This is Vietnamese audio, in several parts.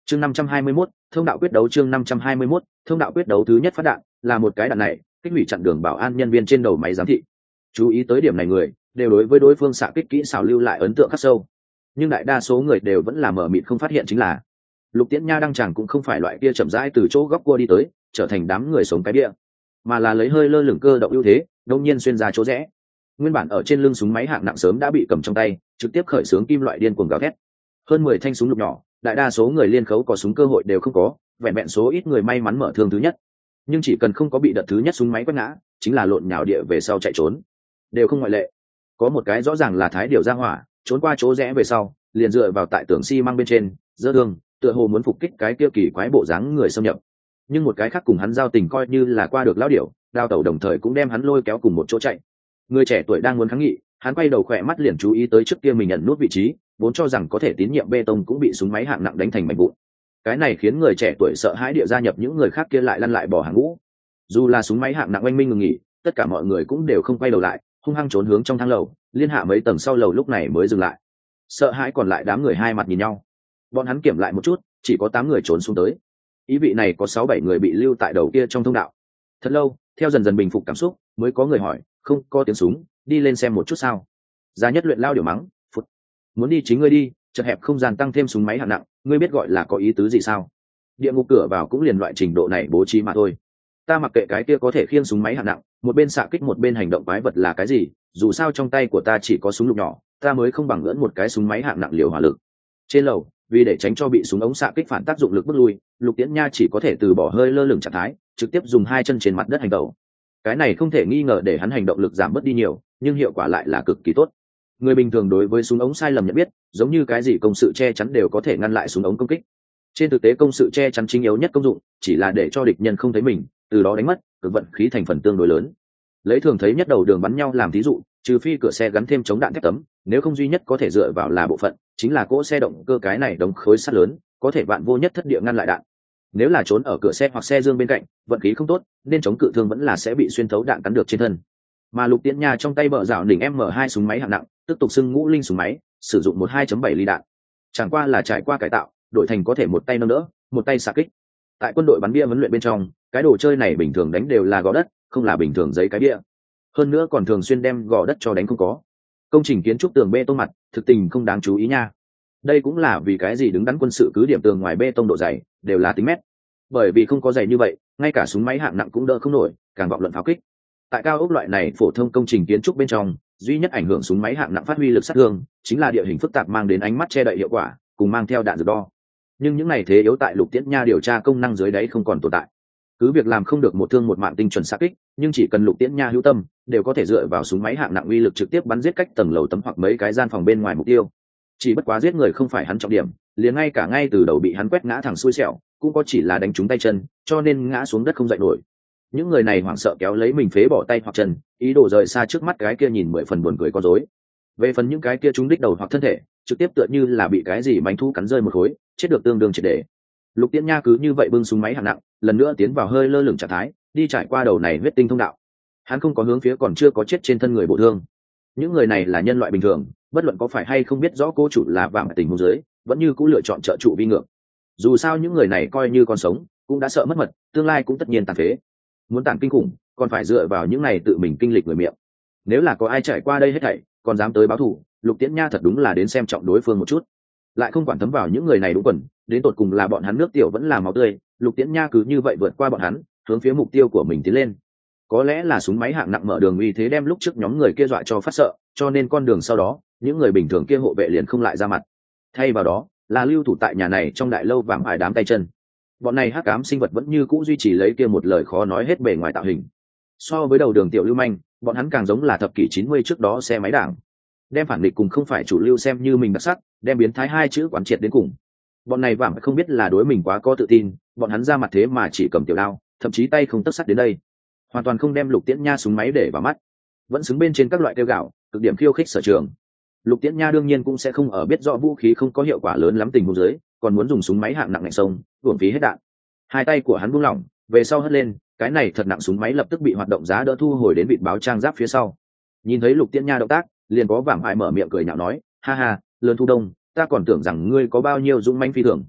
chương 521, thông đạo quyết đấu. chương 521, thông đạo quyết đấu. Thứ nhất phát đạn là một cái đạn này kích hủy chặn đường bảo an nhân viên trên đầu máy giám thị. Chú ý tới điểm này người đều đối với đối phương xạ kích kỹ xảo lưu lại ấn tượng khắc sâu, nhưng đại đa số người đều vẫn là mờ mịt không phát hiện chính là Lục Tiễn Nha đăng tràng cũng không phải loại kia chậm rãi từ chỗ góc cua đi tới trở thành đám người sống cái bia, mà là lấy hơi lơ lửng cơ động ưu thế đông nhiên xuyên ra chỗ rẽ. Nguyên bản ở trên lưng súng máy hạng nặng sớm đã bị cầm trong tay, trực tiếp khởi xướng kim loại điên cuồng gào thét. Hơn 10 thanh súng lục nhỏ, đại đa số người liên khấu có súng cơ hội đều không có, vẹn vẹn số ít người may mắn mở thương thứ nhất. Nhưng chỉ cần không có bị đợt thứ nhất súng máy quét ngã, chính là lộn nhào địa về sau chạy trốn, đều không ngoại lệ. Có một cái rõ ràng là Thái Điều ra hỏa, trốn qua chỗ rẽ về sau, liền dựa vào tại tường xi măng bên trên, giơ thương, tựa hồ muốn phục kích cái kia kỳ quái bộ dáng người xâm nhập. Nhưng một cái khác cùng hắn giao tình coi như là qua được lão điểu, đao tẩu đồng thời cũng đem hắn lôi kéo cùng một chỗ chạy. Người trẻ tuổi đang muốn kháng nghị, hắn quay đầu khỏe mắt liền chú ý tới trước kia mình nhận nút vị trí, vốn cho rằng có thể tín nhiệm bê tông cũng bị súng máy hạng nặng đánh thành mảnh vụn. Cái này khiến người trẻ tuổi sợ hãi địa gia nhập những người khác kia lại lăn lại bỏ hàng ngũ. Dù là súng máy hạng nặng oanh minh ngừng nghỉ, tất cả mọi người cũng đều không quay đầu lại, hung hăng trốn hướng trong thang lầu, liên hạ mấy tầng sau lầu lúc này mới dừng lại. Sợ hãi còn lại đám người hai mặt nhìn nhau. Bọn hắn kiểm lại một chút, chỉ có 8 người trốn xuống tới. Ý vị này có 6-7 người bị lưu tại đầu kia trong thông đạo. Thật lâu, theo dần dần bình phục cảm xúc, mới có người hỏi, không có tiếng súng, đi lên xem một chút sao? Gia Nhất Luyện lao điều mắng, phút. Muốn đi chính ngươi đi, chật hẹp không gian tăng thêm súng máy hạng nặng, ngươi biết gọi là có ý tứ gì sao? Địa ngục cửa vào cũng liền loại trình độ này bố trí mà thôi. Ta mặc kệ cái kia có thể khiêng súng máy hạng nặng, một bên xạ kích một bên hành động quái vật là cái gì, dù sao trong tay của ta chỉ có súng lục nhỏ, ta mới không bằng ngỡn một cái súng máy hạng nặng liều hỏa lực. Trên lầu, vì để tránh cho bị súng ống xạ kích phản tác dụng lực bước lui, Lục Tiễn Nha chỉ có thể từ bỏ hơi lơ lửng trạng thái, trực tiếp dùng 2 chân trên mặt đất hành động. Cái này không thể nghi ngờ để hắn hành động lực giảm bớt đi nhiều, nhưng hiệu quả lại là cực kỳ tốt. Người bình thường đối với súng ống sai lầm nhận biết, giống như cái gì công sự che chắn đều có thể ngăn lại súng ống công kích. Trên thực tế công sự che chắn chính yếu nhất công dụng chỉ là để cho địch nhân không thấy mình, từ đó đánh mất cực vận khí thành phần tương đối lớn. Lấy thường thấy nhất đầu đường bắn nhau làm thí dụ, trừ phi cửa xe gắn thêm chống đạn thép tấm, nếu không duy nhất có thể dựa vào là bộ phận chính là cỗ xe động cơ, cái này đóng khối sắt lớn có thể vạn vô nhất thất địa ngăn lại đạn. Nếu là trốn ở cửa xe hoặc xe dương bên cạnh, vận khí không tốt nên chống cự thương vẫn là sẽ bị xuyên thấu đạn cắn được trên thân. Mà Lục Tiễn Nha trong tay bờ rào đỉnh M2 súng máy hạng nặng, tiếp tục xưng ngũ linh súng máy, sử dụng 12.7 ly đạn, chẳng qua là trải qua cải tạo, đổi thành có thể một tay nâng đỡ, một tay xạ kích. Tại quân đội bắn bia huấn luyện bên trong, cái đồ chơi này bình thường đánh đều là gò đất, không là bình thường giấy cái bia. Hơn nữa còn thường xuyên đem gò đất cho đánh không có. Công trình kiến trúc tường bê tông mặt, thực tình không đáng chú ý nha. Đây cũng là vì cái gì đứng đắn quân sự cứ điểm tường ngoài bê tông độ dày đều là tính mét. Bởi vì không có dày như vậy, ngay cả súng máy hạng nặng cũng đỡ không nổi, càng vọng luận pháo kích. Tại cao ốc loại này phổ thông công trình kiến trúc bên trong, duy nhất ảnh hưởng súng máy hạng nặng phát huy lực sát thương chính là địa hình phức tạp mang đến ánh mắt che đậy hiệu quả, cùng mang theo đạn dược đo. Nhưng những này thế yếu tại Lục Tiễn Nha điều tra công năng dưới đáy không còn tồn tại. Cứ việc làm không được một thương một mạng tinh chuẩn xạ kích, nhưng chỉ cần Lục Tiễn Nha hữu tâm, đều có thể dựa vào súng máy hạng nặng uy lực trực tiếp bắn giết cách tầng lầu tấm hoặc mấy cái gian phòng bên ngoài mục tiêu. Chỉ bất quá giết người không phải hắn trọng điểm, liền ngay cả ngay từ đầu bị hắn quét ngã thẳng xui xẻo, cũng có chỉ là đánh trúng tay chân, cho nên ngã xuống đất không dậy nổi. Những người này hoảng sợ kéo lấy mình phế bỏ tay hoặc chân, ý đồ rời xa trước mắt cái kia nhìn 10 phần buồn cười con rối. Về phần những cái kia trúng đích đầu hoặc thân thể, trực tiếp tựa như là bị cái gì mánh thu cắn rơi một khối, chết được tương đương triệt để. Lục Tiễn Nha cứ như vậy bưng súng máy hạng nặng, lần nữa tiến vào hơi lơ lửng trạng thái, đi trải qua đầu này huyết tinh thông đạo. Hắn không có hướng phía còn chưa có chết trên thân người bộ thương. Những người này là nhân loại bình thường, bất luận có phải hay không biết rõ cô chủ là vạm tình huống dưới, vẫn như cũng lựa chọn trợ trụ vi ngược. Dù sao những người này coi như còn sống, cũng đã sợ mất mật, tương lai cũng tất nhiên tàn phế. Muốn tàn kinh khủng, còn phải dựa vào những này tự mình kinh lịch người miệng. Nếu là có ai trải qua đây hết thảy, còn dám tới báo thù, Lục Tiễn Nha thật đúng là đến xem trọng đối phương một chút. Lại không quản thấm vào những người này đúng quần, đến tột cùng là bọn hắn nước tiểu vẫn là máu tươi, Lục Tiễn Nha cứ như vậy vượt qua bọn hắn, hướng phía mục tiêu của mình tiến lên. Có lẽ là súng máy hạng nặng mở đường uy thế đem lúc trước nhóm người kia dọa cho phát sợ, cho nên con đường sau đó, những người bình thường kia hộ vệ liền không lại ra mặt. Thay vào đó, là lưu thủ tại nhà này trong đại lâu vàng ải đám tay chân. Bọn này hắc ám sinh vật vẫn như cũ duy trì lấy kia một lời khó nói hết bề ngoài tạo hình. So với đầu đường tiểu lưu manh, bọn hắn càng giống là thập kỷ 90 trước đó xe máy đảng. Đem phản địch cùng không phải chủ lưu xem như mình đặc sắc, đem biến thái hai chữ quán triệt đến cùng. Bọn này vàng không biết là đối mình quá có tự tin, bọn hắn ra mặt thế mà chỉ cầm tiểu đao, thậm chí tay không tấc sắt đến đây, hoàn toàn không đem Lục Tiễn Nha súng máy để vào mắt, vẫn xứng bên trên các loại kêu gạo, cực điểm khiêu khích sở trường. Lục Tiễn Nha đương nhiên cũng sẽ không ở biết rõ vũ khí không có hiệu quả lớn lắm tình huống dưới, còn muốn dùng súng máy hạng nặng ngạnh sông, uổng phí hết đạn. Hai tay của hắn buông lỏng, về sau hất lên, cái này thật nặng súng máy lập tức bị hoạt động giá đỡ thu hồi đến vịt báo trang giáp phía sau. Nhìn thấy Lục Tiễn Nha động tác, liền có vạm ải mở miệng cười nhạo nói, ha ha, lớn thu đông, ta còn tưởng rằng ngươi có bao nhiêu dũng mãnh phi thường.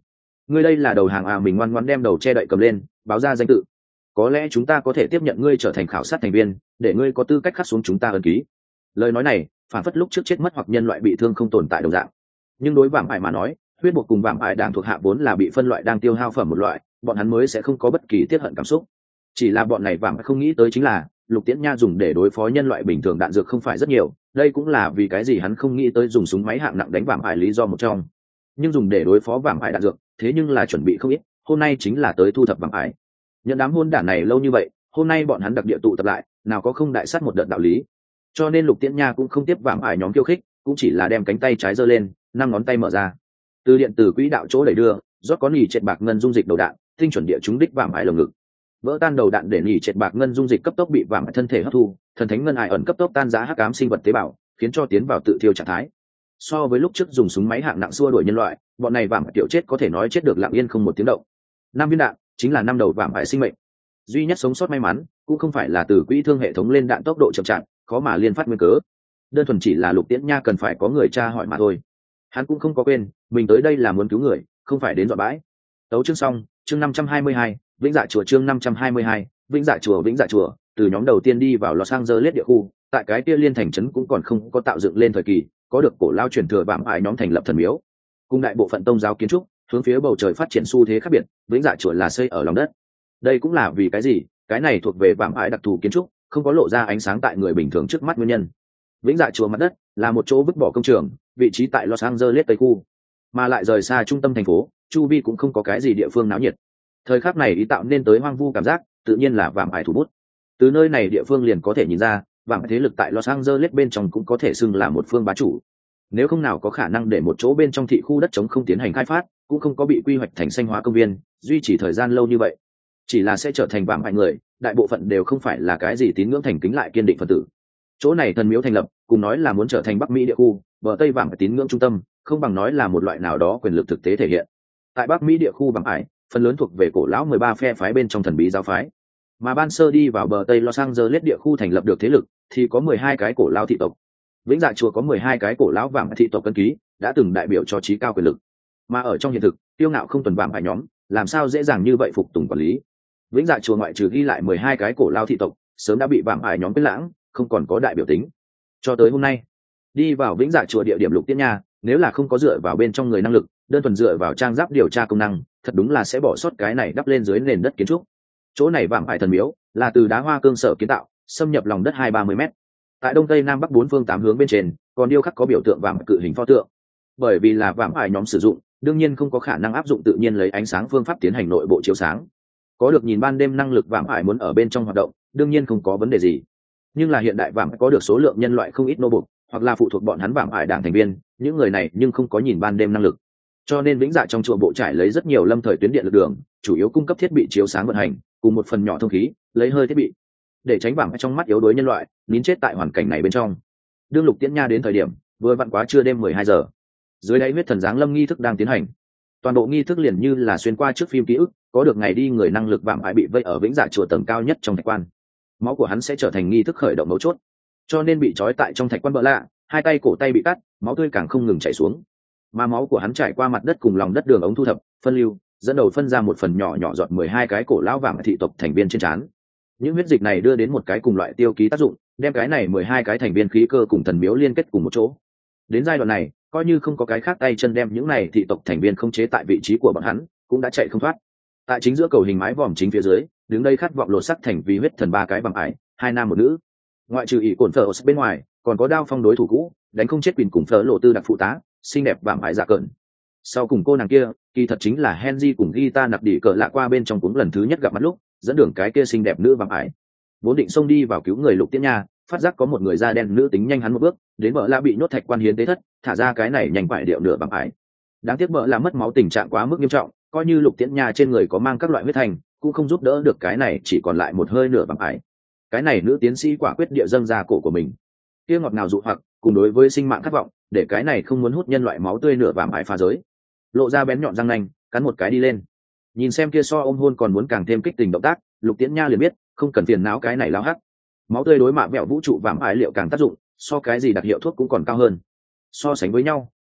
ngươi đây là đầu hàng à? Mình ngoan ngoãn đem đầu che đậy cầm lên, báo ra danh tự. Có lẽ chúng ta có thể tiếp nhận ngươi trở thành khảo sát thành viên, để ngươi có tư cách khắc xuống chúng ta ấn ký. Lời nói này phản phất lúc trước chết mất hoặc nhân loại bị thương không tồn tại đồng dạng, nhưng đối vạm ải mà nói, huyết buộc cùng vạm ải đảng thuộc hạ vốn là bị phân loại đang tiêu hao phẩm một loại, bọn hắn mới sẽ không có bất kỳ tiết hận cảm xúc. Chỉ là bọn này vạm ải không nghĩ tới chính là Lục Tiễn Nha dùng để đối phó nhân loại bình thường đạn dược không phải rất nhiều, đây cũng là vì cái gì hắn không nghĩ tới dùng súng máy hạng nặng đánh vạm ải lý do một trong. Nhưng dùng để đối phó vạm ải đạn dược, thế nhưng là chuẩn bị không ít, hôm nay chính là tới thu thập vạm ải. Nhận đám hôn đản này lâu như vậy, hôm nay bọn hắn đặc địa tụ tập lại, nào có không đại sát một đợt đạo lý. Cho nên Lục Tiễn Nha cũng không tiếp vạm ải nhóm khiêu khích, cũng chỉ là đem cánh tay trái giơ lên, 5 ngón tay mở ra, từ điện từ quỹ đạo chỗ đẩy đưa, rót có nỉ trệt bạc ngân dung dịch đầu đạn, tinh chuẩn địa trúng đích vạm ải lồng ngực. Vỡ tan đầu đạn để nỉ trệt bạc ngân dung dịch cấp tốc bị vạm ải thân thể hấp thu, thần thánh ngân ải ẩn cấp tốc tan rã hắc ám sinh vật tế bào, khiến cho tiến vào tự thiêu trạng thái. So với lúc trước dùng súng máy hạng nặng xua đuổi nhân loại, bọn này vạm ải tiểu chết có thể nói chết được lặng yên không một tiếng động. 5 viên đạn chính là 5 đầu vạm ải sinh mệnh. Duy nhất sống sót may mắn cũng không phải là từ quỹ thương hệ thống lên đạn tốc độ chậm chạp, khó mà liên phát nguyên cớ, đơn thuần chỉ là Lục Tiễn Nha cần phải có người tra hỏi mà thôi. Hắn cũng không có quên mình tới đây là muốn cứu người, không phải đến dọa bãi. Tấu chương xong, chương 522, Vĩnh Dạ chùa, chương 522, Vĩnh Dạ chùa. Vĩnh Dạ chùa từ nhóm đầu tiên đi vào Los Angeles địa khu, tại cái kia liên thành trấn cũng còn không có tạo dựng lên thời kỳ, có được cổ lao truyền thừa vạm ải nhóm thành lập thần miếu, cùng đại bộ phận tôn giáo kiến trúc hướng phía bầu trời phát triển xu thế khác biệt. Vĩnh Dạ chùa là xây ở lòng đất, đây cũng là vì cái gì cái này thuộc về vạm ải đặc thù kiến trúc, không có lộ ra ánh sáng tại người bình thường trước mắt nguyên nhân. Vĩnh Dạ chùa mặt đất là một chỗ vứt bỏ công trường, vị trí tại Los Angeles tây khu, mà lại rời xa trung tâm thành phố, chu vi cũng không có cái gì địa phương náo nhiệt. Thời khắc này ý tạo nên tới hoang vu cảm giác, tự nhiên là vạm ải thủ bút. Từ nơi này địa phương liền có thể nhìn ra, vạm ải thế lực tại Los Angeles bên trong cũng có thể xưng là một phương bá chủ. Nếu không nào có khả năng để một chỗ bên trong thị khu đất trống không tiến hành khai phát, cũng không có bị quy hoạch thành xanh hóa công viên, duy trì thời gian lâu như vậy. Chỉ là sẽ trở thành vạm ải người, đại bộ phận đều không phải là cái gì tín ngưỡng thành kính lại kiên định phần tử. Chỗ này thần miếu thành lập, cùng nói là muốn trở thành Bắc Mỹ địa khu, bờ Tây vạm ải tín ngưỡng trung tâm, không bằng nói là một loại nào đó quyền lực thực tế thể hiện. Tại Bắc Mỹ địa khu vạm ải, phần lớn thuộc về cổ lão 13 phe phái bên trong thần bí giáo phái, mà ban sơ đi vào bờ Tây Los Angeles địa khu thành lập được thế lực thì có 12 cái cổ lão thị tộc. Vĩnh Dạ chùa có 12 cái cổ lão vạm ải thị tộc cân ký, đã từng đại biểu cho trí cao quyền lực. Mà ở trong hiện thực, tiêu ngạo không tuần vạm ải nhóm, làm sao dễ dàng như vậy phục tùng quản lý. Vĩnh Dạ chùa ngoại trừ ghi lại 12 cái cổ lão thị tộc, sớm đã bị vạm ải nhóm quên lãng, không còn có đại biểu tính. Cho tới hôm nay, đi vào Vĩnh Dạ chùa địa điểm Lục Tiễn Nha, nếu là không có dựa vào bên trong người năng lực, đơn thuần dựa vào trang giáp điều tra công năng, thật đúng là sẽ bỏ sót cái này đắp lên dưới nền đất kiến trúc. Chỗ này vạm ải thần miếu là từ đá hoa cương sở kiến tạo, xâm nhập lòng đất 2-30 mét. Tại đông tây nam bắc 4 phương 8 hướng bên trên, còn điêu khắc có biểu tượng vạm cự hình pho tượng. Bởi vì là vạm ải nhóm sử dụng, đương nhiên không có khả năng áp dụng tự nhiên lấy ánh sáng phương pháp tiến hành nội bộ chiếu sáng. Có được nhìn ban đêm năng lực vạm ải muốn ở bên trong hoạt động, đương nhiên không có vấn đề gì. Nhưng là hiện đại vạm ải có được số lượng nhân loại không ít nô bộc, hoặc là phụ thuộc bọn hắn vạm ải đảng thành viên, những người này nhưng không có nhìn ban đêm năng lực. Cho nên Vĩnh Dạ trong chùa bộ trải lấy rất nhiều lâm thời tuyến điện lực đường, chủ yếu cung cấp thiết bị chiếu sáng vận hành, cùng một phần nhỏ thông khí, lấy hơi thiết bị, để tránh vạm ải trong mắt yếu đuối nhân loại nín chết tại hoàn cảnh này bên trong. Đương Lục Tiễn Nha đến thời điểm vừa vặn quá trưa đêm 12 giờ, dưới đáy huyết thần giáng lâm nghi thức đang tiến hành. Toàn bộ nghi thức liền như là xuyên qua trước phim ký ức, có được ngày đi người năng lực vạm ải bị vây ở Vĩnh Dạ chùa tầng cao nhất trong thạch quan. Máu của hắn sẽ trở thành nghi thức khởi động mấu chốt, cho nên bị trói tại trong thạch quan bỡ lạ, hai tay cổ tay bị cắt, máu tươi càng không ngừng chảy xuống. Mà máu của hắn trải qua mặt đất cùng lòng đất đường ống thu thập, phân lưu, dẫn đầu phân ra một phần nhỏ nhỏ giọt 12 cái cổ lão vạm ải thị tộc thành viên trên trán. Những huyết dịch này đưa đến một cái cùng loại tiêu ký tác dụng, đem cái này 12 cái thành viên khí cơ cùng thần miếu liên kết cùng một chỗ. Đến giai đoạn này, coi như không có cái khác tay chân đem những này thị tộc thành viên không chế tại vị trí của bọn hắn, cũng đã chạy không thoát. Tại chính giữa cầu hình mái vòm chính phía dưới, đứng đây khát vọng lột sắc thành vì huyết thần 3 cái vạm ải, 2 nam 1 nữ. Ngoại trừ ỷ cồn phở bên ngoài, còn có Đao Phong đối thủ cũ, đánh không chết Quỳnh cùng Phở Lộ Tư đặc phụ tá, xinh đẹp vạm ải dạ cợn. Sau cùng cô nàng kia, kỳ thật chính là Henry cùng guitar nặc đỉ cờ lạ qua bên trong cuống lần thứ nhất gặp mặt lúc, dẫn đường cái kia xinh đẹp nữ vạm ải. Vốn định xông đi vào cứu người Lục Tiễn Nha, phát giác có một người da đen nữ tính nhanh hắn một bước, đến vợ lạ bị nhốt thạch quan hiến tế thất, thả ra cái này nhanh quải điệu nửa vạm ải. Đáng tiếc vợ là mất máu tình trạng quá mức nghiêm trọng, coi như Lục Tiễn Nha trên người có mang các loại huyết thành, cũng không giúp đỡ được cái này chỉ còn lại một hơi nửa vạm ải. Cái này nữ tiến sĩ quả quyết địa dâng ra cổ của mình, kia ngọt ngào dụ hoặc cùng đối với sinh mạng khát vọng, để cái này không muốn hút nhân loại máu tươi nửa vạm ải phá giới, lộ ra bén nhọn răng nanh, cắn một cái đi lên. Nhìn xem kia so ôm hôn còn muốn càng thêm kích tình động tác, Lục Tiễn Nha liền biết không cần phiền não cái này lao hắc. Máu tươi đối mạ vẹo vũ trụ vạm ải liệu càng tác dụng, so cái gì đặc hiệu thuốc cũng còn cao hơn. So sánh với nhau,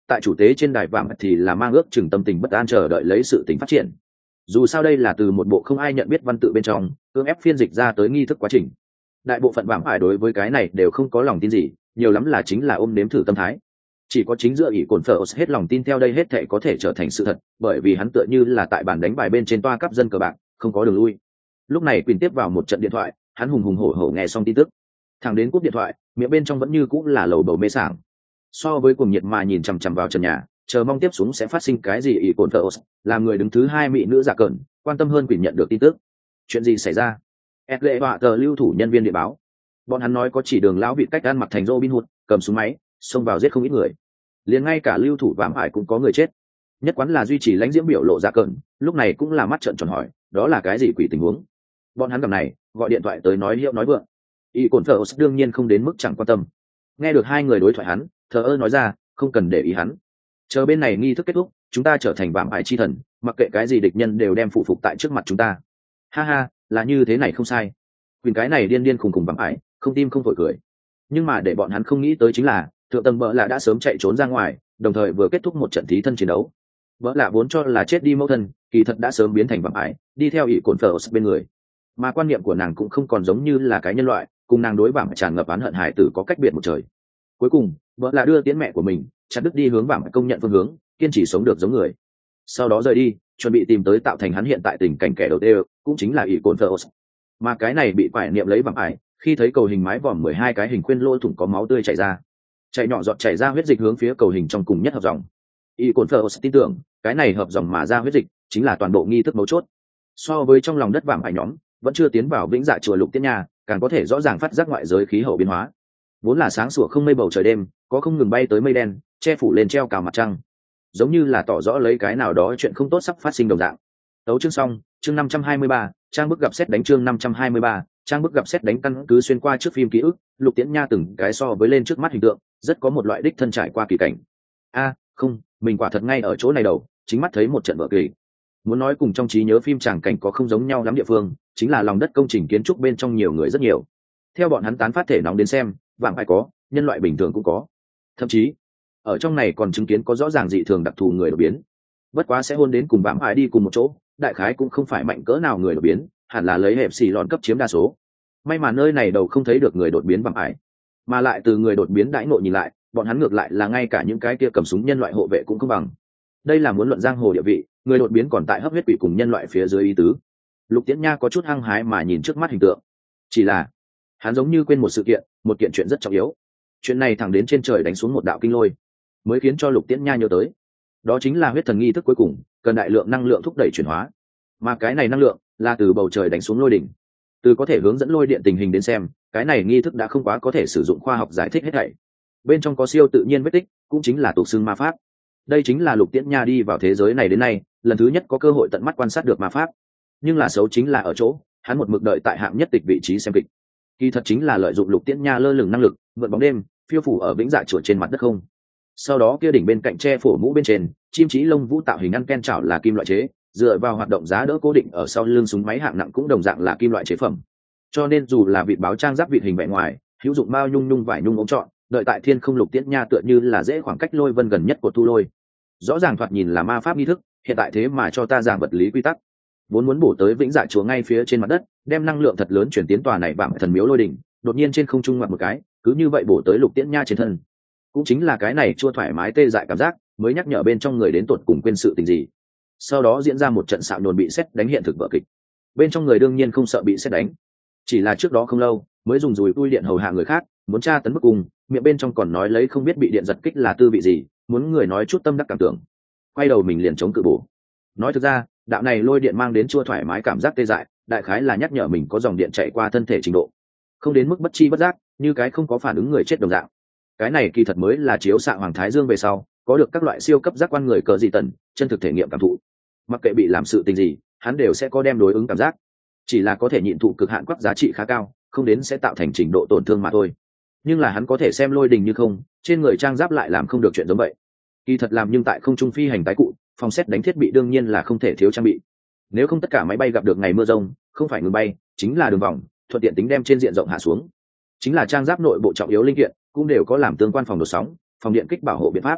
tại chủ tế trên đài vàng thì là mang ước chừng tâm tình bất an chờ đợi lấy sự tình phát triển. Dù sao đây là từ một bộ không ai nhận biết văn tự bên trong cưỡng ép phiên dịch ra tới nghi thức quá trình, đại bộ phận vàng ải đối với cái này đều không có lòng tin gì, nhiều lắm là chính là ôm nếm thử tâm thái. Chỉ có chính giữa ỷ cồn phở hết lòng tin theo đây hết thể có thể trở thành sự thật, bởi vì hắn tựa như là tại bàn đánh bài bên trên toa cắp dân cờ bạc, không có đường lui. Lúc này Quỳnh tiếp vào một trận điện thoại, hắn hùng hùng hổ hổ nghe xong tin tức, thẳng đến cúp điện thoại miệng bên trong vẫn như cũng là lầu bầu mê sảng. So với cuồng nhiệt mà nhìn chằm chằm vào trần nhà chờ mong tiếp xuống sẽ phát sinh cái gì, ỷ cồn phở làm người đứng thứ hai mỹ nữ giả cờn quan tâm hơn Quỳnh nhận được tin tức. Chuyện gì xảy ra? Lệ họa tờ lưu thủ nhân viên địa báo, bọn hắn nói có chỉ đường lão vị cách ăn mặc thành Robin Hood, cầm súng máy xông vào giết không ít người, liền ngay cả lưu thủ vạm ải cũng có người chết. Nhất quán là duy trì lãnh diễm biểu lộ ra cợn, lúc này cũng là mắt trợn tròn hỏi đó là cái gì quỷ tình huống. Bọn hắn gặp này gọi điện thoại tới nói hiệu nói vượng, y cồn thờ đương nhiên không đến mức chẳng quan tâm. Nghe được hai người đối thoại hắn thờ ơ nói ra không cần để ý hắn, chờ bên này nghi thức kết thúc chúng ta trở thành vạm ải chi thần, mặc kệ cái gì địch nhân đều đem phụ phục tại trước mặt chúng ta. Ha ha, là như thế này không sai. Quyền cái này điên điên khùng khùng vạm ải không tim không phổi cười. Nhưng mà để bọn hắn không nghĩ tới chính là thượng tầng bợ lạ đã sớm chạy trốn ra ngoài, đồng thời vừa kết thúc một trận thí thân chiến đấu. Bợ lạ vốn cho là chết đi mẫu thân, kỳ thật đã sớm biến thành vạm ải đi theo ỷ cồn phở bên người, mà quan niệm của nàng cũng không còn giống như là cái nhân loại, cùng nàng đối vạm tràn ngập oán hận hải tử có cách biệt một trời. Cuối cùng bợ lạ đưa tiễn mẹ của mình chặt đứt đi hướng vạm công nhận phương hướng, kiên trì sống được giống người, sau đó rời đi chuẩn bị tìm tới tạo thành hắn hiện tại tình cảnh kẻ đầu tiên, cũng chính là ỷ cồn phở. Mà cái này bị quải niệm lấy vạm ải khi thấy cầu hình mái vòm 12 cái hình khuyên lỗ thủng có máu tươi chảy ra, chạy nhỏ giọt chảy ra huyết dịch hướng phía cầu hình trong cùng nhất hợp dòng. Y cồn phở tin tưởng cái này hợp dòng mà ra huyết dịch chính là toàn bộ nghi thức mấu chốt. So với trong lòng đất vàng ải nhóm vẫn chưa tiến vào vĩnh dạ chùa lục tiễn nha, càng có thể rõ ràng phát giác ngoại giới khí hậu biến hóa. Vốn là sáng sủa không mây bầu trời đêm có không ngừng bay tới mây đen che phủ lên treo cào mặt trăng, giống như là tỏ rõ lấy cái nào đó chuyện không tốt sắp phát sinh đồng dạng. Tấu chương xong, chương 523, trang bức gặp xét đánh, chương 523, trang bức gặp xét đánh. Căn cứ xuyên qua trước phim ký ức, lục tiễn nha từng cái so với lên trước mắt hình tượng rất có một loại đích thân trải qua kỳ cảnh. Không, mình quả thật ngay ở chỗ này đầu chính mắt thấy một trận vở kỳ. Muốn nói cùng trong trí nhớ phim tràng cảnh có không giống nhau lắm địa phương, chính là lòng đất công trình kiến trúc bên trong nhiều người rất nhiều. Theo bọn hắn tán phát thể nóng đến xem, vàng ai có, nhân loại bình thường cũng có. Thậm chí ở trong này còn chứng kiến có rõ ràng dị thường đặc thù người đột biến. Bất quá sẽ hôn đến cùng vạm ải đi cùng một chỗ, đại khái cũng không phải mạnh cỡ nào người đột biến, hẳn là lấy hẹp xì lòn cấp chiếm đa số. May mà nơi này đầu không thấy được người đột biến vạm ải, mà lại từ người đột biến đãi ngộ nhìn lại, bọn hắn ngược lại là ngay cả những cái kia cầm súng nhân loại hộ vệ cũng không bằng. Đây là muốn luận giang hồ địa vị, người đột biến còn tại hấp huyết quỷ cùng nhân loại phía dưới ý tứ. Lục Tiễn Nha có chút hăng hái mà nhìn trước mắt hình tượng, chỉ là hắn giống như quên một sự kiện, một kiện chuyện rất trọng yếu. Chuyện này thẳng đến trên trời đánh xuống một đạo kinh lôi mới khiến cho Lục Tiễn Nha nhớ tới, đó chính là huyết thần nghi thức cuối cùng cần đại lượng năng lượng thúc đẩy chuyển hóa, mà cái này năng lượng là từ bầu trời đánh xuống lôi đỉnh. Từ có thể hướng dẫn lôi điện tình hình đến xem, cái này nghi thức đã không quá có thể sử dụng khoa học giải thích hết thảy. Bên trong có siêu tự nhiên vết tích, cũng chính là tục xưng ma pháp. Đây chính là Lục Tiễn Nha đi vào thế giới này đến nay lần thứ nhất có cơ hội tận mắt quan sát được ma pháp. Nhưng là xấu chính là ở chỗ hắn một mực đợi tại hạng nhất tịch vị trí xem kịch, kỳ thật chính là lợi dụng Lục Tiễn Nha lơ lửng năng lực vượt bóng đêm phiêu phủ ở vĩnh dạ chuột trên mặt đất không. Sau đó kia đỉnh bên cạnh tre phổ mũ bên trên chim trí lông vũ tạo hình ăn ken chảo là kim loại chế, dựa vào hoạt động giá đỡ cố định ở sau lưng súng máy hạng nặng cũng đồng dạng là kim loại chế phẩm. Cho nên dù là vịt báo trang giáp vịt hình vẻ ngoài hữu dụng bao nhung nhung vải nhung ống trọn, đợi tại thiên không Lục Tiễn Nha tựa như là dễ khoảng cách lôi vân gần nhất của thu lôi. Rõ ràng thoạt nhìn là ma pháp nghi thức, hiện tại thế mà cho ta giảng vật lý quy tắc. Vốn muốn bổ tới vĩnh dạ chúa ngay phía trên mặt đất, đem năng lượng thật lớn chuyển tiến tòa này vạm thần miếu lôi đỉnh, đột nhiên trên không trung ngoặt một cái, cứ như vậy bổ tới Lục Tiễn Nha trên thân. Cũng chính là cái này chua thoải mái tê dại cảm giác mới nhắc nhở bên trong người đến tột cùng quên sự tình gì. Sau đó diễn ra một trận xạo nồn bị sét đánh hiện thực vở kịch. Bên trong người đương nhiên không sợ bị sét đánh, chỉ là trước đó không lâu mới dùng dùi tui điện hầu hạ người khác, muốn tra tấn bức cùng, miệng bên trong còn nói lấy không biết bị điện giật kích là tư vị gì, muốn người nói chút tâm đắc cảm tưởng. Quay đầu mình liền chống cự bổ. Nói thực ra, đạo này lôi điện mang đến chua thoải mái cảm giác tê dại, đại khái là nhắc nhở mình có dòng điện chạy qua thân thể trình độ, không đến mức bất chi bất giác, như cái không có phản ứng người chết đồng dạng. Cái này kỳ thật mới là chiếu xạ Hoàng Thái Dương về sau, có được các loại siêu cấp giác quan người cờ dị tần, chân thực thể nghiệm cảm thụ. Mặc kệ bị làm sự tình gì, hắn đều sẽ có đem đối ứng cảm giác. Chỉ là có thể nhịn thụ cực hạn quắc giá trị khá cao, không đến sẽ tạo thành trình độ tổn thương mà thôi. Nhưng là hắn có thể xem lôi đình như không, trên người trang giáp lại làm không được chuyện giống vậy. Kỳ thật làm nhưng tại không trung phi hành tái cụ, phòng xét đánh thiết bị đương nhiên là không thể thiếu trang bị. Nếu không tất cả máy bay gặp được ngày mưa rông, không phải ngừng bay, chính là đường vòng, thuận tiện tính đem trên diện rộng hạ xuống. Chính là trang giáp nội bộ trọng yếu linh kiện, cũng đều có làm tương quan phòng đột sóng, phòng điện kích bảo hộ biện pháp.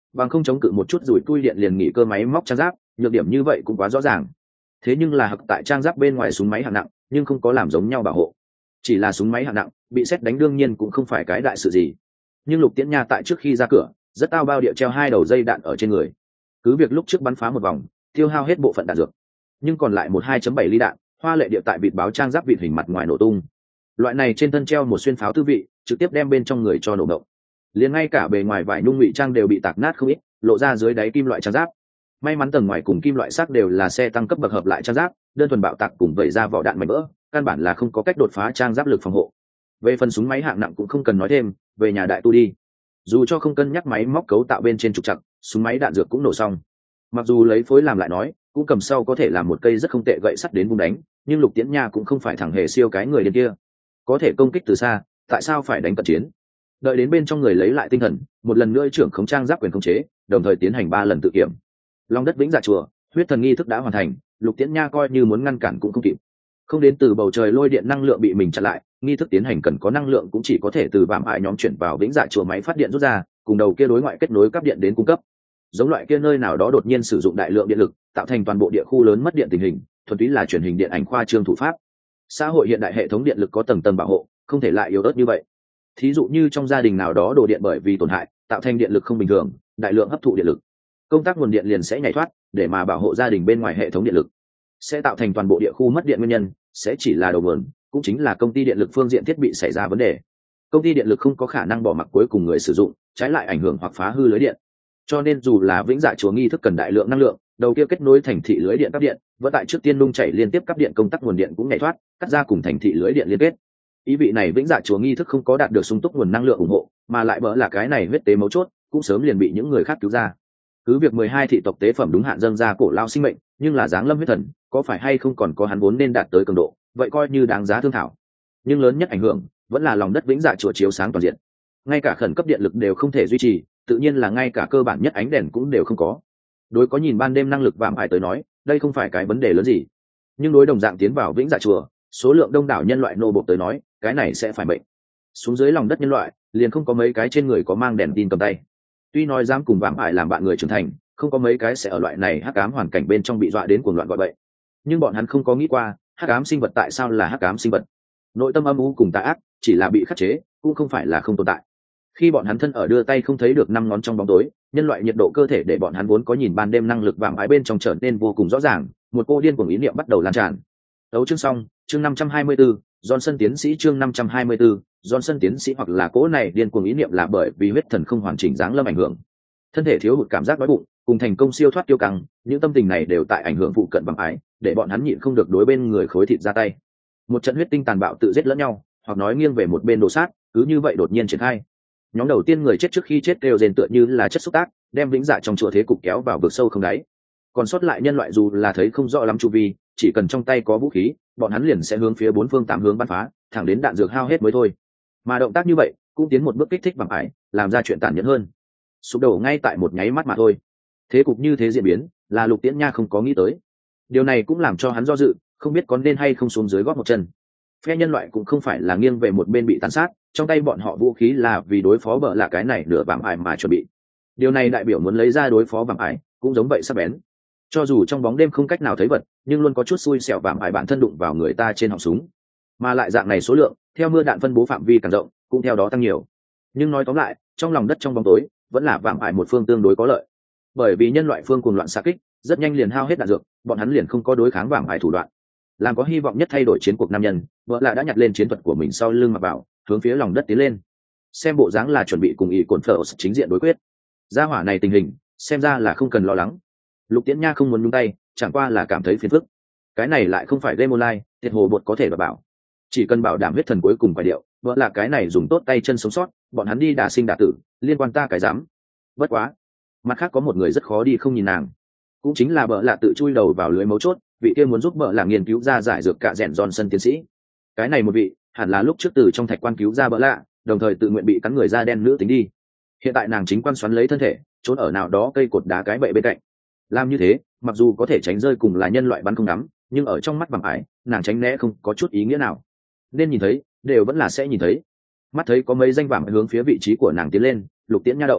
bằng không chống cự một chút rủi tui điện liền nghỉ cơ máy móc trang giáp, nhược điểm như vậy cũng quá rõ ràng. Thế nhưng là hặc tại trang giáp bên ngoài súng máy hạng nặng nhưng không có làm giống nhau bảo hộ, chỉ là súng máy hạng nặng bị sét đánh đương nhiên cũng không phải cái đại sự gì. Nhưng Lục Tiễn Nha tại trước khi ra cửa rất tao bao địa treo 2 đầu dây đạn ở trên người, cứ việc lúc trước bắn phá một vòng tiêu hao hết bộ phận đạn dược, nhưng còn lại một 2.7 ly đạn hoa lệ địa tại vịt báo trang giáp vịt hình mặt ngoài nổ tung. Loại này trên thân treo một xuyên pháo tư vị trực tiếp đem bên trong người cho nổ động, liền ngay cả bề ngoài vải nung ngụy trang đều bị tạc nát không ít, lộ ra dưới đáy kim loại trang giáp. May mắn tầng ngoài cùng kim loại sắc đều là xe tăng cấp bậc hợp lại trang giáp, đơn thuần bạo tạc cùng vẩy ra vỏ đạn mảnh vỡ căn bản là không có cách đột phá trang giáp lực phòng hộ. Về phần súng máy hạng nặng cũng không cần nói thêm, về nhà đại tu đi. Dù cho không cân nhắc máy móc cấu tạo bên trên trục trặc, súng máy đạn dược cũng nổ xong. Mặc dù lấy phối làm lại nói cũng cầm sau có thể làm một cây rất không tệ gậy sắt đến vung đánh, nhưng Lục Tiễn Nha cũng không phải thằng hề siêu cái người điên kia, có thể công kích từ xa tại sao phải đánh cận chiến. Đợi đến bên trong người lấy lại tinh thần, một lần nữa trưởng khống trang giáp quyền khống chế, đồng thời tiến hành 3 lần tự kiểm. Long đất vĩnh dạ chùa huyết thần nghi thức đã hoàn thành, Lục Tiễn Nha coi như muốn ngăn cản cũng không kịp. Không đến từ bầu trời lôi điện năng lượng bị mình chặn lại, nghi thức tiến hành cần có năng lượng cũng chỉ có thể từ vạm ải nhóm chuyển vào vĩnh dạ chùa máy phát điện rút ra, cùng đầu kia đối ngoại kết nối cáp điện đến cung cấp. Giống loại kia nơi nào đó đột nhiên sử dụng đại lượng điện lực, tạo thành toàn bộ địa khu lớn mất điện tình hình, thuần túy là truyền hình điện ảnh khoa trương thủ pháp. Xã hội hiện đại hệ thống điện lực có tầng tầng bảo hộ, không thể lại yếu ớt như vậy. Thí dụ như trong gia đình nào đó đồ điện bởi vì tổn hại tạo thành điện lực không bình thường, đại lượng hấp thụ điện lực, công tác nguồn điện liền sẽ nhảy thoát để mà bảo hộ gia đình bên ngoài hệ thống điện lực, sẽ tạo thành toàn bộ địa khu mất điện. Nguyên nhân sẽ chỉ là đầu nguồn, cũng chính là công ty điện lực phương diện thiết bị xảy ra vấn đề. Công ty điện lực không có khả năng bỏ mặc cuối cùng người sử dụng, trái lại ảnh hưởng hoặc phá hư lưới điện. Cho nên dù là vĩnh dạ chùa nghi thức cần đại lượng năng lượng, đầu kia kết nối thành thị lưới điện cấp điện vẫn tại trước tiên nung chảy liên tiếp cấp điện, công tắc nguồn điện cũng nhảy thoát, cắt ra cùng thành thị lưới điện liên kết. Ý vị này vĩnh dạ chùa nghi thức không có đạt được sung túc nguồn năng lượng ủng hộ, mà lại bỡ là cái này huyết tế mấu chốt cũng sớm liền bị những người khác cứu ra. Cứ việc 12 thị tộc tế phẩm đúng hạn dâng ra cổ lao sinh mệnh, nhưng là giáng lâm huyết thần có phải hay không còn có hắn vốn nên đạt tới cường độ, vậy coi như đáng giá thương thảo. Nhưng lớn nhất ảnh hưởng vẫn là lòng đất vĩnh dạ chùa chiếu sáng toàn diện, ngay cả khẩn cấp điện lực đều không thể duy trì, tự nhiên là ngay cả cơ bản nhất ánh đèn cũng đều không có. Đối có nhìn ban đêm năng lực vạm ải tới nói đây không phải cái vấn đề lớn gì, nhưng đối đồng dạng tiến vào vĩnh dạ chùa số lượng đông đảo nhân loại nô bộc tới nói cái này sẽ phải bệnh. Xuống dưới lòng đất nhân loại liền không có mấy cái trên người có mang đèn tin cầm tay, tuy nói dám cùng vạm ải làm bạn người trưởng thành, không có mấy cái sẽ ở loại này hắc ám hoàn cảnh bên trong bị dọa đến cuồng loạn gọi bậy. Nhưng bọn hắn không có nghĩ qua hắc ám sinh vật tại sao là hắc ám sinh vật, nội tâm âm u cùng tà ác chỉ là bị khắc chế, cũng không phải là không tồn tại. Khi bọn hắn thân ở đưa tay không thấy được 5 ngón trong bóng tối, nhân loại nhiệt độ cơ thể để bọn hắn vốn có nhìn ban đêm năng lực vạm ải bên trong trở nên vô cùng rõ ràng, một cô điên cuồng ý niệm bắt đầu lan tràn. Đấu chương xong, chương 524, Johnson tiến sĩ chương 524, Johnson tiến sĩ. Hoặc là cỗ này điên cuồng ý niệm là bởi vì huyết thần không hoàn chỉnh dáng lâm ảnh hưởng, thân thể thiếu hụt cảm giác đói bụng, cùng thành công siêu thoát tiêu căng, những tâm tình này đều tại ảnh hưởng phụ cận vạm ải, để bọn hắn nhịn không được đối bên người khối thịt ra tay. Một trận huyết tinh tàn bạo tự giết lẫn nhau, hoặc nói nghiêng về một bên đồ sát, cứ như vậy đột nhiên triển khai. Nhóm đầu tiên người chết trước khi chết đều rền tựa như là chất xúc tác, đem vĩnh dạ trong chùa thế cục kéo vào vực sâu không đáy. Còn sót lại nhân loại dù là thấy không rõ lắm chu vi, chỉ cần trong tay có vũ khí, bọn hắn liền sẽ hướng phía 4 phương 8 hướng bắn phá, thẳng đến đạn dược hao hết mới thôi. Mà động tác như vậy cũng tiến một bước kích thích vạm ải, làm ra chuyện tàn nhẫn hơn, sụp đổ ngay tại một nháy mắt mà thôi. Thế cục như thế diễn biến là Lục Tiễn Nha không có nghĩ tới, điều này cũng làm cho hắn do dự, không biết có nên hay không xuống dưới gót một chân. Phe nhân loại cũng không phải là nghiêng về một bên bị tàn sát, trong tay bọn họ vũ khí là vì đối phó bợ là cái này nửa vạm ải mà chuẩn bị. Điều này đại biểu muốn lấy ra đối phó vạm ải cũng giống vậy sắc bén, cho dù trong bóng đêm không cách nào thấy vật, nhưng luôn có chút xui xẻo vạm ải bản thân đụng vào người ta trên họng súng, mà lại dạng này số lượng theo mưa đạn phân bố phạm vi càng rộng cũng theo đó tăng nhiều. Nhưng nói tóm lại, trong lòng đất trong bóng tối vẫn là vạm ải một phương tương đối có lợi, bởi vì nhân loại phương cuồng loạn xạ kích rất nhanh liền hao hết đạn dược, bọn hắn liền không có đối kháng vạm ải thủ đoạn. Làm có hy vọng nhất thay đổi chiến cuộc nam nhân, vợ lạ đã nhặt lên chiến thuật của mình sau lưng mặc vào, hướng phía lòng đất tiến lên, xem bộ dáng là chuẩn bị cùng ý cồn phở chính diện đối quyết. Gia hỏa này tình hình xem ra là không cần lo lắng. Lục Tiễn Nha không muốn nhúng tay, chẳng qua là cảm thấy phiền phức. Cái này lại không phải game online, thiệt hồ bột có thể bảo, chỉ cần bảo đảm huyết thần cuối cùng phải điệu, vợ là cái này dùng tốt tay chân sống sót, bọn hắn đi đả sinh đả tử, liên quan ta cái dám. Bất quá, mặt khác có một người rất khó đi không nhìn nàng, cũng chính là bợ lạ tự chui đầu vào lưới mấu chốt, vị kia muốn giúp bợ lạ nghiên cứu ra giải dược cạ rẽn Johnson tiến sĩ. Cái này một vị hẳn là lúc trước từ trong thạch quan cứu ra bợ lạ, đồng thời tự nguyện bị cắn người da đen nữ tính đi. Hiện tại nàng chính quan xoắn lấy thân thể, trốn ở nào đó cây cột đá cái bệ bên cạnh. Làm như thế mặc dù có thể tránh rơi cùng là nhân loại bắn không đắm, nhưng ở trong mắt vạm ải nàng tránh né không có chút ý nghĩa nào. Nên nhìn thấy đều vẫn là sẽ nhìn thấy. Mắt thấy có mấy danh vạm hướng phía vị trí của nàng tiến lên, Lục Tiễn Nha động,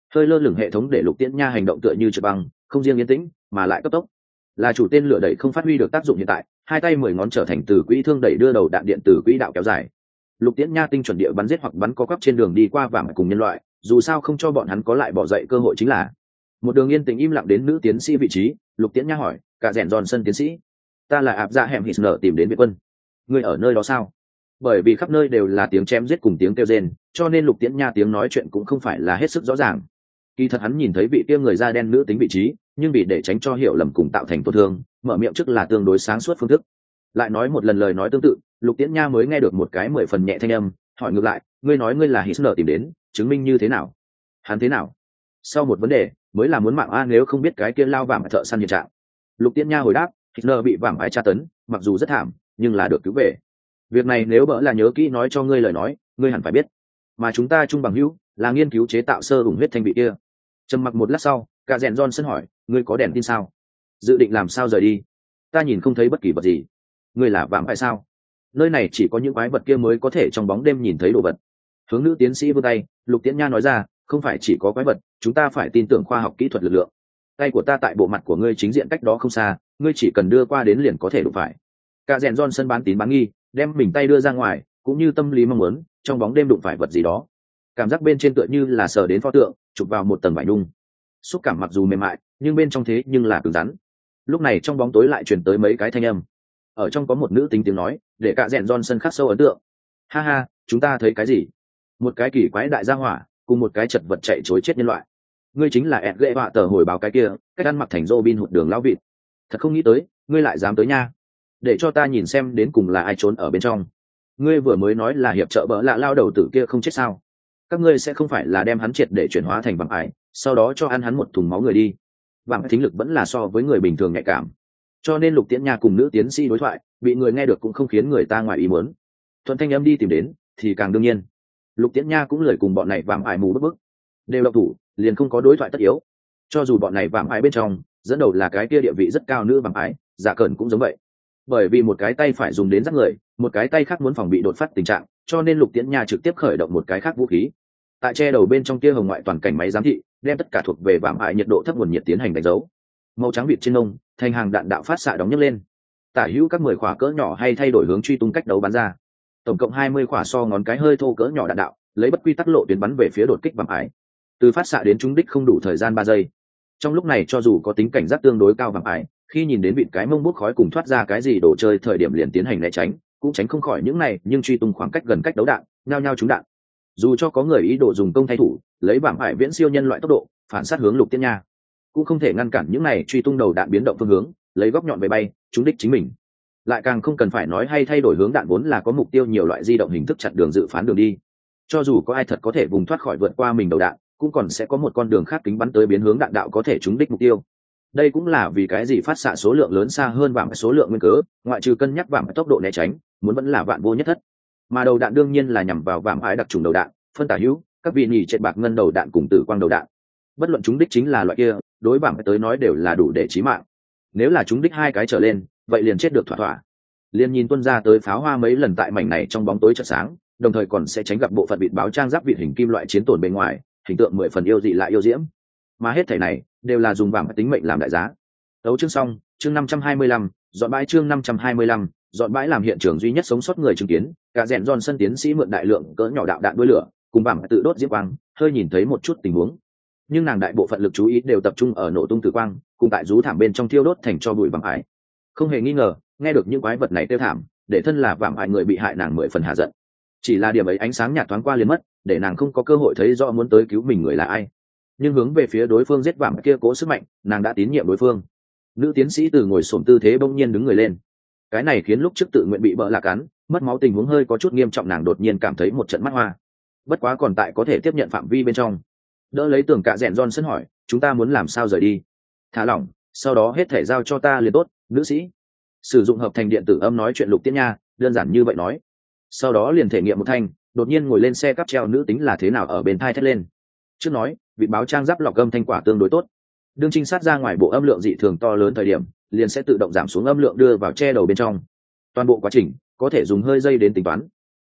hơi lơ lửng hệ thống để Lục Tiễn Nha hành động tựa như trượt băng, không riêng yên tĩnh mà lại cấp tốc. Là chủ tên lửa đẩy không phát huy được tác dụng hiện tại, hai tay 10 ngón trở thành từ quỹ thương đẩy đưa đầu đạn điện từ quỹ đạo kéo dài. Lục Tiễn Nha tinh chuẩn địa bắn giết hoặc bắn co quắp trên đường đi qua vàng cùng nhân loại, dù sao không cho bọn hắn có lại bỏ dậy cơ hội chính là. Một đường yên tĩnh im lặng đến nữ tiến sĩ vị trí, Lục Tiễn Nha hỏi, "Cả rèn Johnson tiến sĩ, ta là áp dạ hẻm Hitler tìm đến Việt quân. Ngươi ở nơi đó sao?" Bởi vì khắp nơi đều là tiếng chém giết cùng tiếng kêu rên, cho nên Lục Tiễn Nha tiếng nói chuyện cũng không phải là hết sức rõ ràng. Kỳ thật hắn nhìn thấy vị kia người da đen nữ tính vị trí, nhưng vì để tránh cho hiểu lầm cùng tạo thành tổn thương, mở miệng trước là tương đối sáng suốt phương thức. Lại nói một lần lời nói tương tự, Lục Tiễn Nha mới nghe được một cái 10 phần nhẹ thanh âm, hỏi ngược lại, "Ngươi nói ngươi là Hitler tìm đến, chứng minh như thế nào?" Hắn thế nào? Sau một vấn đề, mới là muốn mạng a nếu không biết cái kia lao vàng thợ săn hiện trạng. Lục Tiễn Nha hồi đáp, Hitler bị vàng ái tra tấn, mặc dù rất thảm, nhưng là được cứu về. Việc này nếu bỡ là nhớ kỹ nói cho ngươi lời nói, ngươi hẳn phải biết. Mà chúng ta chung bằng hữu, là nghiên cứu chế tạo sơ ủng huyết thanh vị kia. Trầm mặc một lát sau, cả rèn Johnson hỏi, ngươi có đèn tin sao? Dự định làm sao rời đi? Ta nhìn không thấy bất kỳ vật gì. Ngươi là vạm phải sao? Nơi này chỉ có những quái vật kia mới có thể trong bóng đêm nhìn thấy đồ vật. Hướng nữ tiến sĩ vươn tay, Lục Tiễn Nha nói ra, không phải chỉ có quái vật, chúng ta phải tin tưởng khoa học kỹ thuật lực lượng. Tay của ta tại bộ mặt của ngươi chính diện cách đó không xa, ngươi chỉ cần đưa qua đến liền có thể đụng phải. Cả rèn Johnson bán tín bán nghi, đem mình tay đưa ra ngoài, cũng như tâm lý mong muốn, trong bóng đêm đụng phải vật gì đó. Cảm giác bên trên tựa như là sờ đến pho tượng, chụp vào một tầng vải nhung. Xúc cảm mặc dù mềm mại, nhưng bên trong thế nhưng là cứng rắn. Lúc này trong bóng tối lại truyền tới mấy cái thanh âm. Ở trong có một nữ tính tiếng nói, để cả rèn Johnson khắc sâu ấn tượng. Ha ha, chúng ta thấy cái gì? Một cái kỳ quái đại gia hỏa, cùng một cái chật vật chạy trối chết nhân loại. Ngươi chính là Ed Gệ họa tờ hồi báo cái kia, cách ăn mặc thành Robin Hood đường lão vịt. Thật không nghĩ tới, ngươi lại dám tới nha. Để cho ta nhìn xem đến cùng là ai trốn ở bên trong. Ngươi vừa mới nói là hiệp trợ bỡ lạ lao đầu tử kia không chết sao? Các ngươi sẽ không phải là đem hắn triệt để chuyển hóa thành vạm ải, sau đó cho ăn hắn một thùng máu người đi. Vạm thính lực vẫn là so với người bình thường nhạy cảm, cho nên Lục Tiễn Nha cùng nữ tiến sĩ đối thoại, bị người nghe được cũng không khiến người ta ngoài ý muốn. Thuận thanh âm đi tìm đến, thì càng đương nhiên. Lục Tiễn Nha cũng lười cùng bọn này vạm ải mù bức bức, đều độc thủ, liền không có đối thoại tất yếu. Cho dù bọn này vạm ải bên trong, dẫn đầu là cái kia địa vị rất cao nữ vạm ải, Dạ Cẩn cũng giống vậy. Bởi vì một cái tay phải dùng đến giắt người, một cái tay khác muốn phòng bị đột phát tình trạng, cho nên Lục Tiễn Nha trực tiếp khởi động một cái khác vũ khí. Tại che đầu bên trong kia hồng ngoại toàn cảnh máy giám thị, đem tất cả thuộc về vạm ải nhiệt độ thấp nguồn nhiệt tiến hành đánh dấu. Màu trắng vịt trên nông, thành hàng đạn đạo phát xạ đóng nhấc lên. Tả hữu các 10 khỏa cỡ nhỏ hay thay đổi hướng truy tung cách đấu bắn ra. Tổng cộng 20 khỏa so ngón cái hơi thô cỡ nhỏ đạn đạo, lấy bất quy tắc lộ tuyến bắn về phía đột kích vạm ải. Từ phát xạ đến trúng đích không đủ thời gian 3 giây. Trong lúc này cho dù có tính cảnh giác tương đối cao vạm ải, khi nhìn đến vịt cái mông bút khói cùng thoát ra cái gì đồ chơi thời điểm liền tiến hành né tránh, cũng tránh không khỏi những này, nhưng truy tung khoảng cách gần cách đấu đạn, nhao nhao trúng đạn. Dù cho có người ý đồ dùng công thay thủ, lấy vạm ải viễn siêu nhân loại tốc độ, phản sát hướng Lục Tiễn Nha, cũng không thể ngăn cản những này truy tung đầu đạn biến động phương hướng, lấy góc nhọn về bay, trúng đích chính mình. Lại càng không cần phải nói hay thay đổi hướng đạn vốn là có mục tiêu nhiều loại di động hình thức chặn đường dự phán đường đi. Cho dù có ai thật có thể vùng thoát khỏi vượt qua mình đầu đạn, cũng còn sẽ có một con đường khác kính bắn tới biến hướng đạn đạo có thể trúng đích mục tiêu. Đây cũng là vì cái gì phát xạ số lượng lớn xa hơn vạm số lượng nguyên cớ, ngoại trừ cân nhắc vạm tốc độ né tránh, muốn vẫn là vạn vô nhất thất. Mà đầu đạn đương nhiên là nhằm vào vạm ái đặc trùng đầu đạn, phân tả hữu, các vị nhì chết bạc ngân đầu đạn cùng tử quang đầu đạn. Bất luận trúng đích chính là loại kia, đối vạm tới nói đều là đủ để chí mạng. Nếu là trúng đích 2 cái trở lên, vậy liền chết được thỏa thỏa. Liên nhìn tuân ra tới pháo hoa mấy lần tại mảnh này trong bóng tối chợt sáng, đồng thời còn sẽ tránh gặp bộ phận bịt báo trang giáp vịt hình kim loại chiến tổn bên ngoài, hình tượng 10 phần yêu dị lại yêu diễm. Mà hết thảy này đều là dùng vàng tính mệnh làm đại giá. Đấu chương xong, chương 525, dọn bãi chương 525, dọn bãi làm hiện trường duy nhất sống sót người chứng kiến, cả rèn Johnson tiến sĩ mượn đại lượng cỡ nhỏ đạo đạn đuôi lửa, cùng vàng tự đốt diễm quang, hơi nhìn thấy một chút tình huống. Nhưng nàng đại bộ phận lực chú ý đều tập trung ở nổ tung tử quang, cùng tại rú thảm bên trong thiêu đốt thành cho bụi vàng ải. Không hề nghi ngờ, nghe được những quái vật này tiêu thảm, để thân là vàng ải người bị hại nàng 10 phần hạ giận. Chỉ là điểm ấy ánh sáng nhạt thoáng qua liền mất, để nàng không có cơ hội thấy rõ muốn tới cứu mình người là ai. Nhưng hướng về phía đối phương giết vàng kia cố sức mạnh, nàng đã tín nhiệm đối phương. Nữ tiến sĩ từ ngồi xổm tư thế bỗng nhiên đứng người lên. Cái này khiến lúc trước tự nguyện bị bỡ lạc cắn, mất máu tình huống hơi có chút nghiêm trọng, nàng đột nhiên cảm thấy một trận mắt hoa. Bất quá còn tại có thể tiếp nhận phạm vi bên trong. Đỡ lấy tường cạ rèn Johnson hỏi, chúng ta muốn làm sao rời đi? Thả lỏng, sau đó hết thể giao cho ta liền tốt, nữ sĩ. Sử dụng hợp thành điện tử âm nói chuyện Lục Tiễn Nha, đơn giản như vậy nói. Sau đó liền thể nghiệm một thanh, đột nhiên ngồi lên xe cắp treo nữ tính là thế nào ở bên thai thét lên. Trước nói, vị báo trang giáp lọc âm thanh quả tương đối tốt. Đương trinh sát ra ngoài bộ âm lượng dị thường to lớn thời điểm, liền sẽ tự động giảm xuống âm lượng đưa vào che đầu bên trong. Toàn bộ quá trình có thể dùng hơi dây đến tính toán.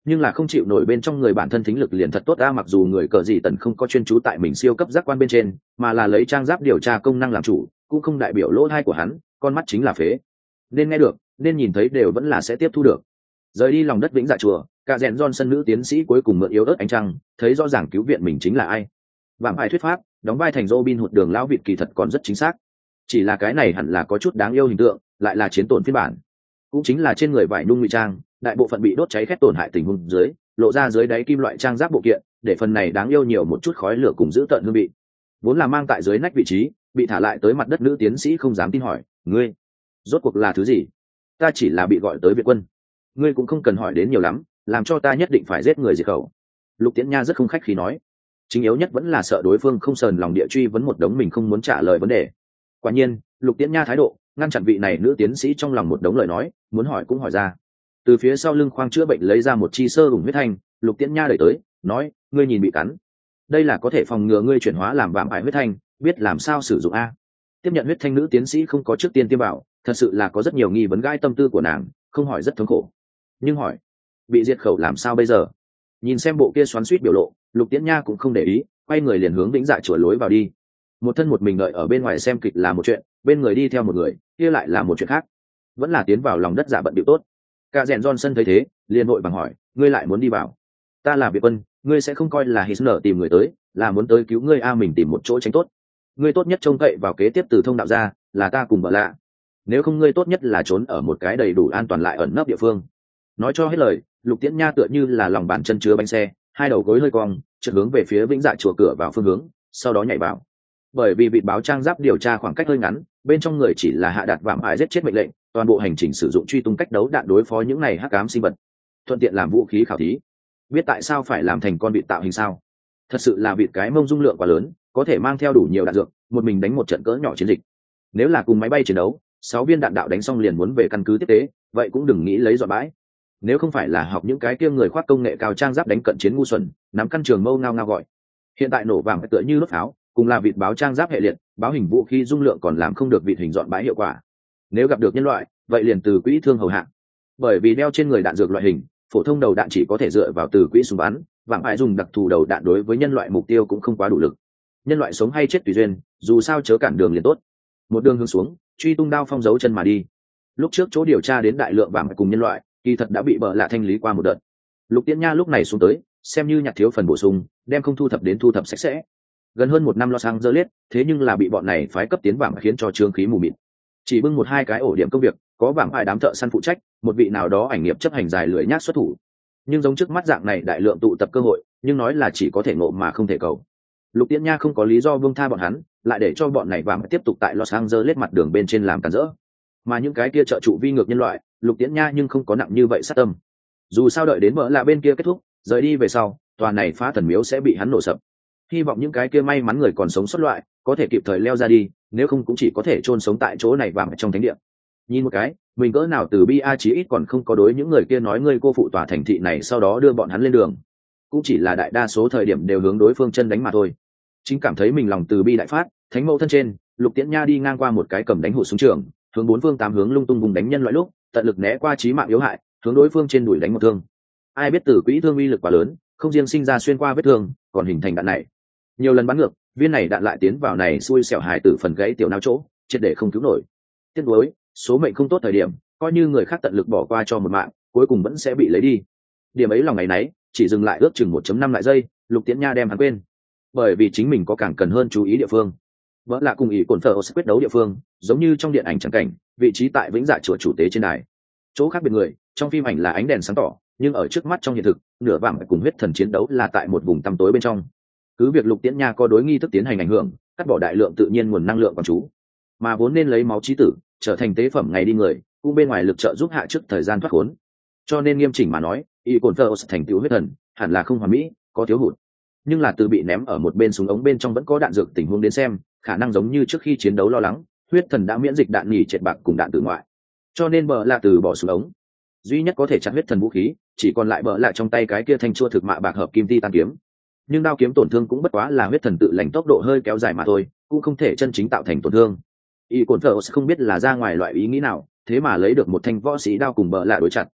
nhưng là không chịu nổi bên trong người bản thân thính lực liền thật tốt ra, mặc dù người cờ dị tần không có chuyên chú tại mình siêu cấp giác quan bên trên, mà là lấy trang giáp điều tra công năng làm chủ, cũng không đại biểu lỗ tai của hắn, con mắt chính là phế, nên nghe được nên nhìn thấy đều vẫn là sẽ tiếp thu được. Rời đi lòng đất vĩnh dạ chùa, cả rèn Johnson nữ tiến sĩ cuối cùng mượn yếu ớt ánh trăng, thấy rõ ràng cứu viện mình chính là ai. Vạm Ải thuyết pháp đóng vai thành Robin Hood đường lão vịt kỳ thật còn rất chính xác, chỉ là cái này hẳn là có chút đáng yêu hình tượng, lại là chiến tổn phiên bản, cũng chính là trên người vải nung ngụy trang, đại bộ phận bị đốt cháy khét tổn hại tình huống dưới, lộ ra dưới đáy kim loại trang giáp bộ kiện, để phần này đáng yêu nhiều một chút khói lửa cùng giữ tợn hương vị. Vốn là mang tại dưới nách vị trí, bị thả lại tới mặt đất nữ tiến sĩ không dám tin hỏi, ngươi rốt cuộc là thứ gì? Ta chỉ là bị gọi tới viện quân, ngươi cũng không cần hỏi đến nhiều lắm, làm cho ta nhất định phải giết người diệt khẩu. Lục Tiễn Nha rất không khách khí nói, chính yếu nhất vẫn là sợ đối phương không sờn lòng địa truy vấn một đống mình không muốn trả lời vấn đề. Quả nhiên, Lục Tiễn Nha thái độ ngăn chặn vị này nữ tiến sĩ trong lòng một đống lời nói, muốn hỏi cũng hỏi ra. Từ phía sau lưng khoang chữa bệnh lấy ra một chi sơ ủng huyết thanh, Lục Tiễn Nha đẩy tới, nói, ngươi nhìn bị cắn, đây là có thể phòng ngừa ngươi chuyển hóa làm vạm ải huyết thanh, biết làm sao sử dụng a. Tiếp nhận huyết thanh nữ tiến sĩ không có trước tiên tiêm bảo, thật sự là có rất nhiều nghi vấn gai tâm tư của nàng, không hỏi rất thống khổ, nhưng hỏi bị diệt khẩu làm sao bây giờ. Nhìn xem bộ kia xoắn xuýt biểu lộ, Lục Tiễn Nha cũng không để ý, quay người liền hướng vĩnh dạ chùa lối vào đi. Một thân một mình đợi ở bên ngoài xem kịch là một chuyện, bên người đi theo một người kia lại là một chuyện khác, vẫn là tiến vào lòng đất giả bận điệu tốt. Cả rèn Johnson thấy thế liền vội bằng hỏi, ngươi lại muốn đi vào? Ta là Việt quân, ngươi sẽ không coi là Hitler tìm người tới, là muốn tới cứu ngươi a. Mình tìm một chỗ tránh tốt, ngươi tốt nhất trông cậy vào kế tiếp từ thông đạo ra, là ta cùng vợ lạ, nếu không ngươi tốt nhất là trốn ở một cái đầy đủ an toàn lại ẩn nấp địa phương. Nói cho hết lời, Lục Tiễn Nha tựa như là lòng bàn chân chứa bánh xe, hai đầu gối hơi cong, trượt hướng về phía vĩnh dạ chùa cửa vào phương hướng, sau đó nhảy vào. Bởi vì vị báo trang giáp điều tra khoảng cách hơi ngắn, bên trong người chỉ là hạ đạt vạm ải giết chết mệnh lệnh, toàn bộ hành trình sử dụng truy tung cách đấu đạn đối phó những này hắc ám sinh vật, thuận tiện làm vũ khí khảo thí. Biết tại sao phải làm thành con vịt tạo hình sao? Thật sự là vịt cái mông dung lượng quá lớn, có thể mang theo đủ nhiều đạn dược, một mình đánh một trận cỡ nhỏ chiến dịch. Nếu là cùng máy bay chiến đấu, 6 viên đạn đạo đánh xong liền muốn về căn cứ tiếp tế, vậy cũng đừng nghĩ lấy dọn bãi. Nếu không phải là học những cái kia người khoác công nghệ cao trang giáp đánh cận chiến ngu xuẩn, nắm căn trường mâu ngao ngao gọi. Hiện tại nổ vàng tựa như đốt pháo, cùng là vịt báo trang giáp hệ liệt, báo hình vũ khí dung lượng còn làm không được vịt hình dọn bãi hiệu quả. Nếu gặp được nhân loại, vậy liền từ quỹ thương hầu hạ. Bởi vì đeo trên người đạn dược loại hình, phổ thông đầu đạn chỉ có thể dựa vào từ quỹ súng bắn, vàng ải dùng đặc thù đầu đạn đối với nhân loại mục tiêu cũng không quá đủ lực. Nhân loại sống hay chết tùy duyên, dù sao chớ cản đường liền tốt. Một đường hướng xuống, truy tung đao phong dấu chân mà đi. Lúc trước chỗ điều tra đến đại lượng vàng cùng nhân loại, kỳ thật đã bị bợ lạ thanh lý qua một đợt. Lục Tiễn Nha lúc này xuống tới, xem như nhặt thiếu phần bổ sung, đem không thu thập đến thu thập sạch sẽ. Gần hơn một năm Los Angeles, thế nhưng là bị bọn này phái cấp tiến vàng khiến cho trương khí mù mịt. Chỉ bưng một hai cái ổ điểm công việc, có vàng ai đám thợ săn phụ trách, một vị nào đó ảnh nghiệp chấp hành dài lưỡi nhác xuất thủ. Nhưng giống trước mắt dạng này đại lượng tụ tập cơ hội, nhưng nói là chỉ có thể ngộ mà không thể cầu. Lục Tiễn Nha không có lý do buông tha bọn hắn, lại để cho bọn này vàng tiếp tục tại Los Angeles mặt đường bên trên làm cản rỡ. Mà những cái kia trợ trụ vi ngược nhân loại, Lục Tiễn Nha nhưng không có nặng như vậy sát tâm. Dù sao đợi đến bỡ là bên kia kết thúc, rời đi về sau, tòa này phá thần miếu sẽ bị hắn nổ sập. Hy vọng những cái kia may mắn người còn sống sót loại, có thể kịp thời leo ra đi, nếu không cũng chỉ có thể chôn sống tại chỗ này vàng trong thánh địa. Nhìn một cái, mình cỡ nào từ bi chí ít còn không có đối những người kia nói ngươi cô phụ tòa thành thị này, sau đó đưa bọn hắn lên đường. Cũng chỉ là đại đa số thời điểm đều hướng đối phương chân đánh mà thôi. Chính cảm thấy mình lòng từ bi đại phát, thánh mẫu thân trên, Lục Tiễn Nha đi ngang qua một cái cầm đánh hụt súng trường, hướng bốn phương tám hướng lung tung vùng đánh nhân loại lúc, tận lực né qua chí mạng yếu hại, hướng đối phương trên đùi đánh một thương. Ai biết tử quỹ thương uy lực quá lớn, không riêng sinh ra xuyên qua vết thương, còn hình thành đạn này. Nhiều lần bắn ngược, viên này đạn lại tiến vào này xui xẻo hài tử phần gãy tiểu não chỗ, triệt để không cứu nổi. Tiếc nuối, số mệnh không tốt thời điểm, coi như người khác tận lực bỏ qua cho một mạng, cuối cùng vẫn sẽ bị lấy đi. Điểm ấy lòng ngày nấy, chỉ dừng lại ước chừng 1.5 lại giây, Lục Tiễn Nha đem hắn quên. Bởi vì chính mình có càng cần hơn chú ý địa phương. Vỡ lạ cùng ý cồn phở quyết đấu địa phương, giống như trong điện ảnh chẳng cảnh, vị trí tại vĩnh dạ chùa chủ tế trên đài. Chỗ khác biệt người, trong phim ảnh là ánh đèn sáng tỏ, nhưng ở trước mắt trong hiện thực, nửa vàng cùng huyết thần chiến đấu là tại một vùng tăm tối bên trong. Cứ việc Lục Tiễn Nha có đối nghi thức tiến hành ảnh hưởng, cắt bỏ đại lượng tự nhiên nguồn năng lượng quán chú, mà vốn nên lấy máu chí tử trở thành tế phẩm ngày đi người, cũng bên ngoài lực trợ giúp hạ trước thời gian thoát khốn. Cho nên nghiêm chỉnh mà nói, ý cồn phở thành tựu huyết thần, hẳn là không hoàn mỹ, có thiếu hụt. Nhưng là từ bị ném ở một bên súng ống bên trong vẫn có đạn dược tình huống đến xem, khả năng giống như trước khi chiến đấu lo lắng, huyết thần đã miễn dịch đạn nhì triệt bạc cùng đạn tử ngoại, cho nên bờ là từ bỏ súng ống, duy nhất có thể chặn huyết thần vũ khí chỉ còn lại bờ lại trong tay cái kia thanh chua thực mạ bạc hợp kim titan kiếm. Nhưng đao kiếm tổn thương cũng bất quá là huyết thần tự lành tốc độ hơi kéo dài mà thôi, cũng không thể chân chính tạo thành tổn thương. Y cồn phở không biết là ra ngoài loại ý nghĩ nào, thế mà lấy được một thanh võ sĩ đao cùng bờ lạ đối chặt.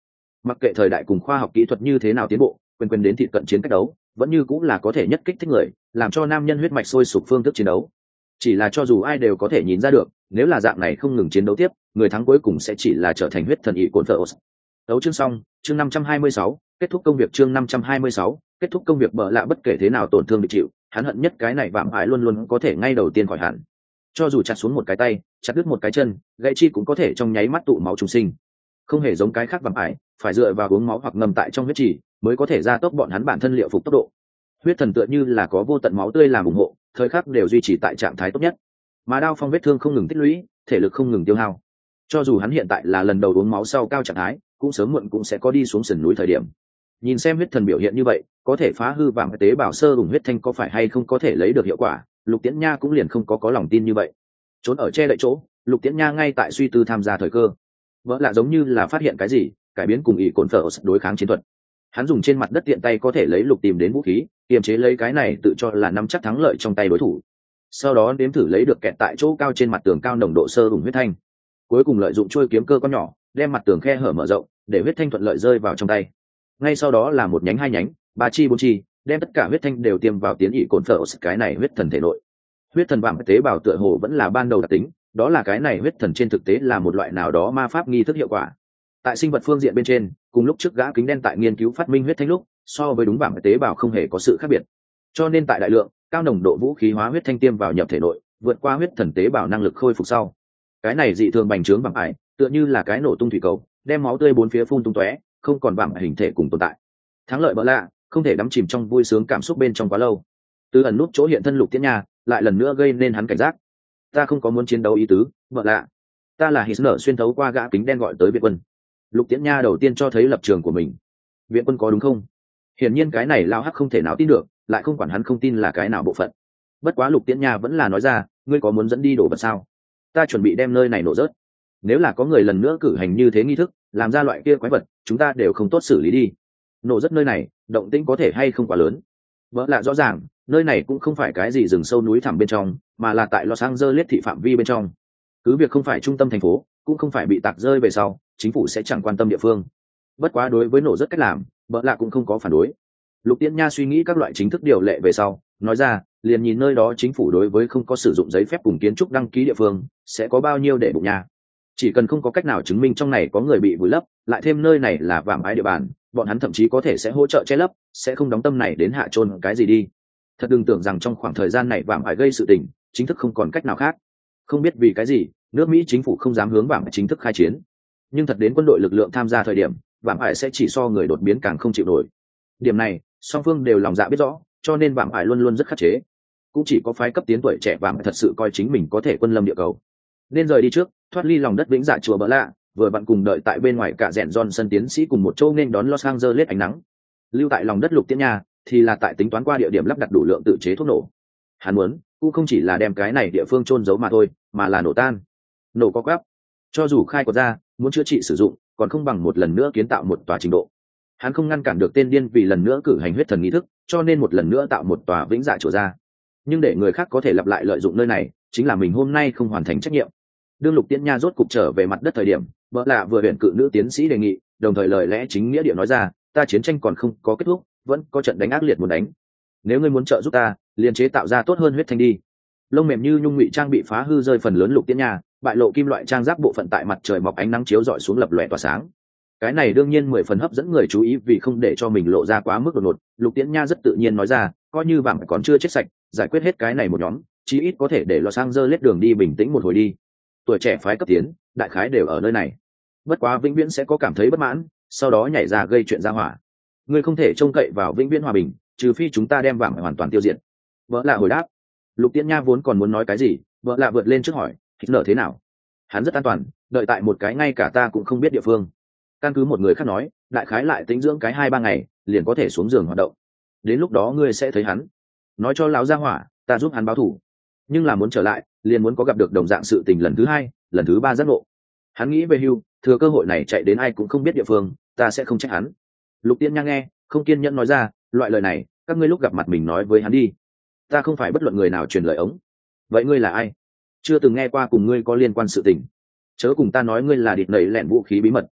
Mặc kệ thời đại cùng khoa học kỹ thuật như thế nào tiến bộ, quyền đến thị cận chiến cách đấu vẫn như cũng là có thể nhất kích thích người, làm cho nam nhân huyết mạch sôi sục phương thức chiến đấu. Chỉ là cho dù ai đều có thể nhìn ra được, nếu là dạng này không ngừng chiến đấu tiếp, người thắng cuối cùng sẽ chỉ là trở thành huyết thần ỷ cồn thợ. Đấu chương xong, chương 526, kết thúc công việc. Chương 526, kết thúc công việc. Bợ lạ bất kể thế nào tổn thương bị chịu, hắn hận nhất cái này vạm ải luôn luôn có thể ngay đầu tiên khỏi hẳn. Cho dù chặt xuống một cái tay, chặt đứt một cái chân, gãy chi cũng có thể trong nháy mắt tụ máu trùng sinh. Không hề giống cái khác vạm ải, phải dựa vào uống máu hoặc ngâm tại trong huyết trì mới có thể gia tốc bọn hắn bản thân liệu phục tốc độ. Huyết thần tựa như là có vô tận máu tươi làm ủng hộ, thời khắc đều duy trì tại trạng thái tốt nhất. Mà đao phong vết thương không ngừng tích lũy, thể lực không ngừng tiêu hao. Cho dù hắn hiện tại là lần đầu uống máu sau cao trạng thái, cũng sớm muộn cũng sẽ có đi xuống sườn núi thời điểm. Nhìn xem huyết thần biểu hiện như vậy, có thể phá hư vàng tế bào sơ hùng huyết thanh có phải hay không có thể lấy được hiệu quả, Lục Tiễn Nha cũng liền không có lòng tin như vậy. Trốn ở che đậy chỗ, Lục Tiễn Nha ngay tại suy tư tham gia thời cơ. Vỡ lạ giống như là phát hiện cái gì, cải biến cùng ỷ cồn phở đối kháng chiến thuật. Hắn dùng trên mặt đất tiện tay có thể lấy lục tìm đến vũ khí, kiềm chế lấy cái này tự cho là nắm chắc thắng lợi trong tay đối thủ. Sau đó nếm thử lấy được kẹt tại chỗ cao trên mặt tường cao nồng độ sơ hùng huyết thanh. Cuối cùng lợi dụng chuôi kiếm cơ con nhỏ, đem mặt tường khe hở mở rộng, để huyết thanh thuận lợi rơi vào trong tay. Ngay sau đó là một nhánh, hai nhánh, ba chi, bốn chi, đem tất cả huyết thanh đều tiêm vào tiến ỷ cồn phở cái này huyết thần thể nội. Huyết thần vạm tế bào tựa hồ vẫn là ban đầu đặc tính, đó là cái này huyết thần trên thực tế là một loại nào đó ma pháp nghi thức hiệu quả. Tại sinh vật phương diện bên trên, cùng lúc trước gã kính đen tại nghiên cứu phát minh huyết thanh lúc, so với đúng vạm tế bào không hề có sự khác biệt. Cho nên tại đại lượng cao nồng độ vũ khí hóa huyết thanh tiêm vào nhập thể nội, vượt qua huyết thần tế bào năng lực khôi phục sau, cái này dị thường bành trướng vạm ải, tựa như là cái nổ tung thủy cầu, đem máu tươi bốn phía phun tung tóe, không còn vạm hình thể cùng tồn tại. Thắng lợi bỡ lạ, không thể đắm chìm trong vui sướng cảm xúc bên trong quá lâu. Từ ẩn nút chỗ hiện thân Lục Tiễn Nha, lại lần nữa gây nên hắn cảnh giác. Ta không có muốn chiến đấu ý tứ, bỡ lạ. Ta là hít nở xuyên thấu qua gã kính đen gọi tới viện quân. Lục Tiễn Nha đầu tiên cho thấy lập trường của mình. Viện quân có đúng không? Hiển nhiên cái này lao hắc không thể nào tin được, lại không quản hắn không tin là cái nào bộ phận. Bất quá Lục Tiễn Nha vẫn là nói ra, ngươi có muốn dẫn đi đổ vật sao? Ta chuẩn bị đem nơi này nổ rớt. Nếu là có người lần nữa cử hành như thế nghi thức, làm ra loại kia quái vật, chúng ta đều không tốt xử lý đi. Nổ rớt nơi này, động tĩnh có thể hay không quá lớn. Vỡ lạ rõ ràng, nơi này cũng không phải cái gì rừng sâu núi thẳm bên trong, mà là tại Los Angeles thị phạm vi bên trong. Cứ việc không phải trung tâm thành phố, cũng không phải bị tạc rơi về sau, chính phủ sẽ chẳng quan tâm địa phương. Bất quá đối với nổ rất cách làm, vợ lạ cũng không có phản đối. Lục Tiễn Nha suy nghĩ các loại chính thức điều lệ về sau, nói ra, liền nhìn nơi đó chính phủ đối với không có sử dụng giấy phép cùng kiến trúc đăng ký địa phương sẽ có bao nhiêu để bụng nha. Chỉ cần không có cách nào chứng minh trong này có người bị vùi lấp, lại thêm nơi này là vạm ái địa bàn, bọn hắn thậm chí có thể sẽ hỗ trợ che lấp, sẽ không đóng tâm này đến hạ chôn cái gì đi. Thật đừng tưởng rằng trong khoảng thời gian này vạm ái gây sự tình, chính thức không còn cách nào khác. Không biết vì cái gì, nước Mỹ chính phủ không dám hướng vạm ái chính thức khai chiến, nhưng thật đến quân đội lực lượng tham gia thời điểm, vạm ải sẽ chỉ so người đột biến càng không chịu nổi. Điểm này song phương đều lòng dạ biết rõ, cho nên vạm ải luôn luôn rất khắc chế. Cũng chỉ có phái cấp tiến tuổi trẻ vạm ải thật sự coi chính mình có thể quân lâm địa cầu, nên rời đi trước, thoát ly lòng đất vĩnh dạ chùa bỡ lạ, vừa vặn cùng đợi tại bên ngoài cả rèn Johnson tiến sĩ cùng một chỗ nên đón Los Angeles ánh nắng. Lưu tại lòng đất Lục Tiễn Nha thì là tại tính toán qua địa điểm lắp đặt đủ lượng tự chế thuốc nổ. Hắn muốn cũng không chỉ là đem cái này địa phương chôn giấu mà thôi, mà là nổ tan, nổ có quắp. Cho dù khai quật ra, muốn chữa trị sử dụng, còn không bằng một lần nữa kiến tạo một tòa trình độ. Hắn không ngăn cản được tên điên vì lần nữa cử hành huyết thần nghi thức, cho nên một lần nữa tạo một tòa vĩnh dạ chùa ra. Nhưng để người khác có thể lặp lại lợi dụng nơi này, chính là mình hôm nay không hoàn thành trách nhiệm. Đương Lục Tiễn Nha rốt cục trở về mặt đất thời điểm, vợ lạ vừa huyện cự nữ tiến sĩ đề nghị, đồng thời lời lẽ chính nghĩa địa nói ra, ta chiến tranh còn không có kết thúc, vẫn có trận đánh ác liệt muốn đánh. Nếu ngươi muốn trợ giúp ta, liền chế tạo ra tốt hơn huyết thanh đi. Lông mềm như nhung ngụy trang bị phá hư rơi phần lớn Lục Tiễn Nha, bại lộ kim loại trang giáp bộ phận tại mặt trời mọc ánh nắng chiếu rọi xuống lập lòe tỏa sáng. Cái này đương nhiên 10 phần hấp dẫn người chú ý, vì không để cho mình lộ ra quá mức đột ngột, Lục Tiễn Nha rất tự nhiên nói ra, coi như vàng còn chưa chết sạch, giải quyết hết cái này một nhóm, chí ít có thể để Los Angeles đường đi bình tĩnh một hồi đi. Tuổi trẻ phái cấp tiến, đại khái đều ở nơi này. Bất quá vĩnh viễn sẽ có cảm thấy bất mãn, sau đó nhảy ra gây chuyện ra hỏa. Ngươi không thể trông cậy vào vĩnh viễn hòa bình, trừ phi chúng ta đem vàng hoàn toàn tiêu diệt. Vợ lạ hồi đáp. Lục Tiễn Nha vốn còn muốn nói cái gì, vợ lạ vượt lên trước hỏi, Hitler thế nào? Hắn rất an toàn, đợi tại một cái ngay cả ta cũng không biết địa phương. Căn cứ một người khác nói, đại khái lại tĩnh dưỡng cái 2-3 ngày, liền có thể xuống giường hoạt động. Đến lúc đó ngươi sẽ thấy hắn. Nói cho lão gia hỏa, ta giúp hắn báo thù. Nhưng là muốn trở lại, liền muốn có gặp được đồng dạng sự tình lần thứ 2, lần thứ 3 giác ngộ. Hắn nghĩ về hưu, thừa cơ hội này chạy đến ai cũng không biết địa phương, ta sẽ không trách hắn. Lục Tiễn Nha nghe, không kiên nhẫn nói ra, loại lời này, các ngươi lúc gặp mặt mình nói với hắn đi. Ta không phải bất luận người nào truyền lời ống. Vậy ngươi là ai? Chưa từng nghe qua cùng ngươi có liên quan sự tình. Chớ cùng ta nói ngươi là địt nảy lẹn vũ khí bí mật.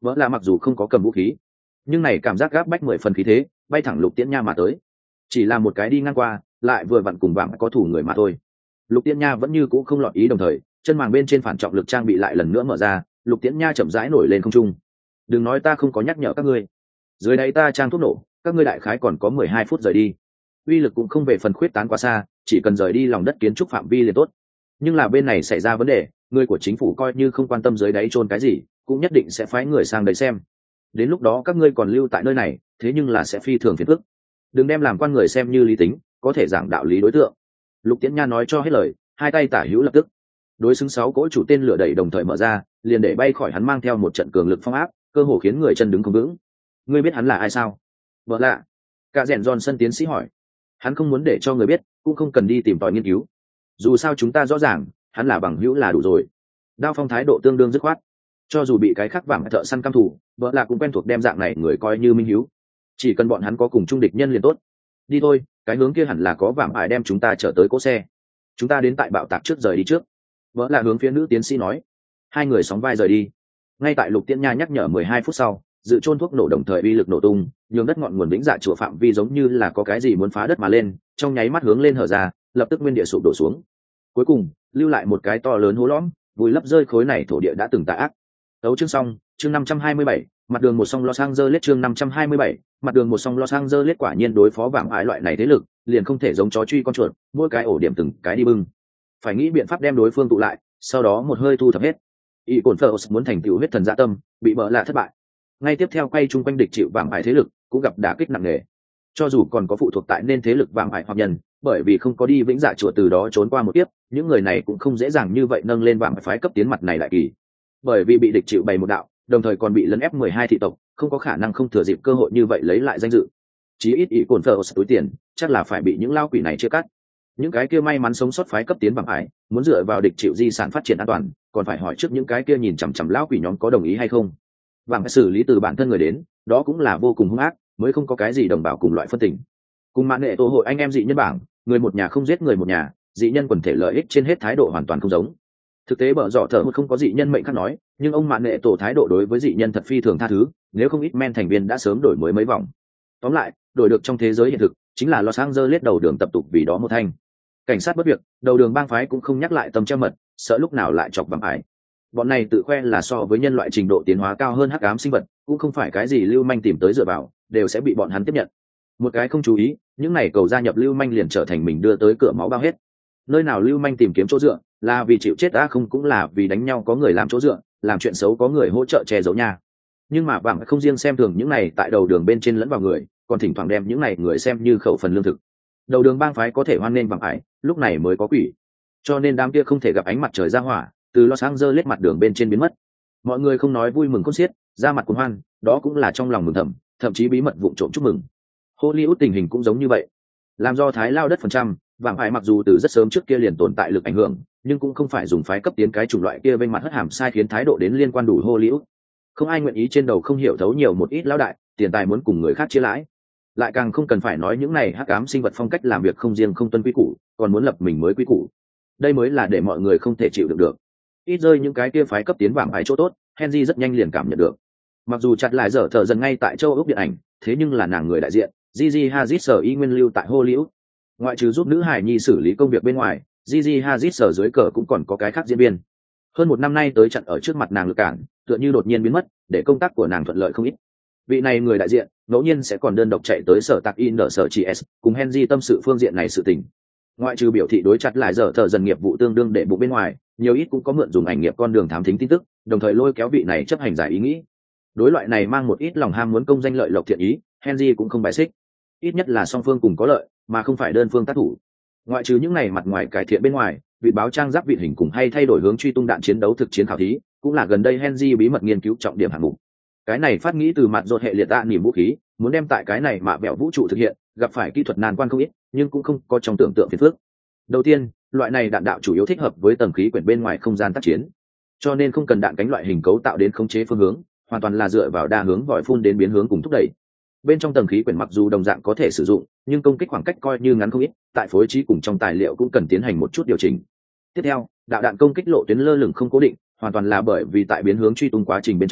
Vỡ là mặc dù không có cầm vũ khí, nhưng này cảm giác gáp bách 10 phần khí thế, bay thẳng Lục Tiễn Nha mà tới. Chỉ là một cái đi ngang qua, lại vừa vặn cùng vạm có thủ người mà thôi. Lục Tiễn Nha vẫn như cũ không lọt ý, đồng thời chân màng bên trên phản trọng lực trang bị lại lần nữa mở ra, Lục Tiễn Nha chậm rãi nổi lên không trung. Đừng nói ta không có nhắc nhở các ngươi, dưới đây ta trang thuốc nổ, các ngươi đại khái còn có 12 phút rời đi. Uy lực cũng không về phần khuyết tán quá xa, chỉ cần rời đi lòng đất kiến trúc phạm vi liền tốt. Nhưng là bên này xảy ra vấn đề, người của chính phủ coi như không quan tâm dưới đáy chôn cái gì, cũng nhất định sẽ phái người sang đấy xem. Đến lúc đó các ngươi còn lưu tại nơi này, thế nhưng là sẽ phi thường phiền phức. Đừng đem làm quan người xem như lý tính, có thể giảng đạo lý đối tượng. Lục Tiễn Nha nói cho hết lời, hai tay tả hữu lập tức đối xứng 6 cỗ chủ tên lửa đẩy đồng thời mở ra, liền để bay khỏi hắn mang theo một trận cường lực phong áp, cơ hồ khiến người chân đứng không vững. Ngươi biết hắn là ai sao? Vợ lạ. Cả rèn Johnson tiến sĩ hỏi. Hắn không muốn để cho người biết, cũng không cần đi tìm tòi nghiên cứu. Dù sao chúng ta rõ ràng, hắn là bằng hữu là đủ rồi. Đao Phong thái độ tương đương dứt khoát. Cho dù bị cái khác vàng thợ săn căm thù, vợ lạ cũng quen thuộc đem dạng này người coi như minh hữu. Chỉ cần bọn hắn có cùng chung địch nhân liền tốt. Đi thôi, cái hướng kia hẳn là có vàng ải đem chúng ta trở tới cỗ xe. Chúng ta đến tại bạo tạc trước rời đi trước. Vợ lạ hướng phía nữ tiến sĩ nói. Hai người sóng vai rời đi. Ngay tại Lục Tiễn Nha nhắc nhở 12 phút sau, dự trôn thuốc nổ đồng thời uy lực nổ tung, nhường đất ngọn nguồn vĩnh dạ chùa phạm vi giống như là có cái gì muốn phá đất mà lên, trong nháy mắt hướng lên hở ra, lập tức nguyên địa sụp đổ xuống. Cuối cùng, lưu lại một cái to lớn hố lõm, vùi lấp rơi khối này thổ địa đã từng tà ác. Đấu chương xong, chương 527, mặt đường một song Los Angeles chương 527, mặt đường một song Los Angeles quả nhiên đối phó vàng ải loại này thế lực, liền không thể giống chó truy con chuột, mỗi cái ổ điểm từng cái đi bưng. Phải nghĩ biện pháp đem đối phương tụ lại, sau đó một hơi thu thập hết. Y Cổn Phở muốn thành tựu huyết thần dạ tâm, bị bỡ lạ thất bại. Ngay tiếp theo quay chung quanh địch chịu vàng ải thế lực, cũng gặp đả kích nặng nề. Cho dù còn có phụ thuộc tại nên thế lực vàng ải hoặc nhân, bởi vì không có đi vĩnh dạ chùa từ đó trốn qua một tiếp, những người này cũng không dễ dàng như vậy nâng lên vàng phái cấp tiến mặt này lại kỳ. Bởi vì bị địch chịu bày một đạo, đồng thời còn bị lấn ép 12 thị tộc, không có khả năng không thừa dịp cơ hội như vậy lấy lại danh dự. Chí ít Y Cổn Phở túi tiền, chắc là phải bị những lao quỷ này chia cắt. Những cái kia may mắn sống sót phái cấp tiến vàng ải, muốn dựa vào địch chịu di sản phát triển an toàn, còn phải hỏi trước những cái kia nhìn chằm chằm lão quỷ nhóm có đồng ý hay không. Vàng phải xử lý từ bản thân người đến, đó cũng là vô cùng hung ác, mới không có cái gì đồng bào cùng loại phân tình. Cùng mạn nghệ tổ hội anh em dị nhân bảng, người một nhà không giết người một nhà, dị nhân quần thể lợi ích trên hết thái độ hoàn toàn không giống. Thực tế bở dọ thở một không có dị nhân mệnh khác nói, nhưng ông mạn nghệ tổ thái độ đối với dị nhân thật phi thường tha thứ, nếu không ít men thành viên đã sớm đổi mới mấy vòng. Tóm lại, đổi được trong thế giới hiện thực, chính là Los Angeles đầu đường tập tục vì đó một thanh. Cảnh sát bất việc, đầu đường bang phái cũng không nhắc lại tâm treo mật, sợ lúc nào lại chọc vàng ải. Bọn này tự khoe là so với nhân loại trình độ tiến hóa cao hơn hắc ám sinh vật, cũng không phải cái gì lưu manh tìm tới dựa vào, đều sẽ bị bọn hắn tiếp nhận. Một cái không chú ý, những này cầu gia nhập lưu manh liền trở thành mình đưa tới cửa máu bao hết. Nơi nào lưu manh tìm kiếm chỗ dựa, là vì chịu chết đã không cũng là vì đánh nhau có người làm chỗ dựa, làm chuyện xấu có người hỗ trợ che giấu nha. Nhưng mà vàng không riêng xem thường những này tại đầu đường bên trên lẫn vào người, còn thỉnh thoảng đem những này người xem như khẩu phần lương thực. Đầu đường bang phái có thể hoan nghênh vàng ải, lúc này mới có quỷ. Cho nên đám kia không thể gặp ánh mặt trời ra hỏa, từ Los Angeles mặt đường bên trên biến mất. Mọi người không nói vui mừng khôn xiết, ra mặt cuồng hoan, đó cũng là trong lòng mừng thầm, thậm chí bí mật vụng trộm chúc mừng. Hollywood tình hình cũng giống như vậy. Làm do thái lao đất phần trăm, vàng ải mặc dù từ rất sớm trước kia liền tồn tại lực ảnh hưởng, nhưng cũng không phải dùng phái cấp tiến cái chủng loại kia vênh mặt hất hàm sai khiến thái độ đến liên quan đủ Hollywood. Không ai nguyện ý trên đầu không hiểu thấu nhiều một ít lão đại, tiền tài muốn cùng người khác chia lãi. Lại càng không cần phải nói những này hắc ám sinh vật phong cách làm việc không riêng không tuân quy củ, còn muốn lập mình mới quy củ. Đây mới là để mọi người không thể chịu đựng được. Ít rơi những cái kia phái cấp tiến vàng ải chỗ tốt, Henry rất nhanh liền cảm nhận được. Mặc dù chặt lại dở thở dần ngay tại châu Úc điện ảnh, thế nhưng là nàng người đại diện, Gigi Hadid sở y nguyên lưu tại Hollywood. Ngoại trừ giúp nữ hài nhi xử lý công việc bên ngoài, Gigi Hadid sở dưới cờ cũng còn có cái khác diễn viên. Hơn một năm nay tới chặn ở trước mặt nàng lực cản, tựa như đột nhiên biến mất, để công tác của nàng thuận lợi không ít. Vị này người đại diện, ngẫu nhiên sẽ còn đơn độc chạy tới sở tạc in ở sở chị S, cùng Henry tâm sự phương diện này sự tình. Ngoại trừ biểu thị đối chặt lại dở thở dần nghiệp vụ tương đương để bụng bên ngoài, nhiều ít cũng có mượn dùng ảnh nghiệp con đường thám thính tin tức, đồng thời lôi kéo vị này chấp hành giải ý nghĩ. Đối loại này mang một ít lòng ham muốn công danh lợi lộc thiện ý, Henry cũng không bài xích. Ít nhất là song phương cùng có lợi, mà không phải đơn phương tác thủ. Ngoại trừ những này mặt ngoài cải thiện bên ngoài, vị báo trang giáp vị hình cùng hay thay đổi hướng truy tung đạn chiến đấu thực chiến khảo thí, cũng là gần đây Henry bí mật nghiên cứu trọng điểm hạng mục. Cái này phát nghĩ từ mặt rột hệ liệt tạ niềm vũ khí, muốn đem tại cái này mạ bẹo vũ trụ thực hiện, gặp phải kỹ thuật nan quan không ít, nhưng cũng không có trong tưởng tượng phiền phức. Đầu tiên, loại này đạn đạo chủ yếu thích hợp với tầng khí quyển bên ngoài không gian tác chiến, cho nên không cần đạn cánh loại hình cấu tạo đến khống chế phương hướng, hoàn toàn là dựa vào đa hướng vòi phun đến biến hướng cùng thúc đẩy. Bên trong tầng khí quyển mặc dù đồng dạng có thể sử dụng, nhưng công kích khoảng cách coi như ngắn không ít, tại phối trí cùng trong tài liệu cũng cần tiến hành một chút điều chỉnh. Tiếp theo, đạo đạn công kích lộ tuyến lơ lửng không cố định, hoàn toàn là bởi vì tại biến hướng truy tung quá trình bên trong,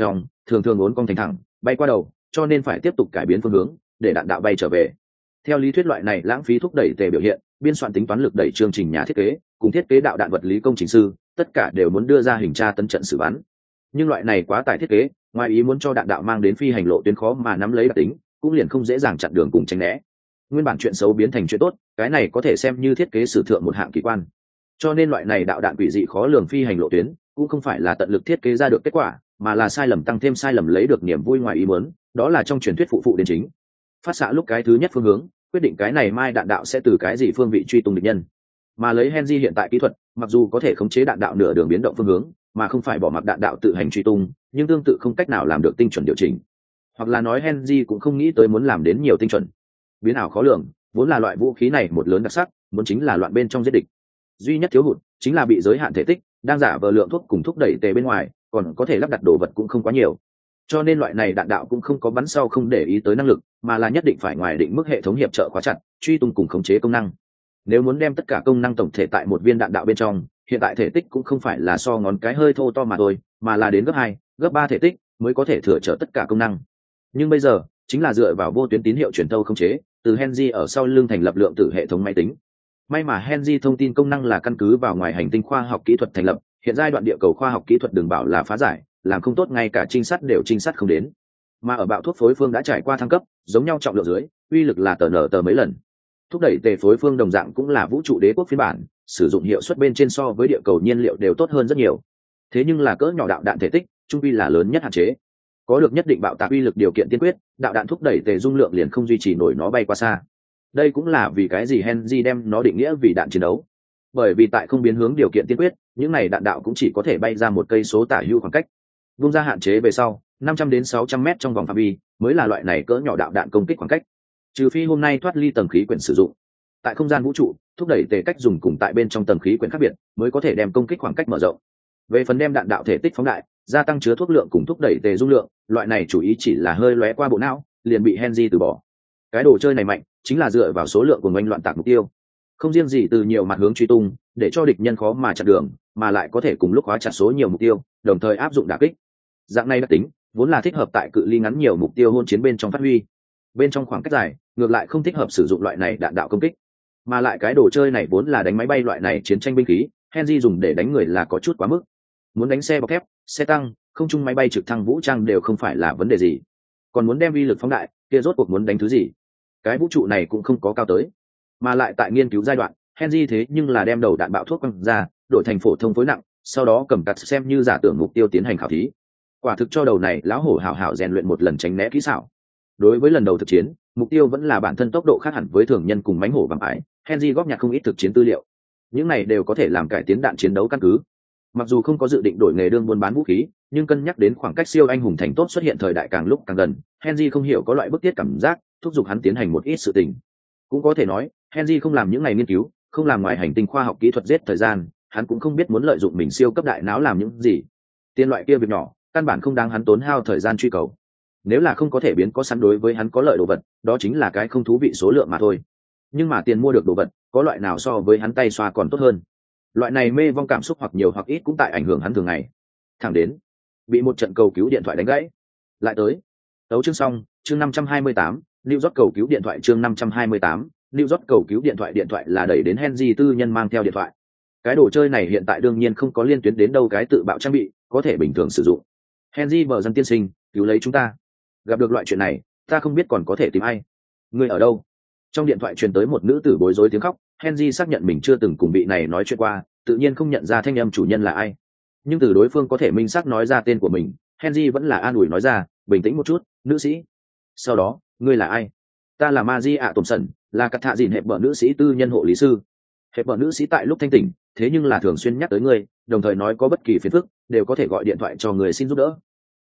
thường thường uốn cong thành thẳng bay qua đầu, cho nên phải tiếp tục cải biến phương hướng để đạn đạo bay trở về. Theo lý thuyết loại này lãng phí thúc đẩy tề biểu hiện, biên soạn tính toán lực đẩy chương trình nhà thiết kế cùng thiết kế đạo đạn vật lý công trình sư tất cả đều muốn đưa ra hình tra tấn trận xử bắn. Nhưng loại này quá tải thiết kế, ngoài ý muốn cho đạn đạo mang đến phi hành lộ tuyến khó mà nắm lấy đặc tính, cũng liền không dễ dàng chặn đường cùng tránh né. Nguyên bản chuyện xấu biến thành chuyện tốt, cái này có thể xem như thiết kế sử thượng một hạng kỳ quan. Cho nên loại này đạo đạn quỷ dị khó lường phi hành lộ tuyến cũng không phải là tận lực thiết kế ra được kết quả, mà là sai lầm tăng thêm sai lầm lấy được niềm vui ngoài ý muốn, đó là trong truyền thuyết phụ đến chính. Phát xạ lúc cái thứ nhất phương hướng, quyết định cái này mai đạn đạo sẽ từ cái gì phương vị truy tung địch nhân. Mà lấy Henry hiện tại kỹ thuật, mặc dù có thể khống chế đạn đạo nửa đường biến động phương hướng, mà không phải bỏ mặc đạn đạo tự hành truy tung, nhưng tương tự không cách nào làm được tinh chuẩn điều chỉnh. Hoặc là nói Henry cũng không nghĩ tới muốn làm đến nhiều tinh chuẩn. Biến ảo khó lường, vốn là loại vũ khí này một lớn đặc sắc, muốn chính là loạn bên trong giết địch. Duy nhất thiếu hụt chính là bị giới hạn thể tích, đang giả vờ lượng thuốc cùng thúc đẩy tề bên ngoài, còn có thể lắp đặt đồ vật cũng không quá nhiều. Cho nên loại này đạn đạo cũng không có bắn sau không để ý tới năng lực, mà là nhất định phải ngoài định mức hệ thống hiệp trợ khóa chặt, truy tung cùng khống chế công năng. Nếu muốn đem tất cả công năng tổng thể tại một viên đạn đạo bên trong, hiện tại thể tích cũng không phải là so ngón cái hơi thô to mà thôi, mà là đến gấp 2, gấp 3 thể tích mới có thể thừa chở tất cả công năng. Nhưng bây giờ, chính là dựa vào vô tuyến tín hiệu truyền thâu khống chế, từ Henry ở sau lưng thành lập lượng tử hệ thống máy tính. May mà Henry thông tin công năng là căn cứ vào ngoài hành tinh khoa học kỹ thuật thành lập, hiện giai đoạn địa cầu khoa học kỹ thuật đừng bảo là phá giải, làm không tốt ngay cả trinh sát đều trinh sát không đến. Mà ở bạo thuốc phối phương đã trải qua thăng cấp, giống nhau trọng lượng dưới, uy lực là tờ nở tờ mấy lần. Thúc đẩy tề phối phương đồng dạng cũng là vũ trụ đế quốc phiên bản, sử dụng hiệu suất bên trên so với địa cầu nhiên liệu đều tốt hơn rất nhiều. Thế nhưng là cỡ nhỏ đạo đạn thể tích, trung quy là lớn nhất hạn chế. Có được nhất định bạo tạc uy lực điều kiện tiên quyết, đạo đạn thúc đẩy tề dung lượng liền không duy trì nổi nó bay qua xa. Đây cũng là vì cái gì Henry đem nó định nghĩa vì đạn chiến đấu. Bởi vì tại không biến hướng điều kiện tiên quyết, những này đạn đạo cũng chỉ có thể bay ra một cây số tả hữu khoảng cách. Vung ra hạn chế về sau, 500 đến 600 mét trong vòng phạm vi mới là loại này cỡ nhỏ đạo đạn công kích khoảng cách. Trừ phi hôm nay thoát ly tầng khí quyển sử dụng. Tại không gian vũ trụ, thúc đẩy tề cách dùng cùng tại bên trong tầng khí quyển khác biệt, mới có thể đem công kích khoảng cách mở rộng. Về phần đem đạn đạo thể tích phóng đại, gia tăng chứa thuốc lượng cùng thúc đẩy tề dung lượng, loại này chủ ý chỉ là hơi lóe qua bộ não, liền bị Henry từ bỏ. Cái đồ chơi này mạnh, chính là dựa vào số lượng của oanh loạn tạc mục tiêu. Không riêng gì từ nhiều mặt hướng truy tung, để cho địch nhân khó mà chặn đường, mà lại có thể cùng lúc khóa chặt số nhiều mục tiêu, đồng thời áp dụng đả kích. Dạng này đặc tính, vốn là thích hợp tại cự ly ngắn nhiều mục tiêu hôn chiến bên trong phát huy. Bên trong khoảng cách dài, ngược lại không thích hợp sử dụng loại này đạn đạo công kích. Mà lại cái đồ chơi này vốn là đánh máy bay loại này chiến tranh binh khí, Henry dùng để đánh người là có chút quá mức. Muốn đánh xe bọc thép, xe tăng, không trung máy bay trực thăng vũ trang đều không phải là vấn đề gì. Còn muốn đem uy lực phóng đại, kia rốt cuộc muốn đánh thứ gì? Cái vũ trụ này cũng không có cao tới. Mà lại tại nghiên cứu giai đoạn, Henry thế nhưng là đem đầu đạn bạo thuốc quăng ra, đổi thành phổ thông phối nặng, sau đó cầm cặt xem như giả tưởng mục tiêu tiến hành khảo thí. Quả thực cho đầu này lão hổ hảo hảo rèn luyện một lần tránh né kỹ xảo. Đối với lần đầu thực chiến, mục tiêu vẫn là bản thân tốc độ khác hẳn với thường nhân cùng mánh hổ bằng ái. Henry góp nhặt không ít thực chiến tư liệu. Những này đều có thể làm cải tiến đạn chiến đấu căn cứ. Mặc dù không có dự định đổi nghề đương buôn bán vũ khí, nhưng cân nhắc đến khoảng cách siêu anh hùng thành tốt xuất hiện thời đại càng lúc càng gần, Henry không hiểu có loại bức thiết cảm giác, thúc giục hắn tiến hành một ít sự tình. Cũng có thể nói, Henry không làm những ngày nghiên cứu, không làm ngoài hành tinh khoa học kỹ thuật giết thời gian, hắn cũng không biết muốn lợi dụng mình siêu cấp đại não làm những gì. Tiền loại kia việc nhỏ, căn bản không đáng hắn tốn hao thời gian truy cầu. Nếu là không có thể biến có sẵn đối với hắn có lợi đồ vật, đó chính là cái không thú vị số lượng mà thôi. Nhưng mà tiền mua được đồ vật, có loại nào so với hắn tay xoa còn tốt hơn. Loại này mê vong cảm xúc hoặc nhiều hoặc ít cũng tại ảnh hưởng hắn thường ngày. Thẳng đến bị một trận cầu cứu điện thoại đánh gãy. Lại tới. Tấu chương xong, chương 528, New York cầu cứu điện thoại chương 528, New York cầu cứu điện thoại là đẩy đến Henry tư nhân mang theo điện thoại. Cái đồ chơi này hiện tại đương nhiên không có liên tuyến đến đâu cái tự bạo trang bị, có thể bình thường sử dụng. Henry bờ dân tiên sinh, cứu lấy chúng ta. Gặp được loại chuyện này, ta không biết còn có thể tìm ai. Người ở đâu? Trong điện thoại truyền tới một nữ tử bối rối tiếng khóc. Henry xác nhận mình chưa từng cùng vị này nói chuyện qua, tự nhiên không nhận ra thanh âm chủ nhân là ai. Nhưng từ đối phương có thể minh xác nói ra tên của mình, Henry vẫn là an ủi nói ra, bình tĩnh một chút, nữ sĩ. Sau đó, ngươi là ai? Ta là Maria Thompson, là cắt thạ dìn hẹp bờ nữ sĩ tư nhân hộ lý sư. Hẹp bờ nữ sĩ tại lúc thanh tỉnh, thế nhưng là thường xuyên nhắc tới ngươi, đồng thời nói có bất kỳ phiền phức đều có thể gọi điện thoại cho người xin giúp đỡ.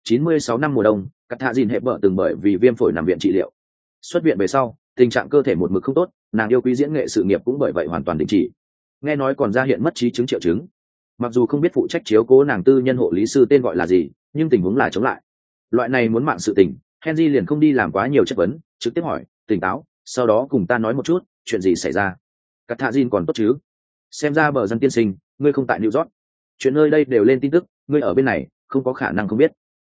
96 năm mùa đông, cắt thạ dìn hẹp bờ từng bởi vì viêm phổi nằm viện trị liệu. Xuất viện về sau, tình trạng cơ thể một mực không tốt, nàng yêu quý diễn nghệ sự nghiệp cũng bởi vậy hoàn toàn đình chỉ. Nghe nói còn ra hiện mất trí chứng triệu chứng. Mặc dù không biết phụ trách chiếu cố nàng tư nhân hộ lý sư tên gọi là gì, nhưng tình huống là chống lại. Loại này muốn mạng sự tình, Henry liền không đi làm quá nhiều chất vấn, trực tiếp hỏi, tỉnh táo, sau đó cùng ta nói một chút, chuyện gì xảy ra. Cắt thạ dìn còn tốt chứ? Xem ra bờ dân tiên sinh, ngươi không tại New York. Chuyện nơi đây đều lên tin tức, ngươi ở bên này, không có khả năng không biết.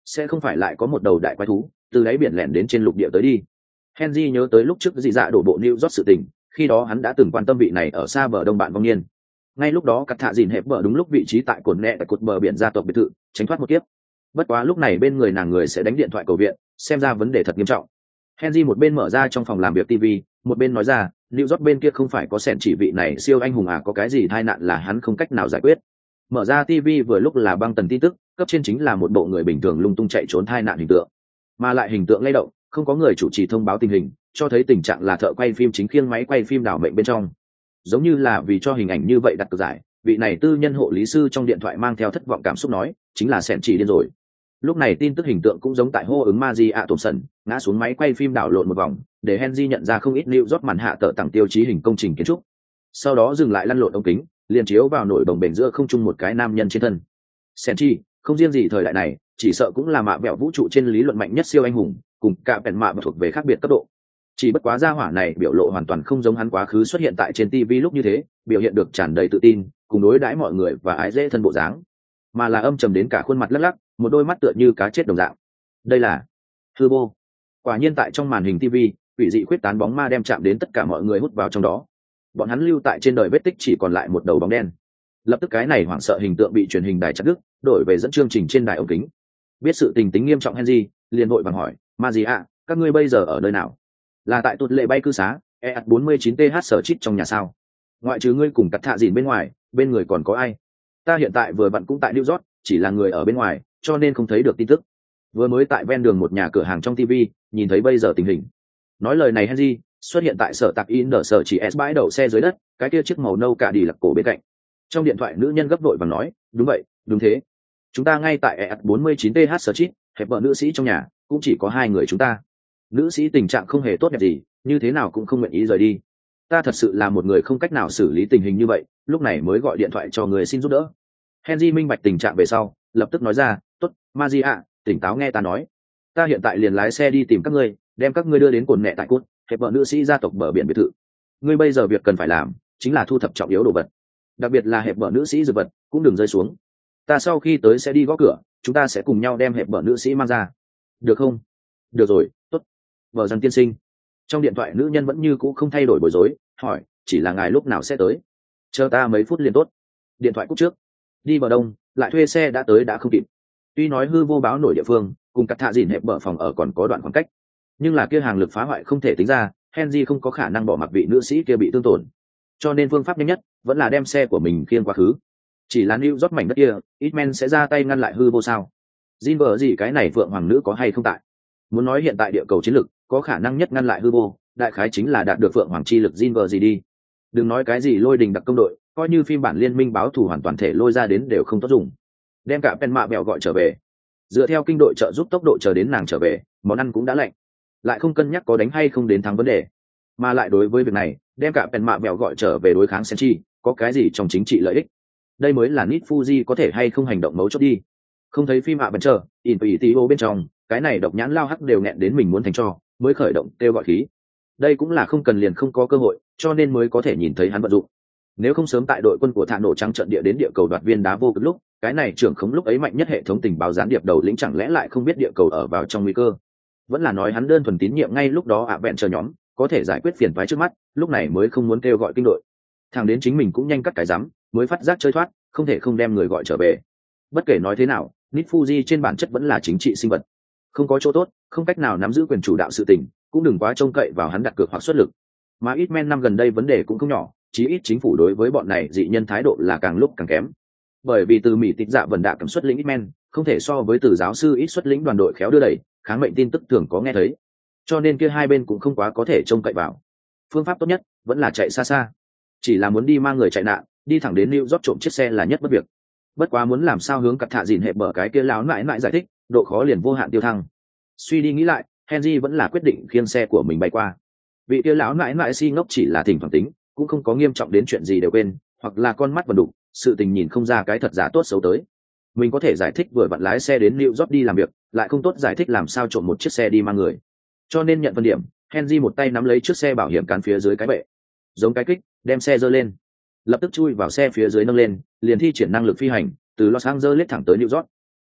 sẽ không phải lại có một đầu đại quái thú từ đáy biển lẻn đến trên lục địa tới đi. Henry nhớ tới lúc trước dị dạ đổ bộ New York sự tình, khi đó hắn đã từng quan tâm vị này ở xa bờ đông bạn vong niên. Ngay lúc đó cắt thạ dìn hẹp bờ đúng lúc vị trí tại cồn nẹ tại cột bờ biển gia tộc biệt thự, tránh thoát một kiếp. Bất quá lúc này bên người nàng người sẽ đánh điện thoại cầu viện, xem ra vấn đề thật nghiêm trọng. Henry một bên mở ra trong phòng làm việc TV, một bên nói ra, New York bên kia không phải có sẻn chỉ vị này siêu anh hùng à, có cái gì tai nạn là hắn không cách nào giải quyết. Mở ra TV vừa lúc là băng tần tin tức, cấp trên chính là một bộ người bình thường lung tung chạy trốn tai nạn hình tượng, mà lại hình tượng lay động, không có người chủ trì thông báo tình hình, cho thấy tình trạng là thợ quay phim chính khiêng máy quay phim đảo mệnh bên trong. Giống như là vì cho hình ảnh như vậy đặt cược giải, vị này tư nhân hộ lý sư trong điện thoại mang theo thất vọng cảm xúc nói, chính là sẻn chỉ điên rồi. Lúc này tin tức hình tượng cũng giống tại hô ứng Maria Thompson, ngã xuống máy quay phim đảo lộn một vòng, để Henry nhận ra không ít New York màn hạ tợ tặng tiêu chí hình công trình kiến trúc. Sau đó dừng lại lăn lộn ống kính, liền chiếu vào nổi đồng bền giữa không trung một cái nam nhân trên thân. Senchi, không riêng gì thời đại này, chỉ sợ cũng là mạ vẹo vũ trụ trên lý luận mạnh nhất siêu anh hùng, cùng cả bèn mạ thuộc về khác biệt cấp độ. Chỉ bất quá gia hỏa này biểu lộ hoàn toàn không giống hắn quá khứ xuất hiện tại trên TV lúc như thế, biểu hiện được tràn đầy tự tin, cùng đối đãi mọi người và ái dễ thân bộ dáng, mà là âm trầm đến cả khuôn mặt lắc lắc, một đôi mắt tựa như cá chết đồng dạng. Đây là hư vô. Quả nhiên tại trong màn hình TV, quỷ dị khuyết tán bóng ma đem chạm đến tất cả mọi người hút vào trong đó. Bọn hắn lưu tại trên đời vết tích chỉ còn lại một đầu bóng đen. Lập tức cái này hoảng sợ hình tượng bị truyền hình đài chặt đứt, đổi về dẫn chương trình trên đài ống kính. Biết sự tình tính nghiêm trọng Henry, liền vội vàng hỏi, Maria, các ngươi bây giờ ở nơi nào? Là tại tụt lệ bay cư xá, EA49TH sở chít trong nhà sao? Ngoại trừ ngươi cùng cắt thạ dìn bên ngoài, bên người còn có ai? Ta hiện tại vừa vặn cũng tại New York, chỉ là người ở bên ngoài, cho nên không thấy được tin tức. Vừa mới tại ven đường một nhà cửa hàng trong TV, nhìn thấy bây giờ tình hình. Nói lời này Henry xuất hiện tại sở tạc in sở chỉ S bãi đậu xe dưới đất, cái kia chiếc màu nâu cả đi lật cổ bên cạnh. Trong điện thoại nữ nhân gấp vội và nói, đúng vậy, đúng thế. Chúng ta ngay tại EA49TH sở chít, hẹp vợ nữ sĩ trong nhà, cũng chỉ có hai người chúng ta. Nữ sĩ tình trạng không hề tốt đẹp gì, như thế nào cũng không nguyện ý rời đi. Ta thật sự là một người không cách nào xử lý tình hình như vậy, lúc này mới gọi điện thoại cho người xin giúp đỡ. Henry minh bạch tình trạng về sau, lập tức nói ra, tốt, Maria, tỉnh táo nghe ta nói. Ta hiện tại liền lái xe đi tìm các ngươi, đem các ngươi đưa đến cồn nẹ tại cốt, hẹp vợ nữ sĩ gia tộc bờ biển biệt thự. Ngươi bây giờ việc cần phải làm, chính là thu thập trọng yếu đồ vật. Đặc biệt là hẹp vợ nữ sĩ dược vật, cũng đừng rơi xuống. Ta sau khi tới sẽ đi gõ cửa, chúng ta sẽ cùng nhau đem hẹp vợ nữ sĩ mang ra. Được không? Được rồi, tốt. Vợ rằng tiên sinh. Trong điện thoại nữ nhân vẫn như cũ không thay đổi bối rối, hỏi, chỉ là ngài lúc nào sẽ tới? Chờ ta mấy phút liền tốt. Điện thoại cúp trước. Đi bờ đông, lại thuê xe đã tới đã không kịp. Tuy nói hư vô báo nổi địa phương, cùng cắt thạ dìn hẹp bờ phòng ở còn có đoạn khoảng cách, nhưng là kia hàng lực phá hoại không thể tính ra, Henry không có khả năng bỏ mặc vị nữ sĩ kia bị thương tổn, cho nên phương pháp nhanh nhất vẫn là đem xe của mình khiêng quá khứ. Chỉ là New York mảnh đất kia, Hitman sẽ ra tay ngăn lại hư vô sao? Jin vợ gì cái này vượng hoàng nữ có hay không tại? Muốn nói hiện tại địa cầu chiến lực có khả năng nhất ngăn lại hư vô, đại khái chính là đạt được vượng hoàng chi lực Jin vợ gì đi. Đừng nói cái gì lôi đình đặc công đội, coi như phim bản liên minh báo thù hoàn toàn thể lôi ra đến đều không tốt dùng. Đem cả pen mạ bèo gọi trở về, dựa theo kinh đội trợ giúp tốc độ chờ đến nàng trở về, món ăn cũng đã lạnh, lại không cân nhắc có đánh hay không đến thắng vấn đề, mà lại đối với việc này đem cả pen mạ bèo gọi trở về đối kháng Senchi, có cái gì trong chính trị lợi ích? Đây mới là Nit Fuji có thể hay không hành động mấu chốt đi. Không thấy phim bần chờ Infinity bên trong, cái này độc nhãn lao hắc đều nghẹn đến mình muốn thành cho, mới khởi động kêu gọi khí. Đây cũng là không cần liền không có cơ hội, cho nên mới có thể nhìn thấy hắn vận dụng. Nếu không sớm tại đội quân của Thạ Nổ trắng trận địa đến địa cầu đoạt viên đá vô cực lúc, cái này trưởng khống lúc ấy mạnh nhất hệ thống tình báo gián điệp đầu lĩnh chẳng lẽ lại không biết địa cầu ở vào trong nguy cơ? Vẫn là nói hắn đơn thuần tín nhiệm ngay lúc đó vẹn chờ nhóm có thể giải quyết phiền toái trước mắt, lúc này mới không muốn kêu gọi kinh đội. Thằng đến chính mình cũng nhanh cắt cái rắm, mới phát giác chơi thoát, không thể không đem người gọi trở về. Bất kể nói thế nào, Nit Fuji trên bản chất vẫn là chính trị sinh vật, không có chỗ tốt, không cách nào nắm giữ quyền chủ đạo sự tình, cũng đừng quá trông cậy vào hắn đặt cược hoặc xuất lực. Mà ít men năm gần đây vấn đề cũng không nhỏ, chí ít chính phủ đối với bọn này dị nhân thái độ là càng lúc càng kém. Bởi vì từ Mỹ tịch dạ vần đạ cầm xuất lĩnh ít men, không thể so với từ giáo sư ít xuất lĩnh đoàn đội khéo đưa đẩy, kháng mệnh tin tức thường có nghe thấy, cho nên kia hai bên cũng không quá có thể trông cậy vào. Phương pháp tốt nhất vẫn là chạy xa xa, chỉ là muốn đi mang người chạy nạn, đi thẳng đến New York trộm chiếc xe là nhất bất việc. Bất quá muốn làm sao hướng cặp thạ dìn hệ bờ cái kia láo mãi mãi giải thích, độ khó liền vô hạn tiêu thăng. Suy đi nghĩ lại, Henry vẫn là quyết định khiêng xe của mình bay qua. Vị kia lão mãi mãi si ngốc chỉ là thỉnh thoảng tính, cũng không có nghiêm trọng đến chuyện gì đều quên, hoặc là con mắt vần đục, sự tình nhìn không ra cái thật giả tốt xấu tới. Mình có thể giải thích vừa vặn lái xe đến New York đi làm việc, lại không tốt giải thích làm sao trộm một chiếc xe đi mang người. Cho nên nhận phân điểm, Henry một tay nắm lấy chiếc xe bảo hiểm cán phía dưới cái bệ, giống cái kích, đem xe giơ lên, lập tức chui vào xe phía dưới nâng lên, liền thi triển năng lực phi hành, từ Los Angeles thẳng tới New York.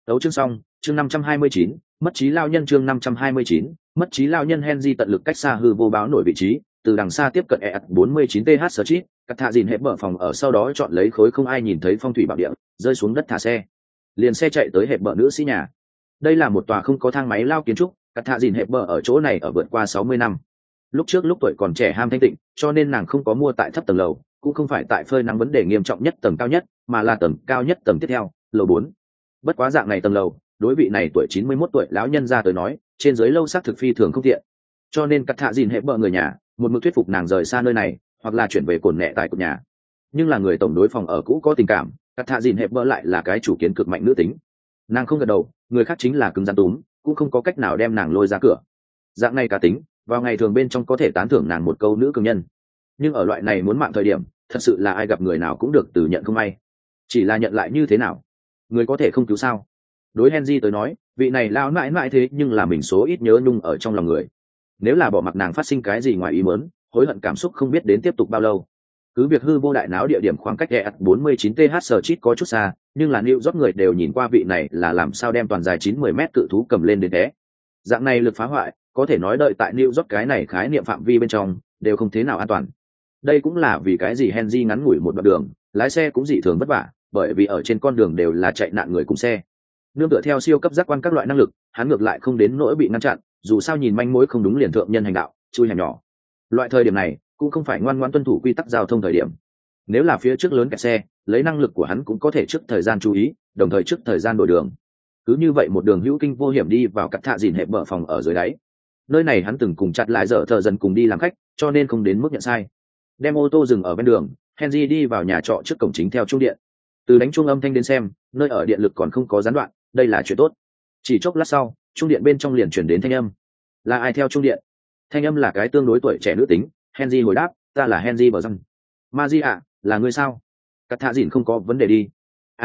Đấu chương xong, chương 529, mất trí lao nhân chương 529, mất trí lao nhân. Henry tận lực cách xa hư vô báo nổi vị trí, từ đằng xa tiếp cận ES49TH Street, cắt thạ dìn hẹp bờ phòng ở, sau đó chọn lấy khối không ai nhìn thấy phong thủy bảo địa, rơi xuống đất thả xe. Liền xe chạy tới hẹp bờ nữ sĩ nhà. Đây là một tòa không có thang máy lao kiến trúc, cắt thạ dìn hẹp bờ ở chỗ này ở vượt qua 60 năm. Lúc trước lúc tuổi còn trẻ ham thanh tịnh, cho nên nàng không có mua tại thấp tầng lầu, cũng không phải tại phơi nắng vấn đề nghiêm trọng nhất tầng cao nhất, mà là tầng cao nhất tầng tiếp theo, lầu 4. Bất quá dạng này tầng lầu, đối vị này tuổi 91 tuổi lão nhân ra tới nói, trên dưới lâu xác thực phi thường không tiện. Cho nên cắt thạ dìn hẹp bờ người nhà, một mực thuyết phục nàng rời xa nơi này, hoặc là chuyển về cồn nẹ tại của nhà. Nhưng là người tổng đối phòng ở cũ có tình cảm, cắt thạ dìn hẹp bờ lại là cái chủ kiến cực mạnh nữ tính. Nàng không gật đầu, người khác chính là cứng rắn túm, cũng không có cách nào đem nàng lôi ra cửa. Dạng này cá tính, vào ngày thường bên trong có thể tán thưởng nàng một câu nữ cường nhân, nhưng ở loại này muốn mạng thời điểm, thật sự là ai gặp người nào cũng được từ nhận không may. Chỉ là nhận lại như thế nào, người có thể không cứu sao? Đối Henry tới nói, vị này lao mãi mãi thế nhưng là mình số ít nhớ nhung ở trong lòng người. Nếu là bỏ mặc nàng phát sinh cái gì ngoài ý muốn, hối hận cảm xúc không biết đến tiếp tục bao lâu. Cứ việc hư vô đại náo địa điểm khoảng cách ES49TH Street có chút xa, nhưng là New York người đều nhìn qua vị này là làm sao đem toàn dài 90 mét cự thú cầm lên đến thế. Dạng này lực phá hoại, có thể nói đợi tại New York cái này khái niệm phạm vi bên trong đều không thế nào an toàn. Đây cũng là vì cái gì Henry ngắn ngủi một đoạn đường, lái xe cũng dị thường vất vả, bởi vì ở trên con đường đều là chạy nạn người cùng xe. Nương tựa theo siêu cấp giác quan các loại năng lực, hắn ngược lại không đến nỗi bị ngăn chặn, dù sao nhìn manh mối không đúng liền thượng nhân hành đạo, chui hẻm nhỏ. Loại thời điểm này cũng không phải ngoan ngoãn tuân thủ quy tắc giao thông thời điểm. Nếu là phía trước lớn kẹt xe, lấy năng lực của hắn cũng có thể trước thời gian chú ý, đồng thời trước thời gian đổi đường. Cứ như vậy một đường hữu kinh vô hiểm đi vào cắt thạ dìn hẹp bờ phòng ở dưới đáy. Nơi này hắn từng cùng chặt lại dở thợ dần cùng đi làm khách, cho nên không đến mức nhận sai. Đem ô tô dừng ở bên đường, Henry đi vào nhà trọ trước cổng chính theo trung điện. Từ đánh chuông âm thanh đến xem, nơi ở điện lực còn không có gián đoạn, đây là chuyện tốt. Chỉ chốc lát sau, trung điện bên trong liền chuyển đến thanh âm. Là ai theo trung điện? Thanh âm là cái tương đối tuổi trẻ nữ tính. Henry hồi đáp, ta là Henry bờ răng. Maria, là ngươi sao? Cắt thạ dìn không có vấn đề đi.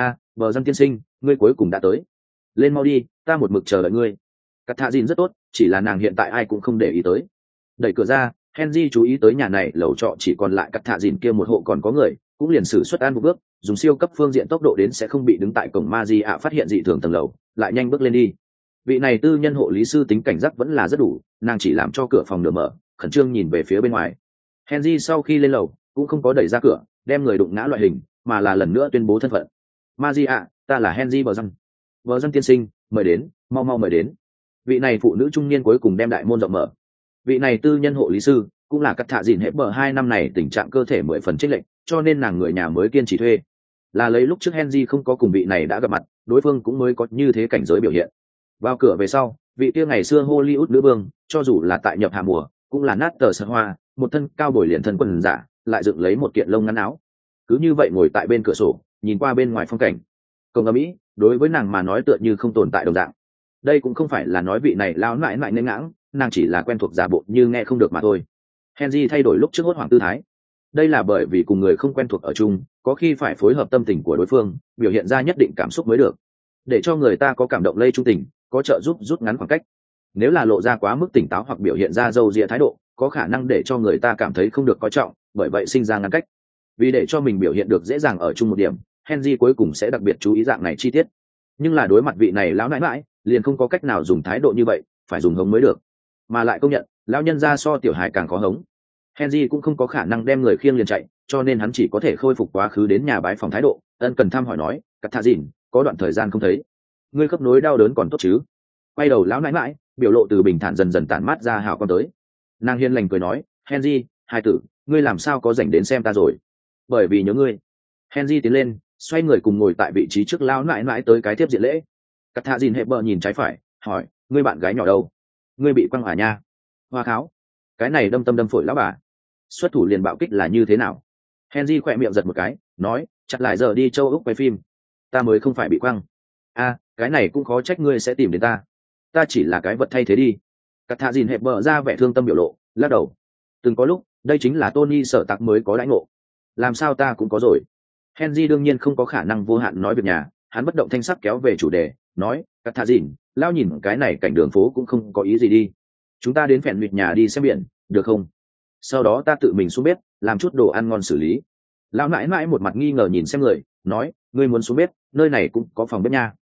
Bờ răng tiên sinh, ngươi cuối cùng đã tới. Lên mau đi, ta một mực chờ đợi ngươi. Cắt thạ dìn rất tốt, chỉ là nàng hiện tại ai cũng không để ý tới. Đẩy cửa ra, Henry chú ý tới nhà này lầu trọ chỉ còn lại cắt thạ dìn kia một hộ còn có người, cũng liền sử xuất an một bước, dùng siêu cấp phương diện tốc độ đến sẽ không bị đứng tại cổng Maria phát hiện dị thường tầng lầu, lại nhanh bước lên đi. Vị này tư nhân hộ lý sư tính cảnh giác vẫn là rất đủ, nàng chỉ làm cho cửa phòng nửa mở, khẩn trương nhìn về phía bên ngoài. Henry sau khi lên lầu cũng không có đẩy ra cửa, đem người đụng ngã loại hình, mà là lần nữa tuyên bố thân phận. Maria, ta là Henry bờ răng. Bờ răng tiên sinh, mời đến, mau mau mời đến. Vị này phụ nữ trung niên cuối cùng đem đại môn rộng mở. Vị này tư nhân hộ lý sư cũng là cắt thạ dìn hẹp bờ 2 năm này tình trạng cơ thể 10 phần chênh lệch, cho nên nàng người nhà mới kiên trì thuê. Là lấy lúc trước Henry không có cùng vị này đã gặp mặt, đối phương cũng mới có như thế cảnh giới biểu hiện. Vào cửa về sau, vị kia ngày xưa Hollywood nữ vương, cho dù là tại nhập hạ mùa, cũng là nát tờ sơ hoa, một thân cao bồi liền thân quần giả, lại dựng lấy một kiện lông ngắn áo. Cứ như vậy ngồi tại bên cửa sổ, nhìn qua bên ngoài phong cảnh. Công âm ý, đối với nàng mà nói tựa như không tồn tại đồng dạng. Đây cũng không phải là nói vị này lao nại nên ngãng, nàng chỉ là quen thuộc giả bộ như nghe không được mà thôi. Henry thay đổi lúc trước hốt hoảng tư thái. Đây là bởi vì cùng người không quen thuộc ở chung, có khi phải phối hợp tâm tình của đối phương, biểu hiện ra nhất định cảm xúc mới được, để cho người ta có cảm động lây trung tình, có trợ giúp rút ngắn khoảng cách. Nếu là lộ ra quá mức tỉnh táo hoặc biểu hiện ra râu ria thái độ, có khả năng để cho người ta cảm thấy không được coi trọng, bởi vậy sinh ra ngăn cách. Vì để cho mình biểu hiện được dễ dàng ở chung một điểm, Henry cuối cùng sẽ đặc biệt chú ý dạng này chi tiết. Nhưng là đối mặt vị này lão nãi nãi, liền không có cách nào dùng thái độ như vậy, phải dùng hống mới được. Mà lại công nhận, lão nhân ra so tiểu hài càng khó hống. Henry cũng không có khả năng đem người khiêng liền chạy, cho nên hắn chỉ có thể khôi phục quá khứ đến nhà bái phòng thái độ, ân cần thăm hỏi nói, cắt thạ dìn, có đoạn thời gian không thấy, ngươi khớp nối đau đớn còn tốt chứ? Quay đầu lão nãi nãi, biểu lộ từ bình thản dần dần tản mát ra hào con tới. Nàng hiền lành cười nói, Henry, hai tử, ngươi làm sao có rảnh đến xem ta rồi? Bởi vì nhớ ngươi. Henry tiến lên, xoay người cùng ngồi tại vị trí trước lão nãi nãi tới cái tiếp diện lễ. Cắt thạ dìn hẹp bờ nhìn trái phải, hỏi, ngươi bạn gái nhỏ đâu? Ngươi bị quăng à nha? Hoa kháo. Cái này đâm tâm đâm phổi lão bà. Xuất thủ liền bạo kích là như thế nào? Henry khỏe miệng giật một cái, nói, chặt lại giờ đi châu Úc quay phim. Ta mới không phải bị quăng. Cái này cũng khó trách ngươi sẽ tìm đến ta. Ta chỉ là cái vật thay thế đi. Cắt thạ dìn hẹp bờ ra vẻ thương tâm biểu lộ, lắc đầu. Từng có lúc, đây chính là Tony sở tặc mới có đãi ngộ. Làm sao ta cũng có rồi. Henry đương nhiên không có khả năng vô hạn nói việc nhà, hắn bất động thanh sắc kéo về chủ đề, nói, cắt thạ dìn, lao nhìn cái này cảnh đường phố cũng không có ý gì đi. Chúng ta đến phèn mịt nhà đi xem biển, được không? Sau đó ta tự mình xuống bếp, làm chút đồ ăn ngon xử lý. Lão nãi nãi một mặt nghi ngờ nhìn xem người, nói, ngươi muốn xuống bếp, nơi này cũng có phòng bếp nha.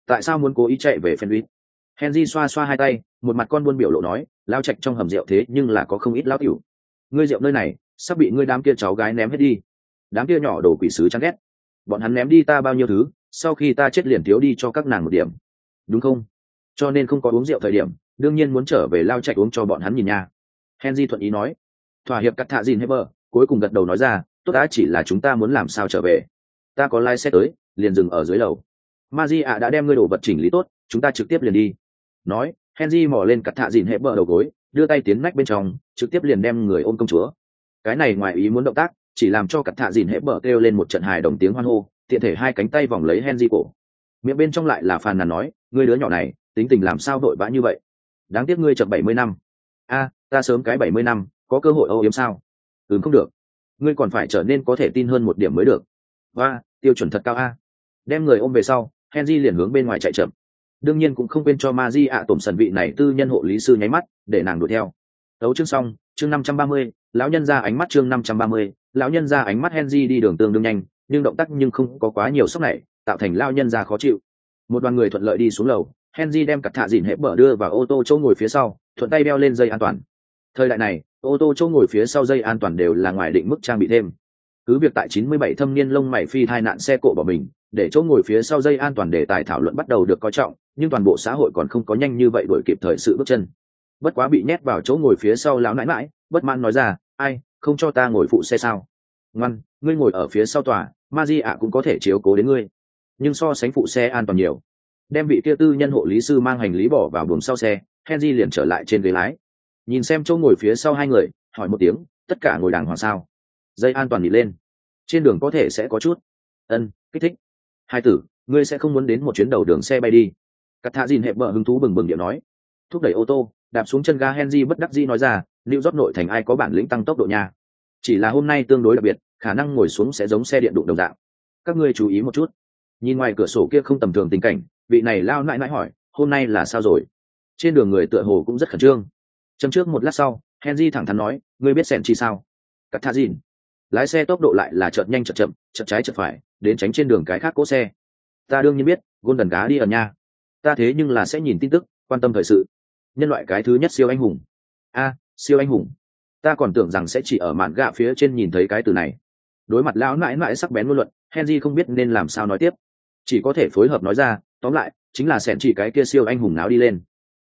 Tại sao muốn cố ý chạy về Fenway? Henry xoa xoa hai tay, một mặt con buôn biểu lộ nói, lao trạch trong hầm rượu thế nhưng là có không ít lao tiểu. Ngươi rượu nơi này, sắp bị ngươi đám kia cháu gái ném hết đi. Đám kia nhỏ đồ quỷ sứ chán ghét. Bọn hắn ném đi ta bao nhiêu thứ, sau khi ta chết liền thiếu đi cho các nàng một điểm. Đúng không? Cho nên không có uống rượu thời điểm, đương nhiên muốn trở về lao trạch uống cho bọn hắn nhìn nha. Henry thuận ý nói. Thỏa hiệp cắt thạ gìn Heber, cuối cùng gật đầu nói ra, tốt đã, chỉ là chúng ta muốn làm sao trở về. Ta có lái xe tới, liền dừng ở dưới lầu. Maria đã đem ngươi đồ vật chỉnh lý tốt, chúng ta trực tiếp liền đi. Nói, Henry mò lên cắt thạ dìn hệ bờ đầu gối, đưa tay tiến nách bên trong, trực tiếp liền đem người ôm công chúa. Cái này ngoài ý muốn động tác, chỉ làm cho cắt thạ dìn hệ bờ kêu lên một trận hài đồng tiếng hoan hô, tiện thể hai cánh tay vòng lấy Henry cổ. Miệng bên trong lại là phàn nàn nói, ngươi đứa nhỏ này, tính tình làm sao vội vã như vậy? Đáng tiếc ngươi chậm 70 năm. A, ta sớm cái 70 năm, có cơ hội âu yếm sao? Không được. Ngươi còn phải trở nên có thể tin hơn một điểm mới được. Và, tiêu chuẩn thật cao a. Đem người ôm về sau, Henry liền hướng bên ngoài chạy chậm. Đương nhiên cũng không quên cho Maria tổm sần vị này tư nhân hộ lý sư nháy mắt, để nàng đuổi theo. Đấu chương xong, chương 530, lão nhân ra ánh mắt chương 530, lão nhân ra ánh mắt Henry đi đường tương đương nhanh, nhưng động tác nhưng không có quá nhiều sốc này, tạo thành lão nhân ra khó chịu. Một đoàn người thuận lợi đi xuống lầu, Henry đem cặp thạ dìn hệ bờ đưa vào ô tô chỗ ngồi phía sau, thuận tay đeo lên dây an toàn. Thời đại này, ô tô chỗ ngồi phía sau dây an toàn đều là ngoài định mức trang bị thêm. Cứ việc tại 97 thâm niên lông mày phi thai nạn xe cộ bỏ mình, để chỗ ngồi phía sau dây an toàn đề tài thảo luận bắt đầu được coi trọng, nhưng toàn bộ xã hội còn không có nhanh như vậy đuổi kịp thời sự bước chân. Bất quá bị nhét vào chỗ ngồi phía sau lão nãi nãi, bất mãn nói ra, ai, không cho ta ngồi phụ xe sao? Ngoan, ngươi ngồi ở phía sau tòa, Maria cũng có thể chiếu cố đến ngươi. Nhưng so sánh phụ xe an toàn nhiều. Đem vị kia tư nhân hộ lý sư mang hành lý bỏ vào buồng sau xe, Henry liền trở lại trên ghế lái. Nhìn xem chỗ ngồi phía sau hai người, hỏi một tiếng, tất cả ngồi đàng hoàng sao? Dây an toàn nhịn lên. Trên đường có thể sẽ có chút kích thích. Hai tử, ngươi sẽ không muốn đến một chuyến đầu đường xe bay đi. Cắt thạ dìn hẹp bờ hứng thú bừng bừng điệu nói. Thúc đẩy ô tô, đạp xuống chân ga, Henry bất đắc dĩ nói ra, New York nội thành ai có bản lĩnh tăng tốc độ nha. Chỉ là hôm nay tương đối đặc biệt, khả năng ngồi xuống sẽ giống xe điện đụng đồng dạng. Các ngươi chú ý một chút. Nhìn ngoài cửa sổ kia không tầm thường tình cảnh, vị này lao nãi nãi hỏi, hôm nay là sao rồi? Trên đường người tựa hồ cũng rất khẩn trương. Châm trước một lát sau, Henry thẳng thắn nói, ngươi biết sẹn chi sao? Cắt thạ dìn. Lái xe tốc độ lại là chợt nhanh chợt chậm, chợt trái chợt phải, đến tránh trên đường cái khác cỗ xe. Ta đương nhiên biết, Golden cá đi ở nha. Ta thế nhưng là sẽ nhìn tin tức, quan tâm thời sự. Nhân loại cái thứ nhất siêu anh hùng. Siêu anh hùng. Ta còn tưởng rằng sẽ chỉ ở mạn gạ phía trên nhìn thấy cái từ này. Đối mặt lão nãi nãi sắc bén ngôn luận, Henry không biết nên làm sao nói tiếp, chỉ có thể phối hợp nói ra, tóm lại, chính là sẹn chỉ cái kia siêu anh hùng náo đi lên.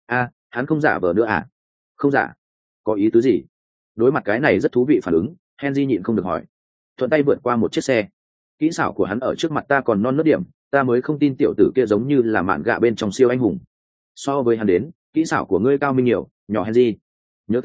Hắn không giả vờ nữa à? Không giả. Có ý tứ gì? Đối mặt cái này rất thú vị phản ứng, Henry nhịn không được hỏi. Thuận tay vượt qua một chiếc xe. Kỹ xảo của hắn ở trước mặt ta còn non nớt điểm, ta mới không tin tiểu tử kia giống như là mạn gạ bên trong siêu anh hùng. So với hắn đến, kỹ xảo của ngươi cao minh nhiều, nhỏ Henry. Nhớ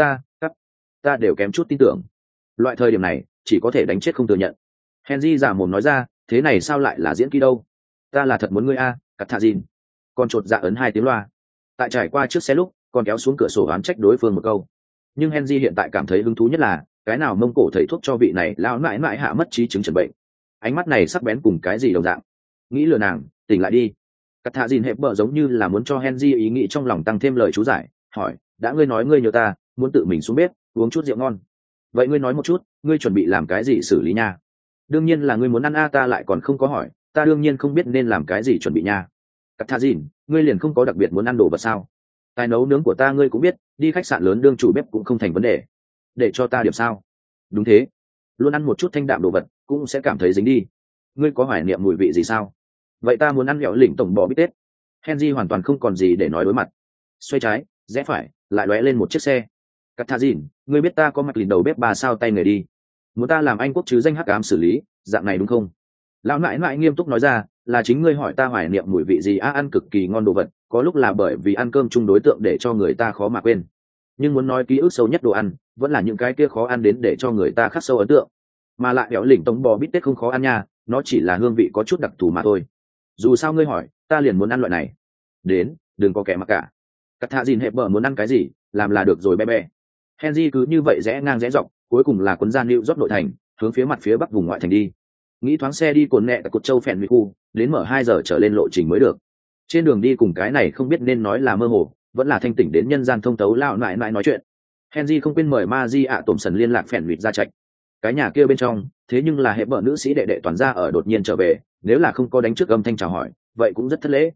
ta đều kém chút tin tưởng. Loại thời điểm này, chỉ có thể đánh chết không thừa nhận. Henry giả mồm nói ra, thế này sao lại là diễn kỹ đâu? Ta là thật muốn ngươi cắt thạ dìn. Còn chột dạ ấn hai tiếng loa. Tại trải qua trước xe lúc, còn kéo xuống cửa sổ oán trách đối phương một câu. Nhưng Henry hiện tại cảm thấy hứng thú nhất là, cái nào mông cổ thầy thuốc cho vị này lão nãi nãi hạ mất trí chứng chẩn bệnh. Ánh mắt này sắc bén cùng cái gì đồng dạng. Nghĩ lừa nàng, tỉnh lại đi. Cắt thạ dìn hẹp bờ giống như là muốn cho Henry ý nghĩ trong lòng tăng thêm lời chú giải, hỏi, đã ngươi nói ngươi nhờ ta, muốn tự mình xuống bếp, uống chút rượu ngon. Vậy ngươi nói một chút, ngươi chuẩn bị làm cái gì xử lý nha? Đương nhiên là ngươi muốn ăn ta lại còn không có hỏi, ta đương nhiên không biết nên làm cái gì chuẩn bị nha. Cắt thạ dìn, ngươi liền không có đặc biệt muốn ăn đồ vật sao? Tài nấu nướng của ta ngươi cũng biết, đi khách sạn lớn đương chủ bếp cũng không thành vấn đề. Để cho ta điểm sao? Đúng thế, luôn ăn một chút thanh đạm đồ vật cũng sẽ cảm thấy dính đi. Ngươi có hoài niệm mùi vị gì sao? Vậy ta muốn ăn hẻo lỉnh tổng bò bít tết. Henry hoàn toàn không còn gì để nói đối mặt. Xoay trái, rẽ phải, lại lóe lên một chiếc xe. Cắt thạ dìn, ngươi biết ta có mặt lìn đầu bếp 3 sao tay nghề đi. Muốn ta làm Anh quốc chứ danh hắc ám xử lý, dạng này đúng không? Lão nãi nãi nghiêm túc nói ra, là chính ngươi hỏi ta hoài niệm mùi vị gì ăn cực kỳ ngon đồ vật, có lúc là bởi vì ăn cơm chung đối tượng để cho người ta khó mà quên. Nhưng muốn nói ký ức sâu nhất đồ ăn, vẫn là những cái kia khó ăn đến để cho người ta khắc sâu ấn tượng. Mà lại béo lỉnh tống bò bít tết không khó ăn nha, nó chỉ là hương vị có chút đặc thù mà thôi. Dù sao ngươi hỏi, ta liền muốn ăn loại này. Đến, đừng có kẻ mặc cả. Cắt thạ dìn hẹp bờ muốn ăn cái gì, làm là được rồi bé bé. Henry cứ như vậy rẽ ngang rẽ dọc, cuối cùng là cuốn ra New York nội thành, hướng phía mặt phía bắc vùng ngoại thành đi. Nghĩ thoáng xe đi cồn nẹ tại cột châu phèn mỹ khu, đến mở 2 giờ trở lên lộ trình mới được. Trên đường đi cùng cái này không biết nên nói là mơ hồ, vẫn là thanh tỉnh đến nhân gian thông tấu lao nại nại nói chuyện. Henry không quên mời Maria tổm sần liên lạc phèn vịt ra trạch. Cái nhà kia bên trong, thế nhưng là hệ bợ nữ sĩ đệ đệ toàn gia ở đột nhiên trở về, nếu là không có đánh trước âm thanh chào hỏi, vậy cũng rất thất lễ.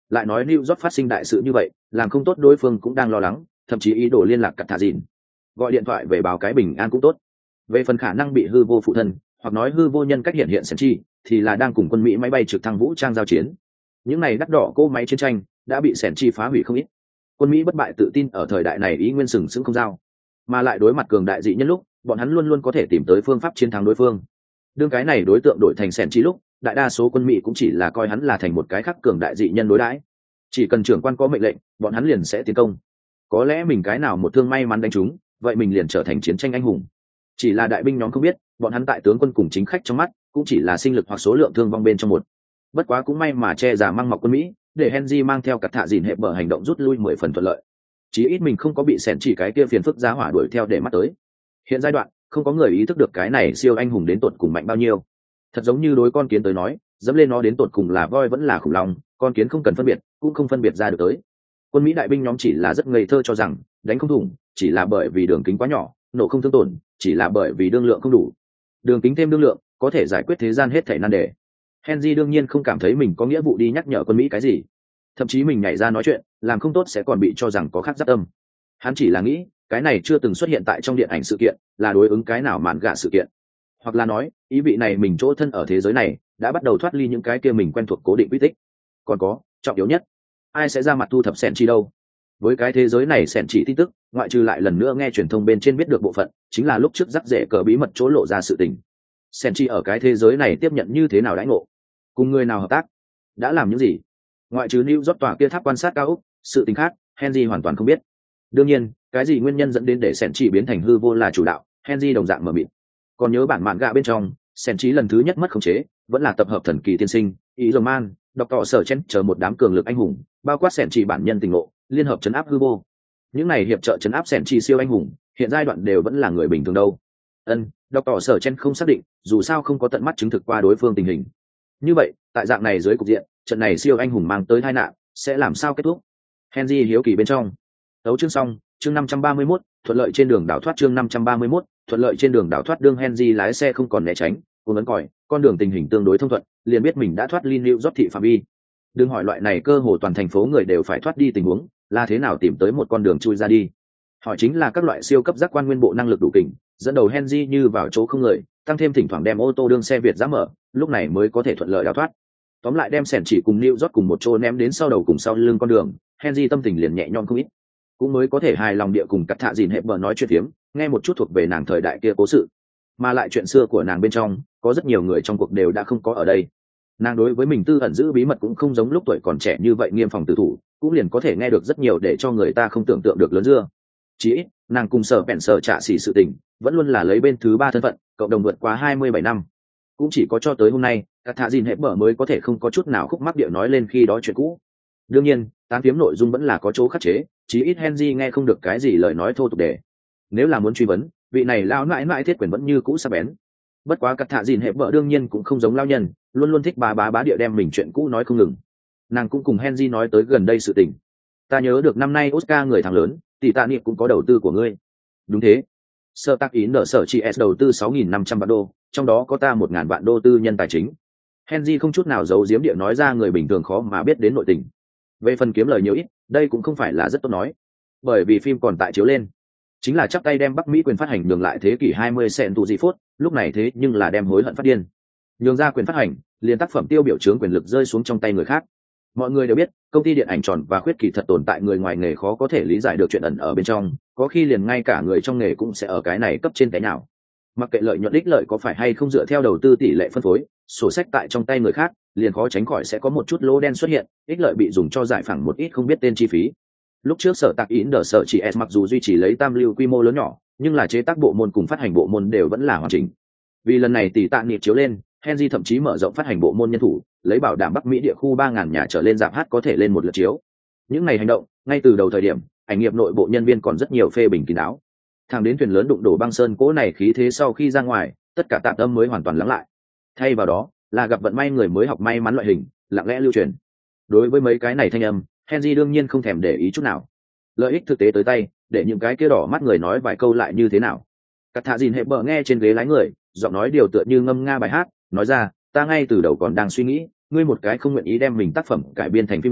Lại nói New York phát sinh đại sự như vậy, làm không tốt đối phương cũng đang lo lắng, thậm chí ý đồ liên lạc cắt thả dìn, gọi điện thoại về báo cái bình an cũng tốt. Về phần khả năng bị hư vô phụ thân, hoặc nói hư vô nhân cách hiện hiện sẻn chi, thì là đang cùng quân Mỹ máy bay trực thăng vũ trang giao chiến. Những này đắt đỏ cỗ máy chiến tranh đã bị sẻn chi phá hủy không ít. Quân Mỹ bất bại tự tin ở thời đại này ý nguyên sừng sững không giao, mà lại đối mặt cường đại dị nhân lúc, bọn hắn luôn luôn có thể tìm tới phương pháp chiến thắng đối phương. Đương cái này đối tượng đổi thành sẻn chi lúc, đại đa số quân Mỹ cũng chỉ là coi hắn là thành một cái khác cường đại dị nhân đối đãi. Chỉ cần trưởng quan có mệnh lệnh, bọn hắn liền sẽ tiến công. Có lẽ mình cái nào một thương may mắn đánh trúng, vậy mình liền trở thành chiến tranh anh hùng. Chỉ là đại binh nhóm không biết, bọn hắn tại tướng quân cùng chính khách trong mắt cũng chỉ là sinh lực hoặc số lượng thương vong bên trong một. Bất quá cũng may mà che giả mang mọc quân Mỹ, để Henry mang theo cặp thạ dìn hệ bờ hành động rút lui 10 phần thuận lợi. Chí ít mình không có bị xẻn chỉ cái kia phiền phức giá hỏa đuổi theo để mắt tới. Hiện giai đoạn không có người ý thức được cái này siêu anh hùng đến tột cùng mạnh bao nhiêu. Thật giống như đối con kiến tới nói, dẫm lên nó đến tột cùng là voi vẫn là khủng long, con kiến không cần phân biệt, cũng không phân biệt ra được tới. Quân Mỹ đại binh nhóm chỉ là rất ngây thơ cho rằng đánh không thủng, chỉ là bởi vì đường kính quá nhỏ, nổ không thương tổn, chỉ là bởi vì đương lượng không đủ. Đường kính thêm đương lượng có thể giải quyết thế gian hết thảy nan đề. Henry đương nhiên không cảm thấy mình có nghĩa vụ đi nhắc nhở quân Mỹ cái gì, thậm chí mình nhảy ra nói chuyện làm không tốt sẽ còn bị cho rằng có khác giáp tâm. Hắn chỉ là nghĩ cái này chưa từng xuất hiện tại trong điện ảnh sự kiện là đối ứng cái nào mạn gạ sự kiện, hoặc là nói ý vị này mình chỗ thân ở thế giới này đã bắt đầu thoát ly những cái kia mình quen thuộc cố định quy tích. Còn có trọng yếu nhất, ai sẽ ra mặt thu thập sẻn chi đâu? Với cái thế giới này sẻn chỉ tin tức, ngoại trừ lại lần nữa nghe truyền thông bên trên biết được bộ phận, chính là lúc trước rắc rễ cờ bí mật chỗ lộ ra sự tình. Sẻn chi ở cái thế giới này tiếp nhận như thế nào đãi ngộ, cùng người nào hợp tác, đã làm những gì? Ngoại trừ New York tòa kia tháp quan sát cao ốc, sự tình khác Henry hoàn toàn không biết. Đương nhiên cái gì nguyên nhân dẫn đến để sẻn chỉ biến thành hư vô là chủ đạo, Henry đồng dạng mờ mịt. Còn nhớ bản mạn gạ bên trong, sẻn chỉ lần thứ nhất mất khống chế vẫn là tập hợp thần kỳ tiên sinh ý dòng man đọc tỏ sở chen chờ một đám cường lực anh hùng, bao quát sẻn chỉ bản nhân tình ngộ liên hợp chấn áp hư vô. Những này hiệp trợ chấn áp sẻn chỉ siêu anh hùng hiện giai đoạn đều vẫn là người bình thường đâu. Đọc tỏ sở chen không xác định, dù sao không có tận mắt chứng thực qua đối phương tình hình. Như vậy tại dạng này dưới cục diện, trận này siêu anh hùng mang tới tai nạn sẽ làm sao kết thúc? Henry hiếu kỳ bên trong. Đấu chương xong, chương 531, thuận lợi trên đường đảo thoát. Chương 531, thuận lợi trên đường đảo thoát. Đương Henry lái xe không còn né tránh, cùng ấn còi, con đường tình hình tương đối thông thuận, liền biết mình đã thoát ly New York thị phạm vi. Đừng hỏi loại này cơ hồ toàn thành phố người đều phải thoát đi tình huống, là thế nào tìm tới một con đường chui ra đi. Hỏi chính là các loại siêu cấp giác quan nguyên bộ năng lực đủ kình, dẫn đầu Henry như vào chỗ không người, tăng thêm thỉnh thoảng đem ô tô đương xe Việt giã mở, lúc này mới có thể thuận lợi đào thoát. Tóm lại đem sẻn chỉ cùng New York cùng một chỗ ném đến sau đầu cùng sau lưng con đường, Henry tâm tình liền nhẹ nhõm không ít, cũng mới có thể hài lòng địa cùng cắt thạ dìn hệ bờ nói chuyện phiếm, nghe một chút thuộc về nàng thời đại kia cố sự, mà lại chuyện xưa của nàng bên trong có rất nhiều người trong cuộc đều đã không có ở đây. Nàng đối với mình tư ẩn giữ bí mật cũng không giống lúc tuổi còn trẻ như vậy nghiêm phòng tự thủ, cũng liền có thể nghe được rất nhiều để cho người ta không tưởng tượng được lớn dưa. Chỉ ít nàng cùng sở bèn sở trả xỉ sự tình vẫn luôn là lấy bên thứ ba thân phận cộng đồng vượt qua 27 năm. Cũng chỉ có cho tới hôm nay cắt thạ dìn hệ bờ mới có thể không có chút nào khúc mắc địa nói lên khi đó chuyện cũ. Đương nhiên tán phiếm nội dung vẫn là có chỗ khắc chế, chí ít Henry nghe không được cái gì lời nói thô tục để. Nếu là muốn truy vấn, vị này lao mãi mãi thiết quyền vẫn như cũ sắc bén. Bất quá cắt thạ dìn hệ vợ đương nhiên cũng không giống lao nhân, luôn luôn thích bá địa đem mình chuyện cũ nói không ngừng. Nàng cũng cùng Henry nói tới gần đây sự tình. Ta nhớ được năm nay Oscar người thằng lớn, tỷ tạ niệm cũng có đầu tư của ngươi. Đúng thế. Sở tác ý nở sở chị S đầu tư 6.500 vạn đô, trong đó có ta 1.000 vạn đô tư nhân tài chính. Henry không chút nào giấu giếm địa nói ra người bình thường khó mà biết đến nội tình. Về phần kiếm lời nhiều ít, đây cũng không phải là rất tốt nói, bởi vì phim còn tại chiếu lên, chính là chắp tay đem Bắc Mỹ quyền phát hành nhường lại thế kỷ 20 cent tù gì phốt, lúc này thế nhưng là đem hối hận phát điên. Nhường ra quyền phát hành, liền tác phẩm tiêu biểu chướng quyền lực rơi xuống trong tay người khác. Mọi người đều biết, công ty điện ảnh tròn và khuyết kỳ thật tồn tại người ngoài nghề khó có thể lý giải được chuyện ẩn ở bên trong, có khi liền ngay cả người trong nghề cũng sẽ ở cái này cấp trên cái nào. Mặc kệ lợi nhuận ích lợi có phải hay không dựa theo đầu tư tỷ lệ phân phối, sổ sách tại trong tay người khác, liền khó tránh khỏi sẽ có một chút lỗ đen xuất hiện, ích lợi bị dùng cho giải phẳng một ít không biết tên chi phí. Lúc trước sở tạc in đờ sở chỉ S mặc dù duy trì lấy tam lưu quy mô lớn nhỏ, nhưng là chế tác bộ môn cùng phát hành bộ môn đều vẫn là hoàn chỉnh. Vì lần này tỷ tạ niệm chiếu lên, Henry thậm chí mở rộng phát hành bộ môn nhân thủ, lấy bảo đảm Bắc Mỹ địa khu 3.000 nhà trở lên rạp hát có thể lên một lượt chiếu. Những ngày hành động, ngay từ đầu thời điểm, ảnh nghiệp nội bộ nhân viên còn rất nhiều phê bình kín đáo. Thẳng đến thuyền lớn đụng đổ băng sơn cỗ này khí thế sau khi ra ngoài, tất cả tạm tâm mới hoàn toàn lắng lại. Thay vào đó, là gặp vận may người mới học may mắn loại hình, lặng lẽ lưu truyền. Đối với mấy cái này thanh âm, Henry đương nhiên không thèm để ý chút nào. Lợi ích thực tế tới tay, để những cái kia đỏ mắt người nói vài câu lại như thế nào. Cắt thạ dìn hệ bờ nghe trên ghế lái người, giọng nói điều tựa như ngâm nga bài hát, nói ra, ta ngay từ đầu còn đang suy nghĩ, ngươi một cái không nguyện ý đem mình tác phẩm cải biên thành phim người,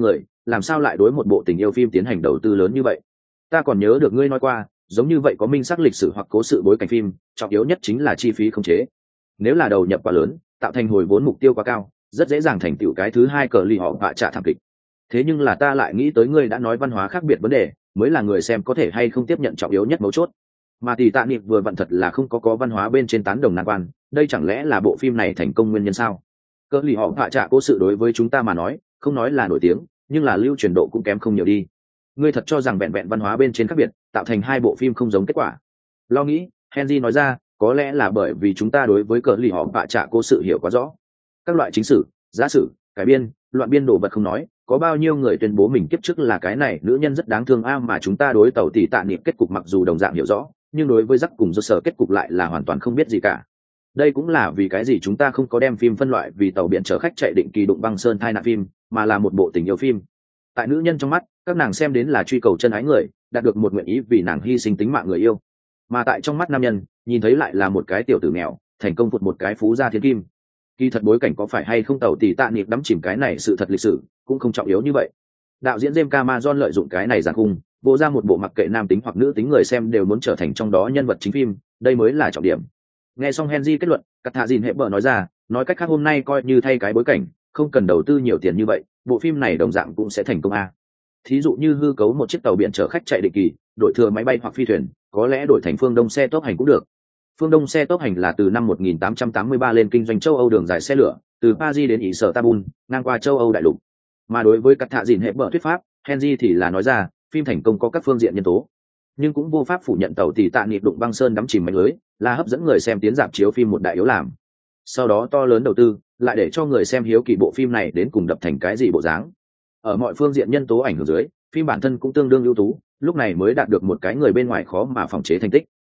làm sao lại đối một bộ tình yêu phim tiến hành đầu tư lớn như vậy? Ta còn nhớ được ngươi nói qua, giống như vậy có minh xác lịch sử hoặc cố sự bối cảnh phim, trọng yếu nhất chính là chi phí khống chế. Nếu là đầu nhập quá lớn, tạo thành hồi vốn mục tiêu quá cao, rất dễ dàng thành tựu cái thứ hai cờ lì họ vạ trả thảm kịch. Thế nhưng là ta lại nghĩ tới ngươi đã nói văn hóa khác biệt vấn đề, mới là người xem có thể hay không tiếp nhận trọng yếu nhất mấu chốt. Mà tỷ tạ niệm vừa vặn thật là không có văn hóa bên trên tán đồng nan quan, đây chẳng lẽ là bộ phim này thành công nguyên nhân sao? Cờ lì họ vạ trả cố sự đối với chúng ta mà nói, không nói là nổi tiếng, nhưng là lưu truyền độ cũng kém không nhiều đi. Ngươi thật cho rằng vẹn vẹn văn hóa bên trên khác biệt tạo thành hai bộ phim không giống kết quả? Lo nghĩ, Henry nói ra, có lẽ là bởi vì chúng ta đối với cờ lì họ vạ trả cố sự hiểu quá rõ. Các loại chính sử, giả sử, cải biên, loạn biên đồ vật không nói, có bao nhiêu người tuyên bố mình kiếp trước là cái này nữ nhân rất đáng thương mà chúng ta đối tàu tỷ tạ niệm kết cục mặc dù đồng dạng hiểu rõ, nhưng đối với Jack cùng do sở kết cục lại là hoàn toàn không biết gì cả. Đây cũng là vì cái gì chúng ta không có đem phim phân loại vì tàu biển chở khách chạy định kỳ đụng băng sơn thai nạn phim, mà là một bộ tình yêu phim. Tại nữ nhân trong mắt, các nàng xem đến là truy cầu chân ái người, đạt được một nguyện ý vì nàng hy sinh tính mạng người yêu. Mà tại trong mắt nam nhân, nhìn thấy lại là một cái tiểu tử nghèo, thành công vụt một cái phú gia thiên kim. Kỳ thật bối cảnh có phải hay không tàu tỷ tạ niệm đắm chìm cái này sự thật lịch sử, cũng không trọng yếu như vậy. Đạo diễn James Cameron lợi dụng cái này giàn khung, bộ ra một bộ mặc kệ nam tính hoặc nữ tính người xem đều muốn trở thành trong đó nhân vật chính phim, đây mới là trọng điểm. Nghe xong Henry kết luận, Cắt Thạ Dìn Hepburn nói ra, nói cách khác hôm nay coi như thay cái bối cảnh, không cần đầu tư nhiều tiền như vậy, bộ phim này đồng dạng cũng sẽ thành công a. Thí dụ như hư cấu một chiếc tàu biển chở khách chạy định kỳ, đổi thừa máy bay hoặc phi thuyền, có lẽ đổi thành phương Đông xe tốc hành cũng được. Phương Đông xe tốc hành là từ năm 1883 lên kinh doanh châu Âu đường dài xe lửa, từ Paris đến Istanbul, ngang qua châu Âu đại lục. Mà đối với Cắt Thạ Dìn Hepburn thuyết pháp, Henry thì là nói ra, phim thành công có các phương diện nhân tố, nhưng cũng vô pháp phủ nhận tàu tỷ tạ niệm đụng băng sơn đắm chìm mạnh lưới, là hấp dẫn người xem tiến rạp chiếu phim một đại yếu làm. Sau đó to lớn đầu tư, lại để cho người xem hiếu kỳ bộ phim này đến cùng đập thành cái gì bộ dáng. Ở mọi phương diện nhân tố ảnh hưởng dưới, phim bản thân cũng tương đương ưu tú, lúc này mới đạt được một cái người bên ngoài khó mà phòng chế thành tích.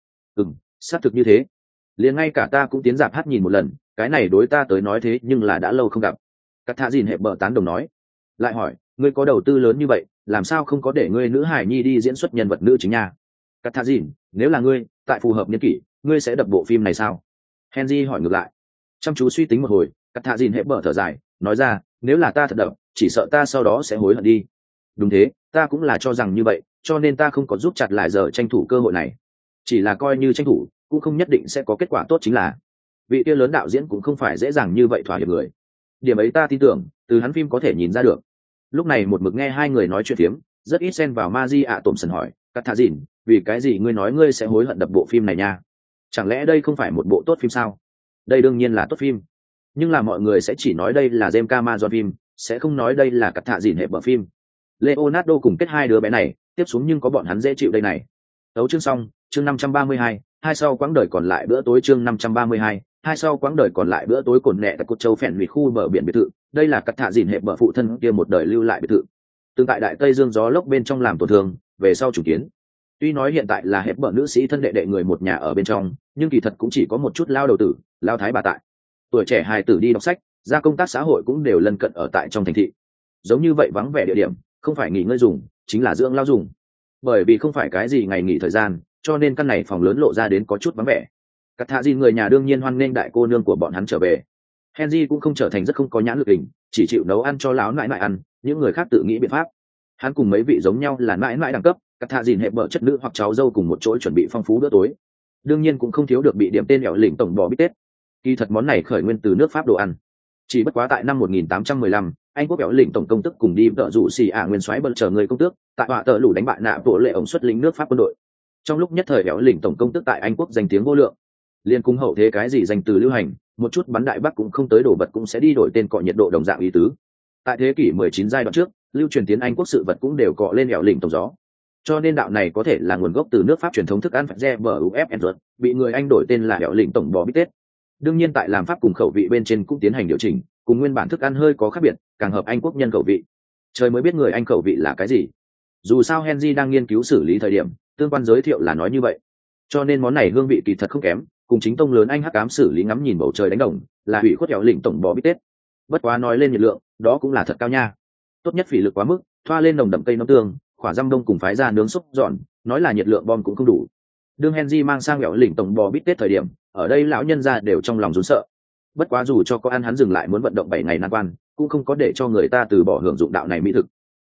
Xác thực như thế. Liền ngay cả ta cũng tiến rạp hát nhìn một lần, cái này đối ta tới nói thế nhưng là đã lâu không gặp. Cắt Thạ Dìn Hepburn tán đồng nói. Lại hỏi, ngươi có đầu tư lớn như vậy, làm sao không có để ngươi nữ hải nhi đi diễn xuất nhân vật nữ chính nha? Cắt Thạ Dìn, nếu là ngươi, tại phù hợp niên kỷ, ngươi sẽ đập bộ phim này sao? Henry hỏi ngược lại. Chăm chú suy tính một hồi, Cắt Thạ Dìn Hepburn thở dài, nói ra, nếu là ta thật đập, chỉ sợ ta sau đó sẽ hối hận đi. Đúng thế, ta cũng là cho rằng như vậy, cho nên ta không có giúp chặt lại giờ tranh thủ cơ hội này. Chỉ là coi như tranh thủ, cũng không nhất định sẽ có kết quả tốt chính là. Vị kia lớn đạo diễn cũng không phải dễ dàng như vậy thỏa hiệp người. Điểm ấy ta tin tưởng, từ hắn phim có thể nhìn ra được. Lúc này một mực nghe hai người nói chuyện phiếm, rất ít xen vào Maji ạ Tổm Sần hỏi, Cắt Thạ Dìn, vì cái gì ngươi nói ngươi sẽ hối hận đập bộ phim này nha? Chẳng lẽ đây không phải một bộ tốt phim sao? Đây đương nhiên là tốt phim, nhưng là mọi người sẽ chỉ nói đây là James Cameron phim, sẽ không nói đây là Cắt Thạ Dìn Hepburn phim. Leonardo cùng kết hai đứa bé này, tiếp xuống nhưng có bọn hắn dễ chịu đây này. Tấu chương xong, chương 532, hai sau quãng đời còn lại bữa tối chương 532, hai sau quãng đời còn lại bữa tối cồn nẹ tại cột châu phèn vì khu bờ biển biệt thự, đây là Cắt Thạ Dìn Hepburn phụ thân kia một đời lưu lại biệt thự. Từng tại Đại Tây Dương gió lốc bên trong làm tổn thương, về sau chủ kiến. Tuy nói hiện tại là Hepburn nữ sĩ thân đệ đệ người một nhà ở bên trong, nhưng kỳ thật cũng chỉ có một chút lao đầu tử, lao thái bà tại. Tuổi trẻ hài tử đi đọc sách, ra công tác xã hội cũng đều lân cận ở tại trong thành thị. Giống như vậy vắng vẻ địa điểm, không phải nghỉ ngơi dùng, chính là dưỡng lao dùng. Bởi vì không phải cái gì ngày nghỉ thời gian, cho nên căn này phòng lớn lộ ra đến có chút vắng vẻ. Cắt Thạ Dìn người nhà đương nhiên hoan nghênh đại cô nương của bọn hắn trở về. Henry cũng không trở thành rất không có nhãn lực hình, chỉ chịu nấu ăn cho láo nại nại ăn, những người khác tự nghĩ biện pháp. Hắn cùng mấy vị giống nhau là nại nại đẳng cấp, Cắt Thạ Dìn Hepburn chất nữ hoặc cháu dâu cùng một chỗ chuẩn bị phong phú bữa tối. Đương nhiên cũng không thiếu được bị điểm tên ẻo lỉnh tổng bò bít tết. Kỳ thật món này khởi nguyên từ nước Pháp đồ ăn. Chỉ bất quá tại năm 1815, Anh quốc ẻo lỉnh tổng công tức cùng đi vợ rủ xì nguyên soái bận chờ người công tước, tại họa tờ lũ đánh bại nạ bộ lệ ổng xuất lính nước Pháp quân đội. Trong lúc nhất thời ẻo lỉnh tổng công tức tại Anh quốc danh tiếng vô lượng. Liên cung hậu thế cái gì danh từ lưu hành, một chút bắn đại bắc cũng không tới đổ vật cũng sẽ đi đổi tên cọ nhiệt độ đồng dạng ý tứ. Tại thế kỷ 19 giai đoạn trước, lưu truyền tiến Anh quốc sự vật cũng đều cọ lên ẻo lỉnh tổng gió. Cho nên đạo này có thể là nguồn gốc từ nước Pháp truyền thống thức ăn phẹt bờ ufn, bị người Anh đổi tên là ẻo lỉnh tổng bò bít tết. Đương nhiên tại làm pháp cùng khẩu vị bên trên cũng tiến hành điều chỉnh, cùng nguyên bản thức ăn hơi có khác biệt, càng hợp Anh quốc nhân khẩu vị. Trời mới biết người Anh khẩu vị là cái gì. Dù sao Henry đang nghiên cứu xử lý thời điểm, tương quan giới thiệu là nói như vậy. Cho nên món này hương vị kỳ thật không kém, cùng chính tông lớn Anh hắc ám xử lý ngắm nhìn bầu trời đánh đồng, là hủy khuất ẻo lỉnh tổng bò bít tết. Bất quá nói lên nhiệt lượng, đó cũng là thật cao nha. Tốt nhất phỉ lực quá mức, thoa lên nồng đậm cây nấm tương, khỏa răm đông cùng phái ra nướng xúc giòn, nói là nhiệt lượng bom cũng không đủ. Đương Henry mang sang ẻo lỉnh tổng bò bít tết thời điểm, ở đây lão nhân gia đều trong lòng run sợ. Bất quá dù cho có ăn hắn dừng lại muốn vận động 7 ngày nan quan, cũng không có để cho người ta từ bỏ hưởng dụng đạo này mỹ thực.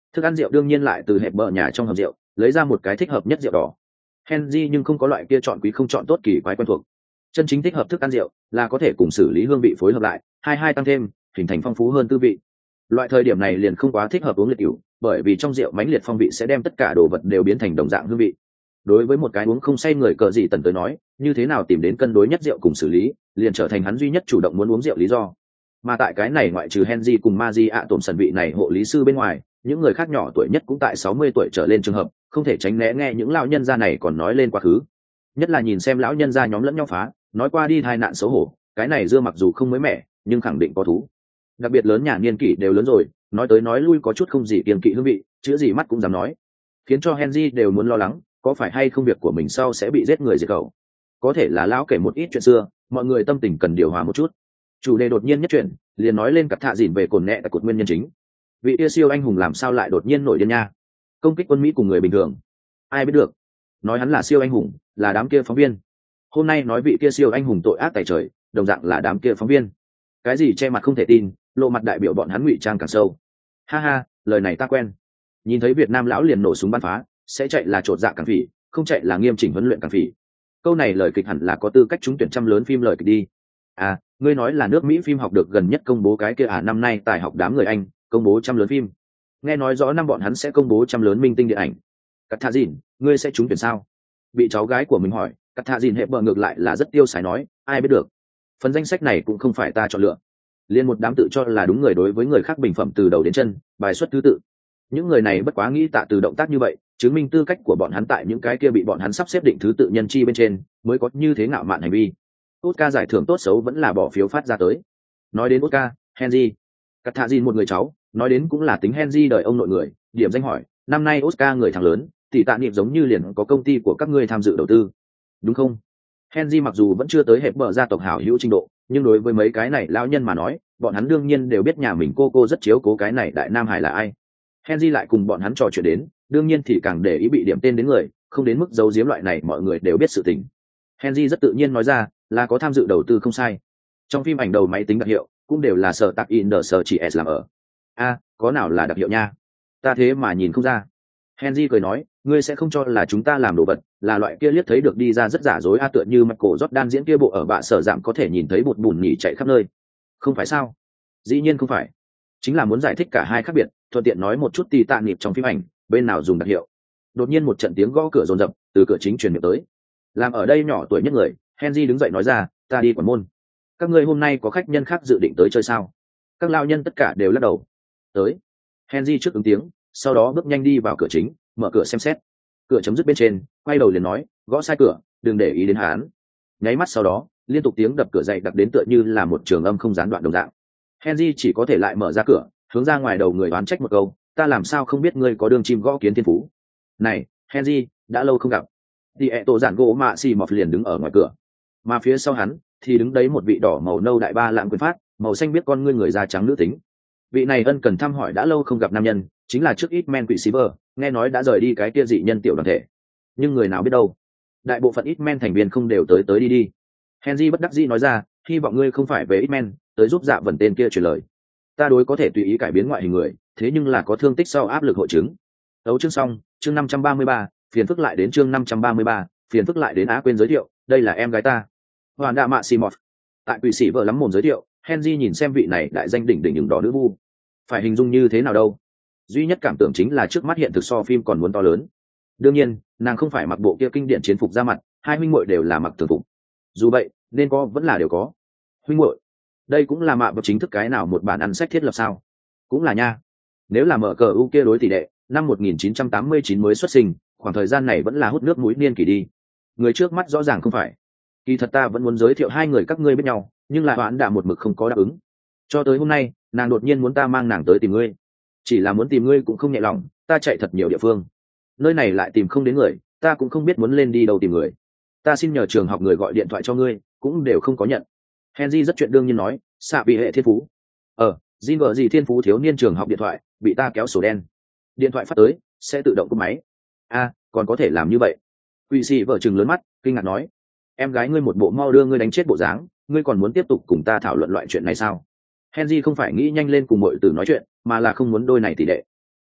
Thức ăn rượu đương nhiên lại từ hẹp bờ nhà trong hầm rượu lấy ra một cái thích hợp nhất rượu đỏ. Henry nhưng không có loại kia chọn quý không chọn tốt kỳ quái quen thuộc. Chân chính thích hợp thức ăn rượu là có thể cùng xử lý hương vị phối hợp lại, hai tăng thêm, hình thành phong phú hơn tư vị. Loại thời điểm này liền không quá thích hợp uống liệt rượu, bởi vì trong rượu mãnh liệt phong vị sẽ đem tất cả đồ vật đều biến thành đồng dạng hương vị. Đối với một cái uống không say người cờ gì tần tới nói, như thế nào tìm đến cân đối nhất rượu cùng xử lý, liền trở thành hắn duy nhất chủ động muốn uống rượu lý do. Mà tại cái này ngoại trừ Henry cùng Maji ạ tổn sần vị này hộ lý sư bên ngoài, những người khác nhỏ tuổi nhất cũng tại 60 tuổi trở lên trường hợp, không thể tránh né nghe những lão nhân gia này còn nói lên quá khứ. Nhất là nhìn xem lão nhân gia nhóm lẫn nhau phá, nói qua đi tai nạn xấu hổ, cái này dưa mặc dù không mới mẻ, nhưng khẳng định có thú. Đặc biệt lớn nhà niên kỷ đều lớn rồi, nói tới nói lui có chút không gì kiêng kỵ hương vị, chữ gì mắt cũng dám nói, khiến cho Henry đều muốn lo lắng, có phải hay không việc của mình sau sẽ bị giết người diệt khẩu. Có thể là lão kể một ít chuyện xưa, mọi người tâm tình cần điều hòa một chút. Chủ đề đột nhiên nhất chuyển, liền nói lên cặp thạ dỉn về cồn nẹ tại cột nguyên nhân chính. Vị yêu siêu anh hùng làm sao lại đột nhiên nổi điên nha? Công kích quân Mỹ cùng người bình thường, ai biết được? Nói hắn là siêu anh hùng, là đám kia phóng viên. Hôm nay nói vị kia siêu anh hùng tội ác tày trời, đồng dạng là đám kia phóng viên. Cái gì che mặt không thể tin, lộ mặt đại biểu bọn hắn ngụy trang càng sâu. Ha ha, lời này ta quen. Nhìn thấy Việt Nam lão liền nổ súng bắn phá, sẽ chạy là trột dạ càng phỉ, không chạy là nghiêm chỉnh huấn luyện càng phỉ. Câu này lời kịch hẳn là có tư cách trúng tuyển trăm lớn phim lời kịch đi. À, ngươi nói là nước Mỹ phim học được gần nhất công bố cái kia năm nay tài học đám người Anh công bố trăm lớn phim. Nghe nói rõ năm bọn hắn sẽ công bố trăm lớn minh tinh điện ảnh. Cắt Thạ Dìn, ngươi sẽ trúng tuyển sao? Bị cháu gái của mình hỏi, Cắt Thạ Dìn hệ bờ ngược lại là rất tiêu sái nói, ai biết được. Phần danh sách này cũng không phải ta chọn lựa. Liên một đám tự cho là đúng người đối với người khác bình phẩm từ đầu đến chân, bài xuất thứ tự. Những người này bất quá nghĩ tạ từ động tác như vậy, chứng minh tư cách của bọn hắn tại những cái kia bị bọn hắn sắp xếp định thứ tự nhân chi bên trên, mới có như thế ngạo mạn hành vi. Oscar giải thưởng tốt xấu vẫn là bỏ phiếu phát ra tới. Nói đến Oscar, Henry, Cắt Thạ Dìn một người cháu, nói đến cũng là tính Henry đời ông nội người, điểm danh hỏi, năm nay Oscar người thắng lớn, thì tạ niệm giống như liền có công ty của các ngươi tham dự đầu tư, đúng không? Henry mặc dù vẫn chưa tới hẹp bờ gia tộc hảo hữu trình độ, nhưng đối với mấy cái này lão nhân mà nói, bọn hắn đương nhiên đều biết nhà mình cô rất chiếu cố cái này đại nam hải là ai. Henry lại cùng bọn hắn trò chuyện đến, đương nhiên thì càng để ý bị điểm tên đến người, không đến mức giấu giếm loại này mọi người đều biết sự tình. Henry rất tự nhiên nói ra, là có tham dự đầu tư không sai. Trong phim ảnh đầu máy tính đặc hiệu, cũng đều là sở tạc in the sở chỉ s làm ở. Có nào là đặc hiệu nha? Ta thế mà nhìn không ra. Henry cười nói, ngươi sẽ không cho là chúng ta làm đồ vật, là loại kia liếc thấy được đi ra rất giả dối tựa như Michael Jordan diễn kia bộ ở bạ sở giảm có thể nhìn thấy bột bùn nhỉ chạy khắp nơi. Không phải sao? Dĩ nhiên không phải. Chính là muốn giải thích cả hai khác biệt, thuận tiện nói một chút tì tạ niệm trong phim ảnh, bên nào dùng đặc hiệu. Đột nhiên một trận tiếng gõ cửa rồn rập, từ cửa chính truyền miệng tới. Làm ở đây nhỏ tuổi nhất người, Henry đứng dậy nói ra, ta đi quản môn. Các ngươi hôm nay có khách nhân khác dự định tới chơi sao? Các lao nhân tất cả đều lắc đầu. Tới. Henry trước ứng tiếng, sau đó bước nhanh đi vào cửa chính, mở cửa xem xét. Cửa chấm dứt bên trên, quay đầu liền nói, gõ sai cửa, đừng để ý đến hắn. Nháy mắt sau đó, liên tục tiếng đập cửa dậy đặc đến tựa như là một trường âm không gián đoạn đồng dạng. Henry chỉ có thể lại mở ra cửa, hướng ra ngoài đầu người oán trách một câu, ta làm sao không biết ngươi có đường chim gõ kiến thiên phú. Này, Henry, đã lâu không gặp. Thì tổ giản gỗ mạ xì mọt liền đứng ở ngoài cửa, mà phía sau hắn thì đứng đấy một vị đỏ màu nâu đại ba lạng quyền phát, màu xanh biết con ngươi người da trắng nữ tính. Vị này ân cần thăm hỏi đã lâu không gặp nam nhân, chính là trước ít men quỷ Silver, nghe nói đã rời đi cái kia dị nhân tiểu đoàn thể. Nhưng người nào biết đâu, đại bộ phận ít men thành viên không đều tới đi. Henry bất đắc dĩ nói ra, hy vọng ngươi không phải về ít men, tới giúp Dạ Vần tên kia truyền lời. Ta đối có thể tùy ý cải biến ngoại hình người, thế nhưng là có thương tích sau áp lực hội chứng. Đấu chương xong, chương 533, phiền phức lại đến chương 533, phiền phức lại đến Á quên giới thiệu, đây là em gái ta. Hoàn Đạ Mạ Simot. Tại quỷ sĩ vợ lắm mồm giới thiệu, Henry nhìn xem vị này đại danh đỉnh đỉnh những đỏ nữ vu. Phải hình dung như thế nào đâu? Duy nhất cảm tưởng chính là trước mắt hiện thực so phim còn muốn to lớn. Đương nhiên, nàng không phải mặc bộ kia kinh điển chiến phục ra mặt, hai huynh muội đều là mặc thường phục. Dù vậy, nên có vẫn là đều có. Huynh muội, đây cũng là mạ bậc chính thức cái nào một bản ăn sách thiết lập sao? Cũng là nha. Nếu là mở cờ u kia đối tỷ đệ, năm 1989 mới xuất sinh, khoảng thời gian này vẫn là hút nước mũi niên kỷ đi. Người trước mắt rõ ràng không phải. Kỳ thật ta vẫn muốn giới thiệu hai người các ngươi biết nhau, nhưng lại Hoãn Đạ một mực không có đáp ứng. Cho tới hôm nay, nàng đột nhiên muốn ta mang nàng tới tìm ngươi. Chỉ là muốn tìm ngươi cũng không nhẹ lòng, ta chạy thật nhiều địa phương. Nơi này lại tìm không đến người, ta cũng không biết muốn lên đi đâu tìm người. Ta xin nhờ trường học người gọi điện thoại cho ngươi, cũng đều không có nhận. Henry rất chuyện đương nhiên nói, xạ bị hệ thiên phú. Jin vợ gì thiên phú thiếu niên trường học điện thoại, bị ta kéo sổ đen. Điện thoại phát tới, sẽ tự động cúp máy. Còn có thể làm như vậy? Quỷ sĩ vợ chừng lớn mắt, kinh ngạc nói, em gái ngươi một bộ mau đưa ngươi đánh chết bộ dáng, ngươi còn muốn tiếp tục cùng ta thảo luận loại chuyện này sao? Henry không phải nghĩ nhanh lên cùng mọi tử nói chuyện, mà là không muốn đôi này tỷ đệ.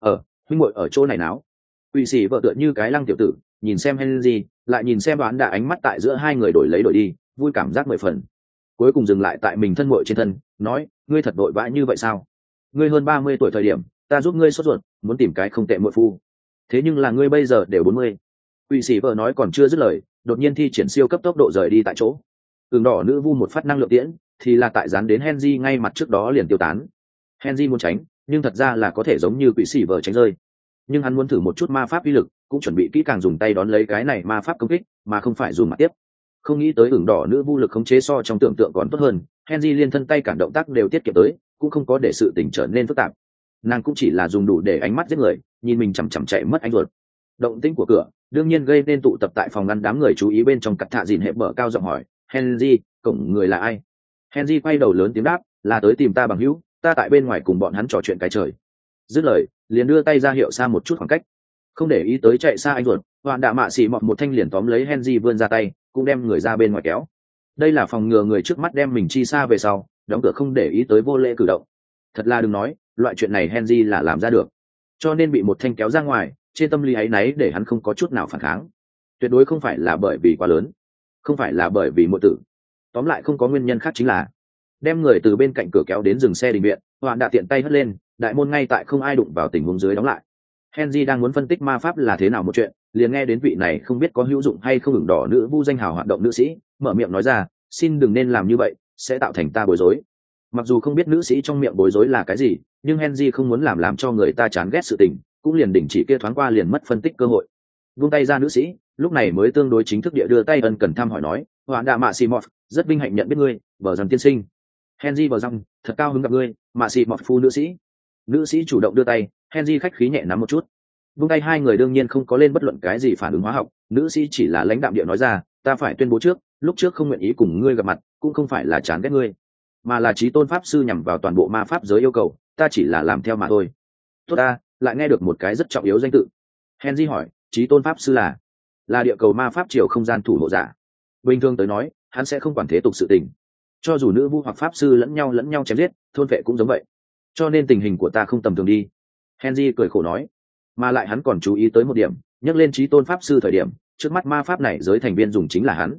huynh muội ở chỗ này náo. Quỷ sĩ vợ tựa như cái lăng tiểu tử, nhìn xem Henry, lại nhìn xem đoán đã, ánh mắt tại giữa hai người đổi lấy đổi đi, vui cảm giác mười phần. Cuối cùng dừng lại tại mình thân muội trên thân, nói, ngươi thật vội vã như vậy sao? Ngươi hơn 30 tuổi thời điểm, ta giúp ngươi sốt ruột, muốn tìm cái không tệ muội phu. Thế nhưng là ngươi bây giờ đều 40. Quỷ sĩ vợ nói còn chưa dứt lời, đột nhiên thi triển siêu cấp tốc độ rời đi tại chỗ. Ửng đỏ nữ vu một phát năng lượng tiễn, thì là tại dán đến Henry ngay mặt trước đó liền tiêu tán. Henry muốn tránh, nhưng thật ra là có thể giống như quỷ sĩ vợ tránh rơi. Nhưng hắn muốn thử một chút ma pháp uy lực, cũng chuẩn bị kỹ càng dùng tay đón lấy cái này ma pháp công kích, mà không phải dùng mặt tiếp. Không nghĩ tới ửng đỏ nữ vu lực khống chế so trong tưởng tượng còn tốt hơn, Henry liên thân tay cản động tác đều tiết kiệm tới, cũng không có để sự tình trở nên phức tạp. Nàng cũng chỉ là dùng đủ để ánh mắt giết người, nhìn mình chằm chằm chạy mất anh ruột. Động tĩnh của cửa đương nhiên gây nên tụ tập tại phòng ngăn đám người chú ý, bên trong cặp thạ dìn hệ bờ cao giọng hỏi, Henry, cổng người là ai? Henry quay đầu lớn tiếng đáp, là tới tìm ta bằng hữu, ta tại bên ngoài cùng bọn hắn trò chuyện cái trời. Dứt lời liền đưa tay ra hiệu xa một chút khoảng cách. Không để ý tới chạy xa anh ruột, Hoạn Đạ Mạ Xỉ mọt một thanh liền tóm lấy Henry vươn ra tay, cũng đem người ra bên ngoài kéo. Đây là phòng ngừa người trước mắt đem mình chi xa về sau, đóng cửa không để ý tới vô lễ cử động. Thật là đừng nói, loại chuyện này Henry là làm ra được, cho nên bị một thanh kéo ra ngoài, trên tâm lý áy náy để hắn không có chút nào phản kháng. Tuyệt đối không phải là bởi vì quá lớn, không phải là bởi vì muội tử, tóm lại không có nguyên nhân khác, chính là đem người từ bên cạnh cửa kéo đến dừng xe đình viện. Hoạn đã tiện tay hất lên, đại môn ngay tại không ai đụng vào tình huống dưới đóng lại. Henry đang muốn phân tích ma pháp là thế nào một chuyện, liền nghe đến vị này không biết có hữu dụng hay không ửng đỏ nữ vu danh hào hoạt động nữ sĩ mở miệng nói ra, xin đừng nên làm như vậy, sẽ tạo thành ta bối rối. Mặc dù không biết nữ sĩ trong miệng bối rối là cái gì, nhưng Henry không muốn làm cho người ta chán ghét sự tình, cũng liền đình chỉ kia thoáng qua liền mất phân tích cơ hội. Vung tay ra nữ sĩ, lúc này mới tương đối chính thức địa đưa tay ân cần thăm hỏi nói, Hoạn Đạ Mạ Xỉ mọt, rất vinh hạnh nhận biết ngươi, bờ rằng tiên sinh. Henry bờ rằng, thật cao hứng gặp ngươi, Mạ Xỉ mọt phu nữ sĩ. Nữ sĩ chủ động đưa tay, Henry khách khí nhẹ nắm một chút. Vung tay hai người đương nhiên không có lên bất luận cái gì phản ứng hóa học, nữ sĩ chỉ là lãnh đạm địa nói ra, ta phải tuyên bố trước, lúc trước không nguyện ý cùng ngươi gặp mặt, cũng không phải là chán ghét ngươi, mà là chí tôn pháp sư nhằm vào toàn bộ ma pháp giới yêu cầu, ta chỉ là làm theo mà thôi. Tốt ta, lại nghe được một cái rất trọng yếu danh tự. Henry hỏi, chí tôn pháp sư là địa cầu ma pháp triều không gian thủ hộ giả. Bình thường tới nói, hắn sẽ không quản thế tục sự tình, cho dù nữ vu hoặc pháp sư lẫn nhau chém giết, thôn vệ cũng giống vậy. Cho nên tình hình của ta không tầm thường đi. Henry cười khổ nói, mà lại hắn còn chú ý tới một điểm, nhắc lên chí tôn pháp sư thời điểm, trước mắt ma pháp này giới thành viên dùng chính là hắn,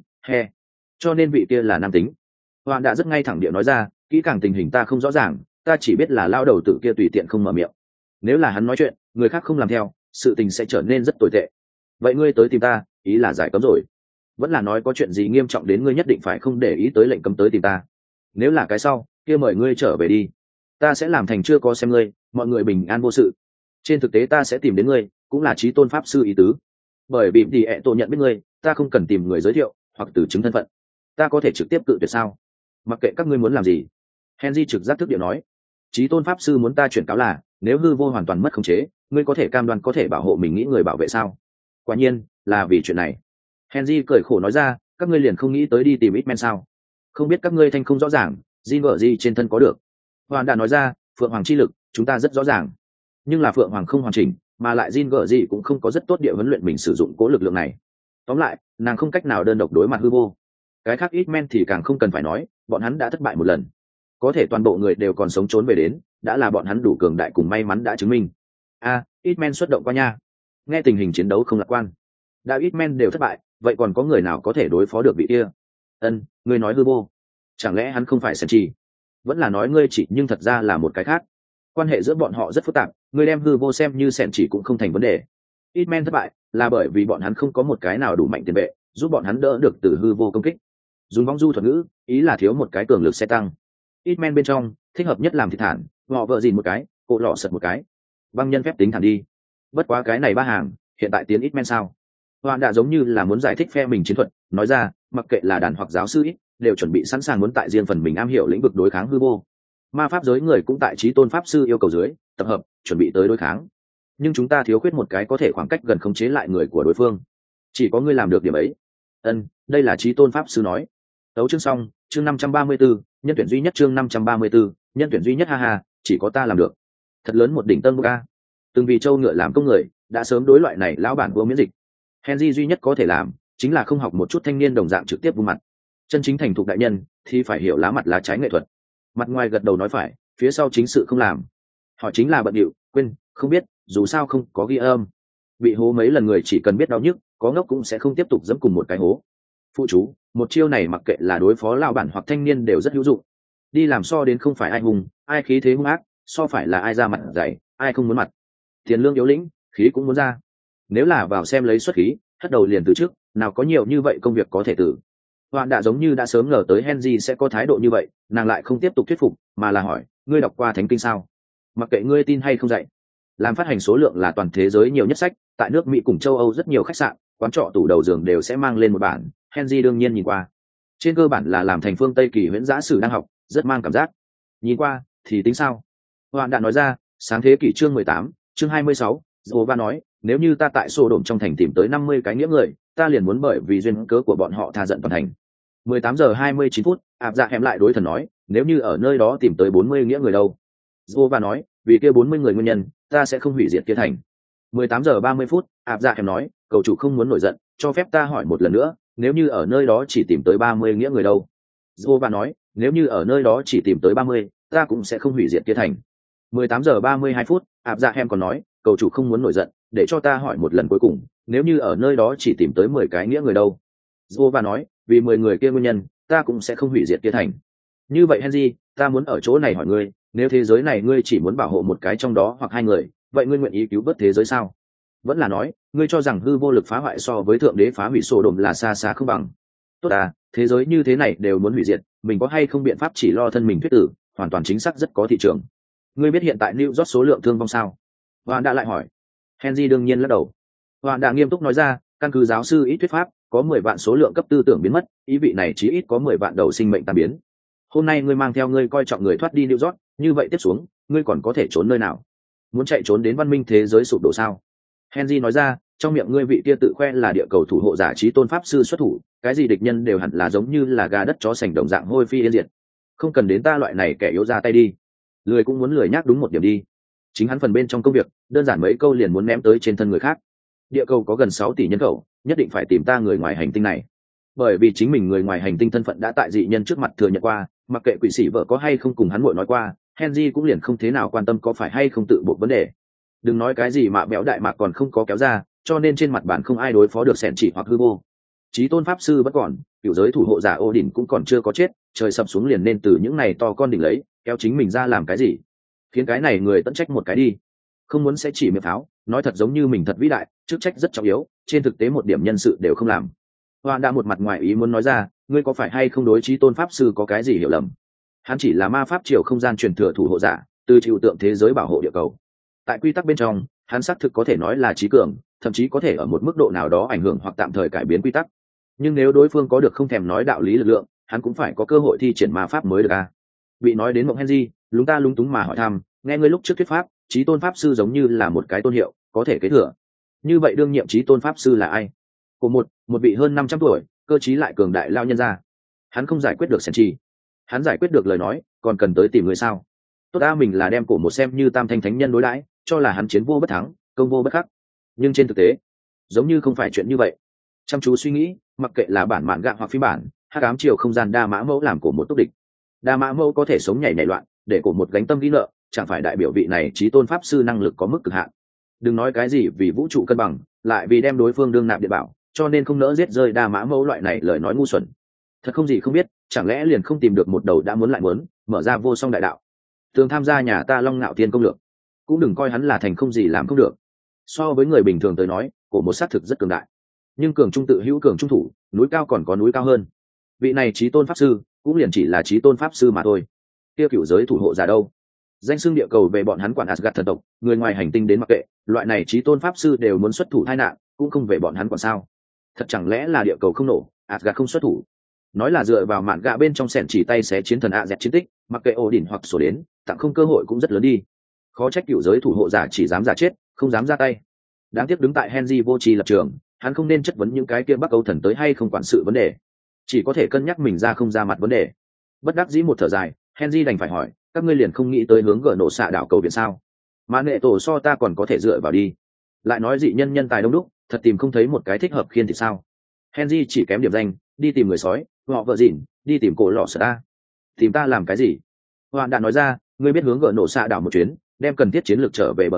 cho nên vị kia là nam tính. Hoạn đã rất ngay thẳng địa nói ra, kỹ càng tình hình ta không rõ ràng, ta chỉ biết là lao đầu tử kia tùy tiện không mở miệng. Nếu là hắn nói chuyện, người khác không làm theo, sự tình sẽ trở nên rất tồi tệ. Vậy ngươi tới tìm ta, ý là giải cấm rồi? Vẫn là nói có chuyện gì nghiêm trọng đến ngươi nhất định phải không để ý tới lệnh cấm tới tìm ta? Nếu là cái sau, kia mời ngươi trở về đi, ta sẽ làm thành chưa có xem ngươi, mọi người bình an vô sự. Trên thực tế ta sẽ tìm đến ngươi, cũng là chí tôn pháp sư ý tứ. Bởi vì thì ẹ tổ nhận biết ngươi, ta không cần tìm người giới thiệu hoặc từ chứng thân phận, ta có thể trực tiếp cự tuyệt sao? Mặc kệ các ngươi muốn làm gì. Henry trực giác thức điệu nói, chí tôn pháp sư muốn ta chuyển cáo là, nếu hư vô hoàn toàn mất khống chế, ngươi có thể cam đoan có thể bảo hộ mình nghĩ người bảo vệ sao? Quả nhiên là vì chuyện này. Henry cười khổ nói ra, các ngươi liền không nghĩ tới đi tìm ít men sao? Không biết các ngươi thanh không rõ ràng, Jin vợ gì trên thân có được. Hoàn đã nói ra, phượng hoàng chi lực chúng ta rất rõ ràng, nhưng là phượng hoàng không hoàn chỉnh, mà lại Jin vợ gì cũng không có rất tốt địa huấn luyện mình sử dụng cố lực lượng này. Tóm lại, nàng không cách nào đơn độc đối mặt hư vô. Cái khác ít men thì càng không cần phải nói, bọn hắn đã thất bại một lần, có thể toàn bộ người đều còn sống trốn về đến, đã là bọn hắn đủ cường đại cùng may mắn đã chứng minh. Ít men xuất động qua nha. Nghe tình hình chiến đấu không lạc quan, đã ít men đều thất bại, vậy còn có người nào có thể đối phó được vị kia? Ngươi nói hư vô, chẳng lẽ hắn không phải sen trì? Vẫn là nói ngươi chỉ, nhưng thật ra là một cái khác. Quan hệ giữa bọn họ rất phức tạp, ngươi đem hư vô xem như sen chỉ cũng không thành vấn đề. Ít men thất bại là bởi vì bọn hắn không có một cái nào đủ mạnh tiền vệ giúp bọn hắn đỡ được từ hư vô công kích. Dùng vong du thuật ngữ, ý là thiếu một cái cường lực xe tăng. Ít men bên trong thích hợp nhất làm thị thản, họ vợ dìn một cái, cộ lọ sật một cái, băng nhân phép tính thản đi. Bất quá cái này ba hàng hiện tại tiến ít men sao? Hoạn đã giống như là muốn giải thích phe mình chiến thuật, nói ra, mặc kệ là đàn hoặc giáo sư ít, đều chuẩn bị sẵn sàng muốn tại riêng phần mình am hiểu lĩnh vực đối kháng hư vô. Ma pháp giới người cũng tại chí tôn pháp sư yêu cầu dưới tập hợp, chuẩn bị tới đối kháng. Nhưng chúng ta thiếu khuyết một cái có thể khoảng cách gần khống chế lại người của đối phương. Chỉ có ngươi làm được điểm ấy. Đây là chí tôn pháp sư nói. Tấu chương xong, chương 534, nhân tuyển duy nhất, chương 534, nhân tuyển duy nhất, ha, chỉ có ta làm được. Thật lớn một đỉnh tân ca. Từng vì châu ngựa làm công người, đã sớm đối loại này lão bản vô miễn dịch. Henry duy nhất có thể làm, chính là không học một chút thanh niên đồng dạng trực tiếp vung mặt. Chân chính thành thục đại nhân thì phải hiểu lá mặt lá trái nghệ thuật. Mặt ngoài gật đầu nói phải, phía sau chính sự không làm. Họ chính là bận điệu, quên, không biết, dù sao không có ghi âm. Bị hố mấy lần người chỉ cần biết đau nhức, có ngốc cũng sẽ không tiếp tục dẫm cùng một cái hố. Phụ chú, một chiêu này mặc kệ là đối phó lao bản hoặc thanh niên đều rất hữu dụng. Đi làm so đến không phải ai hùng, ai khí thế hung ác, so phải là ai ra mặt dày, ai không muốn mặt. Tiền lương yếu lĩnh, khí cũng muốn ra. Nếu là vào xem lấy xuất khí, hất đầu liền từ trước, nào có nhiều như vậy công việc có thể tử. Hoạn đã giống như đã sớm ngờ tới Henry sẽ có thái độ như vậy, nàng lại không tiếp tục thuyết phục, mà là hỏi, ngươi đọc qua thánh kinh sao? Mặc kệ ngươi tin hay không dạy. Làm phát hành số lượng là toàn thế giới nhiều nhất sách, tại nước Mỹ cùng châu Âu rất nhiều khách sạn, quán trọ tủ đầu giường đều sẽ mang lên một bản. Henry đương nhiên nhìn qua. Trên cơ bản là làm thành phương Tây kỳ huyễn giả sử đang học, rất mang cảm giác. Nhìn qua, thì tính sao? Hoạn đã nói ra, sáng thế kỷ chương 18, chương 26, Jehovah nói, nếu như ta tại Sô Đổm trong thành tìm tới 50 cái nghĩa người, ta liền muốn bởi vì duyên cớ của bọn họ tha giận toàn thành. 18 giờ 29 phút, áp dạ hẻm lại đối thần nói, nếu như ở nơi đó tìm tới 40 nghĩa người đâu? Jehovah nói, vì kia 40 người nguyên nhân, ta sẽ không hủy diệt kia thành. 18 giờ 30 phút, áp dạ hẻm nói, cầu chủ không muốn nổi giận, cho phép ta hỏi một lần nữa, nếu như ở nơi đó chỉ tìm tới 30 nghĩa người đâu? Jehovah nói, nếu như ở nơi đó chỉ tìm tới 30, ta cũng sẽ không hủy diệt kia thành. 18 giờ 32 phút, áp dạ hẻm còn nói, cầu chủ không muốn nổi giận, để cho ta hỏi một lần cuối cùng, nếu như ở nơi đó chỉ tìm tới 10 cái nghĩa người đâu? Jehovah nói, vì 10 người kia nguyên nhân, ta cũng sẽ không hủy diệt kia thành. Như vậy Henry, ta muốn ở chỗ này hỏi ngươi, nếu thế giới này ngươi chỉ muốn bảo hộ một cái trong đó hoặc hai người, vậy ngươi nguyện ý cứu vớt thế giới sao? Vẫn là nói, ngươi cho rằng hư vô lực phá hoại so với thượng đế phá hủy Sô Đổm là xa xa không bằng. Tốt à, thế giới như thế này đều muốn hủy diệt, mình có hay không biện pháp chỉ lo thân mình thuyết tử, hoàn toàn chính xác rất có thị trường. Ngươi biết hiện tại New York số lượng thương vong sao? Hoàn đã lại hỏi. Henry đương nhiên lắc đầu. Hoàn đã nghiêm túc nói ra, căn cứ giáo sư ít thuyết pháp, có 10 vạn số lượng cấp tư tưởng biến mất, ý vị này chí ít có 10 vạn đầu sinh mệnh tan biến. Hôm nay ngươi mang theo ngươi coi trọng người thoát đi New York, như vậy tiếp xuống, ngươi còn có thể trốn nơi nào? Muốn chạy trốn đến văn minh thế giới sụp đổ sao? Henry nói ra, trong miệng ngươi vị kia tự khoe là địa cầu thủ hộ giả trí tôn pháp sư xuất thủ, cái gì địch nhân đều hẳn là giống như là gà đất chó sành đồng dạng hôi phi yên diệt. Không cần đến ta loại này kẻ yếu ra tay đi. Lười cũng muốn lười nhác đúng một điểm đi. Chính hắn phần bên trong công việc, đơn giản mấy câu liền muốn ném tới trên thân người khác. Địa cầu có gần 6 tỷ nhân khẩu, nhất định phải tìm ta người ngoài hành tinh này. Bởi vì chính mình người ngoài hành tinh thân phận đã tại dị nhân trước mặt thừa nhận qua, mặc kệ quỷ sĩ vợ có hay không cùng hắn muội nói qua, Henry cũng liền không thế nào quan tâm có phải hay không tự bộ vấn đề. Đừng nói cái gì mà béo đại mạc còn không có kéo ra, cho nên trên mặt bản không ai đối phó được sẻn chỉ hoặc hư vô. Chí tôn pháp sư vẫn còn, cựu giới thủ hộ giả Odin cũng còn chưa có chết, trời sập xuống liền nên từ những này to con đỉnh lấy, kéo chính mình ra làm cái gì? Khiến cái này người tận trách một cái đi. Không muốn sẽ chỉ miệng pháo, nói thật giống như mình thật vĩ đại, chức trách rất trọng yếu, trên thực tế một điểm nhân sự đều không làm. Hoa đã một mặt ngoài ý muốn nói ra, ngươi có phải hay không đối chí tôn pháp sư có cái gì hiểu lầm? Hắn chỉ là ma pháp triều không gian truyền thừa thủ hộ giả, từ chịu tượng thế giới bảo hộ địa cầu. Tại quy tắc bên trong, hắn xác thực có thể nói là trí cường, thậm chí có thể ở một mức độ nào đó ảnh hưởng hoặc tạm thời cải biến quy tắc. Nhưng nếu đối phương có được không thèm nói đạo lý lực lượng, hắn cũng phải có cơ hội thi triển ma pháp mới được à? Bị nói đến mộng Henry, lúng ta lúng túng mà hỏi thăm, nghe ngươi lúc trước thuyết pháp, chí tôn pháp sư giống như là một cái tôn hiệu, có thể kế thừa. Như vậy đương nhiệm chí tôn pháp sư là ai? Của một vị hơn 500 tuổi, cơ chí lại cường đại lao nhân gia. Hắn không giải quyết được sẻn trì. Hắn giải quyết được lời nói, còn cần tới tìm người sao? Tốt ta mình là đem cổ một xem như tam thanh thánh nhân đối đãi, cho là hắn chiến vô bất thắng, công vô bất khắc. Nhưng trên thực tế, giống như không phải chuyện như vậy. Chăm chú suy nghĩ, mặc kệ là bản mạn gạ hoặc phiên bản, hắc ám chiều không gian đa mã mẫu làm cổ một túc địch. Đa mã mẫu có thể sống nhảy nhảy loạn, để cổ một gánh tâm ghi nợ, chẳng phải đại biểu vị này chí tôn pháp sư năng lực có mức cực hạn. Đừng nói cái gì vì vũ trụ cân bằng, lại vì đem đối phương đương nạp địa bảo, cho nên không nỡ giết rơi đa mã mẫu loại này lời nói ngu xuẩn. Thật không gì không biết, chẳng lẽ liền không tìm được một đầu đã muốn lại muốn, mở ra vô song đại đạo. Thường tham gia nhà ta Long Ngạo Thiên công lược, cũng đừng coi hắn là thành không gì làm không được. So với người bình thường tới nói, cổ một xác thực rất cường đại, nhưng cường trung tự hữu cường trung thủ, núi cao còn có núi cao hơn. Vị này chí tôn pháp sư cũng liền chỉ là chí tôn pháp sư mà thôi. Kia cửu giới thủ hộ giả đâu? Danh xưng địa cầu về bọn hắn quản Asgard thần tộc, người ngoài hành tinh đến mặc kệ, loại này chí tôn pháp sư đều muốn xuất thủ tai nạn, cũng không về bọn hắn còn sao? Thật chẳng lẽ là địa cầu không nổ, Asgard không xuất thủ? Nói là dựa vào mạn gạ bên trong sẻn chỉ tay xé chiến thần dẹt chiến tích, mặc kệ Odin hoặc sổ đến, tặng không cơ hội cũng rất lớn đi. Khó trách cửu giới thủ hộ giả chỉ dám giả chết, không dám ra tay. Đáng tiếc đứng tại Henry vô tri lập trường, hắn không nên chất vấn những cái kia Bắc Âu thần tới hay không quản sự vấn đề, chỉ có thể cân nhắc mình ra không ra mặt vấn đề. Bất đắc dĩ một thở dài, Henry đành phải hỏi, các ngươi liền không nghĩ tới hướng gỡ nổ xạ đảo cầu viện sao? Mà nệ tổ so ta còn có thể dựa vào đi. Lại nói dị nhân nhân tài đông đúc, thật tìm không thấy một cái thích hợp khiên thì sao? Henry chỉ kém điểm danh, đi tìm người sói, họ vợ dịn, đi tìm cổ lọ sợ ta. Tìm ta làm cái gì? Hoạn đã nói ra, ngươi biết hướng gỡ nổ xạ đảo một chuyến, đem cần thiết chiến lược trở về bờ đông,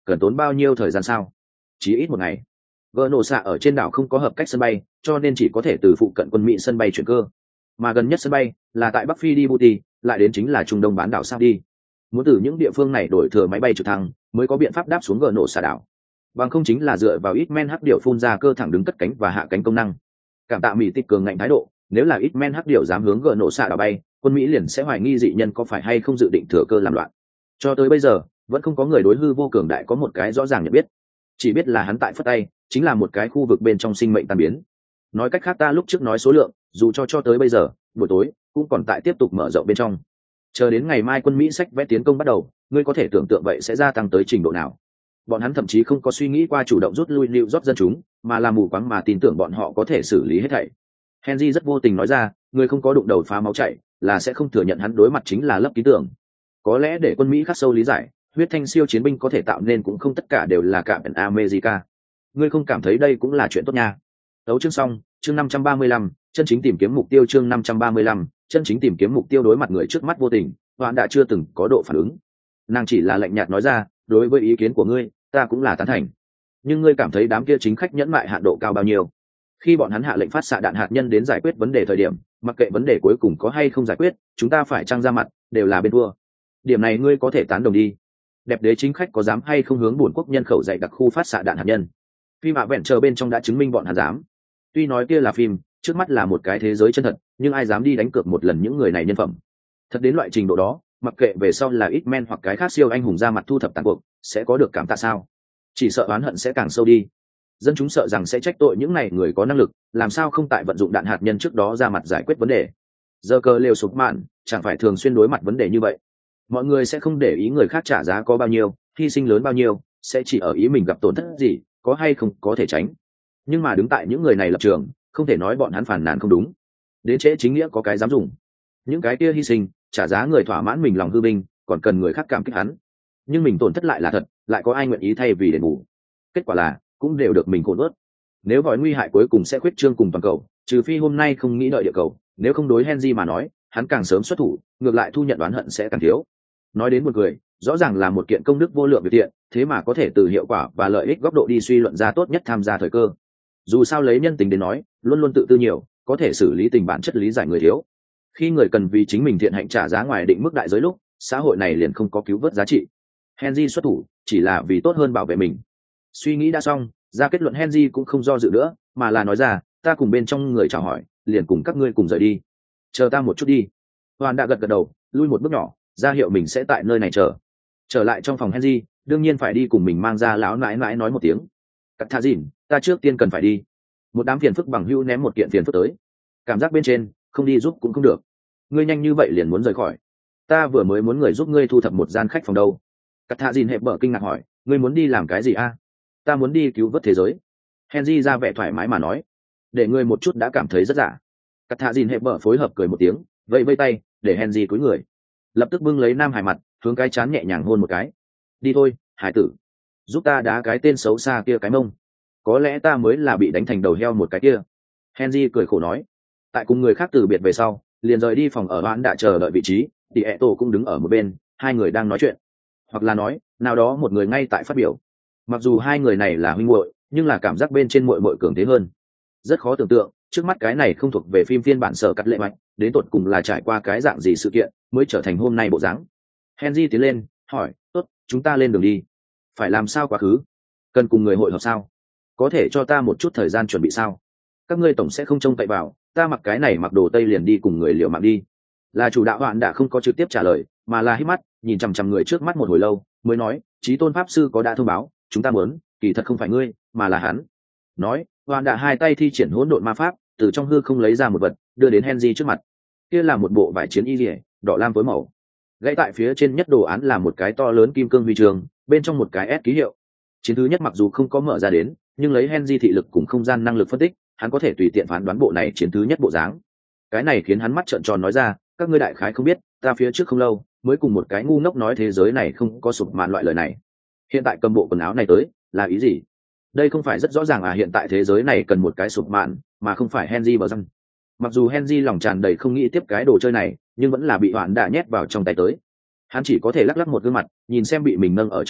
cần tốn bao nhiêu thời gian sao? Chỉ ít một ngày. Gỡ nổ xạ ở trên đảo không có hợp cách sân bay, cho nên chỉ có thể từ phụ cận quân Mỹ sân bay chuyển cơ. Mà gần nhất sân bay là tại Bắc Phi Djibouti, lại đến chính là Trung Đông bán đảo Saudi. Muốn từ những địa phương này đổi thừa máy bay trực thăng mới có biện pháp đáp xuống gỡ nổ xạ đảo. Bằng không chính là dựa vào ít men hắc điệu phun ra cơ thẳng đứng cất cánh và hạ cánh công năng. Cảm tạ Mỹ tích cường ngạnh thái độ, nếu là ít men hắc điệu dám hướng gỡ nổ xạ đảo bay, quân Mỹ liền sẽ hoài nghi dị nhân có phải hay không dự định thừa cơ làm loạn. Cho tới bây giờ vẫn không có người đối hư vô cường đại có một cái rõ ràng nhận biết, chỉ biết là hắn tại phất tay chính là một cái khu vực bên trong sinh mệnh tan biến. Nói cách khác, ta lúc trước nói số lượng dù cho tới bây giờ buổi tối cũng còn tại tiếp tục mở rộng bên trong. Chờ đến ngày mai quân Mỹ sách vẽ tiến công bắt đầu, ngươi có thể tưởng tượng vậy sẽ gia tăng tới trình độ nào. Bọn hắn thậm chí không có suy nghĩ qua chủ động rút lui New York dân chúng, mà là mù quáng mà tin tưởng bọn họ có thể xử lý hết thảy. Henry rất vô tình nói ra, người không có đụng đầu phá máu chảy là sẽ không thừa nhận hắn đối mặt chính là lấp ký tưởng. Có lẽ để quân Mỹ khắc sâu lý giải, huyết thanh siêu chiến binh có thể tạo nên cũng không tất cả đều là Captain America. Ngươi không cảm thấy đây cũng là chuyện tốt nha? Đấu chương xong, chương 535, chân chính tìm kiếm mục tiêu. Chương 535, chân chính tìm kiếm mục tiêu. Đối mặt người trước mắt vô tình, Hoạn đã chưa từng có độ phản ứng. Nàng chỉ là lạnh nhạt nói ra, đối với ý kiến của ngươi ta cũng là tán thành, nhưng ngươi cảm thấy đám kia chính khách nhẫn mại hạn độ cao bao nhiêu? Khi bọn hắn hạ lệnh phát xạ đạn hạt nhân đến giải quyết vấn đề thời điểm, mặc kệ vấn đề cuối cùng có hay không giải quyết, chúng ta phải trang ra mặt đều là bên thua. Điểm này ngươi có thể tán đồng đi. Đẹp đế chính khách có dám hay không hướng buồn quốc nhân khẩu dạy đặc khu phát xạ đạn hạt nhân? Phim ạ vẹn chờ bên trong đã chứng minh bọn hắn dám. Tuy nói kia là phim, trước mắt là một cái thế giới chân thật, nhưng ai dám đi đánh cược một lần những người này nhân phẩm? Thật đến loại trình độ đó, mặc kệ về sau là ít men hoặc cái khác siêu anh hùng ra mặt thu thập tàn cuộc, sẽ có được cảm tạ sao? Chỉ sợ oán hận sẽ càng sâu đi. Dân chúng sợ rằng sẽ trách tội những này người có năng lực, làm sao không tại vận dụng đạn hạt nhân trước đó ra mặt giải quyết vấn đề. Giờ cờ lều sụp mạn chẳng phải thường xuyên đối mặt vấn đề như vậy. Mọi người sẽ không để ý người khác trả giá có bao nhiêu, hy sinh lớn bao nhiêu, sẽ chỉ ở ý mình gặp tổn thất gì, có hay không có thể tránh. Nhưng mà đứng tại những người này lập trường, không thể nói bọn hắn phản nàn không đúng. Đến trễ chính nghĩa có cái dám dùng. Những cái kia hy sinh trả giá người thỏa mãn mình lòng hư vinh, còn cần người khác cảm kích hắn. Nhưng mình tổn thất lại là thật, lại có ai nguyện ý thay vì đền bù? Kết quả là cũng đều được mình khổ nuốt. Nếu vòi nguy hại cuối cùng sẽ khuyết trương cùng toàn cầu, trừ phi hôm nay không nghĩ đợi địa cầu, nếu không đối Henry mà nói, hắn càng sớm xuất thủ, ngược lại thu nhận đoán hận sẽ càng thiếu. Nói đến một người, rõ ràng là một kiện công đức vô lượng việc thiện, thế mà có thể từ hiệu quả và lợi ích góc độ đi suy luận ra tốt nhất tham gia thời cơ. Dù sao lấy nhân tình đến nói, luôn luôn tự tư nhiều, có thể xử lý tình bản chất lý giải người thiếu. Khi người cần vì chính mình thiện hạnh trả giá ngoài định mức đại giới lúc, xã hội này liền không có cứu vớt giá trị. Henry xuất thủ chỉ là vì tốt hơn bảo vệ mình. Suy nghĩ đã xong, ra kết luận Henry cũng không do dự nữa, mà là nói ra, ta cùng bên trong người chào hỏi, liền cùng các ngươi cùng rời đi. Chờ ta một chút đi. Hoàn đã gật gật đầu, lui một bước nhỏ, ra hiệu mình sẽ tại nơi này chờ. Trở lại trong phòng Henry, đương nhiên phải đi cùng mình mang ra lão nãi nãi nói một tiếng. Cắt tha dìn, ta trước tiên cần phải đi. Một đám phiền phức bằng hữu ném một kiện phiền phức tới. Cảm giác bên trên, không đi giúp cũng không được. Ngươi nhanh như vậy liền muốn rời khỏi. Ta vừa mới muốn người giúp ngươi thu thập một gian khách phòng đâu. Cắt tha dìn hẹp bở kinh ngạc hỏi, ngươi muốn đi làm cái gì a? Ta muốn đi cứu vớt thế giới. Henry ra vẻ thoải mái mà nói. Để ngươi một chút đã cảm thấy rất giả. Cắt tha dìn hẹp bở phối hợp cười một tiếng, vẫy vẫy tay, để Henry cúi người. Lập tức bưng lấy nam hải mặt, hướng cái chán nhẹ nhàng hôn một cái. Đi thôi, hải tử, giúp ta đá cái tên xấu xa kia cái mông. Có lẽ ta mới là bị đánh thành đầu heo một cái kia. Henry cười khổ nói. Tại cùng người khác từ biệt về sau, liền rời đi phòng ở hoãn đã chờ đợi vị trí, thì Eto cũng đứng ở một bên, hai người đang nói chuyện, hoặc là nói nào đó một người ngay tại phát biểu. Mặc dù hai người này là huynh muội, nhưng là cảm giác bên trên muội muội cường thế hơn. Rất khó tưởng tượng, trước mắt cái này không thuộc về phim phiên bản sở cắt lệ mạnh, đến tột cùng là trải qua cái dạng gì sự kiện mới trở thành hôm nay bộ dáng. Henry tiến lên hỏi, tốt, chúng ta lên đường đi. Phải làm sao quá khứ? Cần cùng người hội họp sao? Có thể cho ta một chút thời gian chuẩn bị sao? Các ngươi tổng sẽ không trông cậy vào ta mặc cái này mặc đồ tây liền đi cùng người liều mạng đi. Là chủ đạo hoạn đã không có trực tiếp trả lời, mà là hít mắt nhìn chằm chằm người trước mắt một hồi lâu mới nói, chí tôn pháp sư có đã thông báo chúng ta muốn, kỳ thật không phải ngươi mà là hắn. Nói, hoạn đã hai tay thi triển hỗn độn ma pháp, từ trong hư không lấy ra một vật đưa đến Henry trước mặt. Kia là một bộ vải chiến y lìa đỏ lam tối màu, gãy tại phía trên nhất đồ án là một cái to lớn kim cương huy chương, bên trong một cái S ký hiệu. Chiến thứ nhất mặc dù không có mở ra đến, nhưng lấy Henry thị lực cùng không gian năng lực phân tích, hắn có thể tùy tiện phán đoán bộ này chiến thứ nhất bộ dáng. Cái này khiến hắn mắt trợn tròn nói ra, các ngươi đại khái không biết, ta phía trước không lâu mới cùng một cái ngu ngốc nói thế giới này không có sụp màn loại lời này. Hiện tại cầm bộ quần áo này tới là ý gì? Đây không phải rất rõ ràng à? Hiện tại thế giới này cần một cái sụp màn, mà không phải Henry bờ răng. Mặc dù Henry lòng tràn đầy không nghĩ tiếp cái đồ chơi này, nhưng vẫn là bị hoạn đã nhét vào trong tay tới. Hắn chỉ có thể lắc lắc một gương mặt, nhìn xem bị mình nâng ở trong tay,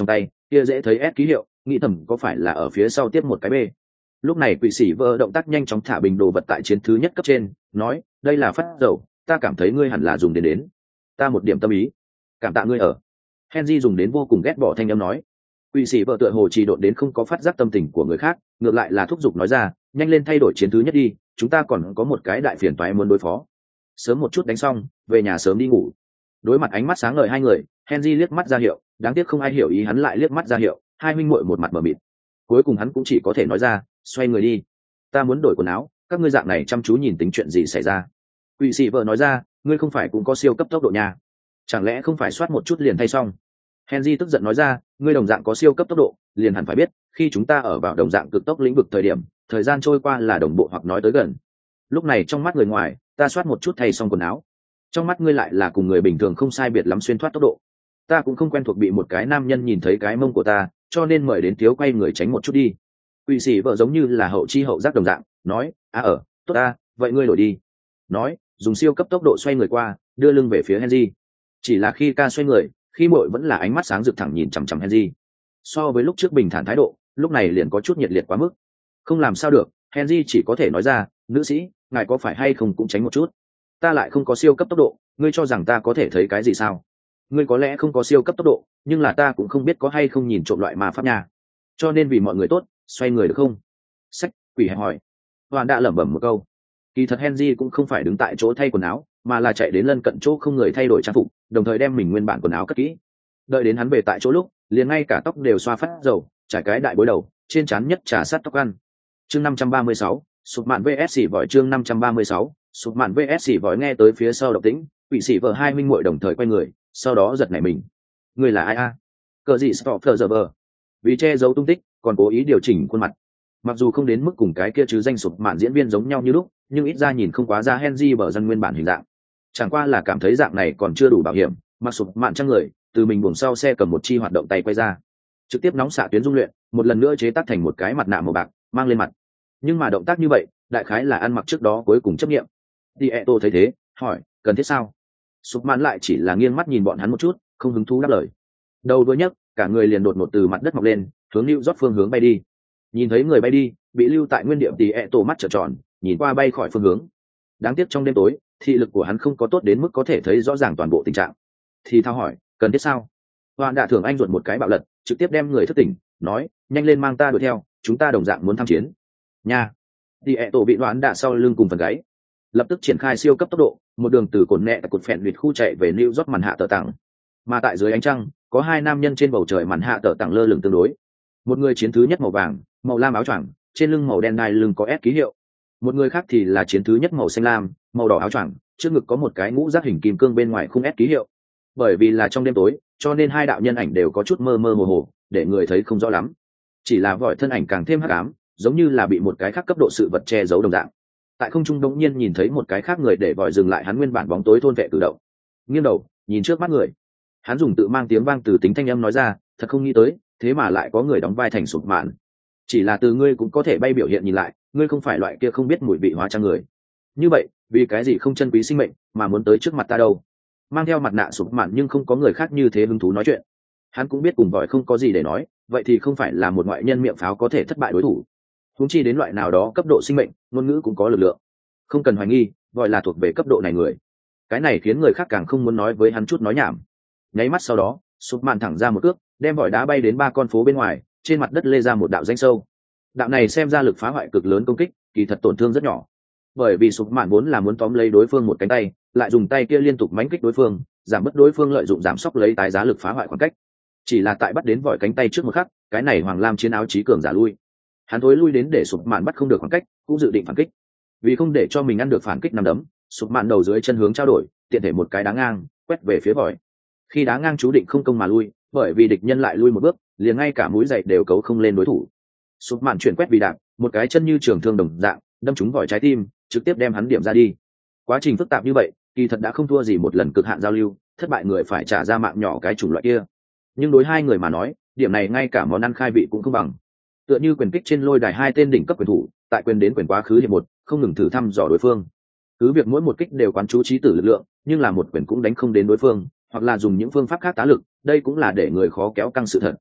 kia dễ thấy S ký hiệu, nghĩ thầm có phải là ở phía sau tiếp một cái B. Lúc này quỷ sĩ vợ động tác nhanh chóng thả bình đồ vật tại chiến thứ nhất cấp trên, nói đây là phát dầu, ta cảm thấy ngươi hẳn là dùng đến ta một điểm tâm ý, cảm tạ ngươi ở. Henry dùng đến vô cùng ghét bỏ thanh âm nói. Quỷ sĩ vợ tựa hồ trì độn đến không có phát giác tâm tình của người khác, ngược lại là thúc giục nói ra, nhanh lên thay đổi chiến thứ nhất đi, chúng ta còn có một cái đại phiền toái muốn đối phó. Sớm một chút đánh xong, về nhà sớm đi ngủ. Đối mặt ánh mắt sáng ngời hai người, Henry liếc mắt ra hiệu, đáng tiếc không ai hiểu ý hắn lại liếc mắt ra hiệu, hai huynh muội một mặt mờ mịt. Cuối cùng hắn cũng chỉ có thể nói ra, xoay người đi, ta muốn đổi quần áo, các ngươi dạng này chăm chú nhìn tính chuyện gì xảy ra. Quỷ sĩ vợ nói ra, ngươi không phải cũng có siêu cấp tốc độ nha, chẳng lẽ không phải soát một chút liền thay xong. Henry tức giận nói ra, ngươi đồng dạng có siêu cấp tốc độ, liền hẳn phải biết, khi chúng ta ở vào đồng dạng cực tốc lĩnh vực thời điểm, thời gian trôi qua là đồng bộ hoặc nói tới gần. Lúc này trong mắt người ngoài, ta soát một chút thay xong quần áo, trong mắt ngươi lại là cùng người bình thường không sai biệt lắm xuyên thoát tốc độ. Ta cũng không quen thuộc bị một cái nam nhân nhìn thấy cái mông của ta, cho nên mời đến thiếu quay người tránh một chút đi. Quỷ sĩ vợ giống như là hậu chi hậu giác đồng dạng, nói, tốt ta, vậy ngươi đổi đi. Nói, dùng siêu cấp tốc độ xoay người qua, đưa lưng về phía Henry. Chỉ là khi ca xoay người, khi muội vẫn là ánh mắt sáng rực thẳng nhìn chằm chằm Henry. So với lúc trước bình thản thái độ, lúc này liền có chút nhiệt liệt quá mức. Không làm sao được, Henry chỉ có thể nói ra, nữ sĩ, ngài có phải hay không cũng tránh một chút. Ta lại không có siêu cấp tốc độ, ngươi cho rằng ta có thể thấy cái gì sao? Ngươi có lẽ không có siêu cấp tốc độ, nhưng là ta cũng không biết có hay không nhìn trộm loại ma pháp nha. Cho nên vì mọi người tốt, xoay người được không? Sách, quỷ hẹp hỏi. Hoàn đã lẩm bẩm một câu. Kỳ thật Henry cũng không phải đứng tại chỗ thay quần áo, mà là chạy đến lân cận chỗ không người thay đổi trang phục, đồng thời đem mình nguyên bản quần áo cất kỹ. Đợi đến hắn về tại chỗ lúc, liền ngay cả tóc đều xoa phát dầu, trải cái đại bối đầu, trên trán nhất trà sát tóc ăn. Chương 536, sụp mạn VS vòi chương 536, sụp mạn VS vòi nghe tới phía sau động tĩnh, quỷ sĩ vợ hai minh muội đồng thời quay người, sau đó giật nảy mình. Người là ai a? Cờ gì Stopper giờ vờ? Vì che giấu tung tích, còn cố ý điều chỉnh khuôn mặt. Mặc dù không đến mức cùng cái kia chứ danh sụp mạn diễn viên giống nhau như lúc, nhưng ít ra nhìn không quá ra Henry bở dân nguyên bản hình dạng. Chẳng qua là cảm thấy dạng này còn chưa đủ bảo hiểm, mặc sụp mạn trang người, từ mình buồng sau xe cầm một chi hoạt động tay quay ra, trực tiếp nóng xạ tuyến dung luyện, một lần nữa chế tác thành một cái mặt nạ màu bạc, mang lên mặt. Nhưng mà động tác như vậy, đại khái là ăn mặc trước đó cuối cùng chấp nghiệm. Tieto thấy thế, hỏi, cần thiết sao? Sụp mạn lại chỉ là nghiêng mắt nhìn bọn hắn một chút, không hứng thú đáp lời. Đầu đuôi nhấc, cả người liền đột ngột từ mặt đất mọc lên, hướng New York phương hướng bay đi. Nhìn thấy người bay đi, bị lưu tại nguyên điểm Tieto mắt trợn tròn, nhìn qua bay khỏi phương hướng. Đáng tiếc trong đêm tối, thị lực của hắn không có tốt đến mức có thể thấy rõ ràng toàn bộ tình trạng. Thì thao hỏi, cần thiết sao? Hoàn đã thưởng anh ruột một cái bạo lật, trực tiếp đem người thức tỉnh, nói, nhanh lên mang ta đuổi theo, chúng ta đồng dạng muốn tham chiến. Nha. Tieto bị Đoán đã sau lưng cùng phần gáy, lập tức triển khai siêu cấp tốc độ, một đường từ cồn nẹ tại cột phèn vịt khu chạy về New York màn hạ tờ tặng. Mà tại dưới ánh trăng, có hai nam nhân trên bầu trời màn hạ tờ tặng lơ lửng tương đối. Một người chiến thứ nhất màu vàng, màu lam áo choàng, trên lưng màu đen đai lưng có S ký hiệu. Một người khác thì là chiến thứ nhất màu xanh lam, màu đỏ áo choàng, trước ngực có một cái ngũ giác hình kim cương bên ngoài khung S ký hiệu. Bởi vì là trong đêm tối, cho nên hai đạo nhân ảnh đều có chút mơ mơ hồ hồ, để người thấy không rõ lắm. Chỉ là vòi thân ảnh càng thêm hắc ám, giống như là bị một cái khác cấp độ sự vật che giấu đồng dạng. Tại không trung đống nhiên nhìn thấy một cái khác người để vòi dừng lại hắn nguyên bản bóng tối thôn vệ cử động. Nghiêng đầu, nhìn trước mắt người. Hắn dùng tự mang tiếng vang từ tính thanh âm nói ra, thật không nghĩ tới, thế mà lại có người đóng vai thành sụp mạn. Chỉ là từ ngươi cũng có thể bay biểu hiện nhìn lại, ngươi không phải loại kia không biết mùi vị hóa trang người. Như vậy, vì cái gì không chân quý sinh mệnh, mà muốn tới trước mặt ta đâu? Mang theo mặt nạ sụp mạn nhưng không có người khác như thế hứng thú nói chuyện. Hắn cũng biết cùng vòi không có gì để nói, vậy thì không phải là một ngoại nhân miệng pháo có thể thất bại đối thủ. Huống chi đến loại nào đó cấp độ sinh mệnh, ngôn ngữ cũng có lực lượng. Không cần hoài nghi, vòi là thuộc về cấp độ này người. Cái này khiến người khác càng không muốn nói với hắn chút nói nhảm. Nháy mắt sau đó, sụp mạn thẳng ra một cước, đem vòi đá bay đến 3 con phố bên ngoài, trên mặt đất lê ra một đạo danh sâu. Đạo này xem ra lực phá hoại cực lớn công kích, kỳ thật tổn thương rất nhỏ. Bởi vì sụp mạn vốn là muốn tóm lấy đối phương một cánh tay, lại dùng tay kia liên tục mãnh kích đối phương, giảm bớt đối phương lợi dụng giảm sốc lấy tái giá lực phá hoại khoảng cách. Chỉ là tại bắt đến vòi cánh tay trước một khắc, cái này Hoàng Lam chiến áo chí cường giả lui. Hắn thối lui đến để sụp mạn bắt không được khoảng cách, cũng dự định phản kích. Vì không để cho mình ăn được phản kích nằm đấm, sụp mạn đầu dưới chân hướng trao đổi, tiện thể một cái đá ngang, quét về phía vòi. Khi đá ngang chú định không công mà lui, bởi vì địch nhân lại lui một bước, liền ngay cả mũi giày đều cấu không lên đối thủ. Sụp mạn chuyển quét vì đạp, một cái chân như trường thương đồng dạng, đâm trúng vòi trái tim, trực tiếp đem hắn điểm ra đi. Quá trình phức tạp như vậy, kỳ thật đã không thua gì một lần cực hạn giao lưu, thất bại người phải trả ra mạng nhỏ cái chủng loại kia. Nhưng đối hai người mà nói, điểm này ngay cả món ăn khai vị cũng không bằng. Tựa như quyền kích trên lôi đài hai tên đỉnh cấp quyền thủ, tại quyền đến quyền quá khứ hiệp một, không ngừng thử thăm dò đối phương. Cứ việc mỗi một kích đều quán chú trí tử lực lượng, nhưng là một quyền cũng đánh không đến đối phương, hoặc là dùng những phương pháp khác tá lực, đây cũng là để người khó kéo căng sự thật.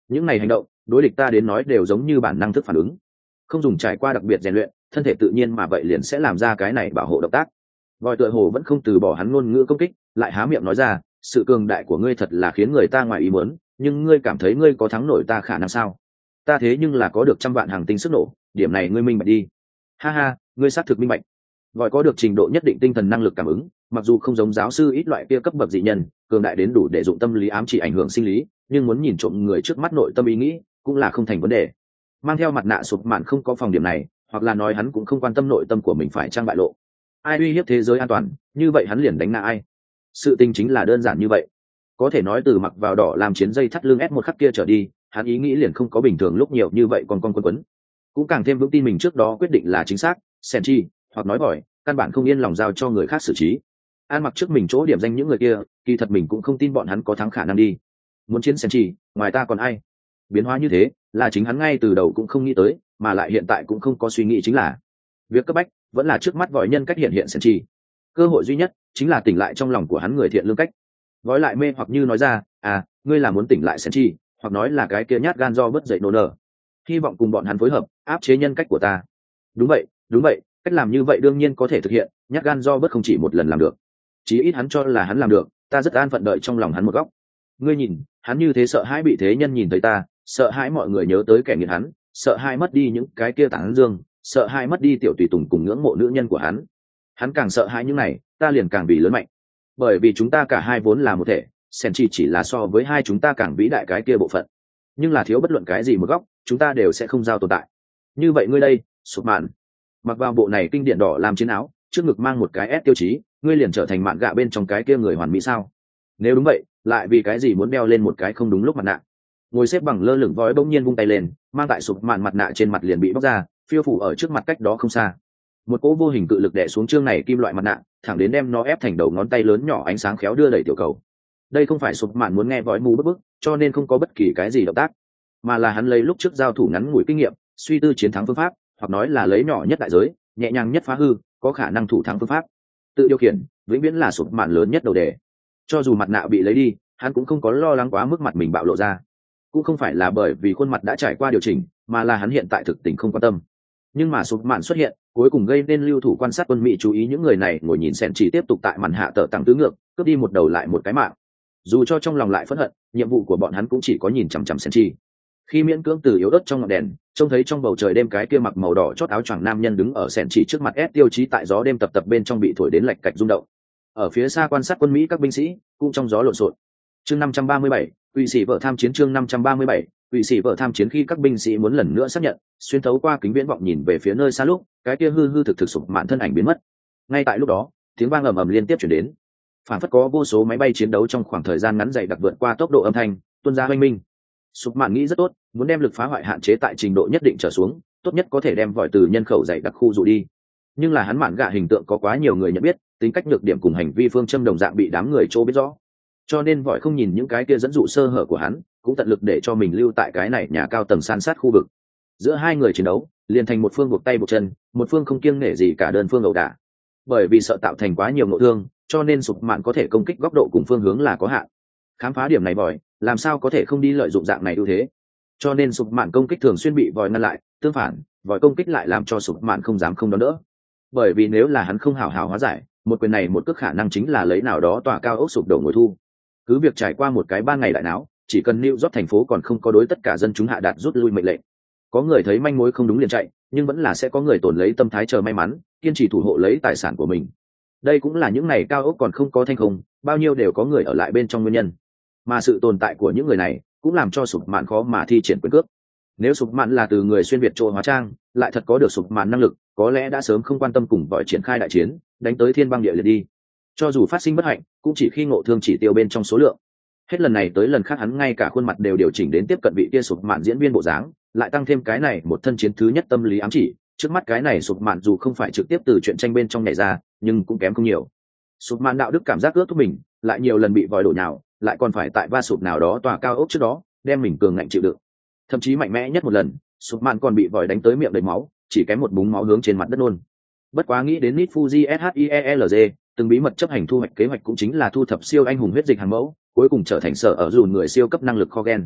những này hành động đối địch ta đến nói đều giống như bản năng thức phản ứng, không dùng trải qua đặc biệt rèn luyện, thân thể tự nhiên mà vậy liền sẽ làm ra cái này bảo hộ động tác. Vòi tựa hồ vẫn không từ bỏ hắn ngôn ngữ công kích, lại há miệng nói ra, sự cường đại của ngươi thật là khiến người ta ngoài ý muốn, nhưng ngươi cảm thấy ngươi có thắng nổi ta khả năng sao? Ta thế nhưng là có được trăm vạn hàng tinh sức nổ, điểm này ngươi minh bạch đi. Ha ha, ngươi xác thực minh bạch. Vòi có được trình độ nhất định tinh thần năng lực cảm ứng, mặc dù không giống giáo sư ít loại kia cấp bậc dị nhân, cường đại đến đủ để dụng tâm lý ám chỉ ảnh hưởng sinh lý, nhưng muốn nhìn trộm người trước mắt nội tâm ý nghĩ, cũng là không thành vấn đề. Mang theo mặt nạ sụp mạn không có phòng điểm này, hoặc là nói hắn cũng không quan tâm nội tâm của mình phải trang bại lộ. Ai uy hiếp thế giới an toàn, như vậy hắn liền đánh nạ ai. Sự tình chính là đơn giản như vậy. Có thể nói từ mặc vào đỏ làm chiến dây thắt lưng ép một khắc kia trở đi, hắn ý nghĩ liền không có bình thường lúc nhiều như vậy còn con quấn, cũng càng thêm vững tin mình trước đó quyết định là chính xác. Senchi, hoặc nói bỏi, căn bản không yên lòng giao cho người khác xử trí. An mặc trước mình chỗ điểm danh những người kia, kỳ thật mình cũng không tin bọn hắn có thắng khả năng đi. Muốn chiến Senchi, ngoài ta còn ai? Biến hóa như thế, là chính hắn ngay từ đầu cũng không nghĩ tới, mà lại hiện tại cũng không có suy nghĩ chính là việc cấp bách vẫn là trước mắt vòi nhân cách hiện hiện Senchi. Cơ hội duy nhất chính là tỉnh lại trong lòng của hắn người thiện lương cách. Vói lại mê hoặc như nói ra, à, ngươi là muốn tỉnh lại Senchi, hoặc nói là cái kia nhát gan do bớt dậy nổ nở. Hy vọng cùng bọn hắn phối hợp, áp chế nhân cách của ta. Đúng vậy, cách làm như vậy đương nhiên có thể thực hiện, nhát gan do bớt không chỉ một lần làm được. Chí ít hắn cho là hắn làm được, ta rất an phận đợi trong lòng hắn một góc. Ngươi nhìn, hắn như thế sợ hãi bị thế nhân nhìn thấy ta, sợ hãi mọi người nhớ tới kẻ nghiệt hắn, sợ hãi mất đi những cái kia tảng dương, sợ hãi mất đi tiểu tùy tùng cùng ngưỡng mộ nữ nhân của hắn. Hắn càng sợ hãi những này, ta liền càng bị lớn mạnh. Bởi vì chúng ta cả hai vốn là một thể, Senchi chỉ là so với hai chúng ta càng vĩ đại cái kia bộ phận, nhưng là thiếu bất luận cái gì một góc, chúng ta đều sẽ không giao tồn tại. Như vậy ngươi đây, sụp mạn, mặc vào bộ này kinh điển đỏ làm chiến áo, trước ngực mang một cái S tiêu chí, ngươi liền trở thành mạn gạ bên trong cái kia người hoàn mỹ sao? Nếu đúng vậy, lại vì cái gì muốn đeo lên một cái không đúng lúc mặt nạ? Ngồi xếp bằng lơ lửng vói bỗng nhiên vung tay lên, mang tại sụp mạn mặt nạ trên mặt liền bị bóc ra, phiêu phủ ở trước mặt cách đó không xa. Một cỗ vô hình cự lực đè xuống chương này kim loại mặt nạ, thẳng đến đem nó ép thành đầu ngón tay lớn nhỏ ánh sáng khéo đưa đẩy tiểu cầu. Đây không phải sụp mạn muốn nghe vói mù bức, cho nên không có bất kỳ cái gì động tác, mà là hắn lấy lúc trước giao thủ ngắn ngủi kinh nghiệm, suy tư chiến thắng phương pháp, hoặc nói là lấy nhỏ nhất đại giới, nhẹ nhàng nhất phá hư, có khả năng thủ thắng phương pháp. Tự điều khiển, vĩnh viễn là sụp mạn lớn nhất đầu đề. Cho dù mặt nạ bị lấy đi, hắn cũng không có lo lắng quá mức mặt mình bạo lộ ra. Cũng không phải là bởi vì khuôn mặt đã trải qua điều chỉnh, mà là hắn hiện tại thực tình không quan tâm. Nhưng mà sụp mạn xuất hiện, cuối cùng gây nên lưu thủ quan sát quân Mỹ chú ý những người này ngồi nhìn xẻn chỉ tiếp tục tại màn hạ tờ tăng tứ ngược, cướp đi một đầu lại một cái mạng. Dù cho trong lòng lại phẫn hận, nhiệm vụ của bọn hắn cũng chỉ có nhìn chằm chằm xẻn chỉ. Khi miễn cưỡng từ yếu ớt trong ngọn đèn trông thấy trong bầu trời đêm cái kia mặc màu đỏ chót áo choàng nam nhân đứng ở xẻn chỉ trước mặt ép tiêu chí tại gió đêm tập tập bên trong bị thổi đến lạch cạch rung động. Ở phía xa quan sát quân Mỹ các binh sĩ cũng trong gió lộn xộn. Chương 537, Quỷ sĩ vợ tham chiến. Chương 537, Quỷ sĩ vợ tham chiến. Khi các binh sĩ muốn lần nữa xác nhận, xuyên thấu qua kính viễn vọng nhìn về phía nơi xa lúc, cái kia hư hư thực thực sụp mạn thân ảnh biến mất. Ngay tại lúc đó, tiếng vang ầm ầm liên tiếp truyền đến, phản phất có vô số máy bay chiến đấu trong khoảng thời gian ngắn dày đặc vượt qua tốc độ âm thanh tuôn ra oanh minh. Sụp mạn nghĩ rất tốt, muốn đem lực phá hoại hạn chế tại trình độ nhất định trở xuống, tốt nhất có thể đem vòi từ nhân khẩu dày đặc khu dụ đi. Nhưng là hắn mạn gạ hình tượng có quá nhiều người nhận biết, tính cách nhược điểm cùng hành vi phương châm đồng dạng bị đám người chỗ biết rõ, cho nên vòi không nhìn những cái kia dẫn dụ sơ hở của hắn, cũng tận lực để cho mình lưu tại cái này nhà cao tầng san sát khu vực. Giữa hai người chiến đấu liền thành một phương buộc tay buộc chân, một phương không kiêng nể gì cả đơn phương ẩu đả. Bởi vì sợ tạo thành quá nhiều ngộ thương, cho nên sụp mạn có thể công kích góc độ cùng phương hướng là có hạn. Khám phá điểm này vòi làm sao có thể không đi lợi dụng dạng này ưu thế, cho nên sụp mạn công kích thường xuyên bị vòi ngăn lại. Tương phản, vòi công kích lại làm cho sụp mạn không dám không đón đỡ, bởi vì nếu là hắn không hào hào hóa giải, một quyền này một cước khả năng chính là lấy nào đó tòa cao ốc sụp đổ ngồi thu. Cứ việc trải qua một cái 3 ngày đại náo, chỉ cần New York thành phố còn không có đối tất cả dân chúng hạ đạt rút lui mệnh lệnh, có người thấy manh mối không đúng liền chạy, nhưng vẫn là sẽ có người tổn lấy tâm thái chờ may mắn, kiên trì thủ hộ lấy tài sản của mình. Đây cũng là những ngày cao ốc còn không có thanh không, bao nhiêu đều có người ở lại bên trong nguyên nhân. Mà sự tồn tại của những người này cũng làm cho sụp mạn khó mà thi triển quyền cước. Nếu sụp mạn là từ người xuyên việt trộn hóa trang, lại thật có được sụp mạn năng lực, có lẽ đã sớm không quan tâm cùng vòi triển khai đại chiến, đánh tới thiên băng địa liệt đi. Cho dù phát sinh bất hạnh, cũng chỉ khi ngộ thương chỉ tiêu bên trong số lượng. Hết lần này tới lần khác hắn ngay cả khuôn mặt đều điều chỉnh đến tiếp cận vị kia sụp mạn diễn viên bộ dáng, lại tăng thêm cái này một thân chiến thứ nhất tâm lý ám chỉ. Trước mắt cái này sụp mạn dù không phải trực tiếp từ chuyện tranh bên trong nhảy ra, nhưng cũng kém không nhiều. Sụp mạn đạo đức cảm giác ước thúc mình, lại nhiều lần bị vòi đổ nhào, lại còn phải tại va sụp nào đó tòa cao ốc trước đó đem mình cường ngạnh chịu đựng. Thậm chí mạnh mẽ nhất một lần, sụp mạn còn bị vòi đánh tới miệng đầy máu, chỉ kém một búng máu hướng trên mặt đất nôn. Bất quá nghĩ đến Nit Fuji SHIELZ, từng bí mật chấp hành thu hoạch kế hoạch cũng chính là thu thập siêu anh hùng huyết dịch hàng mẫu, cuối cùng trở thành sở ở dùn người siêu cấp năng lực kho gen.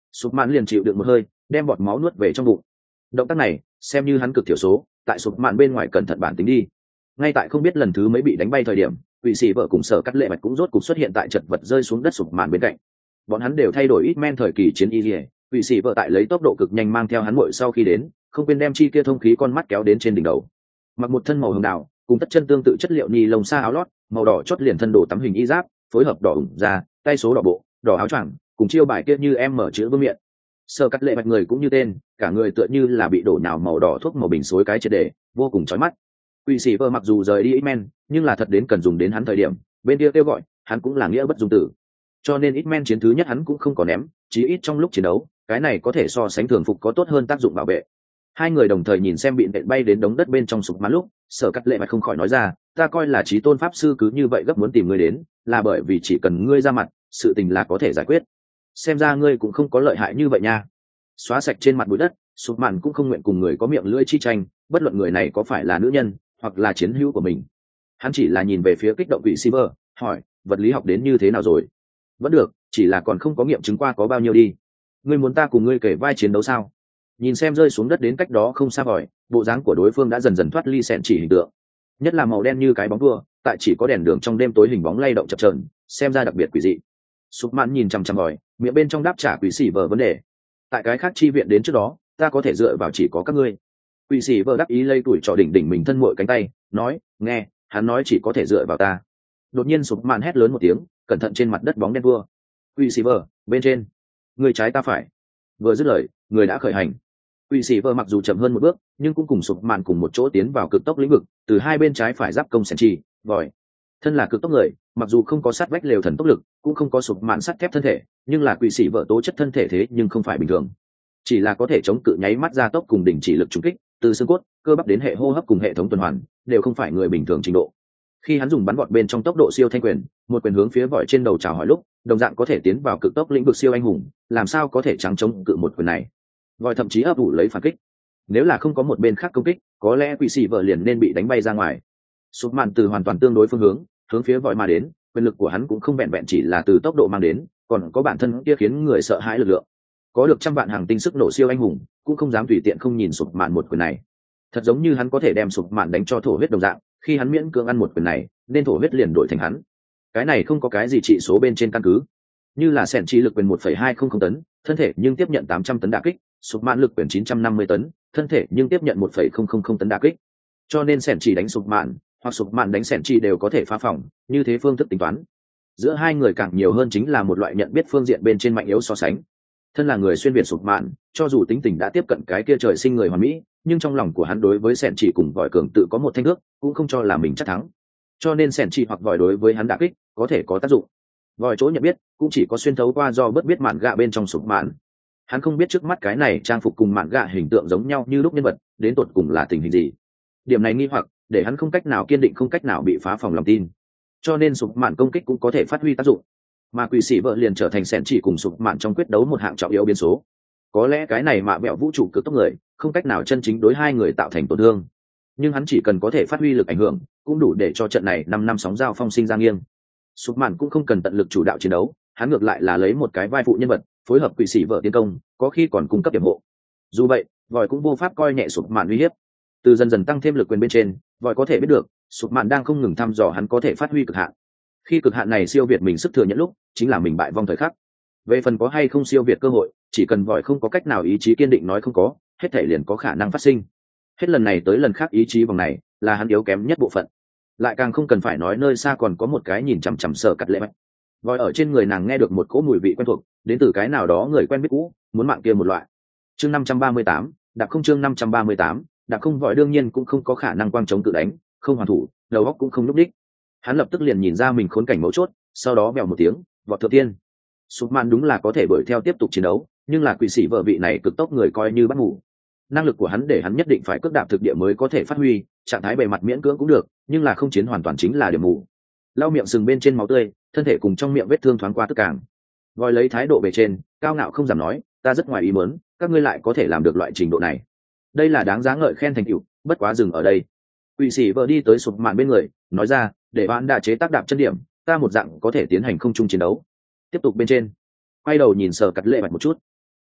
sụp mạn liền chịu được một hơi, đem bọt máu nuốt về trong bụng. Động tác này xem như hắn cực thiểu số, tại sụp mạn bên ngoài cẩn thận bản tính đi. Ngay tại không biết lần thứ mấy bị đánh bay thời điểm, quỷ sĩ vợ cùng Sở Cắt Lệ Bạch cũng rốt cục xuất hiện tại chật vật rơi xuống đất sụp mạn bên cạnh. Bọn hắn đều thay đổi ít men thời kỳ chiến y liề, quỷ sĩ vợ tại lấy tốc độ cực nhanh mang theo hắn muội sau khi đến, không quên đem chi kia thông khí con mắt kéo đến trên đỉnh đầu. Mặc một thân màu hồng đào, cùng tất chân tương tự chất liệu ni lông xa áo lót, màu đỏ chót liền thân đồ tắm hình y giáp, phối hợp đỏ ửng da, tay số đỏ bộ, đỏ áo choàng, cùng chiêu bài kia như em mở chữ vương miệng. Sở Cắt Lệ Bạch người cũng như tên, cả người tựa như là bị đổ nhào màu đỏ thuốc màu bình xối cái triệt để, vô cùng chói mắt. Quỷ sĩ vợ mặc dù rời đi X-Men, nhưng là thật đến cần dùng đến hắn thời điểm, bên kia kêu gọi, hắn cũng là nghĩa bất dung tử. Cho nên X-Men chiến thứ nhất hắn cũng không có ném, chí ít trong lúc chiến đấu, cái này có thể so sánh thường phục có tốt hơn tác dụng bảo vệ. Hai người đồng thời nhìn xem bị nện bay đến đống đất bên trong sụp mãn lúc, Sở Cắt Lệ Bạch không khỏi nói ra, ta coi là chí tôn pháp sư cứ như vậy gấp muốn tìm ngươi đến, là bởi vì chỉ cần ngươi ra mặt, sự tình là có thể giải quyết. Xem ra ngươi cũng không có lợi hại như vậy nha. Xóa sạch trên mặt bụi đất, sụp mạn cũng không nguyện cùng người có miệng lưỡi chi tranh, bất luận người này có phải là nữ nhân hoặc là chiến hữu của mình. Hắn chỉ là nhìn về phía kích động vị Silver, hỏi, vật lý học đến như thế nào rồi? Vẫn được, chỉ là còn không có nghiệm chứng qua có bao nhiêu đi. Ngươi muốn ta cùng ngươi kể vai chiến đấu sao? Nhìn xem rơi xuống đất đến cách đó không xa vời, bộ dáng của đối phương đã dần dần thoát ly xẹn chỉ hình tượng, nhất là màu đen như cái bóng đua, tại chỉ có đèn đường trong đêm tối hình bóng lay động chập chờn, xem ra đặc biệt quỷ dị. Sụp mạn nhìn chằm chằm vòi, miệng bên trong đáp trả quỷ sĩ vờ vấn đề. Tại cái khác chi viện đến trước đó, ta có thể dựa vào chỉ có các ngươi. Quỷ sĩ vờ đáp ý lây tuổi trò đỉnh đỉnh mình thân muội cánh tay, nói, nghe, hắn nói chỉ có thể dựa vào ta. Đột nhiên sụp mạn hét lớn một tiếng, cẩn thận trên mặt đất bóng đen vua. Quỷ sĩ vờ, bên trên, người trái ta phải. Vừa dứt lời, người đã khởi hành. Quỷ sĩ vờ mặc dù chậm hơn một bước, nhưng cũng cùng sụp mạn cùng một chỗ tiến vào cực tốc lĩnh vực, từ hai bên trái phải giáp công sẻn trì, vòi. Thân là cực tốc người, mặc dù không có sát vách lều thần tốc lực, cũng không có sụp mạn sắt thép thân thể, nhưng là quỷ sĩ vợ tố chất thân thể thế nhưng không phải bình thường, chỉ là có thể chống cự nháy mắt gia tốc cùng đỉnh chỉ lực trùng kích, từ xương cốt, cơ bắp đến hệ hô hấp cùng hệ thống tuần hoàn, đều không phải người bình thường trình độ. Khi hắn dùng bắn gọn bên trong tốc độ siêu thanh quyền, một quyền hướng phía vòi trên đầu chào hỏi lúc, đồng dạng có thể tiến vào cực tốc lĩnh vực siêu anh hùng, làm sao có thể trắng chống cự một quyền này? Vòi thậm chí ấp ủ lấy phản kích. Nếu là không có một bên khác công kích, có lẽ quỷ sĩ vợ liền nên bị đánh bay ra ngoài. Sụp mạn từ hoàn toàn tương đối phương hướng phía vòi mà đến, quyền lực của hắn cũng không vẹn vẹn chỉ là từ tốc độ mang đến, còn có bản thân kia khiến người sợ hãi lực lượng. Có được trăm vạn hàng tinh sức nổ siêu anh hùng, cũng không dám tùy tiện không nhìn sụp mạn một quyền này. Thật giống như hắn có thể đem sụp mạn đánh cho thổ huyết đồng dạng, khi hắn miễn cưỡng ăn một quyền này, nên thổ huyết liền đổi thành hắn. Cái này không có cái gì trị số bên trên căn cứ. Như là sẻn chi lực quyền 1,200 tấn, thân thể nhưng tiếp nhận 800 tấn đả kích, sụp mạn lực quyền 950 tấn, thân thể nhưng tiếp nhận 1,000 tấn đả kích. Cho nên sẻn chỉ đánh sụp mạn, hoặc sụp mạn đánh sẻn chi đều có thể phá phòng, như thế phương thức tính toán. Giữa hai người càng nhiều hơn chính là một loại nhận biết phương diện bên trên mạnh yếu so sánh. Thân là người xuyên việt sụp mạn, cho dù tính tình đã tiếp cận cái kia trời sinh người hoàn mỹ, nhưng trong lòng của hắn đối với sẻn chỉ cùng vòi cường tự có một thanh ước, cũng không cho là mình chắc thắng. Cho nên sẻn chỉ hoặc vòi đối với hắn đả kích có thể có tác dụng. Vòi chỗ nhận biết cũng chỉ có xuyên thấu qua do bất biết mạn gạ bên trong sụp mạn. Hắn không biết trước mắt cái này trang phục cùng mạn gạ hình tượng giống nhau như lúc nhân vật, đến tột cùng là tình hình gì. Điểm này nghi hoặc để hắn không cách nào kiên định, không cách nào bị phá phòng lòng tin. Cho nên sụp mạn công kích cũng có thể phát huy tác dụng, mà quỷ sĩ vợ liền trở thành sẻn chỉ cùng sụp mạn trong quyết đấu một hạng trọng yếu biến số. Có lẽ cái này mạ bẹo vũ trụ cực tốc người không cách nào chân chính đối hai người tạo thành tổn thương, nhưng hắn chỉ cần có thể phát huy lực ảnh hưởng, cũng đủ để cho trận này 5 năm sóng giao phong sinh ra nghiêng. Sụp mạn cũng không cần tận lực chủ đạo chiến đấu, hắn ngược lại là lấy một cái vai phụ nhân vật, phối hợp quỷ sĩ vợ tiến công, có khi còn cung cấp điểm hộ. Dù vậy, vòi cũng vô pháp coi nhẹ sụp mạn uy hiếp. Từ dần dần tăng thêm lực quyền bên trên, vòi có thể biết được sụp mạn đang không ngừng thăm dò hắn có thể phát huy cực hạn. Khi cực hạn này siêu việt mình sức thừa nhận lúc, chính là mình bại vong thời khắc. Về phần có hay không siêu việt cơ hội, chỉ cần vòi không có cách nào ý chí kiên định nói không có, hết thể liền có khả năng phát sinh. Hết lần này tới lần khác ý chí vòng này là hắn yếu kém nhất bộ phận, lại càng không cần phải nói nơi xa còn có một cái nhìn chằm chằm Sở Cắt Lệ Bạch. Vòi ở trên người nàng nghe được một cỗ mùi vị quen thuộc, đến từ cái nào đó người quen biết cũ, muốn mạng kia một loại. Chương 538, đạp không chương 538, đạp không. Vòi đương nhiên cũng không có khả năng quang chống tự đánh, không hoàn thủ, đầu óc cũng không lúc đích. Hắn lập tức liền nhìn ra mình khốn cảnh mấu chốt, sau đó vèo một tiếng, vọt thượng tiên. Sụp mạn đúng là có thể đuổi theo tiếp tục chiến đấu, nhưng là quỷ sĩ vợ vị này cực tốc người coi như bắt ngủ. Năng lực của hắn để hắn nhất định phải cước đạp thực địa mới có thể phát huy, trạng thái bề mặt miễn cưỡng cũng được, nhưng là không chiến hoàn toàn chính là điểm mù. Lau miệng sừng bên trên máu tươi, thân thể cùng trong miệng vết thương thoáng qua tức càng. Vòi lấy thái độ bề trên, cao ngạo không dám nói, ta rất ngoài ý muốn, các ngươi lại có thể làm được loại trình độ này. Đây là đáng giá ngợi khen thành tựu, bất quá dừng ở đây. Quỷ sĩ vợ đi tới sụp mạn bên người, nói ra, để bạn đã chế tác đạp chân điểm, ta một dạng có thể tiến hành không chung chiến đấu. Tiếp tục bên trên. Quay đầu nhìn Sở Cắt Lệ Bạch một chút.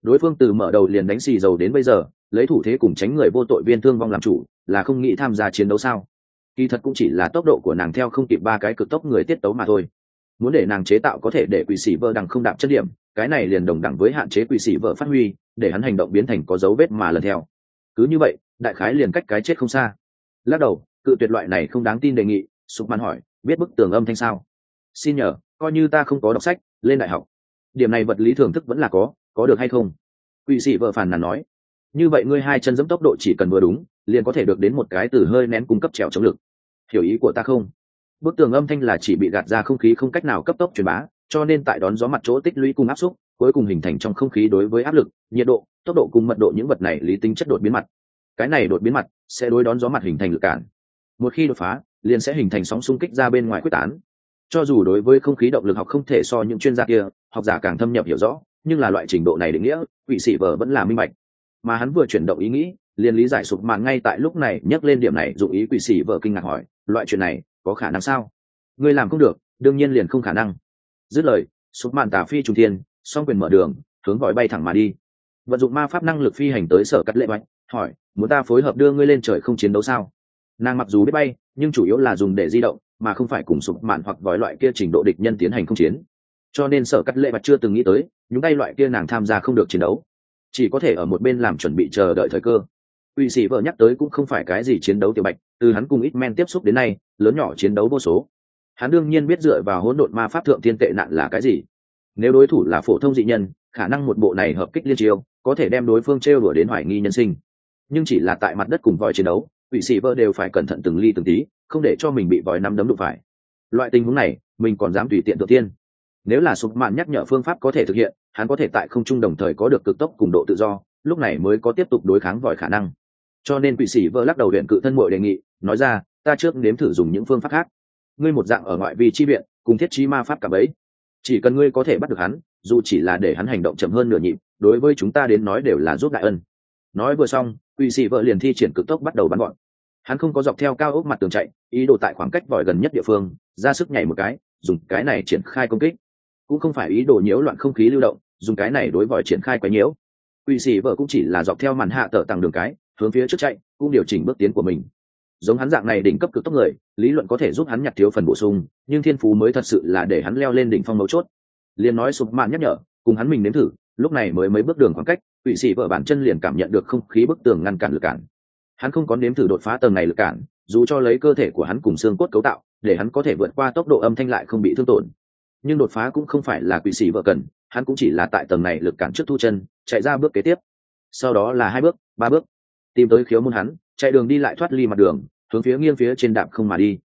đối phương từ mở đầu liền đánh xì dầu đến bây giờ, lấy thủ thế cùng tránh người vô tội viên thương vong làm chủ, là không nghĩ tham gia chiến đấu sao? Kỳ thật cũng chỉ là tốc độ của nàng theo không kịp ba cái cực tốc người tiết tấu mà thôi. Muốn để nàng chế tạo có thể để quỷ sĩ vợ đằng không đạp chất điểm, cái này liền đồng đẳng với hạn chế quỷ sĩ vợ phát huy, để hắn hành động biến thành có dấu vết mà lần theo. Cứ như vậy, đại khái liền cách cái chết không xa. Lắc đầu, cự tuyệt loại này không đáng tin đề nghị. Sụp Mạn hỏi, biết bức tường âm thanh sao? Xin nhờ, coi như ta không có đọc sách, lên đại học. Điểm này vật lý thưởng thức vẫn là có được hay không? Quỷ sĩ vợ phàn nàn nói. Như vậy ngươi hai chân giẫm tốc độ chỉ cần vừa đúng, liền có thể được đến một cái từ hơi nén cung cấp trèo chống lực. Hiểu ý của ta không? Bức tường âm thanh là chỉ bị gạt ra không khí không cách nào cấp tốc truyền bá, cho nên tại đón gió mặt chỗ tích lũy cùng áp suất, cuối cùng hình thành trong không khí đối với áp lực, nhiệt độ, tốc độ cùng mật độ những vật này lý tính chất đột biến mặt. Cái này đột biến mặt sẽ đối đón gió mặt hình thành lực cản. Một khi đột phá, liền sẽ hình thành sóng xung kích ra bên ngoài quyết tán. Cho dù đối với không khí động lực học không thể so những chuyên gia kia, học giả càng thâm nhập hiểu rõ, nhưng là loại trình độ này định nghĩa, quỷ sĩ vợ vẫn là minh bạch. Mà hắn vừa chuyển động ý nghĩ, liền lý giải Sụp Mạn ngay tại lúc này nhắc lên điểm này, dụng ý quỷ sĩ vợ kinh ngạc hỏi, loại chuyện này có khả năng sao? Ngươi làm không được, đương nhiên liền không khả năng. Dứt lời, Sụp Mạn tà phi trùng thiên, song quyền mở đường, hướng vòi bay thẳng mà đi. Vận dụng ma pháp năng lực phi hành tới Sở Cắt Lệ Bạch, hỏi, muốn ta phối hợp đưa ngươi lên trời không chiến đấu sao? Nàng mặc dù biết bay, nhưng chủ yếu là dùng để di động, mà không phải cùng Sụp Mạn hoặc vòi loại kia trình độ địch nhân tiến hành không chiến. Cho nên Sở Cắt Lệ Bạch chưa từng nghĩ tới, những tay loại kia nàng tham gia không được chiến đấu, chỉ có thể ở một bên làm chuẩn bị chờ đợi thời cơ. Uy sĩ vợ nhắc tới cũng không phải cái gì chiến đấu tiểu bạch, từ hắn cùng ít men tiếp xúc đến nay, lớn nhỏ chiến đấu vô số. Hắn đương nhiên biết dựa vào hỗn độn ma pháp thượng thiên tệ nạn là cái gì. Nếu đối thủ là phổ thông dị nhân, khả năng một bộ này hợp kích liên chiêu có thể đem đối phương trêu đùa đến hoài nghi nhân sinh. Nhưng chỉ là tại mặt đất cùng vòi chiến đấu, Uy sĩ vợ đều phải cẩn thận từng ly từng tí, không để cho mình bị vòi nắm đấm đụng phải. Loại tình huống này, mình còn dám tùy tiện thượng tiên. Nếu là Sụp Mạn nhắc nhở phương pháp có thể thực hiện, hắn có thể tại không trung đồng thời có được cực tốc cùng độ tự do, lúc này mới có tiếp tục đối kháng vòi khả năng. Cho nên quỷ sĩ vợ lắc đầu huyện cự thân muội đề nghị, nói ra, ta trước nếm thử dùng những phương pháp khác. Ngươi một dạng ở ngoại vi chi viện, cùng thiết trí ma pháp cả bấy, chỉ cần ngươi có thể bắt được hắn, dù chỉ là để hắn hành động chậm hơn nửa nhịp, đối với chúng ta đến nói đều là giúp đại ân. Nói vừa xong, quỷ sĩ vợ liền thi triển cực tốc bắt đầu bắn gọn. Hắn không có dọc theo cao ốc mặt tường chạy, ý đồ tại khoảng cách vòi gần nhất địa phương ra sức nhảy một cái, dùng cái này triển khai công kích. Cũng không phải ý đồ nhiễu loạn không khí lưu động, dùng cái này đối vòi triển khai quấy nhiễu. Quỷ sĩ vợ cũng chỉ là dọc theo màn hạ tở tầng đường cái, hướng phía trước chạy, cũng điều chỉnh bước tiến của mình. Giống hắn dạng này đỉnh cấp cực tốc người, lý luận có thể giúp hắn nhặt thiếu phần bổ sung, nhưng thiên phú mới thật sự là để hắn leo lên đỉnh phong mấu chốt. Liền nói Sụp Mạn nhắc nhở, cùng hắn mình nếm thử, lúc này mới mấy bước đường khoảng cách, quỷ sĩ vợ bản chân liền cảm nhận được không khí bức tường ngăn cản lực cản. Hắn không có nếm thử đột phá tầng này lực cản, dù cho lấy cơ thể của hắn cùng xương cốt cấu tạo, để hắn có thể vượt qua tốc độ âm thanh lại không bị thương tổn. Nhưng đột phá cũng không phải là quỷ sĩ vợ cần, hắn cũng chỉ là tại tầng này lực cản trước thu chân, chạy ra bước kế tiếp. Sau đó là 2 bước, 3 bước, tìm tới khiếu môn hắn, chạy đường đi lại thoát ly mặt đường, hướng phía nghiêng phía trên đạp không mà đi.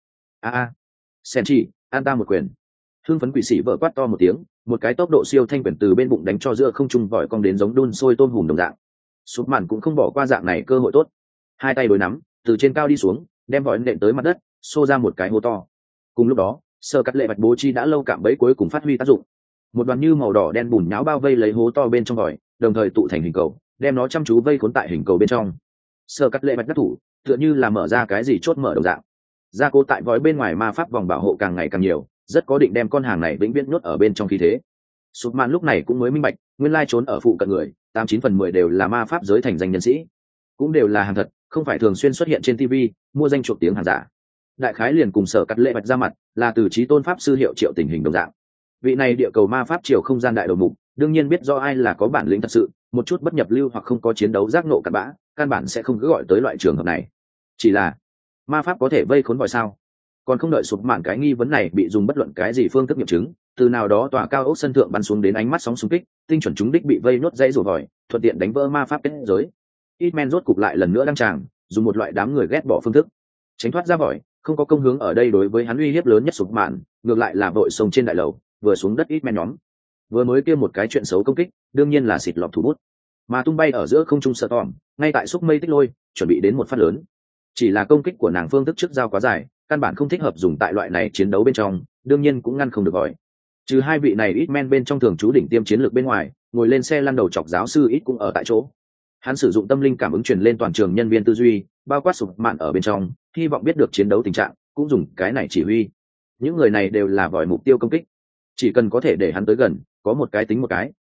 Sen chỉ, an ta một quyền. Hưng phấn quỷ sĩ vợ quát to một tiếng, một cái tốc độ siêu thanh quyền từ bên bụng đánh cho giữa không trung vòi cong đến giống đun sôi tôm hùm đồng dạng. Sụp Mạn cũng không bỏ qua dạng này cơ hội tốt, hai tay đối nắm, từ trên cao đi xuống, đem vòi nện tới mặt đất, xô ra một cái hố to. Cùng lúc đó, Sở Cắt Lệ Bạch bố trí đã lâu cạm bẫy cuối cùng phát huy tác dụng. Một đoàn như màu đỏ đen bùn nhão bao vây lấy hố to bên trong vòi, đồng thời tụ thành hình cầu, đem nó chăm chú vây khốn tại hình cầu bên trong. Sở Cắt Lệ Bạch đắc thủ, tựa như là mở ra cái gì chốt mở đồng dạng. Gia cố tại vòi bên ngoài ma pháp vòng bảo hộ càng ngày càng nhiều, rất có định đem con hàng này vĩnh viễn nhốt ở bên trong khí thế. Sụp Mạn lúc này cũng mới minh bạch, nguyên lai trốn ở phụ cận người, 89/10 đều là ma pháp giới thành danh nhân sĩ, cũng đều là hàng thật, không phải thường xuyên xuất hiện trên TV, mua danh chuộc tiếng hàng giả. Đại khái liền cùng Sở Cắt Lệ Bạch ra mặt, là từ chí tôn pháp sư hiệu triệu tình hình đồng dạng. Vị này địa cầu ma pháp triều không gian đại đầu mục, đương nhiên biết do ai là có bản lĩnh thật sự, một chút bất nhập lưu hoặc không có chiến đấu giác nộ cặn bã, căn bản sẽ không cứ gọi tới loại trường hợp này. Chỉ là ma pháp có thể vây khốn vòi sao? Còn không đợi Sụp Mạn cái nghi vấn này bị dùng bất luận cái gì phương thức nghiệm chứng, từ nào đó tòa cao ốc sân thượng bắn xuống đến ánh mắt sóng xung kích, tinh chuẩn chúng đích bị vây nốt dãy rủa vòi, thuận tiện đánh vỡ ma pháp kết giới. Hitman rốt cục lại lần nữa đăng tràng, dùng một loại đám người ghét bỏ phương thức tránh thoát ra vòi, không có công hướng ở đây đối với hắn uy hiếp lớn nhất Sụp Mạn, ngược lại là vội sông trên đại lầu, vừa xuống đất Hitman nhóm. Vừa mới kia một cái chuyện xấu công kích, đương nhiên là xịt lọt thủ bút, mà tung bay ở giữa không trung sợ tòm, ngay tại xúc mây tích lôi, chuẩn bị đến một phát lớn. Chỉ là công kích của nàng phương thức trước giao quá dài, căn bản không thích hợp dùng tại loại này chiến đấu bên trong, đương nhiên cũng ngăn không được vòi. Trừ hai vị này ít men bên trong thường trú đỉnh tiêm chiến lược bên ngoài, ngồi lên xe lăn đầu chọc giáo sư ít cũng ở tại chỗ. Hắn sử dụng tâm linh cảm ứng truyền lên toàn trường nhân viên tư duy, bao quát Sụp Mạn ở bên trong, hy vọng biết được chiến đấu tình trạng, cũng dùng cái này chỉ huy. Những người này đều là vòi mục tiêu công kích, chỉ cần có thể để hắn tới gần, có một cái tính một cái,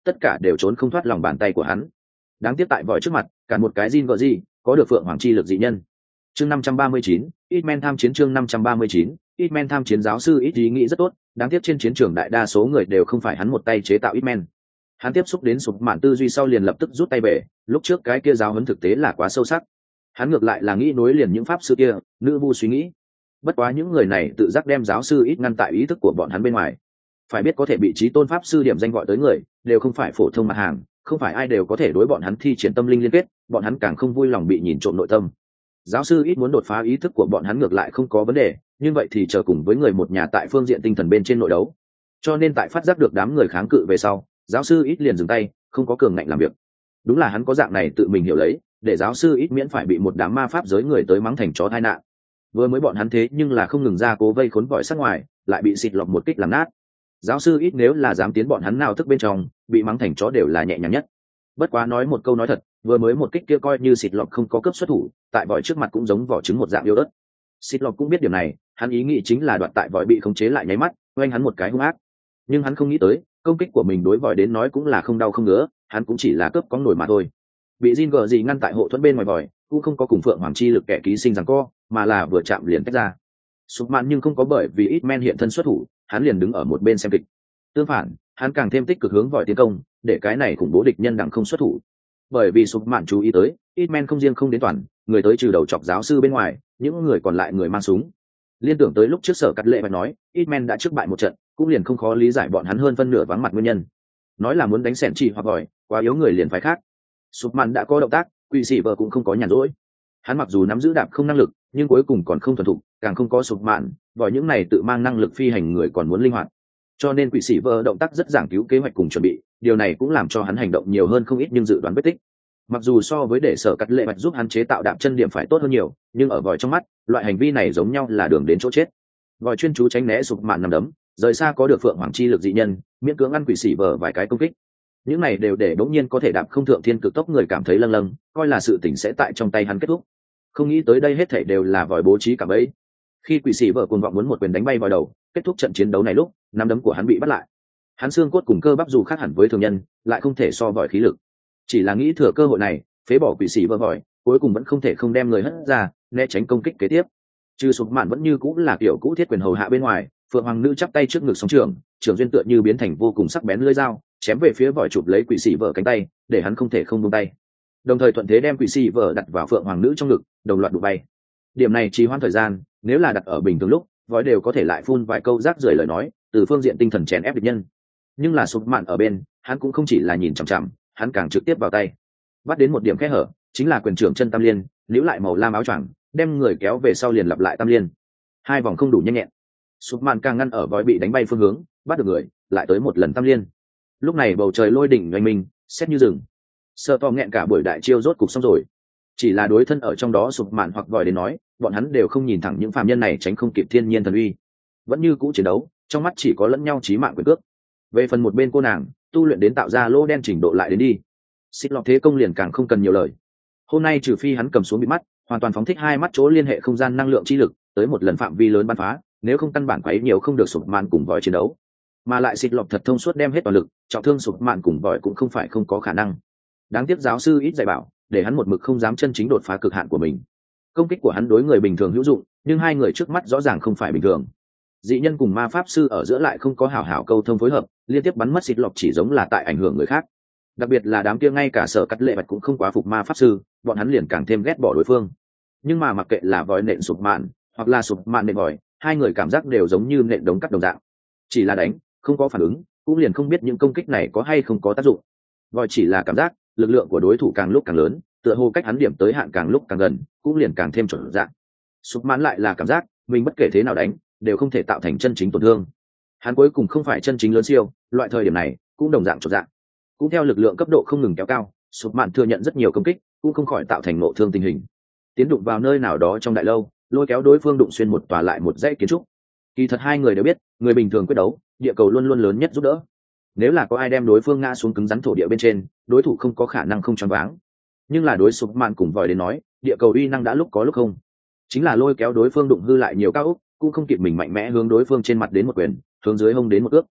tất cả đều trốn không thoát lòng bàn tay của hắn. Đáng tiếc tại vòi trước mặt cả một cái Jin gì có được phượng hoàng chi lực dị nhân. Chương 539, Hitman tham chiến. Chương 539, Hitman tham chiến. Giáo sư ít ý nghĩ rất tốt, đáng tiếc trên chiến trường đại đa số người đều không phải hắn một tay chế tạo Hitman. Hắn tiếp xúc đến sụp mạn tư duy sau liền lập tức rút tay về, lúc trước cái kia giáo huấn thực tế là quá sâu sắc. Hắn ngược lại là nghĩ nối liền những pháp sư kia, nữ vu suy nghĩ. Bất quá những người này tự giác đem giáo sư ít ngăn tại ý thức của bọn hắn bên ngoài. Phải biết có thể bị trí tôn pháp sư điểm danh gọi tới người, đều không phải phổ thông mặt hàng, không phải ai đều có thể đối bọn hắn thi triển tâm linh liên kết, bọn hắn càng không vui lòng bị nhìn trộm nội tâm. Giáo sư ít muốn đột phá ý thức của bọn hắn ngược lại không có vấn đề, nhưng vậy thì chờ cùng với người một nhà tại phương diện tinh thần bên trên nội đấu. Cho nên tại phát giác được đám người kháng cự về sau, giáo sư ít liền dừng tay, không có cường ngạnh làm việc. Đúng là hắn có dạng này tự mình hiểu lấy, để giáo sư ít miễn phải bị một đám ma pháp giới người tới mắng thành chó tai nạn. Vừa mới bọn hắn thế nhưng là không ngừng ra cố vây khốn vòi sát ngoài, lại bị xịt lọc một kích làm nát. Giáo sư ít nếu là dám tiến bọn hắn nào thức bên trong, bị mắng thành chó đều là nhẹ nhàng nhất. Bất quá nói một câu nói thật, vừa mới một kích kia coi như xịt lọc không có cướp xuất thủ, tại vòi trước mặt cũng giống vỏ trứng một dạng yếu ớt. Xịt lọc cũng biết điểm này, hắn ý nghĩ chính là đoạt tại vòi bị khống chế lại nháy mắt, oanh hắn một cái hung ác. Nhưng hắn không nghĩ tới, công kích của mình đối vòi đến nói cũng là không đau không ngứa, hắn cũng chỉ là cướp có nổi mà thôi. Bị Jin gờ gì ngăn tại hộ thuẫn bên ngoài vòi, cũng không có cùng phượng hoàng chi lực kẻ ký sinh rằng co, mà là vừa chạm liền tách ra. Sụp mạn nhưng không có bởi vì ít men hiện thân xuất thủ, hắn liền đứng ở một bên xem kịch. Tương phản, hắn càng thêm tích cực hướng vòi tiến công, để cái này khủng bố địch nhân đặng không xuất thủ. Bởi vì sụp mạn chú ý tới, ít men không riêng không đến toàn, người tới trừ đầu chọc giáo sư bên ngoài, những người còn lại người mang súng. Liên tưởng tới lúc trước Sở Cắt Lệ và nói, ít men đã trước bại một trận, cũng liền không khó lý giải bọn hắn hơn phân nửa vắng mặt nguyên nhân. Nói là muốn đánh xẻn chỉ hoặc vòi, quá yếu người liền phái khác. Sụp mạn đã có động tác, quỷ sĩ vợ cũng không có nhàn rỗi. Hắn mặc dù nắm giữ đạp không năng lực, nhưng cuối cùng còn không thuần thục, càng không có sụp mạn, vòi những này tự mang năng lực phi hành người còn muốn linh hoạt. Cho nên quỷ sĩ vợ động tác rất giảng cứu kế hoạch cùng chuẩn bị, điều này cũng làm cho hắn hành động nhiều hơn không ít nhưng dự đoán vết tích. Mặc dù so với để Sở Cắt Lệ mạch giúp hắn chế tạo đạp chân điểm phải tốt hơn nhiều, nhưng ở vòi trong mắt, loại hành vi này giống nhau là đường đến chỗ chết. Vòi chuyên chú tránh né sụp mạn nằm đấm, rời xa có được phượng hoàng chi lực dị nhân, miễn cưỡng ăn quỷ sĩ vợ vài cái công kích. Những này đều để đống nhiên có thể đạp không thượng thiên cực tốc người cảm thấy lâng lâng, coi là sự tỉnh sẽ tại trong tay hắn kết thúc. Không nghĩ tới đây hết thảy đều là vòi bố trí cả bấy. Khi quỷ sĩ vợ cuồng vọng muốn một quyền đánh bay vào đầu, kết thúc trận chiến đấu này lúc, nắm đấm của hắn bị bắt lại. Hắn xương cốt cùng cơ bắp dù khác hẳn với thường nhân, lại không thể so vòi khí lực. Chỉ là nghĩ thừa cơ hội này, phế bỏ quỷ sĩ vợ vòi, cuối cùng vẫn không thể không đem người hất ra, né tránh công kích kế tiếp. Trừ sụp mạn vẫn như cũ là kiểu cũ thiết quyền hầu hạ bên ngoài, phượng hoàng nữ chắp tay trước ngực sóng trường duyên tựa như biến thành vô cùng sắc bén lưỡi dao, chém về phía vòi chụp lấy quỷ sĩ vợ cánh tay, để hắn không thể không buông tay. Đồng thời thuận thế đem quỷ sĩ vợ đặt vào phượng hoàng nữ trong ngực, đồng loạt đụng bay. Điểm này trì hoãn thời gian, nếu là đặt ở bình thường lúc, vòi đều có thể lại phun vài câu rác rưởi lời nói, từ phương diện tinh thần chèn ép địch nhân. Nhưng là sụp mạn ở bên, hắn cũng không chỉ là nhìn chằm chằm, hắn càng trực tiếp vào tay. Bắt đến một điểm kẽ hở, chính là quyền trưởng chân tam liên, níu lại màu lam áo choàng, đem người kéo về sau liền lặp lại tam liên. Hai vòng không đủ nhanh nhẹn. Sụp mạn càng ngăn ở vòi bị đánh bay phương hướng, bắt được người, lại tới một lần tam liên. Lúc này bầu trời lôi đỉnh oanh minh, xét như rừng. Sợ to nghẹn cả buổi đại chiêu rốt cục xong rồi. Chỉ là đối thân ở trong đó sụp mạn hoặc vòi đến nói, bọn hắn đều không nhìn thẳng những phàm nhân này tránh không kịp thiên nhiên thần uy. Vẫn như cũ chiến đấu, trong mắt chỉ có lẫn nhau chí mạng quyền cước. Về phần một bên cô nàng, tu luyện đến tạo ra lô đen trình độ lại đến đi. Xích lọt thế công liền càng không cần nhiều lời. Hôm nay trừ phi hắn cầm xuống bị mắt, hoàn toàn phóng thích hai mắt chỗ liên hệ không gian năng lượng chi lực, tới một lần phạm vi lớn bắn phá, nếu không căn bản quấy nhiều không được sụp mạn cùng vòi chiến đấu. Mà lại xịt lọt thật thông suốt đem hết toàn lực, trọng thương sụp mạn cùng vòi cũng không phải không có khả năng. Đáng tiếc giáo sư ít dạy bảo, để hắn một mực không dám chân chính đột phá cực hạn của mình. Công kích của hắn đối người bình thường hữu dụng, nhưng hai người trước mắt rõ ràng không phải bình thường. Dị nhân cùng ma pháp sư ở giữa lại không có hảo hảo câu thông phối hợp, liên tiếp bắn mất xịt lọt chỉ giống là tại ảnh hưởng người khác. Đặc biệt là đám kia ngay cả Sở Cắt Lệ bạch cũng không quá phục ma pháp sư, bọn hắn liền càng thêm ghét bỏ đối phương. Nhưng mà mặc kệ là vòi nện sụp mạn, hoặc là sụp mạn nện vòi, hai người cảm giác đều giống như nện đống cắt đồng dạng. Chỉ là đánh, không có phản ứng, cũng liền không biết những công kích này có hay không có tác dụng. Vòi chỉ là cảm giác, lực lượng của đối thủ càng lúc càng lớn, tựa hồ cách hắn điểm tới hạn càng lúc càng gần, cũng liền càng thêm chuẩn dạng. Sụp mạn lại là cảm giác, mình bất kể thế nào đánh, đều không thể tạo thành chân chính tổn thương. Hắn cuối cùng không phải chân chính lớn siêu, loại thời điểm này cũng đồng dạng chuẩn dạng. Cũng theo lực lượng cấp độ không ngừng kéo cao, sụp mạn thừa nhận rất nhiều công kích, cũng không khỏi tạo thành nộ thương tình hình. Tiến đụng vào nơi nào đó trong đại lâu, lôi kéo đối phương đụng xuyên một tòa lại một dãy kiến trúc. Kỳ thật hai người đều biết, người bình thường quyết đấu, địa cầu luôn luôn lớn nhất giúp đỡ. Nếu là có ai đem đối phương ngã xuống cứng rắn thổ địa bên trên, đối thủ không có khả năng không choáng váng. Nhưng là đối sụp mạn cùng vòi đến nói, địa cầu uy năng đã lúc có lúc không. Chính là lôi kéo đối phương đụng hư lại nhiều cao ốc, cũng không kịp mình mạnh mẽ hướng đối phương trên mặt đến một quyền, hướng dưới hông đến một ước.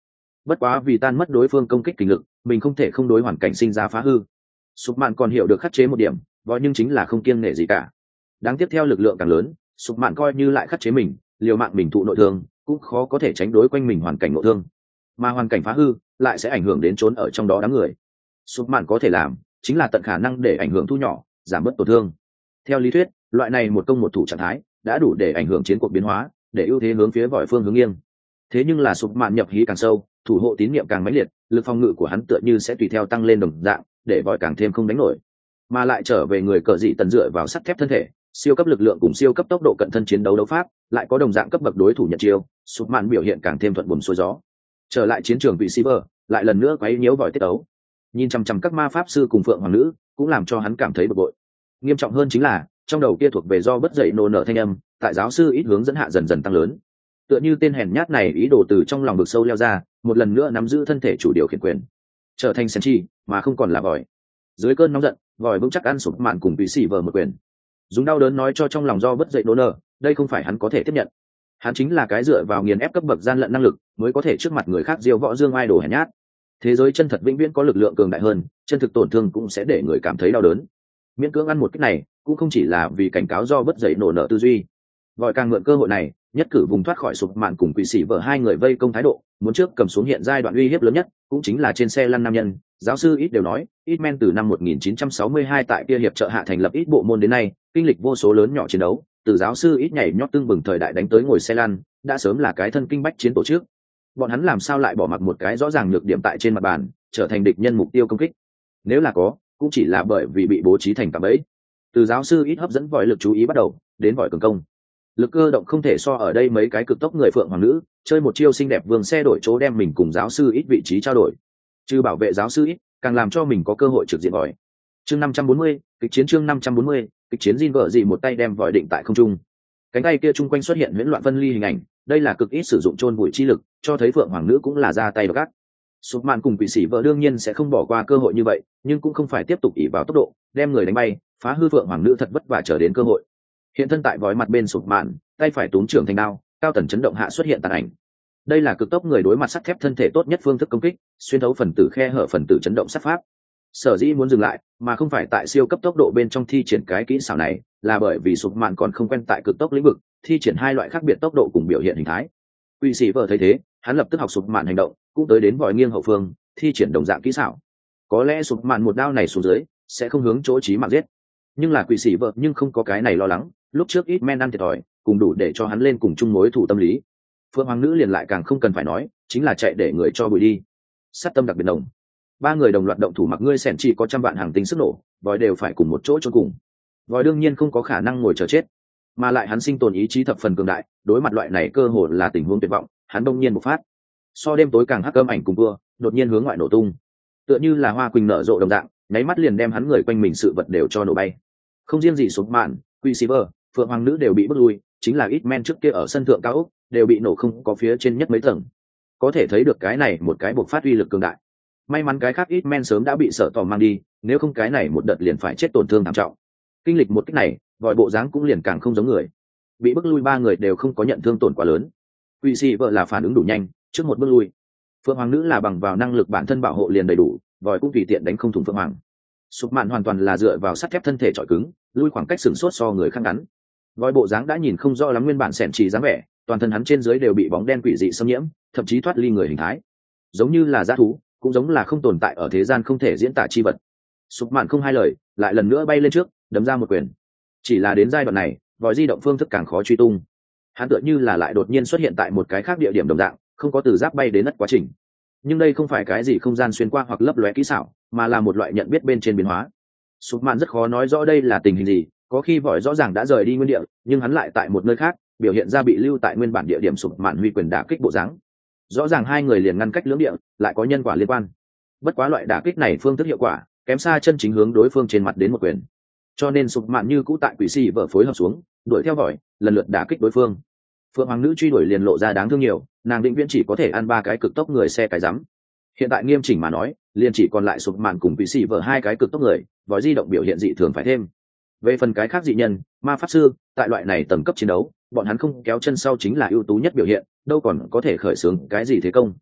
bất quá vì tan mất đối phương công kích kinh lực, mình không thể không đối hoàn cảnh sinh ra phá hư. Sụp mạn còn hiểu được khắc chế một điểm, vòi nhưng chính là không kiêng nể gì cả. Đáng tiếp theo lực lượng càng lớn, sụp mạn coi như lại khắc chế mình, liều mạng mình thụ nội thương cũng khó có thể tránh đối quanh mình hoàn cảnh nội thương, mà hoàn cảnh phá hư lại sẽ ảnh hưởng đến trốn ở trong đó đám người. Sụp mạn có thể làm chính là tận khả năng để ảnh hưởng thu nhỏ, giảm bớt tổn thương. Theo lý thuyết, loại này một công một thủ trạng thái đã đủ để ảnh hưởng chiến cuộc biến hóa, để ưu thế hướng phía vòi phương hướng nghiêng. Thế nhưng là sụp mạn nhập hí càng sâu, thủ hộ tín niệm càng mãnh liệt, lực phòng ngự của hắn tựa như sẽ tùy theo tăng lên đồng dạng, để vòi càng thêm không đánh nổi. Mà lại trở về người cờ dị tần dựa vào sắt thép thân thể, siêu cấp lực lượng cùng siêu cấp tốc độ cận thân chiến đấu đấu pháp, lại có đồng dạng cấp bậc đối thủ nhận chiêu, sụp mạn biểu hiện càng thêm thuận buồm xuôi gió. Trở lại chiến trường vị Silver, lại lần nữa quấy nhiễu vòi tiết đấu. Nhìn chằm chằm các ma pháp sư cùng phượng hoàng nữ, cũng làm cho hắn cảm thấy bực bội. Nghiêm trọng hơn chính là, trong đầu kia thuộc về do bất dậy nổ nở thanh âm, tại giáo sư ít hướng dẫn hạ dần dần tăng lớn. Tựa như tên hèn nhát này ý đồ từ trong lòng vực sâu leo ra, một lần nữa nắm giữ thân thể chủ điều khiển quyền, trở thành Senchi, mà không còn là vòi. Dưới cơn nóng giận, vòi vững chắc ăn sụp mạn cùng vị Silver một quyền. Dùng đau đớn nói cho trong lòng do bất dậy nổ nở, đây không phải hắn có thể tiếp nhận. Hắn chính là cái dựa vào nghiền ép cấp bậc gian lận năng lực, mới có thể trước mặt người khác diêu võ dương ai đồ hèn nhát. Thế giới chân thật vĩnh viễn có lực lượng cường đại hơn, chân thực tổn thương cũng sẽ để người cảm thấy đau đớn. Miễn cưỡng ăn một cách này cũng không chỉ là vì cảnh cáo do bất dậy nổ nở tư duy. Vòi càng mượn cơ hội này, nhất cử vùng thoát khỏi sụp mạn cùng quỷ sĩ vợ hai người vây công thái độ, muốn trước cầm xuống hiện giai đoạn uy hiếp lớn nhất, cũng chính là trên xe lăn nam nhân. Giáo sư ít đều nói, ít men từ năm 1962 tại kia hiệp trợ hạ thành lập ít bộ môn đến nay, kinh lịch vô số lớn nhỏ chiến đấu, từ giáo sư ít nhảy nhót tương bừng thời đại đánh tới ngồi xe lăn, đã sớm là cái thân kinh bách chiến tổ chức. Bọn hắn làm sao lại bỏ mặc một cái rõ ràng nhược điểm tại trên mặt bàn, trở thành địch nhân mục tiêu công kích? Nếu là có, cũng chỉ là bởi vì bị bố trí thành cạm bẫy. Từ giáo sư ít hấp dẫn vòi lực chú ý bắt đầu, đến vòi cường công. Lực cơ động không thể so ở đây mấy cái cực tốc người phượng hoàng nữ, chơi một chiêu xinh đẹp vương xe đổi chỗ đem mình cùng giáo sư ít vị trí trao đổi. Chứ bảo vệ giáo sư ít, càng làm cho mình có cơ hội trực diện vòi. Chương 540, kịch chiến chương 540, kịch chiến Jin vợ gì một tay đem vòi định tại không trung. Cánh tay kia chung quanh xuất hiện huyễn loạn phân ly hình ảnh, đây là cực ít sử dụng chôn bụi chi lực, cho thấy phượng hoàng nữ cũng là ra tay gắt. Sụp mạn cùng quỷ sĩ vợ đương nhiên sẽ không bỏ qua cơ hội như vậy, nhưng cũng không phải tiếp tục ỷ vào tốc độ, đem người đánh bay, phá hư phượng hoàng nữ thật vất vả trở đến cơ hội. Hiện thân tại vòi mặt bên sụp mạn, tay phải túm trưởng thành đao, cao tần chấn động hạ xuất hiện tàn ảnh. Đây là cực tốc người đối mặt sắt thép thân thể tốt nhất phương thức công kích, xuyên thấu phần tử khe hở phần tử chấn động sát pháp. Sở dĩ muốn dừng lại, mà không phải tại siêu cấp tốc độ bên trong thi triển cái kỹ xảo này, là bởi vì sụp mạn còn không quen tại cực tốc lĩnh vực, thi triển hai loại khác biệt tốc độ cùng biểu hiện hình thái. Quỷ sĩ vợ thấy thế, hắn lập tức học sụp mạn hành động, cũng tới đến vòi nghiêng hậu phương, thi triển đồng dạng kỹ xảo. Có lẽ sụp mạn một đao này xuống dưới, sẽ không hướng chỗ chí mạng giết. Nhưng là quỷ sĩ vợ nhưng không có cái này lo lắng, lúc trước ít men ăn thiệt thòi, cùng đủ để cho hắn lên cùng chung mối thủ tâm lý. Phượng hoàng nữ liền lại càng không cần phải nói, chính là chạy để người cho bụi đi. Sát tâm đặc biệt đồng. Ba người đồng loạt động thủ, mặc ngươi sẻn chỉ có trăm vạn hàng tinh sức nổ, vòi đều phải cùng một chỗ chôn cùng. Vòi đương nhiên không có khả năng ngồi chờ chết, mà lại hắn sinh tồn ý chí thập phần cường đại, đối mặt loại này cơ hội là tình huống tuyệt vọng, hắn đông nhiên bộc phát. So đêm tối càng hắc âm ảnh cùng vừa, đột nhiên hướng ngoại nổ tung, tựa như là hoa quỳnh nở rộ đồng dạng, nháy mắt liền đem hắn người quanh mình sự vật đều cho nổ bay. Không riêng gì sụp mạn, quỷ sĩ vợ, phượng hoàng nữ đều bị bước lui, chính là ít men trước kia ở sân thượng cao ốc đều bị nổ không có phía trên nhất mấy tầng. Có thể thấy được cái này một cái bộc phát uy lực cường đại. May mắn cái khác ít men sớm đã bị sợ tòm mang đi, nếu không cái này một đợt liền phải chết tổn thương thảm trọng. Kinh lịch một cách này, vòi bộ dáng cũng liền càng không giống người. Bị bước lui ba người đều không có nhận thương tổn quá lớn. Quỷ sĩ vợ là phản ứng đủ nhanh, trước một bước lui. Phượng hoàng nữ là bằng vào năng lực bản thân bảo hộ liền đầy đủ, vòi cũng tùy tiện đánh không thủng phượng hoàng. Sụp mạn hoàn toàn là dựa vào sắt thép thân thể trọi cứng, lui khoảng cách sừng sốt so người khác ngắn. Vòi bộ dáng đã nhìn không rõ lắm nguyên bản sẻn chỉ dáng vẻ, toàn thân hắn trên dưới đều bị bóng đen quỷ dị xâm nhiễm, thậm chí thoát ly người hình thái, giống như là dã thú, cũng giống là không tồn tại ở thế gian không thể diễn tả chi vật. Sụp mạn không hai lời, lại lần nữa bay lên trước, đấm ra một quyền. Chỉ là đến giai đoạn này, vòi di động phương thức càng khó truy tung. Hắn tựa như là lại đột nhiên xuất hiện tại một cái khác địa điểm đồng dạng, không có từ giáp bay đến đất quá trình. Nhưng đây không phải cái gì không gian xuyên qua hoặc lấp lóe kỹ xảo, mà là một loại nhận biết bên trên biến hóa. Sụp mạn rất khó nói rõ đây là tình hình gì, có khi vòi rõ ràng đã rời đi nguyên địa, nhưng hắn lại tại một nơi khác, biểu hiện ra bị lưu tại nguyên bản địa điểm sụp mạn huy quyền đả kích bộ dáng. Rõ ràng hai người liền ngăn cách lưỡng địa, lại có nhân quả liên quan. Bất quá loại đả kích này phương thức hiệu quả kém xa chân chính hướng đối phương trên mặt đến một quyền, cho nên sụp mạn như cũ tại quỷ sĩ vợ phối hợp xuống, đuổi theo vòi, lần lượt đả kích đối phương. Phượng hoàng nữ truy đuổi liền lộ ra đáng thương nhiều, nàng định viễn chỉ có thể ăn ba cái cực tốc người xe cái rắm. Hiện tại nghiêm chỉnh mà nói, liền chỉ còn lại sụp mạn cùng quỷ sĩ vợ hai cái cực tốc người, vòi di động biểu hiện dị thường phải thêm. Về phần cái khác dị nhân, ma pháp sư, tại loại này tầm cấp chiến đấu, bọn hắn không kéo chân sau chính là ưu tú nhất biểu hiện, đâu còn có thể khởi xướng cái gì thế công.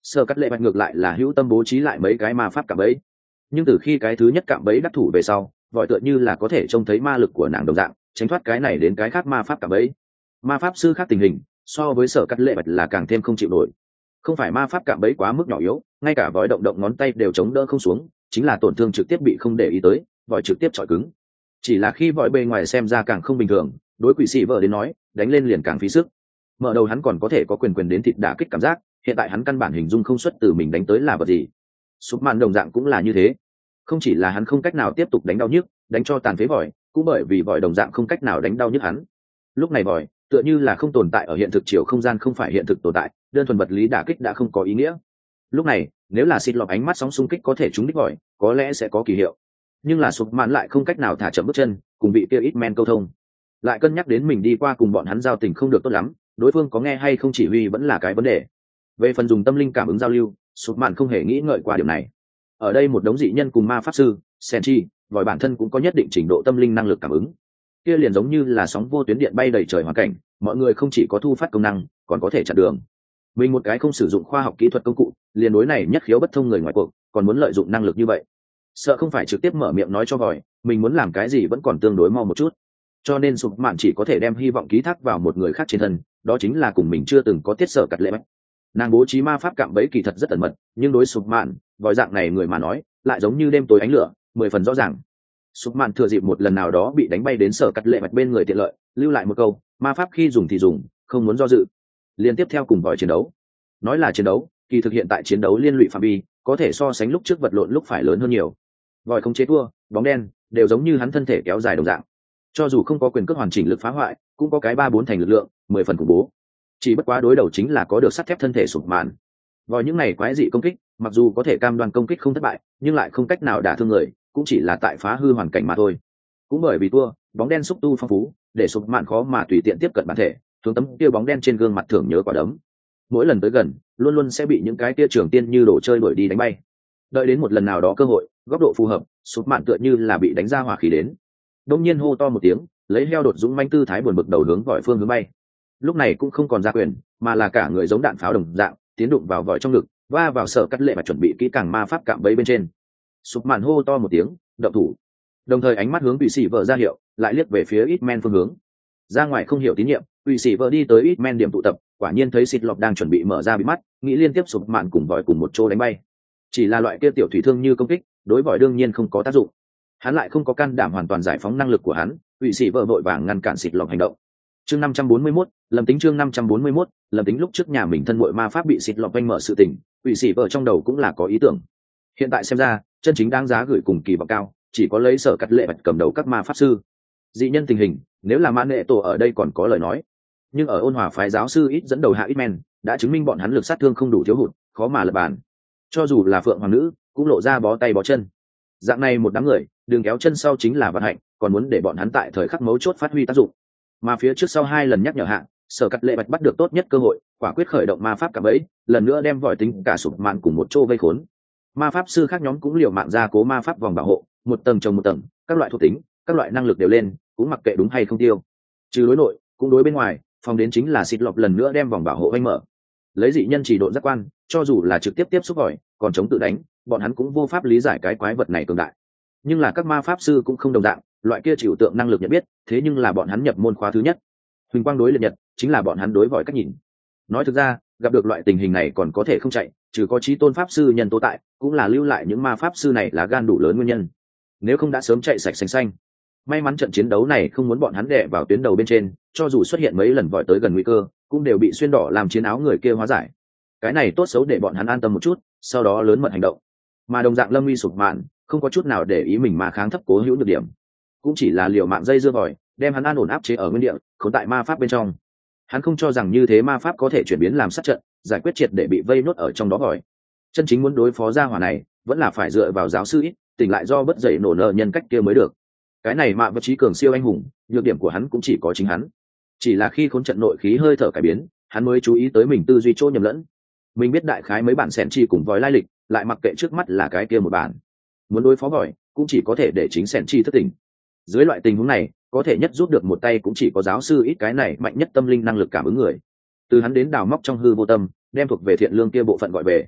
Sở Cắt Lệ Bạch ngược lại là hữu tâm bố trí lại mấy cái ma pháp cạm bẫy, nhưng từ khi cái thứ nhất cạm bẫy đắc thủ về sau, vội tựa như là có thể trông thấy ma lực của nàng đồng dạng, tránh thoát cái này đến cái khác ma pháp cạm bẫy. Ma pháp sư khác tình hình so với Sở Cắt Lệ Bạch là càng thêm không chịu nổi. Không phải ma pháp cạm bẫy quá mức nhỏ yếu, ngay cả vói động động ngón tay đều chống đỡ không xuống, chính là tổn thương trực tiếp bị không để ý tới, vòi trực tiếp chọi cứng. Chỉ là khi vòi bề ngoài xem ra càng không bình thường, đối quỷ sĩ vợ đến nói, đánh lên liền càng phí sức. Mở đầu hắn còn có thể có quyền đến thịt đả kích cảm giác, hiện tại hắn căn bản hình dung không xuất từ mình đánh tới là vật gì. Súp mạn đồng dạng cũng là như thế, không chỉ là hắn không cách nào tiếp tục đánh đau nhức, đánh cho tàn phế vòi, cũng bởi vì vòi đồng dạng không cách nào đánh đau nhức hắn. Lúc này vòi tựa như là không tồn tại ở hiện thực chiều không gian, không phải hiện thực tồn tại, đơn thuần vật lý đả kích đã không có ý nghĩa. Lúc này nếu là xịt lọp ánh mắt sóng xung kích có thể trúng đích vòi, có lẽ sẽ có kỳ hiệu, nhưng là sụp mạn lại không cách nào thả chậm bước chân cùng bị kia ít men câu thông, lại cân nhắc đến mình đi qua cùng bọn hắn giao tình không được tốt lắm, đối phương có nghe hay không chỉ huy vẫn là cái vấn đề. Về phần dùng tâm linh cảm ứng giao lưu, sụp mạn không hề nghĩ ngợi qua điều này. Ở đây một đống dị nhân cùng ma pháp sư Senchi, vòi bản thân cũng có nhất định trình độ tâm linh năng lực cảm ứng, kia liền giống như là sóng vô tuyến điện bay đầy trời hoàn cảnh, mọi người không chỉ có thu phát công năng, còn có thể chặn đường. Mình một cái không sử dụng khoa học kỹ thuật công cụ, liền đối này nhất khiếu bất thông người ngoài cuộc, còn muốn lợi dụng năng lực như vậy, sợ không phải trực tiếp mở miệng nói cho vòi mình muốn làm cái gì vẫn còn tương đối mau một chút. Cho nên sụp mạn chỉ có thể đem hy vọng ký thác vào một người khác trên thân, đó chính là cùng mình chưa từng có tiết Sở Cắt Lệ Bạch. Nàng bố trí ma pháp cạm bẫy kỳ thật rất ẩn mật, nhưng đối sụp mạn vòi dạng này người mà nói lại giống như đêm tối ánh lửa, 10 phần rõ ràng. Sụp mạn thừa dịp một lần nào đó bị đánh bay đến Sở Cắt Lệ Bạch bên người tiện lợi, lưu lại một câu ma pháp khi dùng thì dùng, không muốn do dự. Liên tiếp theo cùng vòi chiến đấu. Nói là chiến đấu, kỳ thực hiện tại chiến đấu liên lụy phạm vi có thể so sánh lúc trước vật lộn lúc phải lớn hơn nhiều. Vòi không chế thua, bóng đen đều giống như hắn thân thể kéo dài đồng dạng, cho dù không có quyền cước hoàn chỉnh lực phá hoại, cũng có cái 3-4 thành lực lượng, 10 phần khủng bố. Chỉ bất quá đối đầu chính là có được sắt thép thân thể sụp mạn. Vòi những này quái dị công kích, mặc dù có thể cam đoan công kích không thất bại, nhưng lại không cách nào đả thương người, cũng chỉ là tại phá hư hoàn cảnh mà thôi. Cũng bởi vì thua, bóng đen xúc tu phong phú, để sụp mạn khó mà tùy tiện tiếp cận bản thể, hướng tấm kia bóng đen trên gương mặt thường nhớ quả đấm. Mỗi lần tới gần, luôn luôn sẽ bị những cái kia trường tiên như đồ chơi đuổi đi đánh bay. Đợi đến một lần nào đó cơ hội, góc độ phù hợp, sụp mạn tựa như là bị đánh ra hỏa khí đến, đông nhiên hô to một tiếng, lấy heo đột dũng manh tư thái buồn bực đầu hướng vòi phương hướng bay. Lúc này cũng không còn ra quyền, mà là cả người giống đạn pháo đồng dạng tiến đụng vào vòi trong ngực, va vào Sở Cắt Lệ và chuẩn bị kỹ càng ma pháp cạm bẫy bên trên. Sụp mạn hô to một tiếng, động thủ, đồng thời ánh mắt hướng quỷ sĩ vợ ra hiệu, lại liếc về phía ít men phương hướng. Ra ngoài không hiểu tín nhiệm, quỷ sĩ vợ đi tới ít men điểm tụ tập, quả nhiên thấy xịt lọp đang chuẩn bị mở ra bị mắt, nghĩ liên tiếp sụp mạn cùng vòi cùng một chỗ đánh bay. Chỉ là loại kia tiểu thủy thương như công kích, đối vòi đương nhiên không có tác dụng. Hắn lại không có can đảm hoàn toàn giải phóng năng lực của hắn, quỷ sĩ vợ vội vàng ngăn cản xịt lọp hành động. Chương 541, Lâm Tính chương 541, Lâm Tính lúc trước nhà mình thân muội ma pháp bị xịt lọp quanh mở sự tình, quỷ sĩ vợ trong đầu cũng là có ý tưởng. Hiện tại xem ra, chân chính đáng giá gửi cùng kỳ vọng cao, chỉ có lấy Sở Cắt Lệ Bạch cầm đầu các ma pháp sư. Dị nhân tình hình, nếu là Mã Nệ Tổ ở đây còn có lời nói, nhưng ở Ôn Hòa phái giáo sư ít dẫn đầu hạ ít men, đã chứng minh bọn hắn lực sát thương không đủ thiếu hụt, khó mà lật bàn. Cho dù là Phượng Hoàng nữ, cũng lộ ra bó tay bó chân. Dạng này một đám người, đường kéo chân sau chính là vận hạnh, còn muốn để bọn hắn tại thời khắc mấu chốt phát huy tác dụng. Mà phía trước sau 2 lần nhắc nhở hạng, Sở Cắt Lệ Bạch bắt được tốt nhất cơ hội, quả quyết khởi động ma pháp cạm bẫy, lần nữa đem vòi tính cả sụp mạn cùng một chỗ vây khốn. Ma pháp sư khác nhóm cũng liều mạng ra cố ma pháp vòng bảo hộ, một tầng chồng một tầng, các loại thuộc tính, các loại năng lực đều lên, cũng mặc kệ đúng hay không tiêu. Trừ đối nội, cũng đối bên ngoài, phòng đến chính là xịt lọp lần nữa đem vòng bảo hộ vây mở. Lấy dị nhân chỉ độ giác quan, cho dù là trực tiếp tiếp xúc vòi, còn chống tự đánh, bọn hắn cũng vô pháp lý giải cái quái vật này cường đại. Nhưng là các ma pháp sư cũng không đồng dạng, loại kia chịu tượng năng lực nhận biết, thế nhưng là bọn hắn nhập môn khóa thứ nhất. Huỳnh quang đối liệt nhật, chính là bọn hắn đối vòi cách nhìn. Nói thực ra, gặp được loại tình hình này còn có thể không chạy, trừ có chí tôn pháp sư nhân tố tại, cũng là lưu lại những ma pháp sư này là gan đủ lớn nguyên nhân. Nếu không đã sớm chạy sạch xanh xanh. May mắn trận chiến đấu này không muốn bọn hắn đè vào tuyến đầu bên trên, cho dù xuất hiện mấy lần vòi tới gần nguy cơ, cũng đều bị xuyên đỏ làm chiến áo người kia hóa giải. Cái này tốt xấu để bọn hắn an tâm một chút, sau đó lớn mật hành động. Mà đồng dạng Lâm Uy sụp mạn, không có chút nào để ý mình mà kháng thấp cố hữu được điểm, cũng chỉ là liều mạng dây dưa vòi, đem hắn an ổn áp chế ở nguyên địa, khốn tại ma pháp bên trong. Hắn không cho rằng như thế ma pháp có thể chuyển biến làm sát trận, giải quyết triệt để bị vây nốt ở trong đó vòi. Chân chính muốn đối phó ra hỏa này, vẫn là phải dựa vào giáo sư ít, tỉnh lại do bất dậy nổ nợ nhân cách kia mới được. Cái này mạ vật trí cường siêu anh hùng, nhược điểm của hắn cũng chỉ có chính hắn. Chỉ là khi khốn trận nội khí hơi thở cải biến, hắn mới chú ý tới mình tư duy chỗ nhầm lẫn. Mình biết đại khái mấy bản sẻn chi cùng vòi lai lịch, lại mặc kệ trước mắt là cái kia một bản. Muốn đối phó vòi, cũng chỉ có thể để chính sẻn chi thất tỉnh. Dưới loại tình huống này, có thể nhất giúp được một tay cũng chỉ có giáo sư ít cái này mạnh nhất tâm linh năng lực cảm ứng người. Từ hắn đến đào móc trong hư vô tâm, đem thuộc về thiện lương kia bộ phận gọi về,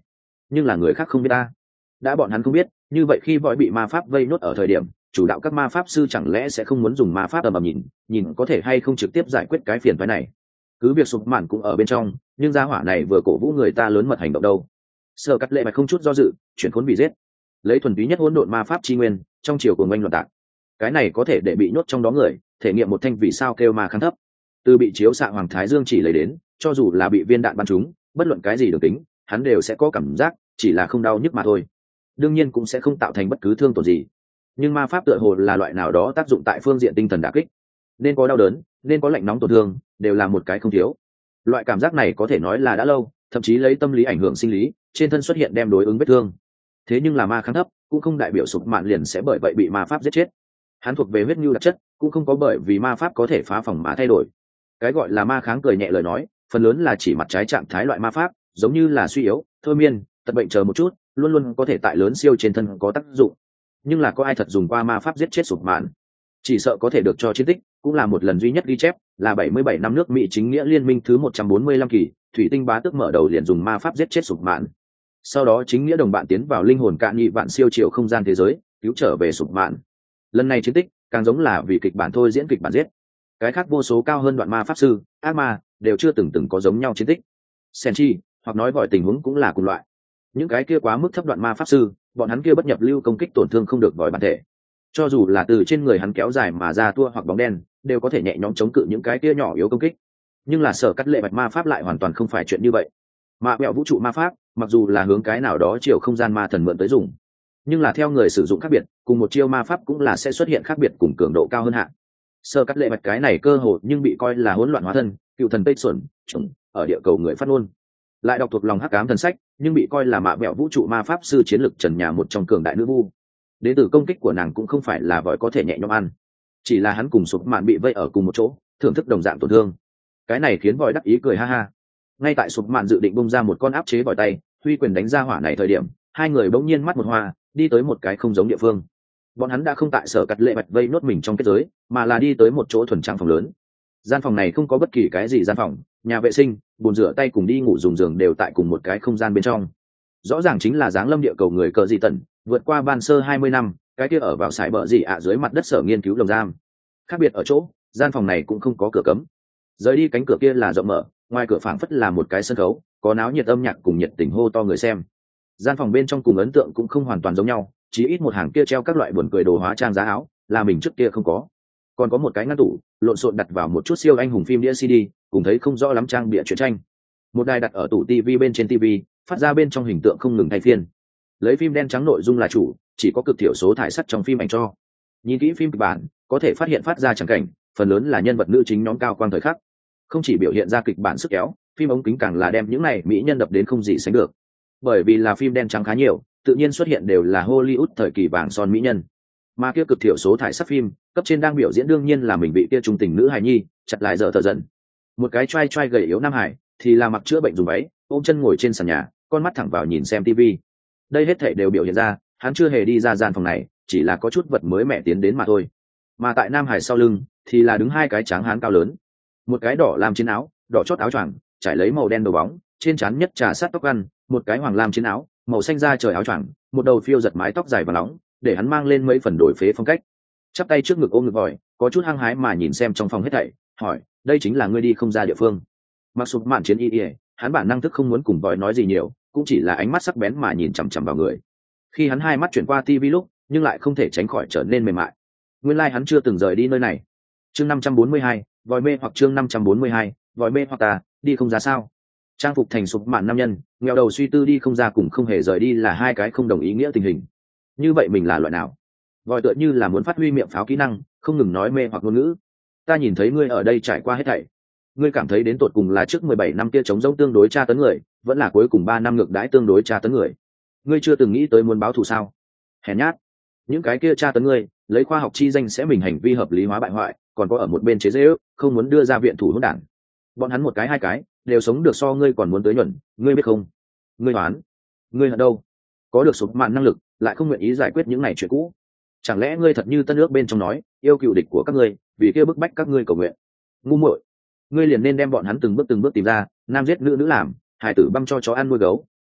nhưng là người khác không biết ta. Đã bọn hắn không biết, như vậy khi vội bị ma pháp vây nốt ở thời điểm, chủ đạo các ma pháp sư chẳng lẽ sẽ không muốn dùng ma pháp ầm ầm nhìn có thể hay không trực tiếp giải quyết cái phiền phái này. Cứ việc sụp mạn cũng ở bên trong, nhưng gia hỏa này vừa cổ vũ người ta lớn mật hành động đâu. Sở Cắt Lệ Bạch không chút do dự, chuyển khốn bị giết, lấy thuần túy nhất hỗn độn ma pháp chi nguyên, trong chiều của ngoanh loạn tạc. Cái này có thể để bị nhốt trong đó người, thể nghiệm một thanh vì sao kêu ma kháng thấp. Từ bị chiếu xạ hoàng thái dương chỉ lấy đến, cho dù là bị viên đạn bắn trúng, bất luận cái gì đường tính, hắn đều sẽ có cảm giác, chỉ là không đau nhức mà thôi. Đương nhiên cũng sẽ không tạo thành bất cứ thương tổn gì. Nhưng ma pháp tựa hồ là loại nào đó tác dụng tại phương diện tinh thần đả kích, nên có đau đớn, nên có lạnh nóng tổn thương, đều là một cái không thiếu. Loại cảm giác này có thể nói là đã lâu, thậm chí lấy tâm lý ảnh hưởng sinh lý, trên thân xuất hiện đem đối ứng vết thương. Thế nhưng là ma kháng thấp, cũng không đại biểu sụp mạn liền sẽ bởi vậy bị ma pháp giết chết. Hắn thuộc về huyết nhu đặc chất, cũng không có bởi vì ma pháp có thể phá phòng mà thay đổi. Cái gọi là ma kháng cười nhẹ lời nói, phần lớn là chỉ mặt trái trạng thái loại ma pháp, giống như là suy yếu, thôi miên, tật bệnh chờ một chút, luôn luôn có thể tại lớn siêu trên thân có tác dụng. Nhưng là có ai thật dùng qua ma pháp giết chết sụp mạn? Chỉ sợ có thể được cho chiến tích, cũng là một lần duy nhất ghi chép, là 77 năm nước Mỹ chính nghĩa liên minh thứ 145 kỳ, thủy tinh bá tước mở đầu liền dùng ma pháp giết chết sụp mạn. Sau đó chính nghĩa đồng bạn tiến vào linh hồn cạn nhị vạn siêu chiều không gian thế giới, cứu trở về sụp mạn. Lần này chiến tích càng giống là vì kịch bản thôi diễn kịch bản giết. Cái khác vô số cao hơn đoạn ma pháp sư, ác ma đều chưa từng có giống nhau chiến tích. Senchi, hoặc nói gọi tình huống cũng là cùng loại. Những cái kia quá mức thấp đoạn ma pháp sư, bọn hắn kia bất nhập lưu công kích tổn thương không được gọi bản thể. Cho dù là từ trên người hắn kéo dài mà ra tua hoặc bóng đen, đều có thể nhẹ nhõm chống cự những cái kia nhỏ yếu công kích. Nhưng là Sở Cắt Lệ Bạch ma pháp lại hoàn toàn không phải chuyện như vậy. Mạ Bẹo vũ trụ ma pháp, mặc dù là hướng cái nào đó chiều không gian ma thần mượn tới dùng, nhưng là theo người sử dụng khác biệt, cùng một chiêu ma pháp cũng là sẽ xuất hiện khác biệt cùng cường độ cao hơn hạn. Sở Cắt Lệ Bạch cái này cơ hội nhưng bị coi là hỗn loạn hóa thân, cựu thần tây xuẩn ở địa cầu người phát ngôn, lại đọc thuộc lòng hắc ám thần sách, nhưng bị coi là Mạ Bẹo vũ trụ ma pháp sư chiến lực trần nhà một trong cường đại nữ vu. Đến từ công kích của nàng cũng không phải là vội có thể nhẹ nhõm ăn, chỉ là hắn cùng sụp mạn bị vây ở cùng một chỗ, thưởng thức đồng dạng tổn thương. Cái này khiến vội đắc ý cười ha ha. Ngay tại sụp mạn dự định bung ra một con áp chế vòi tay, huy quyền đánh ra hỏa này thời điểm, hai người bỗng nhiên mắt một hoa, đi tới một cái không giống địa phương. Bọn hắn đã không tại Sở Cắt Lệ Bạch vây nốt mình trong kết giới, mà là đi tới một chỗ thuần trang phòng lớn. Gian phòng này không có bất kỳ cái gì gian phòng, nhà vệ sinh, bồn rửa tay cùng đi ngủ dùng giường đều tại cùng một cái không gian bên trong. Rõ ràng chính là dáng lâm địa cầu người cờ dị tần, vượt qua ban sơ 20 năm, cái kia ở vào sải bờ gì ạ dưới mặt đất sở nghiên cứu lồng giam. Khác biệt ở chỗ, gian phòng này cũng không có cửa cấm. Rời đi cánh cửa kia là rộng mở, ngoài cửa phảng phất là một cái sân khấu, có náo nhiệt âm nhạc cùng nhiệt tình hô to người xem. Gian phòng bên trong cùng ấn tượng cũng không hoàn toàn giống nhau, chỉ ít một hàng kia treo các loại buồn cười đồ hóa trang giá áo, là mình trước kia không có. Còn có một cái ngăn tủ, lộn xộn đặt vào một chút siêu anh hùng phim đĩa CD, cùng thấy không rõ lắm trang bìa truyện tranh. Một đài đặt ở tủ TV bên trên TV, phát ra bên trong hình tượng không ngừng thay phiên. Lấy phim đen trắng nội dung là chủ, chỉ có cực thiểu số thải sắt trong phim ảnh cho. Nhìn kỹ phim kịch bản, có thể phát hiện phát ra chẳng cảnh, phần lớn là nhân vật nữ chính nhóm cao quang thời khắc. Không chỉ biểu hiện ra kịch bản sức kéo, phim ống kính càng là đem những này mỹ nhân đập đến không gì sánh được. Bởi vì là phim đen trắng khá nhiều, tự nhiên xuất hiện đều là Hollywood thời kỳ vàng son mỹ nhân. Mà kia cực thiểu số thải sắt phim, cấp trên đang biểu diễn đương nhiên là mình bị kia trung tình nữ hài nhi chặt lại giờ thở dần. Một cái trai trai gầy yếu nam hải thì là mặc chữa bệnh dùng váy, ôm chân ngồi trên sàn nhà, con mắt thẳng vào nhìn xem TV. Đây hết thảy đều biểu hiện ra, hắn chưa hề đi ra gian phòng này, chỉ là có chút vật mới mẻ tiến đến mà thôi. Mà tại nam hải sau lưng thì là đứng hai cái tráng hán cao lớn, một cái đỏ làm chiến áo, đỏ chót áo choàng, trải lấy màu đen đầu bóng, trên trán nhất trà sát tóc ăn, một cái hoàng lam chiến áo, màu xanh da trời áo choàng, một đầu phiêu giật mái tóc dài và nóng, để hắn mang lên mấy phần đổi phế phong cách. Chắp tay trước ngực ôm ngực vòi, có chút hăng hái mà nhìn xem trong phòng hết thảy, hỏi, đây chính là ngươi đi không ra địa phương? Mặc sụp mạn chiến y, hắn bản năng thức không muốn cùng vòi nói gì nhiều, cũng chỉ là ánh mắt sắc bén mà nhìn chằm chằm vào người. Khi hắn hai mắt chuyển qua TV lúc, nhưng lại không thể tránh khỏi trở nên mềm mại. Nguyên lai hắn chưa từng rời đi nơi này. Chương 542, vòi mê hoặc chương 542, vòi mê hoặc ta, đi không ra sao? Trang phục thành sụp mạn nam nhân, nghèo đầu suy tư đi không ra cùng không hề rời đi là hai cái không đồng ý nghĩa tình hình. Như vậy mình là loại nào? Vòi tựa như là muốn phát huy miệng pháo kỹ năng, không ngừng nói mê hoặc ngôn ngữ. Ta nhìn thấy ngươi ở đây trải qua hết thảy. Ngươi cảm thấy đến tột cùng là trước 17 năm kia chống rỗng tương đối tra tấn người, vẫn là cuối cùng 3 năm ngược đãi tương đối tra tấn người? Ngươi chưa từng nghĩ tới muốn báo thù sao? Hèn nhát. Những cái kia tra tấn ngươi, lấy khoa học chi danh sẽ mình hành vi hợp lý hóa bại hoại, còn có ở một bên chế giễu, không muốn đưa ra viện thủ hỗn đản. Bọn hắn một cái hai cái, đều sống được so ngươi còn muốn tới nhuần, ngươi biết không? Ngươi hoán, ngươi ở đâu? Có được sụp mạn năng lực, lại không nguyện ý giải quyết những này chuyện cũ. Chẳng lẽ ngươi thật như tân ước bên trong nói, yêu cựu địch của các ngươi, vì kia bức bách các ngươi cầu nguyện? Ngu muội. Ngươi liền nên đem bọn hắn từng bước tìm ra, nam giết nữ, nữ làm, hải tử băm cho chó ăn nuôi gấu,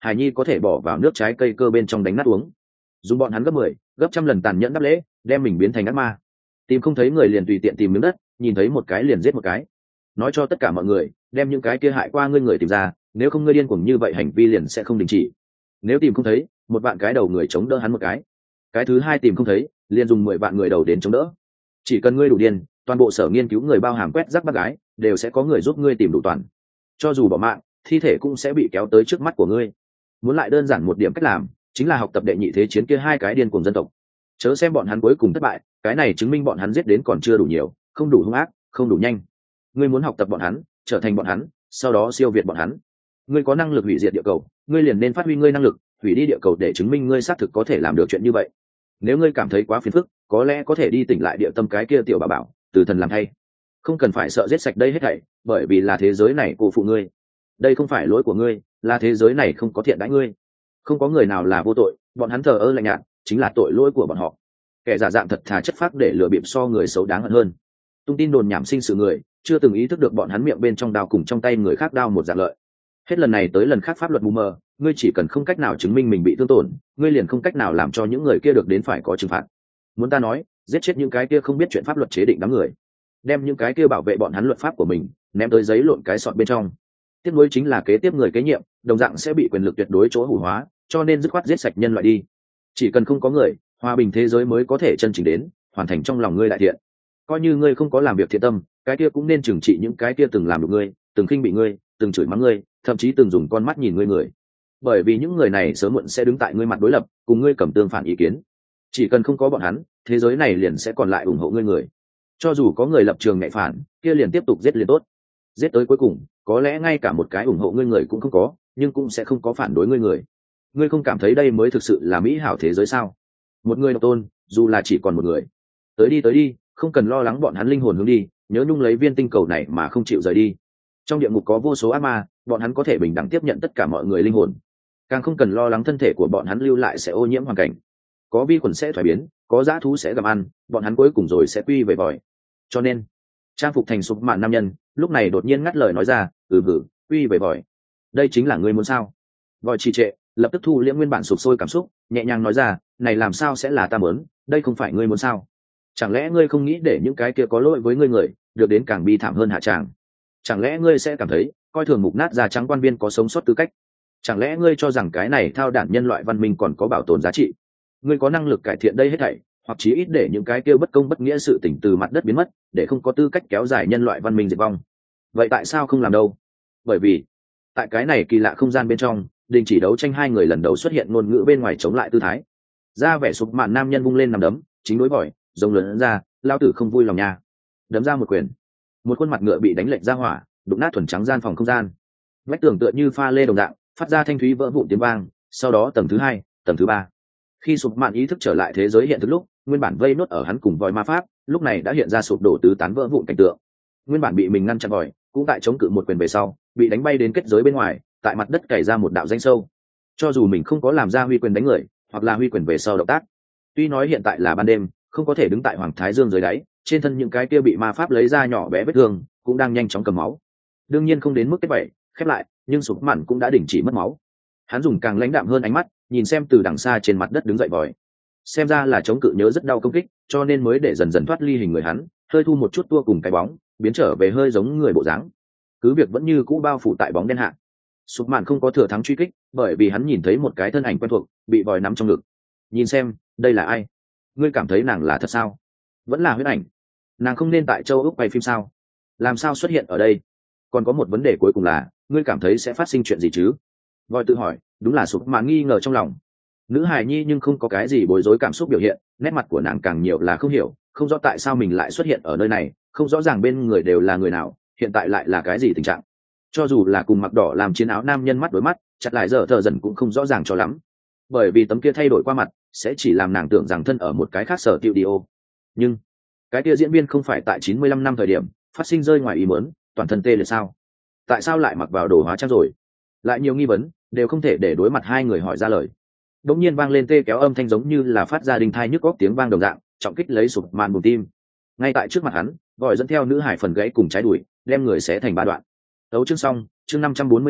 hải nhi có thể bỏ vào nước trái cây cơ bên trong đánh nát uống, dùng bọn hắn gấp 10, gấp trăm lần tàn nhẫn đáp lễ, đem mình biến thành ác ma. Tìm không thấy người liền tùy tiện tìm miếng đất, nhìn thấy một cái liền giết một cái, nói cho tất cả mọi người đem những cái kia hại qua ngươi người tìm ra, nếu không ngươi điên cuồng như vậy hành vi liền sẽ không đình chỉ. Nếu tìm không thấy, 1 vạn cái đầu người chống đỡ hắn một cái thứ hai tìm không thấy, liền dùng 10 vạn người đầu đến chống đỡ. Chỉ cần ngươi đủ điên, toàn bộ sở nghiên cứu người bao hàm quét rác bác gái đều sẽ có người giúp ngươi tìm đủ toàn. Cho dù bỏ mạng, thi thể cũng sẽ bị kéo tới trước mắt của ngươi. Muốn lại đơn giản một điểm cách làm, chính là học tập đệ nhị thế chiến kia 2 cái điên cuồng dân tộc. Chớ xem bọn hắn cuối cùng thất bại, cái này chứng minh bọn hắn giết đến còn chưa đủ nhiều, không đủ hung ác, không đủ nhanh. Ngươi muốn học tập bọn hắn, trở thành bọn hắn, sau đó siêu việt bọn hắn. Ngươi có năng lực hủy diệt địa cầu, ngươi liền nên phát huy ngươi năng lực, hủy đi địa cầu để chứng minh ngươi xác thực có thể làm được chuyện như vậy. Nếu ngươi cảm thấy quá phiền phức, có lẽ có thể đi tỉnh lại địa tâm cái kia tiểu bà bảo, từ thần làm thay. Không cần phải sợ giết sạch đây hết thảy, bởi vì là thế giới này cô phụ ngươi. Đây không phải lỗi của ngươi, là thế giới này không có thiện đãi ngươi. Không có người nào là vô tội, bọn hắn thờ ơ lạnh nhạt, chính là tội lỗi của bọn họ. Kẻ giả dạng thật thà chất phác để lừa bịp so người xấu đáng hận hơn. Tung tin đồn nhảm sinh sự người, chưa từng ý thức được bọn hắn miệng bên trong đao cùng trong tay người khác đao một dạng lợi. Hết lần này tới lần khác pháp luật mù mờ, ngươi chỉ cần không cách nào chứng minh mình bị thương tổn, ngươi liền không cách nào làm cho những người kia được đến phải có trừng phạt. Muốn ta nói, giết chết những cái kia không biết chuyện pháp luật chế định đám người, đem những cái kia bảo vệ bọn hắn luật pháp của mình ném tới giấy lộn cái sọt bên trong. Tiếp nối chính là kế tiếp người kế nhiệm đồng dạng sẽ bị quyền lực tuyệt đối chỗ hủ hóa, cho nên dứt khoát giết sạch nhân loại đi. Chỉ cần không có người, hòa bình thế giới mới có thể chân chính đến, hoàn thành trong lòng ngươi đại thiện. Coi như ngươi không có làm việc thiện tâm, cái kia cũng nên trừng trị những cái kia từng làm được ngươi, từng khinh bị ngươi, từng chửi mắng ngươi, thậm chí từng dùng con mắt nhìn ngươi người. Bởi vì những người này sớm muộn sẽ đứng tại ngươi mặt đối lập, cùng ngươi cầm tương phản ý kiến. Chỉ cần không có bọn hắn, thế giới này liền sẽ còn lại ủng hộ ngươi người. Cho dù có người lập trường nhạy phản, kia liền tiếp tục giết liền tốt. Giết tới cuối cùng, có lẽ ngay cả một cái ủng hộ ngươi người cũng không có, nhưng cũng sẽ không có phản đối ngươi người. Ngươi không cảm thấy đây mới thực sự là mỹ hảo thế giới sao? Một người độc tôn, dù là chỉ còn một người. Tới đi, không cần lo lắng bọn hắn linh hồn hướng đi, nhớ nhung lấy viên tinh cầu này mà không chịu rời đi. Trong địa ngục có vô số ác ma, bọn hắn có thể bình đẳng tiếp nhận tất cả mọi người linh hồn. Càng không cần lo lắng thân thể của bọn hắn lưu lại sẽ ô nhiễm hoàn cảnh. Có vi khuẩn sẽ thoái biến, có dã thú sẽ gặm ăn, bọn hắn cuối cùng rồi sẽ quy về vòi. Cho nên, trang phục thành sụp mạn nam nhân, lúc này đột nhiên ngắt lời nói ra, quy về vòi. Đây chính là ngươi muốn sao? Vòi trì trệ, lập tức thu liễm nguyên bản sụp sôi cảm xúc, nhẹ nhàng nói ra, này làm sao sẽ là ta muốn, đây không phải ngươi muốn sao? Chẳng lẽ ngươi không nghĩ để những cái kia có lỗi với ngươi người được đến càng bi thảm hơn hạ tràng? Chẳng lẽ ngươi sẽ cảm thấy coi thường mục nát da trắng quan viên có sống sót tư cách? Chẳng lẽ ngươi cho rằng cái này thao đản nhân loại văn minh còn có bảo tồn giá trị? Ngươi có năng lực cải thiện đây hết thảy, hoặc chí ít để những cái kia bất công bất nghĩa sự tình từ mặt đất biến mất, để không có tư cách kéo dài nhân loại văn minh diệt vong. Vậy tại sao không làm đâu? Bởi vì tại cái này kỳ lạ không gian bên trong, đình chỉ đấu tranh hai người lần đầu xuất hiện ngôn ngữ bên ngoài chống lại tư thái. Ra vẻ sụp mạn nam nhân vung lên nằm đấm, chính đối vòi, rồng lớn ra, lao tử không vui lòng nha. Đấm ra một quyền, một khuôn mặt ngựa bị đánh lệch ra hỏa, đụng nát thuần trắng gian phòng không gian. Vách tường tựa như pha lê đồng dạng, phát ra thanh thúy vỡ vụn tiếng vang. Sau đó tầng thứ 2, tầng thứ 3. Khi sụp mạn ý thức trở lại thế giới hiện thực lúc, nguyên bản vây nốt ở hắn cùng vòi ma pháp, lúc này đã hiện ra sụp đổ tứ tán vỡ vụn cảnh tượng. Nguyên bản bị mình ngăn chặn vòi, cũng tại chống cự một quyền về sau, bị đánh bay đến kết giới bên ngoài, tại mặt đất cày ra một đạo danh sâu. Cho dù mình không có làm ra huy quyền đánh người, hoặc là huy quyền về sau động tác, tuy nói hiện tại là ban đêm, không có thể đứng tại hoàng thái dương dưới đáy, trên thân những cái kia bị ma pháp lấy ra nhỏ bé vết thương cũng đang nhanh chóng cầm máu. Đương nhiên không đến mức kết vậy, khép lại, nhưng sụp mạn cũng đã đình chỉ mất máu. Hắn dùng càng lãnh đạm hơn ánh mắt nhìn xem từ đằng xa trên mặt đất đứng dậy vòi, xem ra là chống cự nhớ rất đau công kích, cho nên mới để dần dần thoát ly hình người hắn, hơi thu một chút tua cùng cái bóng, biến trở về hơi giống người bộ dáng. Cứ việc vẫn như cũ bao phủ tại bóng đen hạ, sụp mạn không có thừa thắng truy kích, bởi vì hắn nhìn thấy một cái thân ảnh quen thuộc bị vòi nắm trong ngực. Nhìn xem, đây là ai? Ngươi cảm thấy nàng là thật sao? Vẫn là huyễn ảnh? Nàng không nên tại châu Úc quay phim sao? Làm sao xuất hiện ở đây? Còn có một vấn đề cuối cùng là, ngươi cảm thấy sẽ phát sinh chuyện gì chứ? Vòi tự hỏi, đúng là sụp mạn nghi ngờ trong lòng. Nữ hài nhi nhưng không có cái gì bối rối cảm xúc biểu hiện, nét mặt của nàng càng nhiều là không hiểu, không rõ tại sao mình lại xuất hiện ở nơi này, không rõ ràng bên người đều là người nào, hiện tại lại là cái gì tình trạng. Cho dù là cùng mặc đỏ làm chiến áo nam nhân mắt đối mắt, chặt lại giờ thợ dần cũng không rõ ràng cho lắm, bởi vì tấm kia thay đổi qua mặt sẽ chỉ làm nàng tưởng rằng thân ở một cái khác sở tiệu đi ô. Nhưng cái kia diễn viên không phải tại 95 năm thời điểm phát sinh rơi ngoài ý muốn, toàn thân tê liệt sao? Tại sao lại mặc vào đồ hóa trang rồi? Lại nhiều nghi vấn đều không thể để đối mặt hai người hỏi ra lời. Đột nhiên vang lên tê kéo âm thanh giống như là phát ra đinh thai nhức óc tiếng vang đồng dạng, trọng kích lấy sụp màn bùn tim. Ngay tại trước mặt hắn, vòi dẫn theo nữ hải phần gãy cùng trái đùi, đem người xé thành 3 đoạn. Tấu chương xong, chương 543,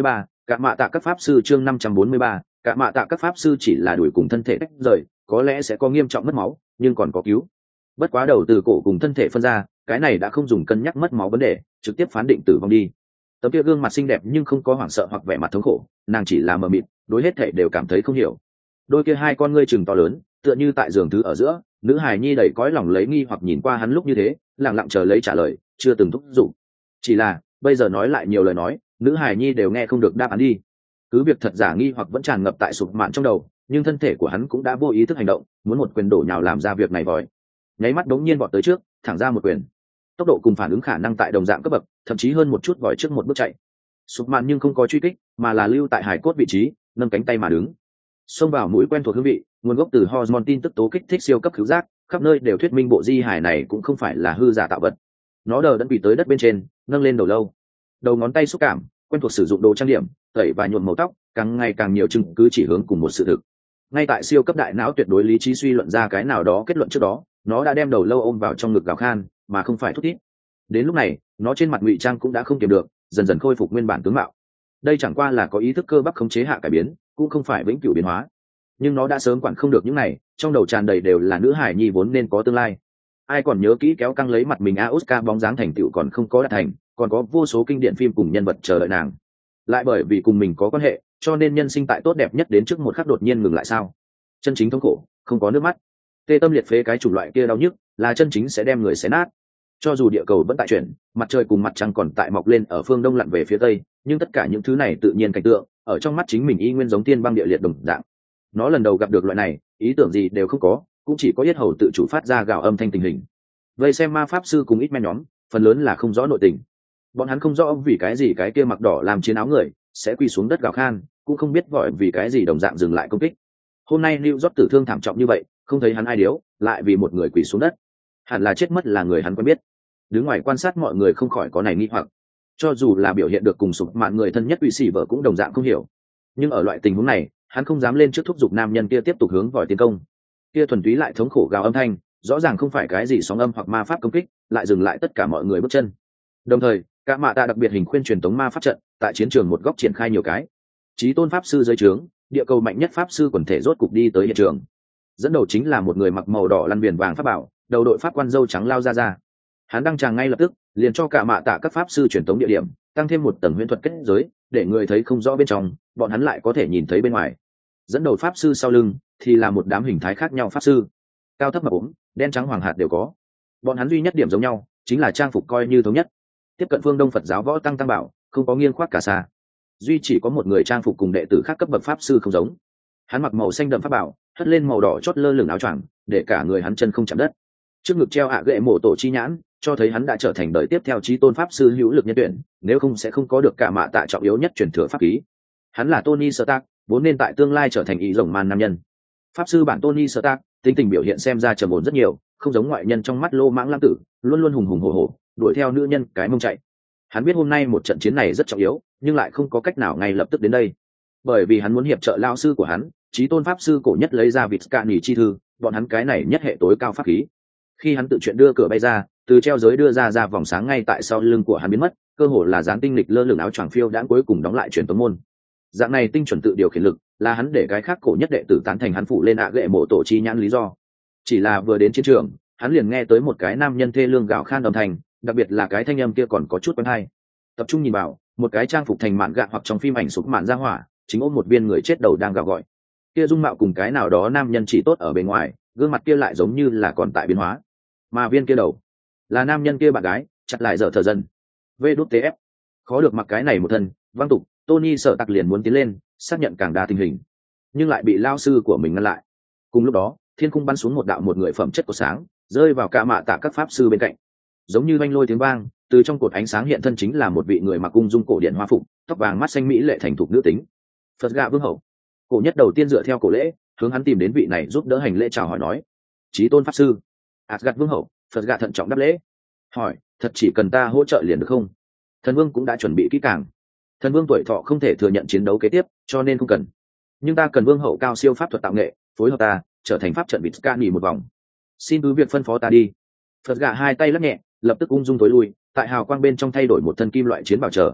Cả mạ tạ các pháp sư chương 543, cả mạ tạ các pháp sư chỉ là đuổi cùng thân thể tách rời, có lẽ sẽ có nghiêm trọng mất máu, nhưng còn có cứu. Bất quá đầu từ cổ cùng thân thể phân ra, cái này đã không dùng cân nhắc mất máu vấn đề, trực tiếp phán định tử vong đi. Tấm kia gương mặt xinh đẹp nhưng không có hoảng sợ hoặc vẻ mặt thống khổ, nàng chỉ là mờ mịt, đối hết thể đều cảm thấy không hiểu. Đôi kia hai con ngươi trừng to lớn, tựa như tại giường thứ ở giữa, nữ hài nhi đầy cõi lòng lấy nghi hoặc nhìn qua hắn lúc như thế, lặng lặng chờ lấy trả lời, chưa từng thúc giục. Chỉ là bây giờ nói lại nhiều lời nói, nữ hài nhi đều nghe không được đáp án đi. Cứ việc thật giả nghi hoặc vẫn tràn ngập tại sụp mạn trong đầu, nhưng thân thể của hắn cũng đã vô ý thức hành động, muốn một quyền đổ nhào làm ra việc này vòi. Nháy mắt đống nhiên vọt tới trước, thẳng ra một quyền. Tốc độ cùng phản ứng khả năng tại đồng dạng cấp bậc, thậm chí hơn một chút vòi trước một bước chạy. Sụp mạn nhưng không có truy kích, mà là lưu tại hải cốt vị trí, nâng cánh tay mà đứng. Xông vào mũi quen thuộc hương vị, nguồn gốc từ hormone tin tức tố kích thích siêu cấp khứu giác, khắp nơi đều thuyết minh bộ di hải này cũng không phải là hư giả tạo vật. Nó đờ đẫn bị tới đất bên trên, nâng lên đầu lâu, đầu ngón tay xúc cảm, quen thuộc sử dụng đồ trang điểm, tẩy và nhuộm màu tóc, càng ngày càng nhiều chứng cứ chỉ hướng cùng một sự thực. Ngay tại siêu cấp đại não tuyệt đối lý trí suy luận ra cái nào đó kết luận trước đó, nó đã đem đầu lâu ôm vào trong ngực gào khan, mà không phải thút thít. Đến lúc này, nó trên mặt ngụy trang cũng đã không kiềm được, dần dần khôi phục nguyên bản tướng mạo. Đây chẳng qua là có ý thức cơ bắp khống chế hạ cải biến, cũng không phải vĩnh cửu biến hóa. Nhưng nó đã sớm quản không được những này, trong đầu tràn đầy đều là nữ hải nhi vốn nên có tương lai. Ai còn nhớ kỹ kéo căng lấy mặt mình Oscar bóng dáng thành tựu còn không có đạt thành, còn có vô số kinh điển phim cùng nhân vật chờ đợi nàng. Lại bởi vì cùng mình có quan hệ, cho nên nhân sinh tại tốt đẹp nhất đến trước một khắc đột nhiên ngừng lại sao? Chân chính thống khổ, không có nước mắt. Tê tâm liệt phế cái chủng loại kia đau nhức, là chân chính sẽ đem người xé nát. Cho dù địa cầu vẫn tại chuyển, mặt trời cùng mặt trăng còn tại mọc lên ở phương đông lặn về phía tây, nhưng tất cả những thứ này tự nhiên cảnh tượng, ở trong mắt chính mình y nguyên giống tiên băng địa liệt đồng dạng. Nó lần đầu gặp được loại này, ý tưởng gì đều không có, cũng chỉ có yết hầu tự chủ phát ra gào âm thanh tình hình. Vây xem ma pháp sư cùng ít men nhóm, phần lớn là không rõ nội tình. Bọn hắn không rõ vì cái gì cái kia mặc đỏ làm chiến áo người sẽ quỳ xuống đất gào khan, cũng không biết gọi vì cái gì đồng dạng dừng lại công kích. Hôm nay New York tử thương thảm trọng như vậy, không thấy hắn ai điếu, lại vì một người quỳ xuống đất. Hẳn là chết mất là người hắn quen biết. Đứng ngoài quan sát mọi người không khỏi có này nghi hoặc. Cho dù là biểu hiện được cùng sụp mạn người thân nhất ủy sĩ vợ cũng đồng dạng không hiểu. Nhưng ở loại tình huống này, hắn không dám lên trước thúc giục nam nhân kia tiếp tục hướng vòi tiến công. Kia thuần túy lại thống khổ gào âm thanh, rõ ràng không phải cái gì sóng âm hoặc ma pháp công kích, lại dừng lại tất cả mọi người bước chân. Đồng thời, cả mạ tạ đặc biệt hình khuyên truyền tống ma pháp trận, tại chiến trường một góc triển khai nhiều cái. Chí tôn pháp sư dưới trướng, địa cầu mạnh nhất pháp sư quần thể rốt cục đi tới hiện trường. Dẫn đầu chính là một người mặc màu đỏ lăn biển vàng pháp bảo, đầu đội pháp quan dâu trắng lao ra. Hắn đăng tràng ngay lập tức, liền cho cả mạ tạ các pháp sư truyền tống địa điểm, tăng thêm một tầng huyễn thuật kết giới, để người thấy không rõ bên trong, bọn hắn lại có thể nhìn thấy bên ngoài. Dẫn đầu pháp sư sau lưng thì là một đám hình thái khác nhau pháp sư, cao thấp mập ốm, đen trắng hoàng hạt đều có. Bọn hắn duy nhất điểm giống nhau chính là trang phục coi như thống nhất. Tiếp cận phương Đông Phật giáo võ tăng bảo, không có nghiêng khoác cả xa. Duy chỉ có một người trang phục cùng đệ tử khác cấp bậc pháp sư không giống. Hắn mặc màu xanh đậm pháp bảo, hất lên màu đỏ chót lơ lửng áo choàng, để cả người hắn chân không chạm đất. Trước ngực treo gệ mổ tổ chi nhãn, cho thấy hắn đã trở thành đời tiếp theo chí tôn pháp sư hữu lực nhân tuyển, nếu không sẽ không có được cả mạ tạ trọng yếu nhất truyền thừa pháp khí. Hắn là Tony Stark, vốn nên tại tương lai trở thành ý rồng man nam nhân. Pháp sư bản Tony Stark, tính tình biểu hiện xem ra trầm ổn rất nhiều, không giống ngoại nhân trong mắt lô mãng lãng tử, luôn luôn hùng hùng hổ hổ, đuổi theo nữ nhân cái mông chạy. Hắn biết hôm nay một trận chiến này rất trọng yếu, nhưng lại không có cách nào ngay lập tức đến đây, bởi vì hắn muốn hiệp trợ lao sư của hắn, chí tôn pháp sư cổ nhất lấy ra vịt cạn chi thư, bọn hắn cái này nhất hệ tối cao pháp khí. Khi hắn tự chuyện đưa cửa bay ra, từ treo giới đưa ra vòng sáng ngay tại sau lưng của hắn biến mất, cơ hồ là dán tinh lịch lơ lửng áo choàng phiêu đãng cuối cùng đóng lại truyền tống môn. Dạng này tinh chuẩn tự điều khiển lực, là hắn để cái khác cổ nhất đệ tử tán thành hắn phụ lên gệ mộ tổ chi nhãn lý do. Chỉ là vừa đến chiến trường, hắn liền nghe tới một cái nam nhân thê lương gào khan âm thanh, đặc biệt là cái thanh âm kia còn có chút quen hay. Tập trung nhìn vào, một cái trang phục thành mạn gạ hoặc trong phim ảnh sụp mạn ra hỏa, chính ôm một viên người chết đầu đang gào gọi. Kia dung mạo cùng cái nào đó nam nhân chỉ tốt ở bên ngoài, gương mặt kia lại giống như là còn tại biến hóa. Mà viên kia đầu là nam nhân kia bạn gái, chặt lại dở thờ dân. VĐTF. Khó được mặc cái này một thân, văng tục, Tony sợ tặc liền muốn tiến lên, xác nhận càng đa tình hình, nhưng lại bị lao sư của mình ngăn lại. Cùng lúc đó, thiên cung bắn xuống một người phẩm chất của sáng, rơi vào cả mạ tạ các pháp sư bên cạnh. Giống như oanh lôi tiếng vang, từ trong cột ánh sáng hiện thân chính là một vị người mặc ung dung cổ điển hoa phục, tóc vàng mắt xanh mỹ lệ thành thục nữ tính. Phật gạ vương hậu. Cổ nhất đầu tiên dựa theo cổ lễ, hướng hắn tìm đến vị này giúp đỡ hành lễ chào hỏi nói: "Chí tôn pháp sư." Asgard vương hậu. Phật gạ thận trọng đáp lễ, hỏi: "Thật chỉ cần ta hỗ trợ liền được không?" Thần vương cũng đã chuẩn bị kỹ càng. Thần vương tuổi thọ không thể thừa nhận chiến đấu kế tiếp, cho nên không cần. Nhưng ta cần vương hậu cao siêu pháp thuật tạo nghệ, phối hợp ta trở thành pháp trận vịt ca nghỉ một vòng. Xin cứ việc phân phó ta đi. Phật gạ hai tay lắc nhẹ, lập tức ung dung tối lui, tại hào quang bên trong thay đổi một thân kim loại chiến bảo trở.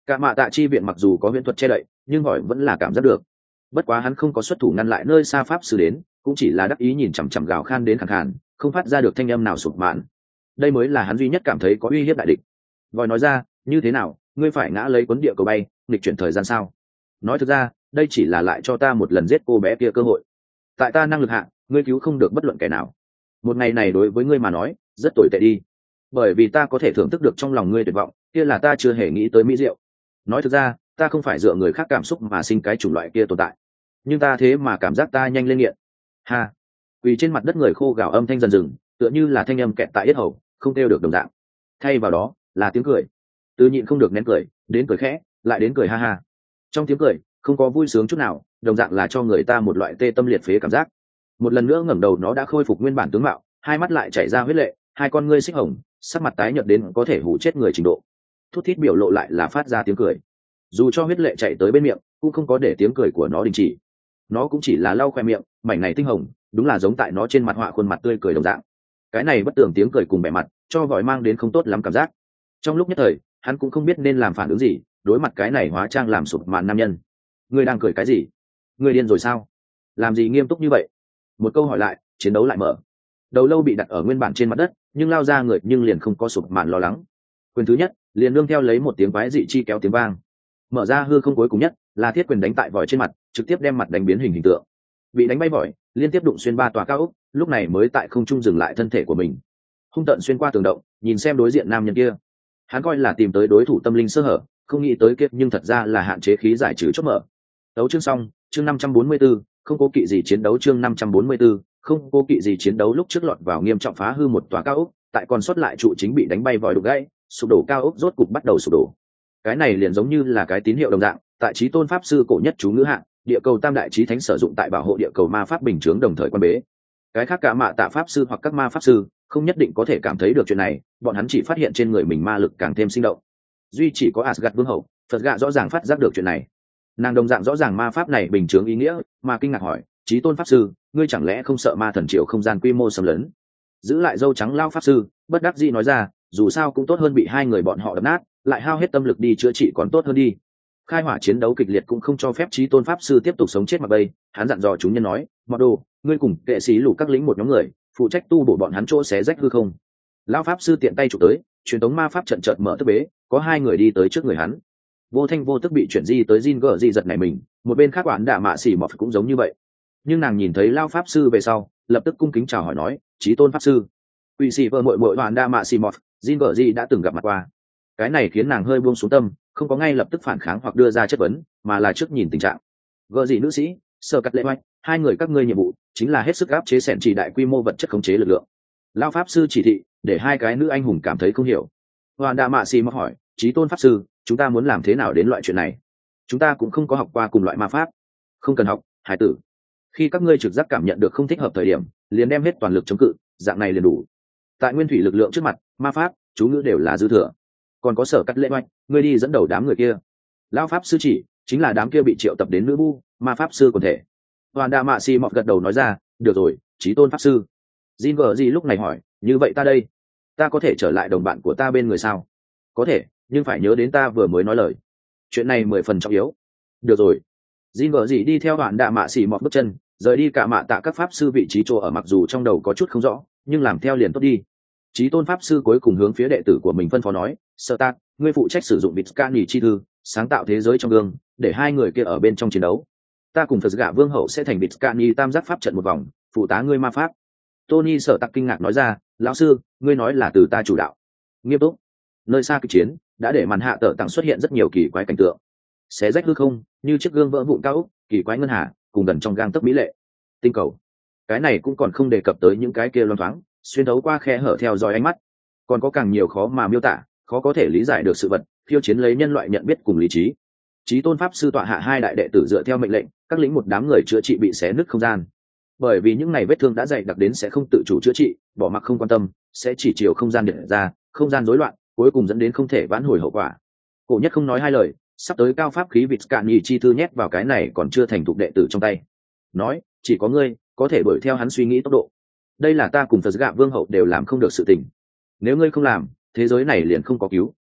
Cả mạ tạ chi viện mặc dù có huyễn thuật che đậy nhưng vòi vẫn là cảm giác được. Bất quá hắn không có xuất thủ ngăn lại nơi xa pháp sư đến, cũng chỉ là đắc ý nhìn chằm chằm gào khan đến khàn khàn, không phát ra được thanh âm nào sụp mạn. Đây mới là hắn duy nhất cảm thấy có uy hiếp đại địch. Vòi nói ra, như thế nào, ngươi phải ngã lấy cuốn địa cầu bay nghịch chuyển thời gian sao? Nói thực ra đây chỉ là lại cho ta một lần giết cô bé kia cơ hội. Tại ta năng lực hạ ngươi cứu không được bất luận kẻ nào. Một ngày này đối với ngươi mà nói rất tồi tệ đi, bởi vì ta có thể thưởng thức được trong lòng ngươi tuyệt vọng kia là ta chưa hề nghĩ tới mỹ diệu. Nói thực ra ta không phải dựa người khác cảm xúc mà sinh cái chủng loại kia tồn tại, nhưng ta thế mà cảm giác ta nhanh lên nghiện. Ha. Quỳ trên mặt đất người khô gào âm thanh dần dừng, tựa như là thanh âm kẹt tại yết hầu không kêu được đồng dạng. Thay vào đó là tiếng cười, từ nhịn không được nén cười đến cười khẽ lại đến cười ha ha. Trong tiếng cười không có vui sướng chút nào, đồng dạng là cho người ta một loại tê tâm liệt phế cảm giác. Một lần nữa ngẩng đầu nó đã khôi phục nguyên bản tướng mạo, hai mắt lại chảy ra huyết lệ, hai con ngươi xích hồng, sắc mặt tái nhợt đến có thể hù chết người trình độ. Thút thít biểu lộ lại là phát ra tiếng cười, dù cho huyết lệ chạy tới bên miệng cũng không có để tiếng cười của nó đình chỉ. Nó cũng chỉ là lau khoe miệng, mảnh này tinh hồng đúng là giống tại nó trên mặt họa khuôn mặt tươi cười đồng dạng. Cái này bất tưởng tiếng cười cùng bẻ mặt cho vòi mang đến không tốt lắm cảm giác. Trong lúc nhất thời hắn cũng không biết nên làm phản ứng gì đối mặt cái này hóa trang làm sụp màn nam nhân. Ngươi đang cười cái gì? Ngươi điên rồi sao? Làm gì nghiêm túc như vậy? Một câu hỏi lại, chiến đấu lại mở. Đầu lâu bị đặt ở nguyên bản trên mặt đất, nhưng lao ra người nhưng liền không có sụp màn lo lắng. Quyền thứ nhất liền nương theo lấy một tiếng quái dị chi kéo tiếng vang. Mở ra hư không cuối cùng nhất là thiết quyền đánh tại vòi trên mặt, trực tiếp đem mặt đánh biến hình tượng. Bị đánh bay vòi liên tiếp đụng xuyên ba tòa cao ốc, lúc này mới tại không trung dừng lại thân thể của mình, hung tợn xuyên qua tường động nhìn xem đối diện nam nhân kia. Hắn coi là tìm tới đối thủ tâm linh sơ hở, không nghĩ tới kiếp nhưng thật ra là hạn chế khí giải trừ chốt mở. Đấu chương xong, chương 544, không cố kỵ gì chiến đấu chương 544, không cố kỵ gì chiến đấu lúc trước lọt vào nghiêm trọng phá hư một tòa cao ốc, tại còn sót lại trụ chính bị đánh bay vòi đục gãy, sụp đổ cao ốc rốt cục bắt đầu sụp đổ. Cái này liền giống như là cái tín hiệu đồng dạng, tại Chí Tôn pháp sư cổ nhất chú ngữ hạng, địa cầu tam đại chí thánh sử dụng tại bảo hộ địa cầu ma pháp bình chướng đồng thời quan bế. Cái khác cả mạ tạ pháp sư hoặc các ma pháp sư không nhất định có thể cảm thấy được chuyện này, bọn hắn chỉ phát hiện trên người mình ma lực càng thêm sinh động. Duy chỉ có Asgard vương hậu, Phật gạ rõ ràng phát giác được chuyện này. Nàng đồng dạng rõ ràng ma pháp này bình chướng ý nghĩa, mà kinh ngạc hỏi, Chí Tôn pháp sư, ngươi chẳng lẽ không sợ ma thần triệu không gian quy mô xâm lấn? Giữ lại dâu trắng lao pháp sư bất đắc dĩ nói ra, dù sao cũng tốt hơn bị hai người bọn họ đập nát, lại hao hết tâm lực đi chữa trị còn tốt hơn đi. Khai hỏa chiến đấu kịch liệt cũng không cho phép Chí Tôn pháp sư tiếp tục sống chết mặc bay, hắn dặn dò chúng nhân nói, mọt đồ, ngươi cùng kệ sĩ lũ các lính một nhóm người phụ trách tu bổ bọn hắn chỗ xé rách hư không. Lão pháp sư tiện tay chụp tới, truyền tống ma pháp trận chợt mở thức bế, có hai người đi tới trước người hắn. Vô thanh vô tức bị chuyển di tới Jin gở di giật này mình, một bên khác quản đạ mạ xỉ mọt cũng giống như vậy. Nhưng nàng nhìn thấy Lão pháp sư về sau, lập tức cung kính chào hỏi nói, Chí Tôn pháp sư. Quỷ sĩ vợ muội muội quản đạ mạ xỉ mọt, Jin gở di đã từng gặp mặt qua. Cái này khiến nàng hơi buông xuống tâm, không có ngay lập tức phản kháng hoặc đưa ra chất vấn, mà là trước nhìn tình trạng. Gở di nữ sĩ, Sở Cắt Lệ Hoạch, hai người các ngươi nhiệm vụ chính là hết sức áp chế sẻn chỉ đại quy mô vật chất khống chế lực lượng. Lão pháp sư chỉ thị, để hai cái nữ anh hùng cảm thấy không hiểu. Hoàn Đa Mạ Xì mà hỏi, Chí Tôn pháp sư, chúng ta muốn làm thế nào đến loại chuyện này? Chúng ta cũng không có học qua cùng loại ma pháp. Không cần học, hải tử. Khi các ngươi trực giác cảm nhận được không thích hợp thời điểm, liền đem hết toàn lực chống cự, dạng này liền đủ. Tại nguyên thủy lực lượng trước mặt, ma pháp, chú ngữ đều là dư thừa. Còn có Sở Cắt Lệ Hoạch, ngươi đi dẫn đầu đám người kia. Lão pháp sư chỉ, chính là đám kia bị triệu tập đến nữ bu, ma pháp sư quần thể. Hoàn Đa Mạ Xì mọt gật đầu nói ra, được rồi, Chí Tôn pháp sư. Jin vợ gì lúc này hỏi, như vậy ta đây, ta có thể trở lại đồng bạn của ta bên người sao? Có thể, nhưng phải nhớ đến ta vừa mới nói lời, chuyện này 10 phần trọng yếu. Được rồi. Jin vợ gì đi theo Hoàn Đa Mạ Xì mọt bước chân, rời đi cả mạ tạ các pháp sư vị trí chỗ ở, mặc dù trong đầu có chút không rõ, nhưng làm theo liền tốt đi. Chí Tôn pháp sư cuối cùng hướng phía đệ tử của mình phân phó nói, Sơ Tát, ngươi phụ trách sử dụng Vizcani chi thư, sáng tạo thế giới trong gương, để hai người kia ở bên trong chiến đấu. Ta cùng Phật gạ vương hậu sẽ thành Vizcani tam giác pháp trận một vòng, phụ tá ngươi ma pháp. Tony Sở Tạc kinh ngạc nói ra, lão sư, ngươi nói là từ ta chủ đạo? Nghiêm túc. Nơi xa kịch chiến đã để màn hạ tở tặng xuất hiện rất nhiều kỳ quái cảnh tượng, xé rách hư không như chiếc gương vỡ vụn cao ốc, kỳ quái ngân hà cùng gần trong gang tấc mỹ lệ tinh cầu. Cái này cũng còn không đề cập tới những cái kia loang thoáng xuyên thấu qua khe hở theo dõi ánh mắt, còn có càng nhiều khó mà miêu tả, khó có thể lý giải được sự vật khiêu chiến lấy nhân loại nhận biết cùng lý trí. Chí Tôn pháp sư tọa hạ hai đại đệ tử dựa theo mệnh lệnh các lính một đám người chữa trị bị xé nứt không gian. Bởi vì những này vết thương đã dày đặc đến sẽ không tự chủ chữa trị, bỏ mặc không quan tâm, sẽ chỉ chiều không gian điện ra, không gian rối loạn, cuối cùng dẫn đến không thể vãn hồi hậu quả. Cổ nhất không nói hai lời, sắp tới cao pháp khí vịt cạn nhì chi thư nhét vào cái này còn chưa thành thục đệ tử trong tay, nói, chỉ có ngươi có thể đuổi theo hắn suy nghĩ tốc độ. Đây là ta cùng Phật gạ vương hậu đều làm không được sự tình. Nếu ngươi không làm, thế giới này liền không có cứu.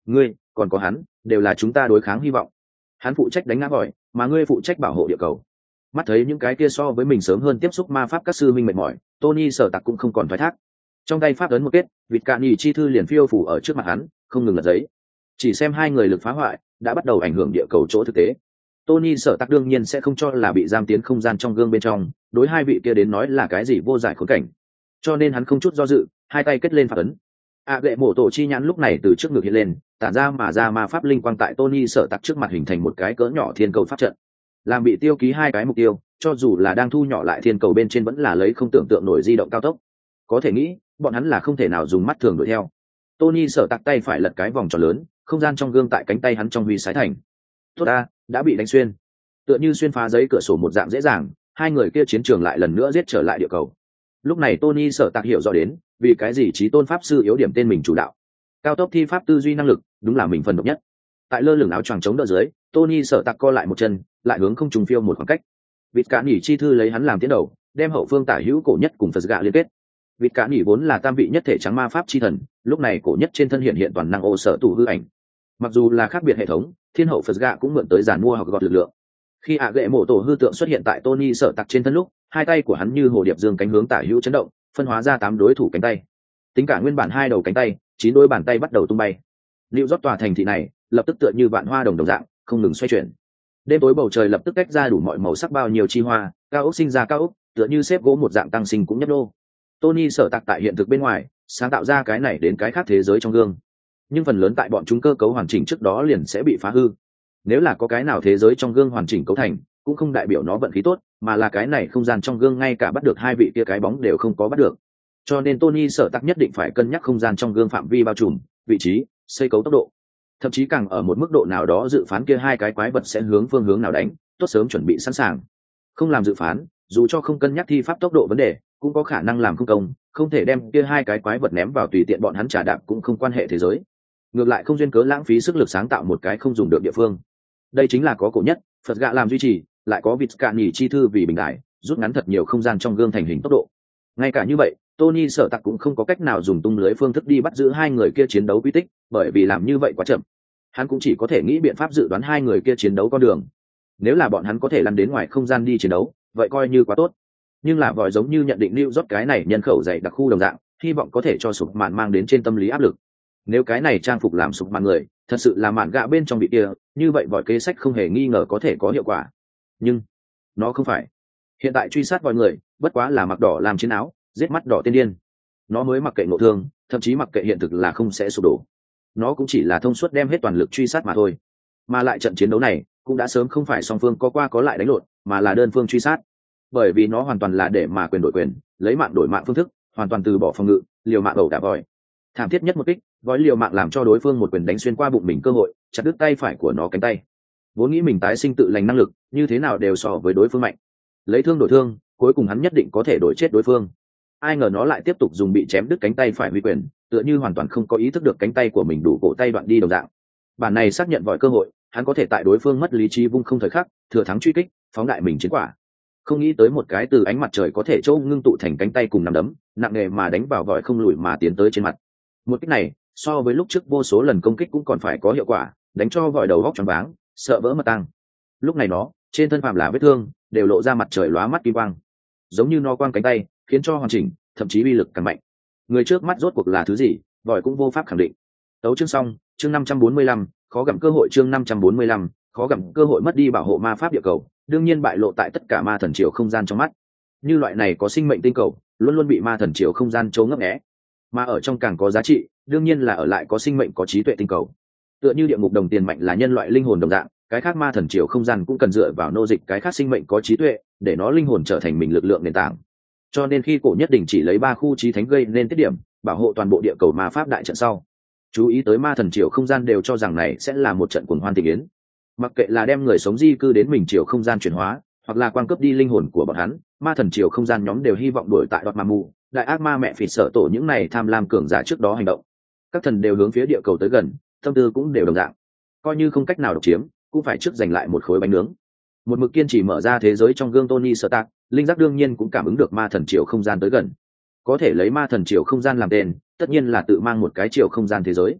Ngươi còn có hắn đều là chúng ta đối kháng hy vọng. Hắn phụ trách đánh ngã vòi, mà ngươi phụ trách bảo hộ địa cầu. Mắt thấy những cái kia so với mình sớm hơn tiếp xúc ma pháp các sư minh mệt mỏi, Tony Sở Tạc cũng không còn thoái thác. Trong tay pháp ấn một kết, vịt cạn nhì chi thư liền phiêu phủ ở trước mặt hắn, không ngừng lật giấy. Chỉ xem hai người lực phá hoại đã bắt đầu ảnh hưởng địa cầu chỗ thực tế. Tony Sở Tạc đương nhiên sẽ không cho là bị giam tiến không gian trong gương bên trong, đối hai vị kia đến nói là cái gì vô giải khốn cảnh. Cho nên hắn không chút do dự, hai tay kết lên pháp ấn. Gệ mổ tổ chi nhãn lúc này từ trước ngực hiện lên, tản ra mà ra ma pháp linh quang tại Tony Sở Tạc trước mặt hình thành một cái cỡ nhỏ thiên cầu pháp trận. Làm bị tiêu ký hai cái mục tiêu, cho dù là đang thu nhỏ lại thiên cầu bên trên vẫn là lấy không tưởng tượng nổi di động cao tốc. Có thể nghĩ, bọn hắn là không thể nào dùng mắt thường đuổi theo. Tony Sở Tạc tay phải lật cái vòng tròn lớn, không gian trong gương tại cánh tay hắn trong huy sái thành. Tốt a, đã bị đánh xuyên. Tựa như xuyên phá giấy cửa sổ một dạng dễ dàng, hai người kia chiến trường lại lần nữa giết trở lại địa cầu. Lúc này Tony Sở Tạc hiểu rõ đến, vì cái gì chí tôn pháp sư yếu điểm tên mình chủ đạo. Cao tốc thi pháp tư duy năng lực, đúng là mình phần độc nhất. Tại lơ lửng áo choàng chống đỡ dưới, Tony Sở Tạc co lại một chân, lại hướng không trùng phiêu một khoảng cách. Vịt Cạn Nhỉ chi thư lấy hắn làm tiến đầu, đem hậu phương tả hữu cổ nhất cùng Phật gạ liên kết. Vịt Cạn Nhỉ vốn là tam vị nhất thể trắng ma pháp chi thần, lúc này cổ nhất trên thân hiện toàn năng ô sở tủ hư ảnh. Mặc dù là khác biệt hệ thống, thiên hậu Phật gạ cũng mượn tới giàn mua hoặc gọt lực lượng. Khi gệ mổ tổ hư tượng xuất hiện tại Tony Sở Tạc trên thân lúc, hai tay của hắn như hồ điệp dương cánh hướng tả hữu chấn động, phân hóa ra 8 đối thủ cánh tay. Tính cả nguyên bản 2 đầu cánh tay, 9 đôi bàn tay bắt đầu tung bay. Lưu rót tòa thành thị này, lập tức tựa như vạn hoa đồng dạng, không ngừng xoay chuyển. Đêm tối bầu trời lập tức tách ra đủ mọi màu sắc bao nhiêu chi hoa, cao ốc sinh ra cao ốc, tựa như xếp gỗ một dạng tăng sinh cũng nhấp đô. Tony Sở Tạc tại hiện thực bên ngoài, sáng tạo ra cái này đến cái khác thế giới trong gương. Nhưng phần lớn tại bọn chúng cơ cấu hoàn chỉnh trước đó liền sẽ bị phá hư. Nếu là có cái nào thế giới trong gương hoàn chỉnh cấu thành, cũng không đại biểu nó vận khí tốt, mà là cái này không gian trong gương ngay cả bắt được hai vị kia cái bóng đều không có bắt được. Cho nên Tony Sở Tạc nhất định phải cân nhắc không gian trong gương phạm vi bao trùm, vị trí, xây cấu tốc độ. Thậm chí càng ở một mức độ nào đó dự phán kia hai cái quái vật sẽ hướng phương hướng nào đánh, tốt sớm chuẩn bị sẵn sàng. Không làm dự phán, dù cho không cân nhắc thi pháp tốc độ vấn đề, cũng có khả năng làm không công, không thể đem kia hai cái quái vật ném vào tùy tiện bọn hắn trả đạp cũng không quan hệ thế giới. Ngược lại không duyên cớ lãng phí sức lực sáng tạo một cái không dùng được địa phương. Đây chính là có cổ nhất, Phật gạ làm duy trì, lại có vịt cạn nhỉ chi thư vì bình đại, rút ngắn thật nhiều không gian trong gương thành hình tốc độ. Ngay cả như vậy, Tony Sở Tạc cũng không có cách nào dùng tung lưới phương thức đi bắt giữ hai người kia chiến đấu quy tích, bởi vì làm như vậy quá chậm. Hắn cũng chỉ có thể nghĩ biện pháp dự đoán hai người kia chiến đấu con đường. Nếu là bọn hắn có thể lăn đến ngoài không gian đi chiến đấu, vậy coi như quá tốt. Nhưng là vòi giống như nhận định Lưu rót cái này nhân khẩu dày đặc khu đồng dạng, hy vọng có thể cho sụp mạn mang đến trên tâm lý áp lực. Nếu cái này trang phục làm sụp mạn người, thật sự là mạn gạ bên trong bị kia, như vậy vòi kế sách không hề nghi ngờ có thể có hiệu quả. Nhưng nó không phải. Hiện tại truy sát vòi người, bất quá là mặc đỏ làm chiến áo, giết mắt đỏ tiên điên. Nó mới mặc kệ ngộ thương, thậm chí mặc kệ hiện thực là không sẽ sụp đổ. Nó cũng chỉ là thông suốt đem hết toàn lực truy sát mà thôi. Mà lại trận chiến đấu này cũng đã sớm không phải song phương có qua có lại đánh lộn, mà là đơn phương truy sát. Bởi vì nó hoàn toàn là để mà quyền đổi quyền, lấy mạng đổi mạng phương thức, hoàn toàn từ bỏ phòng ngự, liều mạng ẩu đả vòi. Thảm thiết nhất một kích, vòi liều mạng làm cho đối phương một quyền đánh xuyên qua bụng mình cơ hội, chặt đứt tay phải của nó cánh tay. Vốn nghĩ mình tái sinh tự lành năng lực, như thế nào đều so với đối phương mạnh. Lấy thương đổi thương, cuối cùng hắn nhất định có thể đổi chết đối phương. Ai ngờ nó lại tiếp tục dùng bị chém đứt cánh tay phải huy quyền, tựa như hoàn toàn không có ý thức được cánh tay của mình đủ cổ tay đoạn đi đồng dạng. Bản này xác nhận vòi cơ hội, hắn có thể tại đối phương mất lý trí vung không thời khắc, thừa thắng truy kích, phóng đại mình chiến quả. Không nghĩ tới một cái từ ánh mặt trời có thể châu ngưng tụ thành cánh tay cùng nắm đấm, nặng nề mà đánh vào vòi không lùi mà tiến tới trên mặt. Một kích này, so với lúc trước vô số lần công kích cũng còn phải có hiệu quả, đánh cho vòi đầu góc choáng váng, sợ vỡ mật tăng. Lúc này nó, trên thân phàm là vết thương, đều lộ ra mặt trời lóa mắt kim quang. Giống như nó quang cánh tay, khiến cho hoàn chỉnh, thậm chí uy lực càng mạnh. Người trước mắt rốt cuộc là thứ gì, vòi cũng vô pháp khẳng định. Tấu chương xong, chương 545, khó gặm cơ hội chương 545, khó gặm cơ hội mất đi bảo hộ ma pháp địa cầu, đương nhiên bại lộ tại tất cả ma thần triều không gian trong mắt. Như loại này có sinh mệnh tinh cầu, luôn luôn bị ma thần triều không gian trố ngấp nghé. Mà ở trong càng có giá trị, đương nhiên là ở lại có sinh mệnh có trí tuệ tinh cầu. Tựa như địa ngục đồng tiền mạnh là nhân loại linh hồn đồng dạng, cái khác ma thần triều không gian cũng cần dựa vào nô dịch cái khác sinh mệnh có trí tuệ, để nó linh hồn trở thành mình lực lượng nền tảng. Cho nên khi cổ nhất định chỉ lấy 3 khu chí thánh gây nên tiết điểm, bảo hộ toàn bộ địa cầu ma pháp đại trận sau. Chú ý tới ma thần triều không gian đều cho rằng này sẽ là một trận cuồng hoan tình yến. Mặc kệ là đem người sống di cư đến mình triều không gian chuyển hóa, hoặc là quan cấp đi linh hồn của bọn hắn, ma thần triều không gian nhóm đều hy vọng đuổi tại Đoạt Ma Mù, đại ác ma mẹ phỉ sợ tổ những này tham lam cường giả trước đó hành động. Các thần đều hướng phía địa cầu tới gần, tâm tư cũng đều đồng dạng. Coi như không cách nào độc chiếm, cũng phải trước giành lại một khối bánh nướng. Một mực kiên trì mở ra thế giới trong gương Tony Stark, linh giác đương nhiên cũng cảm ứng được ma thần triều không gian tới gần. Có thể lấy ma thần triều không gian làm tên, tất nhiên là tự mang một cái triều không gian thế giới.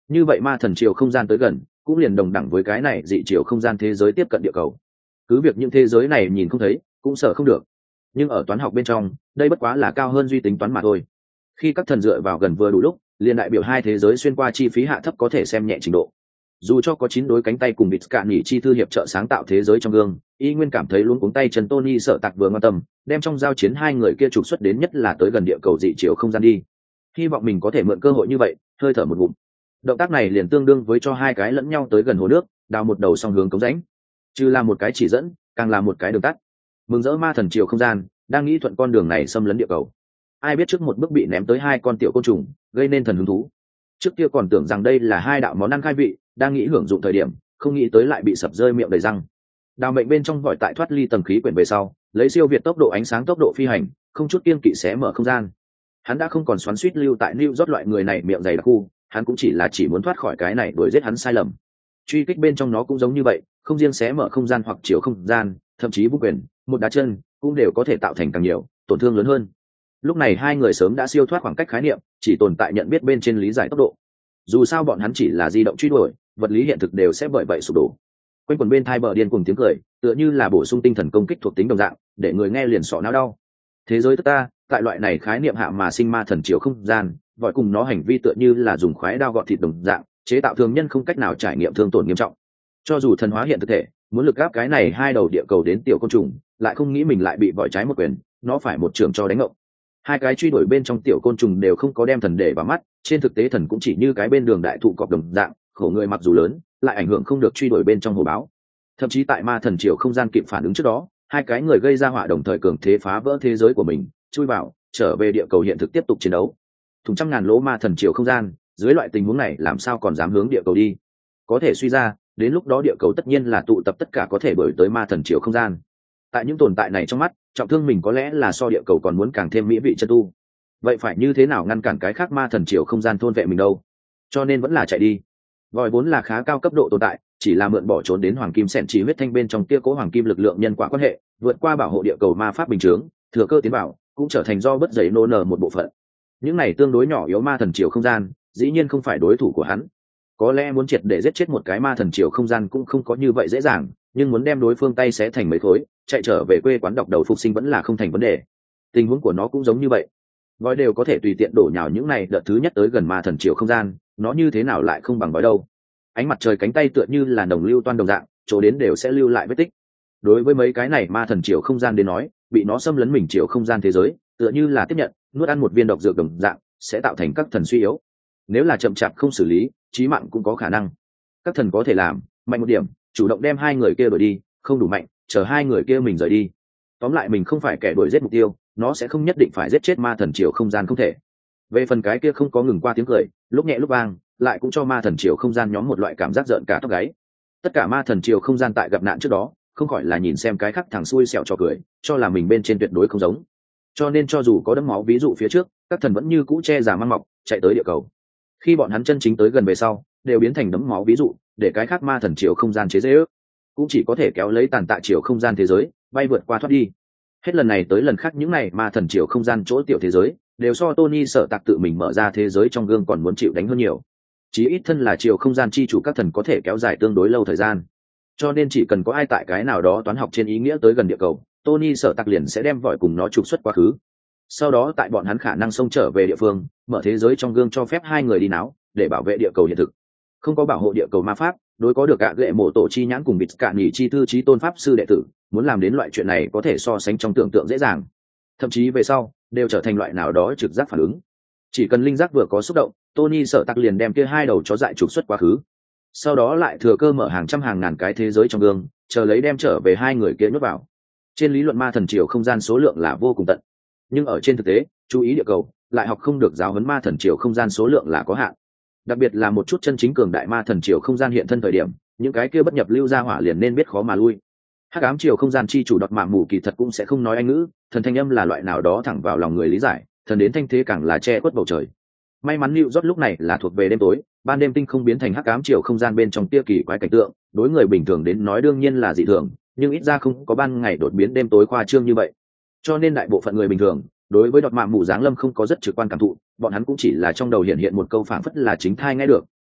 Như vậy ma thần chiều không gian tới gần cũng liền đồng đẳng với cái này dị chiều không gian thế giới tiếp cận địa cầu. Cứ việc những thế giới này nhìn không thấy cũng sợ không được, nhưng ở toán học bên trong đây bất quá là cao hơn duy tính toán mà thôi. Khi các thần dựa vào gần vừa đủ lúc, liền đại biểu hai thế giới xuyên qua chi phí hạ thấp có thể xem nhẹ trình độ. Dù cho có 9 đối cánh tay cùng bịt cạn nhỉ chi thư hiệp trợ sáng tạo thế giới trong gương, y nguyên cảm thấy luống cuống tay chân. Tony sợ tặc vừa quan tâm đem trong giao chiến hai người kia trục xuất đến nhất là tới gần địa cầu dị chiều không gian đi, hy vọng mình có thể mượn cơ hội như vậy hơi thở một ngụm. Động tác này liền tương đương với cho hai cái lẫn nhau tới gần hồ nước, đào một đầu song hướng cống rãnh, chứ là một cái chỉ dẫn càng là một cái đường tắt. Mừng rỡ ma thần chiều không gian đang nghĩ thuận con đường này xâm lấn địa cầu, ai biết trước một bước bị ném tới hai con tiểu côn trùng, gây nên thần hứng thú. Trước kia còn tưởng rằng đây là hai đạo món ăn khai vị, đang nghĩ hưởng dụng thời điểm, không nghĩ tới lại bị sập rơi miệng đầy răng. Đào mệnh bên trong vội tại thoát ly tầng khí quyển về sau, lấy siêu việt tốc độ ánh sáng tốc độ phi hành, không chút kiêng kỵ xé mở không gian. Hắn đã không còn xoắn xuýt lưu tại New York loại người này miệng dày đặc khu, hắn cũng chỉ muốn thoát khỏi cái này đuổi giết hắn sai lầm. Truy kích bên trong nó cũng giống như vậy, không riêng xé mở không gian hoặc chiều không gian, thậm chí vũ quyền, một đá chân cũng đều có thể tạo thành càng nhiều tổn thương lớn hơn. Lúc này hai người sớm đã siêu thoát khoảng cách khái niệm, chỉ tồn tại nhận biết bên trên lý giải tốc độ. Dù sao bọn hắn chỉ là di động truy đuổi, vật lý hiện thực đều sẽ bởi vậy sụp đổ. Quanh quần bên thai bờ điên cùng tiếng cười, tựa như là bổ sung tinh thần công kích thuộc tính đồng dạng, để người nghe liền sọ não đau. Thế giới ta, tại loại này khái niệm hạ mà sinh ma thần chiều không gian, vội cùng nó hành vi tựa như là dùng khoái đao gọt thịt đồng dạng, chế tạo thường nhân không cách nào trải nghiệm thương tổn nghiêm trọng. Cho dù thần hóa hiện thực thể, muốn lực áp cái này hai đầu địa cầu đến tiểu côn trùng, lại không nghĩ mình lại bị vội trái một quyền, nó phải một trường cho đánh ngộng. Hai cái truy đuổi bên trong tiểu côn trùng đều không có đem thần để vào mắt, trên thực tế thần cũng chỉ như cái bên đường đại thụ cọp đồng dạng, khổ người mặc dù lớn, lại ảnh hưởng không được truy đuổi bên trong hồ báo. Thậm chí tại ma thần chiều không gian kịp phản ứng trước đó, hai cái người gây ra họa đồng thời cường thế phá vỡ thế giới của mình, chui vào, trở về địa cầu hiện thực tiếp tục chiến đấu. Thùng trăm ngàn lỗ ma thần chiều không gian, dưới loại tình huống này làm sao còn dám hướng địa cầu đi? Có thể suy ra, đến lúc đó địa cầu tất nhiên là tụ tập tất cả có thể đổi tới ma thần chiều không gian. Tại những tồn tại này trong mắt, trọng thương mình có lẽ là so địa cầu còn muốn càng thêm mỹ vị chân tu. Vậy phải như thế nào ngăn cản cái khác ma thần chiều không gian thôn vệ mình đâu? Cho nên vẫn là chạy đi. Vòi vốn là khá cao cấp độ tồn tại, chỉ là mượn bỏ trốn đến hoàng kim xẻn chỉ huyết thanh bên trong kia cố hoàng kim lực lượng nhân quả quan hệ, vượt qua bảo hộ địa cầu ma pháp bình chướng, thừa cơ tiến vào, cũng trở thành do bất giấy nô nở một bộ phận. Những này tương đối nhỏ yếu ma thần chiều không gian, dĩ nhiên không phải đối thủ của hắn. Có lẽ muốn triệt để giết chết một cái ma thần chiều không gian cũng không có như vậy dễ dàng, nhưng muốn đem đối phương tay xé thành mấy khối, chạy trở về quê quán đọc đầu phục sinh vẫn là không thành vấn đề. Tình huống của nó cũng giống như vậy. Vòi đều có thể tùy tiện đổ nhào những này đợt thứ nhất tới gần ma thần chiều không gian, nó như thế nào lại không bằng vòi đâu. Ánh mặt trời cánh tay tựa như là nồng lưu toan đồng dạng, chỗ đến đều sẽ lưu lại vết tích. Đối với mấy cái này ma thần chiều không gian đến nói, bị nó xâm lấn mình chiều không gian thế giới, tựa như là tiếp nhận nuốt ăn một viên độc dược đồng dạng, sẽ tạo thành các thần suy yếu. Nếu là chậm chạp không xử lý, chí mạng cũng có khả năng. Các thần có thể làm mạnh một điểm, chủ động đem hai người kia đuổi đi, không đủ mạnh, chờ hai người kia mình rời đi. Tóm lại mình không phải kẻ đuổi giết mục tiêu, nó sẽ không nhất định phải giết chết ma thần chiều không gian không thể. Về phần cái kia không có ngừng qua tiếng cười, lúc nhẹ lúc vang, lại cũng cho ma thần chiều không gian nhóm một loại cảm giác rợn cả tóc gáy. Tất cả ma thần chiều không gian tại gặp nạn trước đó, không khỏi là nhìn xem cái khác thằng xui xẻo cho cười, cho là mình bên trên tuyệt đối không giống. Cho nên cho dù có đấm máu ví dụ phía trước, các thần vẫn như cũ che giả mang mọc, chạy tới địa cầu. Khi bọn hắn chân chính tới gần về sau, đều biến thành đấm máu ví dụ, để cái khác ma thần chiều không gian chế giễu, cũng chỉ có thể kéo lấy tàn tạ chiều không gian thế giới, bay vượt qua thoát đi. Hết lần này tới lần khác những này ma thần chiều không gian chỗ tiểu thế giới, đều so Tony sợ tặc tự mình mở ra thế giới trong gương còn muốn chịu đánh hơn nhiều. Chí ít thân là chiều không gian chi chủ các thần có thể kéo dài tương đối lâu thời gian. Cho nên chỉ cần có ai tại cái nào đó toán học trên ý nghĩa tới gần địa cầu, Tony sợ tặc liền sẽ đem vòi cùng nó trục xuất quá khứ. Sau đó tại bọn hắn khả năng xông trở về địa phương, mở thế giới trong gương cho phép hai người đi náo, để bảo vệ địa cầu hiện thực. Không có bảo hộ địa cầu ma pháp, đối có được gạ gệ mổ tổ chi nhãn cùng bịt cạn nhỉ chi thư trí tôn pháp sư đệ tử, muốn làm đến loại chuyện này có thể so sánh trong tưởng tượng dễ dàng. Thậm chí về sau đều trở thành loại nào đó trực giác phản ứng. Chỉ cần linh giác vừa có xúc động, Tony sợ tặc liền đem kia hai đầu chó dại trục xuất quá khứ. Sau đó lại thừa cơ mở hàng trăm hàng ngàn cái thế giới trong gương, chờ lấy đem trở về hai người kia nhốt vào. Trên lý luận ma thần chiều không gian số lượng là vô cùng tận, nhưng ở trên thực tế, chú ý địa cầu, lại học không được giáo huấn ma thần chiều không gian số lượng là có hạn. Đặc biệt là một chút chân chính cường đại ma thần chiều không gian hiện thân thời điểm, những cái kia bất nhập lưu ra hỏa liền nên biết khó mà lui. Hắc ám chiều không gian chi chủ đọt mạng mù kỳ thật cũng sẽ không nói anh ngữ, thần thanh âm là loại nào đó thẳng vào lòng người lý giải, thần đến thanh thế càng là che khuất bầu trời. May mắn New York lúc này là thuộc về đêm tối, ban đêm tinh không biến thành hắc ám chiều không gian bên trong tia kỳ quái cảnh tượng, đối người bình thường đến nói đương nhiên là dị thường, nhưng ít ra không có ban ngày đột biến đêm tối khoa trương như vậy. Cho nên đại bộ phận người bình thường, đối với đọt mạng mù giáng lâm không có rất trực quan cảm thụ, bọn hắn cũng chỉ là trong đầu hiện hiện một câu phảng phất là chính thai nghe được,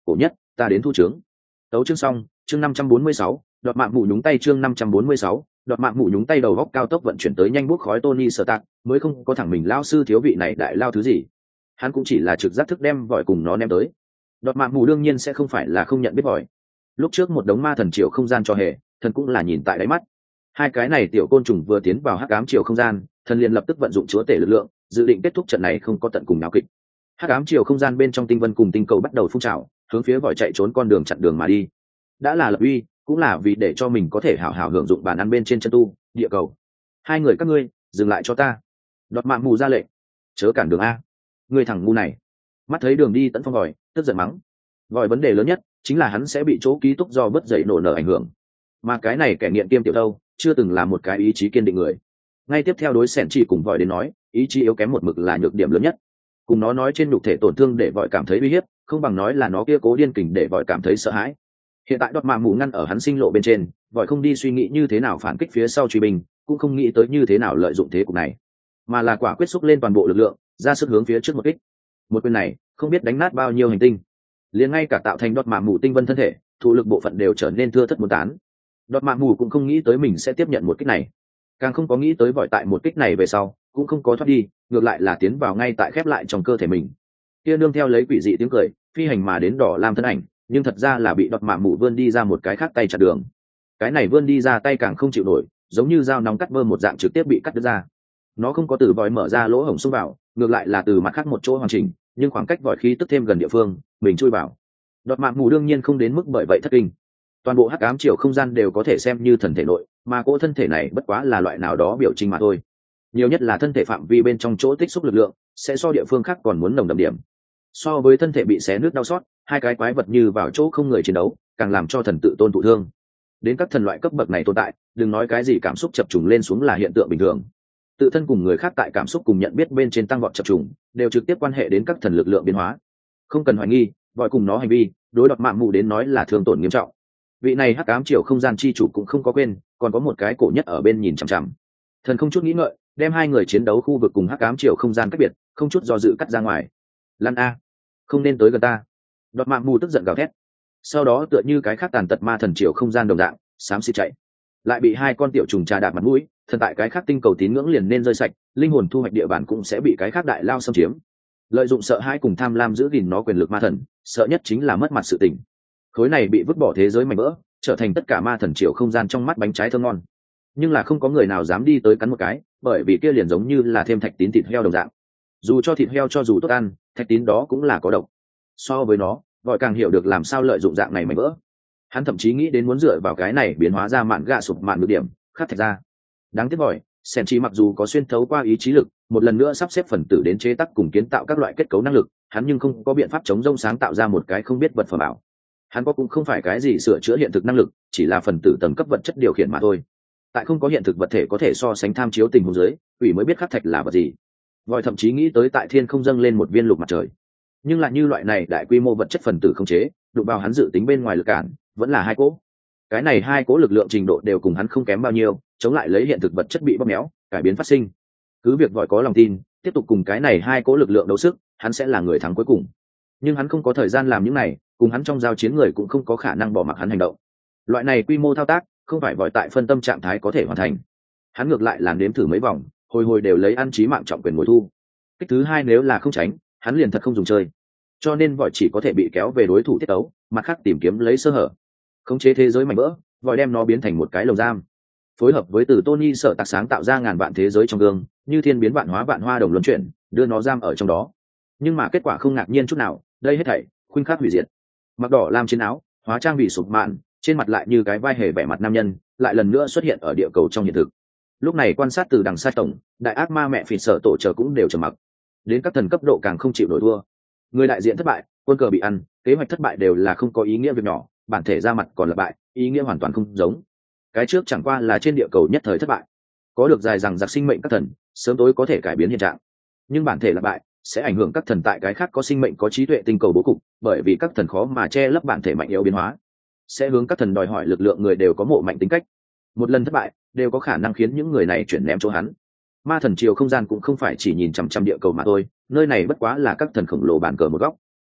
cổ nhất ta đến thu trướng. Tấu chương xong. Chương 546, đọt mạng mụ nhúng tay. Chương 546, đọt mạng mụ nhúng tay. Đầu góc cao tốc vận chuyển tới nhanh bút khói Tony Stark mới không có thẳng mình lao sư thiếu vị này đại lao thứ gì, hắn cũng chỉ là trực giác thức đem vòi cùng nó ném tới. Đọt mạng mù đương nhiên sẽ không phải là không nhận biết vòi. Lúc trước một đống ma thần triều không gian cho hề, thần cũng là nhìn tại đáy mắt. Hai cái này tiểu côn trùng vừa tiến vào hắc ám triều không gian, thần liền lập tức vận dụng chúa tể lực lượng, dự định kết thúc trận này không có tận cùng nào kịch. Hắc ám triều không gian bên trong tinh vân cùng tinh cầu bắt đầu phun trào, hướng phía vòi chạy trốn con đường chặn đường mà đi. Đã là lập uy, cũng là vì để cho mình có thể hảo hảo hưởng dụng bàn ăn bên trên chân tu địa cầu. Hai người các ngươi dừng lại cho ta. Đọt mạng mù ra lệnh, chớ cản đường a, ngươi thằng ngu này. Mắt thấy đường đi tận phong vòi, tức giận mắng. Vòi vấn đề lớn nhất chính là hắn sẽ bị chỗ ký túc do bất dậy nổ nở ảnh hưởng, mà cái này kẻ nghiện kiêm tiểu đâu chưa từng là một cái ý chí kiên định người. Ngay tiếp theo đối sẻn chỉ cùng vòi đến nói, ý chí yếu kém một mực là nhược điểm lớn nhất. Cùng nó nói trên nhục thể tổn thương để vòi cảm thấy uy hiếp, không bằng nói là nó kia cố điên kình để vòi cảm thấy sợ hãi. Hiện tại đọt mạng mù ngăn ở hắn sinh lộ bên trên, vòi không đi suy nghĩ như thế nào phản kích phía sau truy binh, cũng không nghĩ tới như thế nào lợi dụng thế cục này, mà là quả quyết xúc lên toàn bộ lực lượng ra sức hướng phía trước một kích. Một quyền này không biết đánh nát bao nhiêu hành tinh, liền ngay cả tạo thành đọt mạng mù tinh vân thân thể thụ lực bộ phận đều trở nên thưa thất muốn tán. Đọt mạng mù cũng không nghĩ tới mình sẽ tiếp nhận một kích này, càng không có nghĩ tới vòi tại một kích này về sau cũng không có thoát đi, ngược lại là tiến vào ngay tại khép lại trong cơ thể mình. Kia nương theo lấy quỷ dị tiếng cười phi hành mà đến đỏ lam thân ảnh, nhưng thật ra là bị đọt mạng mù vươn đi ra một cái khác tay chặn đường. Cái này vươn đi ra tay càng không chịu nổi, giống như dao nóng cắt bơ một dạng trực tiếp bị cắt đứt ra. Nó không có từ vòi mở ra lỗ hổng xông vào, ngược lại là từ mặt khác một chỗ hoàn chỉnh nhưng khoảng cách vòi khí tức thêm gần địa phương mình chui vào. Đọt mạng mù đương nhiên không đến mức bởi vậy thất kinh. Toàn bộ hắc ám chiều không gian đều có thể xem như thần thể nội, mà cỗ thân thể này bất quá là loại nào đó biểu trưng mà thôi. Nhiều nhất là thân thể phạm vi bên trong chỗ tích xúc lực lượng sẽ so địa phương khác còn muốn nồng đậm điểm. So với thân thể bị xé nước đau xót, hai cái quái vật như vào chỗ không người chiến đấu càng làm cho thần tự tôn thụ thương. Đến các thần loại cấp bậc này tồn tại, đừng nói cái gì cảm xúc chập trùng lên xuống là hiện tượng bình thường. Tự thân cùng người khác tại cảm xúc cùng nhận biết bên trên tăng vọt chập trùng đều trực tiếp quan hệ đến các thần lực lượng biến hóa. Không cần hoài nghi, vòi cùng nó hành vi đối đọt mạng mù đến nói là thương tổn nghiêm trọng. Vị này hắc ám chiều không gian chi chủ cũng không có quên, còn có một cái cổ nhất ở bên nhìn chằm chằm. Thần không chút nghĩ ngợi đem hai người chiến đấu khu vực cùng hắc ám chiều không gian cách biệt, không chút do dự cắt ra ngoài. Lăn a, không nên tới gần ta. Đọt mạng mù tức giận gào thét, sau đó tựa như cái khác tàn tật ma thần chiều không gian đồng dạng xám xịt chạy, lại bị hai con tiểu trùng trà đạp mặt mũi. Thần tại cái khác tinh cầu tín ngưỡng liền nên rơi sạch, linh hồn thu hoạch địa bàn cũng sẽ bị cái khác đại lao xâm chiếm. Lợi dụng sợ hãi cùng tham lam giữ gìn nó quyền lực ma thần, sợ nhất chính là mất mặt sự tình. Khối này bị vứt bỏ thế giới mảnh vỡ trở thành tất cả ma thần chiều không gian trong mắt bánh trái thơm ngon, nhưng là không có người nào dám đi tới cắn một cái, bởi vì kia liền giống như là thêm thạch tín thịt heo đồng dạng. Dù cho thịt heo cho dù tốt ăn, thạch tín đó cũng là có độc. So với nó, vòi càng hiểu được làm sao lợi dụng dạng này mảnh vỡ. Hắn thậm chí nghĩ đến muốn dựa vào cái này biến hóa ra mạn gạ sụp mạn được điểm khắc thạch ra. Đáng tiếc vòi sen chi mặc dù có xuyên thấu qua ý chí lực, một lần nữa sắp xếp phần tử đến chế tác cùng kiến tạo các loại kết cấu năng lực, hắn nhưng không có biện pháp chống rông sáng tạo ra một cái không biết vật phẩm ảo. Hắn có cũng không phải cái gì sửa chữa hiện thực năng lực, chỉ là phần tử tầng cấp vật chất điều khiển mà thôi. Tại không có hiện thực vật thể có thể so sánh tham chiếu tình huống dưới, quỷ mới biết khắc thạch là vật gì. Vòi thậm chí nghĩ tới tại thiên không dâng lên một viên lục mặt trời, nhưng lại như loại này đại quy mô vật chất phần tử không chế, đụng vào hắn dự tính bên ngoài lực cản vẫn là hai cỗ. Cái này hai cỗ lực lượng trình độ đều cùng hắn không kém bao nhiêu, chống lại lấy hiện thực vật chất bị bóp méo cải biến phát sinh. Cứ việc vòi có lòng tin tiếp tục cùng cái này hai cỗ lực lượng đấu sức, hắn sẽ là người thắng cuối cùng. Nhưng hắn không có thời gian làm những này, cùng hắn trong giao chiến người cũng không có khả năng bỏ mặc hắn hành động. Loại này quy mô thao tác không phải vòi tại phân tâm trạng thái có thể hoàn thành. Hắn ngược lại làm đếm thử mấy vòng, hồi hồi đều lấy ăn chí mạng trọng quyền ngồi thu. Cách thứ hai nếu là không tránh, hắn liền thật không dùng chơi. Cho nên vòi chỉ có thể bị kéo về đối thủ tiết tấu, mặt khác tìm kiếm lấy sơ hở. Khống chế thế giới mảnh vỡ, vòi đem nó biến thành một cái lồng giam. Phối hợp với từ Tony Sở Tạc sáng tạo ra ngàn vạn thế giới trong gương, như thiên biến vạn hóa vạn hoa đồng luân chuyển, đưa nó giam ở trong đó. Nhưng mà kết quả không ngạc nhiên chút nào, đây hết thảy khuynh khắc hủy diệt. Mặc đỏ làm chiến áo, hóa trang bị sụp mạn, trên mặt lại như cái vai hề vẻ mặt nam nhân, lại lần nữa xuất hiện ở địa cầu trong hiện thực. Lúc này quan sát từ đằng xa tổng, đại ác ma mẹ phỉ sở tổ chờ cũng đều trầm mặc. Đến các thần cấp độ càng không chịu nổi thua. Người đại diện thất bại, quân cờ bị ăn, kế hoạch thất bại đều là không có ý nghĩa việc nhỏ, bản thể ra mặt còn là bại, ý nghĩa hoàn toàn không giống. Cái trước chẳng qua là trên địa cầu nhất thời thất bại, có được dài rằng giặc sinh mệnh các thần, sớm tối có thể cải biến hiện trạng. Nhưng bản thể là bại, sẽ ảnh hưởng các thần tại cái khác có sinh mệnh có trí tuệ tinh cầu bố cục, bởi vì các thần khó mà che lấp bản thể mạnh yếu biến hóa, sẽ hướng các thần đòi hỏi lực lượng người đều có mộ mạnh tính cách. Một lần thất bại, đều có khả năng khiến những người này chuyển ném chỗ hắn. Ma thần chiều không gian cũng không phải chỉ nhìn chằm chằm địa cầu mà thôi, nơi này bất quá là các thần khổng lồ bàn cờ một góc.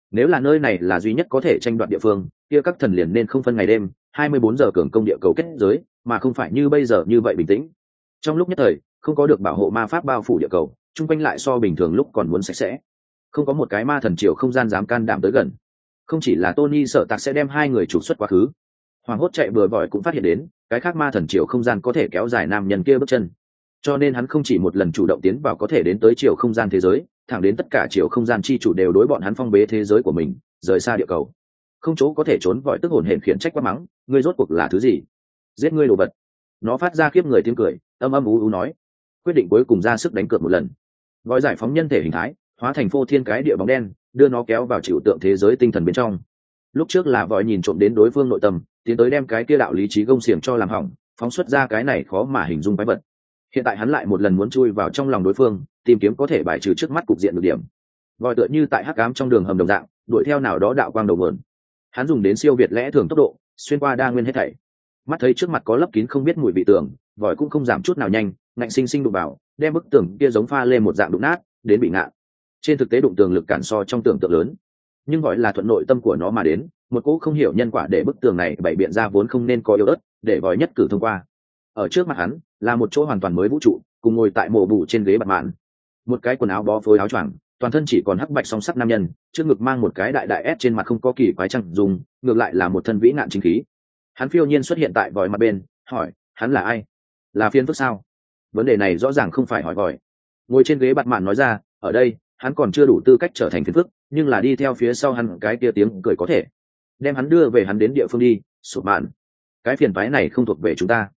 Nếu là nơi này là duy nhất có thể tranh đoạt địa phương, kia các thần liền nên không phân ngày đêm, 24 giờ cường công địa cầu kết giới, mà không phải như bây giờ như vậy bình tĩnh. Trong lúc nhất thời, không có được bảo hộ ma pháp bao phủ địa cầu, chung quanh lại so bình thường lúc còn muốn sạch sẽ. Không có một cái ma thần triều không gian dám can đảm tới gần. Không chỉ là Tony sợ tạc sẽ đem hai người trục xuất quá khứ, hoàng hốt chạy bừa bỏi cũng phát hiện đến cái khác ma thần triều không gian có thể kéo dài nam nhân kia bước chân, cho nên hắn không chỉ một lần chủ động tiến vào có thể đến tới chiều không gian thế giới, thẳng đến tất cả chiều không gian chi chủ đều đối bọn hắn phong bế thế giới của mình, rời xa địa cầu, không chỗ có thể trốn, vội tức hồn hển khiển trách quát mắng: ngươi rốt cuộc là thứ gì? Giết ngươi đồ vật! Nó phát ra khiếp người tiếng cười, âm âm ú ú nói, quyết định cuối cùng ra sức đánh cược một lần. Vội giải phóng nhân thể hình thái, hóa thành phô thiên cái địa bóng đen, đưa nó kéo vào chịu tượng thế giới tinh thần bên trong. Lúc trước là vội nhìn trộm đến đối phương nội tâm, tiến tới đem cái kia đạo lý trí gông xiềng cho làm hỏng, phóng xuất ra cái này khó mà hình dung quái vật. Hiện tại hắn lại một lần muốn chui vào trong lòng đối phương, tìm kiếm có thể bài trừ trước mắt cục diện được điểm. Vội tựa như tại hắc ám trong đường hầm đồng dạng, đuổi theo nào đó đạo quang đầu nguồn. Hắn dùng đến siêu việt lẽ thường tốc độ, xuyên qua đa nguyên hết thảy. Mắt thấy trước mặt có lấp kín không biết mùi vị tường, vội cũng không giảm chút nào nhanh, ngạnh sinh sinh đụng vào, đem bức tường kia giống pha lê một dạng đụng nát, đến bị ngạn. Trên thực tế đụng tường lực cản so trong tưởng tượng lớn, nhưng gọi là thuận nội tâm của nó mà đến, một cỗ không hiểu nhân quả để bức tường này bày biện ra vốn không nên có yếu ớt, để vòi nhất cử thông qua. Ở trước mặt hắn là một chỗ hoàn toàn mới vũ trụ, cùng ngồi tại mộ bù trên ghế bạt mạn, một cái quần áo bó phối áo choàng, toàn thân chỉ còn hắc bạch song sắc nam nhân, trước ngực mang một cái đại đại S, trên mặt không có kỳ quái chẳng dùng, ngược lại là một thân vĩ nạn chính khí. Hắn phiêu nhiên xuất hiện tại vòi mặt bên, hỏi: hắn là ai? Là phiên phức sao? Vấn đề này rõ ràng không phải hỏi vòi. Ngồi trên ghế bạt mạn nói ra: ở đây hắn còn chưa đủ tư cách trở thành phiên phức, nhưng là đi theo phía sau hắn cái kia tiếng cười có thể đem hắn đưa về hắn đến địa phương đi. Sụp mạn, cái phiền phái này không thuộc về chúng ta.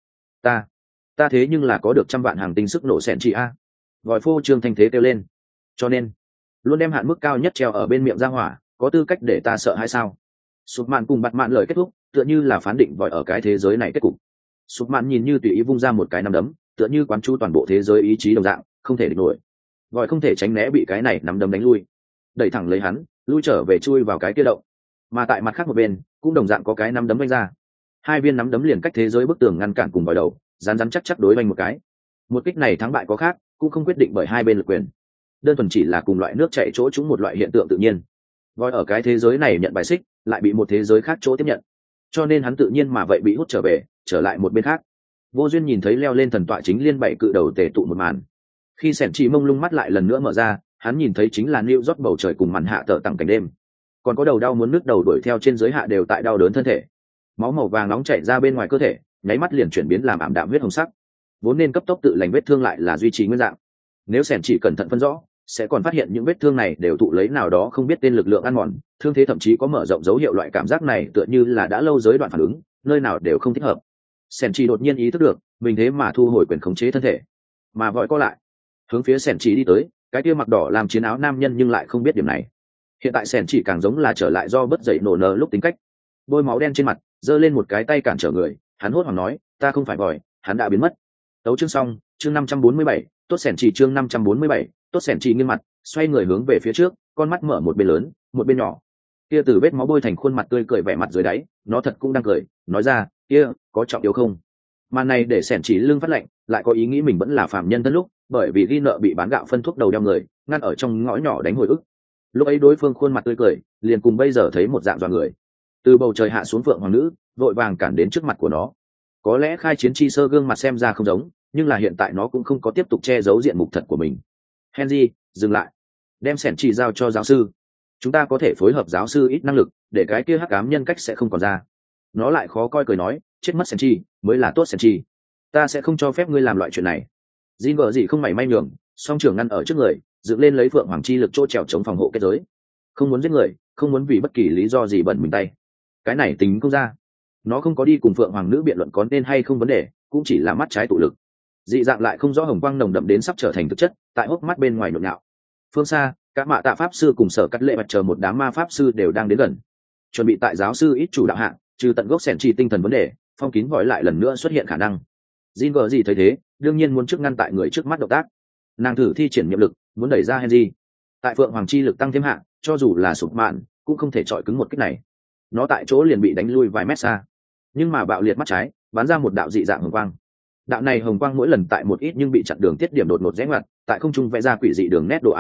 Ta thế nhưng là có được trăm vạn hàng tinh sức nổ xẹn chị a. Vòi phô trương thanh thế kêu lên, cho nên luôn đem hạn mức cao nhất treo ở bên miệng ra hỏa, có tư cách để ta sợ hay sao? Sụp mạn cùng bạt mạn lời kết thúc, tựa như là phán định vòi ở cái thế giới này kết cục. Sụp mạn nhìn như tùy ý vung ra một cái nắm đấm, tựa như quán chú toàn bộ thế giới ý chí đồng dạng, không thể địch nổi. Vòi không thể tránh né bị cái này nắm đấm đánh lui, đẩy thẳng lấy hắn, lui trở về chui vào cái kia động. Mà tại mặt khác một bên cũng đồng dạng có cái nắm đấm vung ra, hai viên nắm đấm liền cách thế giới bức tường ngăn cản cùng vòi đầu, rắn chắc đối vanh một cái. Một kích này thắng bại có khác, cũng không quyết định bởi hai bên lực quyền, đơn thuần chỉ là cùng loại nước chảy chỗ chúng một loại hiện tượng tự nhiên. Vòi ở cái thế giới này nhận bài xích, lại bị một thế giới khác chỗ tiếp nhận, cho nên hắn tự nhiên mà vậy bị hút trở về, trở lại một bên khác. Vô duyên nhìn thấy leo lên thần tọa chính liên bảy cự đầu tề tụ một màn. Khi sẻn chỉ mông lung mắt lại lần nữa mở ra, hắn nhìn thấy chính là New York bầu trời cùng màn hạ tở tặng cảnh đêm, còn có đầu đau muốn nứt đầu đuổi theo trên dưới hạ đều tại đau đớn thân thể, máu màu vàng nóng chảy ra bên ngoài cơ thể, nháy mắt liền chuyển biến làm ảm đạm huyết hồng sắc, vốn nên cấp tốc tự lành vết thương lại là duy trì nguyên dạng. Nếu sẻn chỉ cẩn thận phân rõ, sẽ còn phát hiện những vết thương này đều thụ lấy nào đó không biết tên lực lượng ăn mòn, thương thế thậm chí có mở rộng dấu hiệu. Loại cảm giác này tựa như là đã lâu giới đoạn phản ứng, nơi nào đều không thích hợp. Sẻn chỉ đột nhiên ý thức được mình thế mà thu hồi quyền khống chế thân thể, mà vội co lại hướng phía sẻn chỉ đi tới. Cái kia mặc đỏ làm chiến áo nam nhân nhưng lại không biết điểm này. Hiện tại sẻn chỉ càng giống là trở lại do bất dậy nổ nở lúc tính cách, bôi máu đen trên mặt, giơ lên một cái tay cản trở người. Hắn hốt hoảng nói: ta không phải vòi, hắn đã biến mất. Tấu chương xong, chương 547, tốt sẻn chỉ chương 547, tốt sẻn chỉ nghiêng mặt, xoay người hướng về phía trước, con mắt mở một bên lớn, một bên nhỏ. Kia từ vết máu bôi thành khuôn mặt tươi cười vẻ mặt dưới đáy, nó thật cũng đang cười, nói ra: kia, có trọng yếu không? Màn này để sẻn chỉ lưng phát lạnh, lại có ý nghĩ mình vẫn là phạm nhân thân lúc, bởi vì ghi nợ bị bán gạo phân thuốc đầu đeo người, ngăn ở trong ngõ nhỏ đánh hồi ức. Lúc ấy đối phương khuôn mặt tươi cười, liền cùng bây giờ thấy một dạng dọa người. Từ bầu trời hạ xuống phượng hoàng nữ, vội vàng cản đến trước mặt của nó. Có lẽ khai chiến chi sơ gương mặt xem ra không giống, nhưng là hiện tại nó cũng không có tiếp tục che giấu diện mục thật của mình. Henry, dừng lại, đem sẻn chỉ giao cho giáo sư. Chúng ta có thể phối hợp giáo sư ít năng lực, để cái kia hắc ám nhân cách sẽ không còn ra. Nó lại khó coi cười nói: chết mất sẻn chỉ mới là tốt sẻn chỉ, ta sẽ không cho phép ngươi làm loại chuyện này. Jin vợ gì không mảy may nhường, song trưởng ngăn ở trước người, dựng lên lấy phượng hoàng chi lực chỗ trèo chống phòng hộ kết giới. Không muốn giết người, không muốn vì bất kỳ lý do gì bẩn mình tay. Cái này tính không ra. Nó không có đi cùng phượng hoàng nữ biện luận có nên hay không vấn đề, cũng chỉ là mắt trái tụ lực. Dị dạng lại không rõ hồng quang nồng đậm đến sắp trở thành thực chất, tại hốc mắt bên ngoài nhộn nhạo. Phương xa, các mạ tạ pháp sư cùng sở cắt lệ mặt chờ một đám ma pháp sư đều đang đến gần, chuẩn bị tại giáo sư ít chủ đạo hạng trừ tận gốc sẻn chi tinh thần vấn đề, phong kín vòi lại lần nữa xuất hiện khả năng. Jin vợ gì thấy thế, đương nhiên muốn trước ngăn tại người trước mắt động tác. Nàng thử thi triển nhiệm lực, muốn đẩy ra Henry. Tại phượng hoàng chi lực tăng thêm hạng, cho dù là sụp mạn cũng không thể chọi cứng một kích này. Nó tại chỗ liền bị đánh lui vài mét xa, nhưng mà bạo liệt mắt trái bắn ra một đạo dị dạng hồng quang. Đạo này hồng quang mỗi lần tại một ít nhưng bị chặn đường tiết điểm đột ngột rẽ ngoặt, tại không trung vẽ ra quỷ dị đường nét đồ án,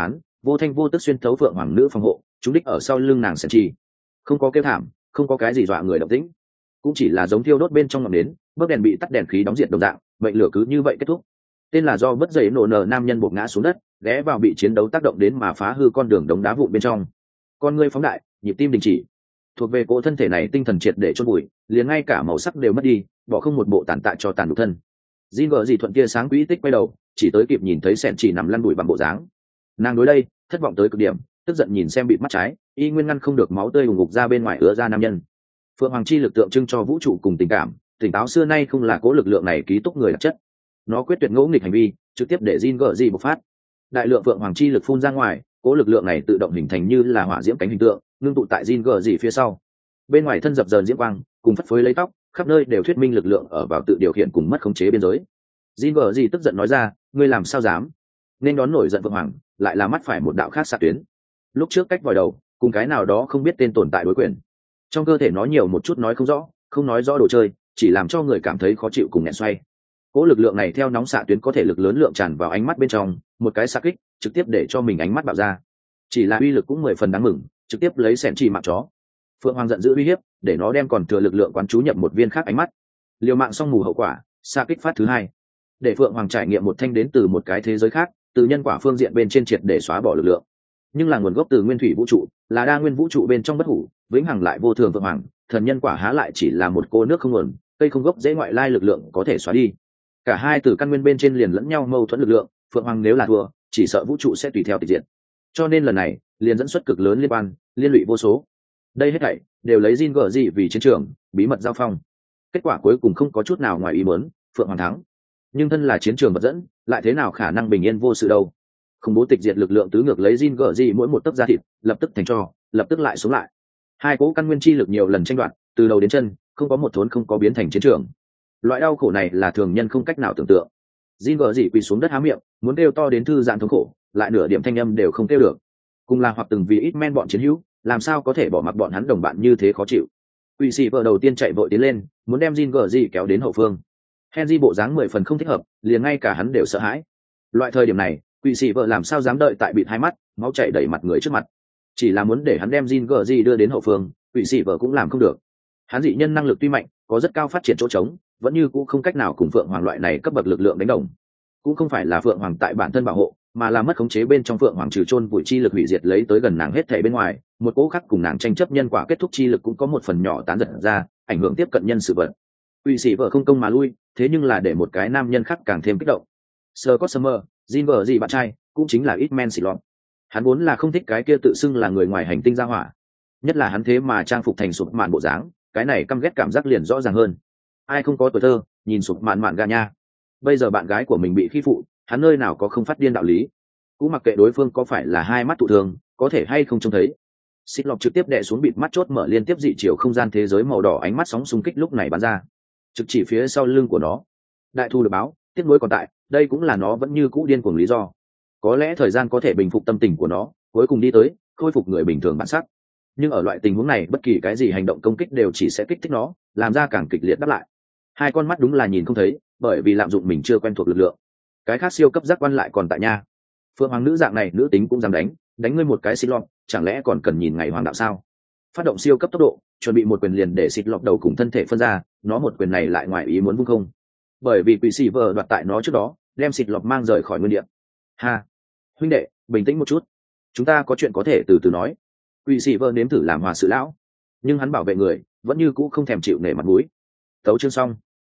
vô thanh vô tức xuyên thấu phượng hoàng nữ phòng hộ, trúng đích ở sau lưng nàng sẻn chi. Không có kêu thảm, không có cái gì dọa người động tĩnh, cũng chỉ là giống thiêu đốt bên trong ngọn nến, bấc đèn bị tắt đèn khí đóng diệt đồng dạng, mệnh lửa cứ như vậy kết thúc. Tên là do bất dậy nổ nở nam nhân buộc ngã xuống đất, ghé vào bị chiến đấu tác động đến mà phá hư con đường đống đá vụn bên trong. Con người phóng đại, nhịp tim đình chỉ. Thuộc về cỗ thân thể này tinh thần triệt để chôn bụi, liền ngay cả màu sắc đều mất đi, bỏ không một bộ tàn tạ cho tàn nhục thân. Jin gờ gì thuận kia sáng quỹ tích quay đầu, chỉ tới kịp nhìn thấy sẹn chỉ nằm lăn bụi bằng bộ dáng. Nàng đối đây thất vọng tới cực điểm, tức giận nhìn xem bịt mắt trái, y nguyên ngăn không được máu tươi hùng ngục ra bên ngoài ứa ra nam nhân. Phượng hoàng chi lực tượng trưng cho vũ trụ cùng tình cảm, tỉnh táo xưa nay không là cố lực lượng này ký túc người đặc chất. Nó quyết tuyệt ngỗ nghịch hành vi, trực tiếp để Jin gờ gì bộc phát. Đại lượng Phượng hoàng chi lực phun ra ngoài, cố lực lượng này tự động hình thành như là hỏa diễm cánh hình tượng, ngưng tụ tại Jin gờ gì phía sau. Bên ngoài thân dập dờn diễm quang, cùng phất phới lấy tóc, khắp nơi đều thuyết minh lực lượng ở vào tự điều khiển cùng mất khống chế biên giới. Jin gờ gì tức giận nói ra, ngươi làm sao dám? Nên đón nổi giận Phượng hoàng, lại là mắt phải một đạo khác xạ tuyến. Lúc trước cách vòi đầu, cùng cái nào đó không biết tên tồn tại đối quyền. Trong cơ thể nó nhiều một chút nói không rõ, không nói rõ đồ chơi, chỉ làm cho người cảm thấy khó chịu cùng nghẹn xoay. Cố lực lượng này theo nóng xạ tuyến có thể lực lớn lượng tràn vào ánh mắt bên trong, một cái xạ kích, trực tiếp để cho mình ánh mắt bạo ra. Chỉ là uy lực cũng 10 phần đáng mừng, trực tiếp lấy sẹn chỉ mạng chó. Phượng hoàng giận dữ uy hiếp, để nó đem còn thừa lực lượng quán chú nhập một viên khác ánh mắt. Liều mạng xong mù hậu quả, xạ kích phát thứ hai, để Phượng hoàng trải nghiệm một thanh đến từ một cái thế giới khác, từ nhân quả phương diện bên trên triệt để xóa bỏ lực lượng. Nhưng là nguồn gốc từ nguyên thủy vũ trụ, là đa nguyên vũ trụ bên trong bất hủ, vĩnh hằng lại vô thường Phượng hoàng, thần nhân quả há lại chỉ là một cô nước không nguồn, cây không gốc dễ ngoại lai lực lượng có thể xóa đi. Cả hai từ căn nguyên bên trên liền lẫn nhau mâu thuẫn lực lượng, Phượng hoàng nếu là thua, chỉ sợ vũ trụ sẽ tùy theo tịch diệt. Cho nên lần này, liền dẫn xuất cực lớn liên quan, liên lụy vô số. Đây hết thảy đều lấy Jin gở gì vì chiến trường, bí mật giao phong. Kết quả cuối cùng không có chút nào ngoài ý muốn, Phượng hoàng thắng. Nhưng thân là chiến trường vật dẫn, lại thế nào khả năng bình yên vô sự đâu? Khủng bố tịch diệt lực lượng tứ ngược lấy Jin gở gì mỗi một tấc da thịt, lập tức thành tro, lập tức lại sống lại. Hai cố căn nguyên chi lực nhiều lần tranh đoạt, từ đầu đến chân, không có một thốn không có biến thành chiến trường. Loại đau khổ này là thường nhân không cách nào tưởng tượng. Jin gở gì quỳ xuống đất há miệng, muốn kêu to đến thư giãn thống khổ, lại nửa điểm thanh âm đều không kêu được. Cùng là hoặc từng vì ít men bọn chiến hữu, làm sao có thể bỏ mặc bọn hắn đồng bạn như thế khó chịu. Quỷ sĩ vợ đầu tiên chạy vội tiến lên, muốn đem Jin gở gì kéo đến hậu phương. Henry bộ dáng 10 phần không thích hợp, liền ngay cả hắn đều sợ hãi. Loại thời điểm này, quỷ sĩ vợ làm sao dám đợi tại bịt hai mắt, máu chảy đầy mặt người trước mặt. Chỉ là muốn để hắn đem Jin gở gì đưa đến hậu phương, quỷ sĩ vợ cũng làm không được. Hắn dị nhân năng lực tuy mạnh, có rất cao phát triển chỗ trống, vẫn như cũng không cách nào cùng Phượng Hoàng loại này cấp bậc lực lượng đánh đồng. Cũng không phải là Phượng Hoàng tại bản thân bảo hộ, mà là mất khống chế bên trong Phượng Hoàng trừ chôn vùi chi lực hủy diệt lấy tới gần nàng hết thảy bên ngoài, một cỗ khác cùng nàng tranh chấp nhân quả kết thúc chi lực cũng có một phần nhỏ tán giật ra, ảnh hưởng tiếp cận nhân sự vật. Quỷ sĩ vợ không công mà lui, thế nhưng là để một cái nam nhân khác càng thêm kích động. Scott Summer, Jin vợ gì bạn trai, cũng chính là Hitman Silon. Hắn vốn là không thích cái kia tự xưng là người ngoài hành tinh ra hỏa, nhất là hắn thế mà trang phục thành sụp mạn bộ dáng, cái này căm ghét cảm giác liền rõ ràng hơn. Ai không có tuổi thơ, nhìn sụp mạn mạn ga nha. Bây giờ bạn gái của mình bị khi phụ, hắn nơi nào có không phát điên đạo lý. Cũng mặc kệ đối phương có phải là hai mắt thụ thường, có thể hay không trông thấy. Xích lọc trực tiếp đè xuống bịt mắt chốt mở liên tiếp dị chiều không gian thế giới màu đỏ, ánh mắt sóng xung kích lúc này bắn ra, trực chỉ phía sau lưng của nó. Đại thu được báo, tiếc nuối còn tại, đây cũng là nó vẫn như cũ điên cuồng lý do. Có lẽ thời gian có thể bình phục tâm tình của nó, cuối cùng đi tới khôi phục người bình thường bản sắc. Nhưng ở loại tình huống này, bất kỳ cái gì hành động công kích đều chỉ sẽ kích thích nó, làm ra càng kịch liệt đáp lại. Hai con mắt đúng là nhìn không thấy, bởi vì lạm dụng mình chưa quen thuộc lực lượng. Cái khác siêu cấp giác quan lại còn tại nha. Phượng hoàng nữ dạng này nữ tính cũng dám đánh ngươi một cái xịt lọt, chẳng lẽ còn cần nhìn ngày hoàng đạo sao? Phát động siêu cấp tốc độ, chuẩn bị một quyền liền để xịt lọt đầu cùng thân thể phân ra, nó một quyền này lại ngoài ý muốn vung không. Bởi vì quỷ sĩ vợ đoạt tại nó trước đó, đem xịt lọt mang rời khỏi nguyên địa. Ha, huynh đệ, bình tĩnh một chút, chúng ta có chuyện có thể từ từ nói. Quỷ sĩ vợ nếm thử làm hòa sự lão, nhưng hắn bảo vệ người, vẫn như cũ không thèm chịu nể mặt mũi. Tấu chương xong.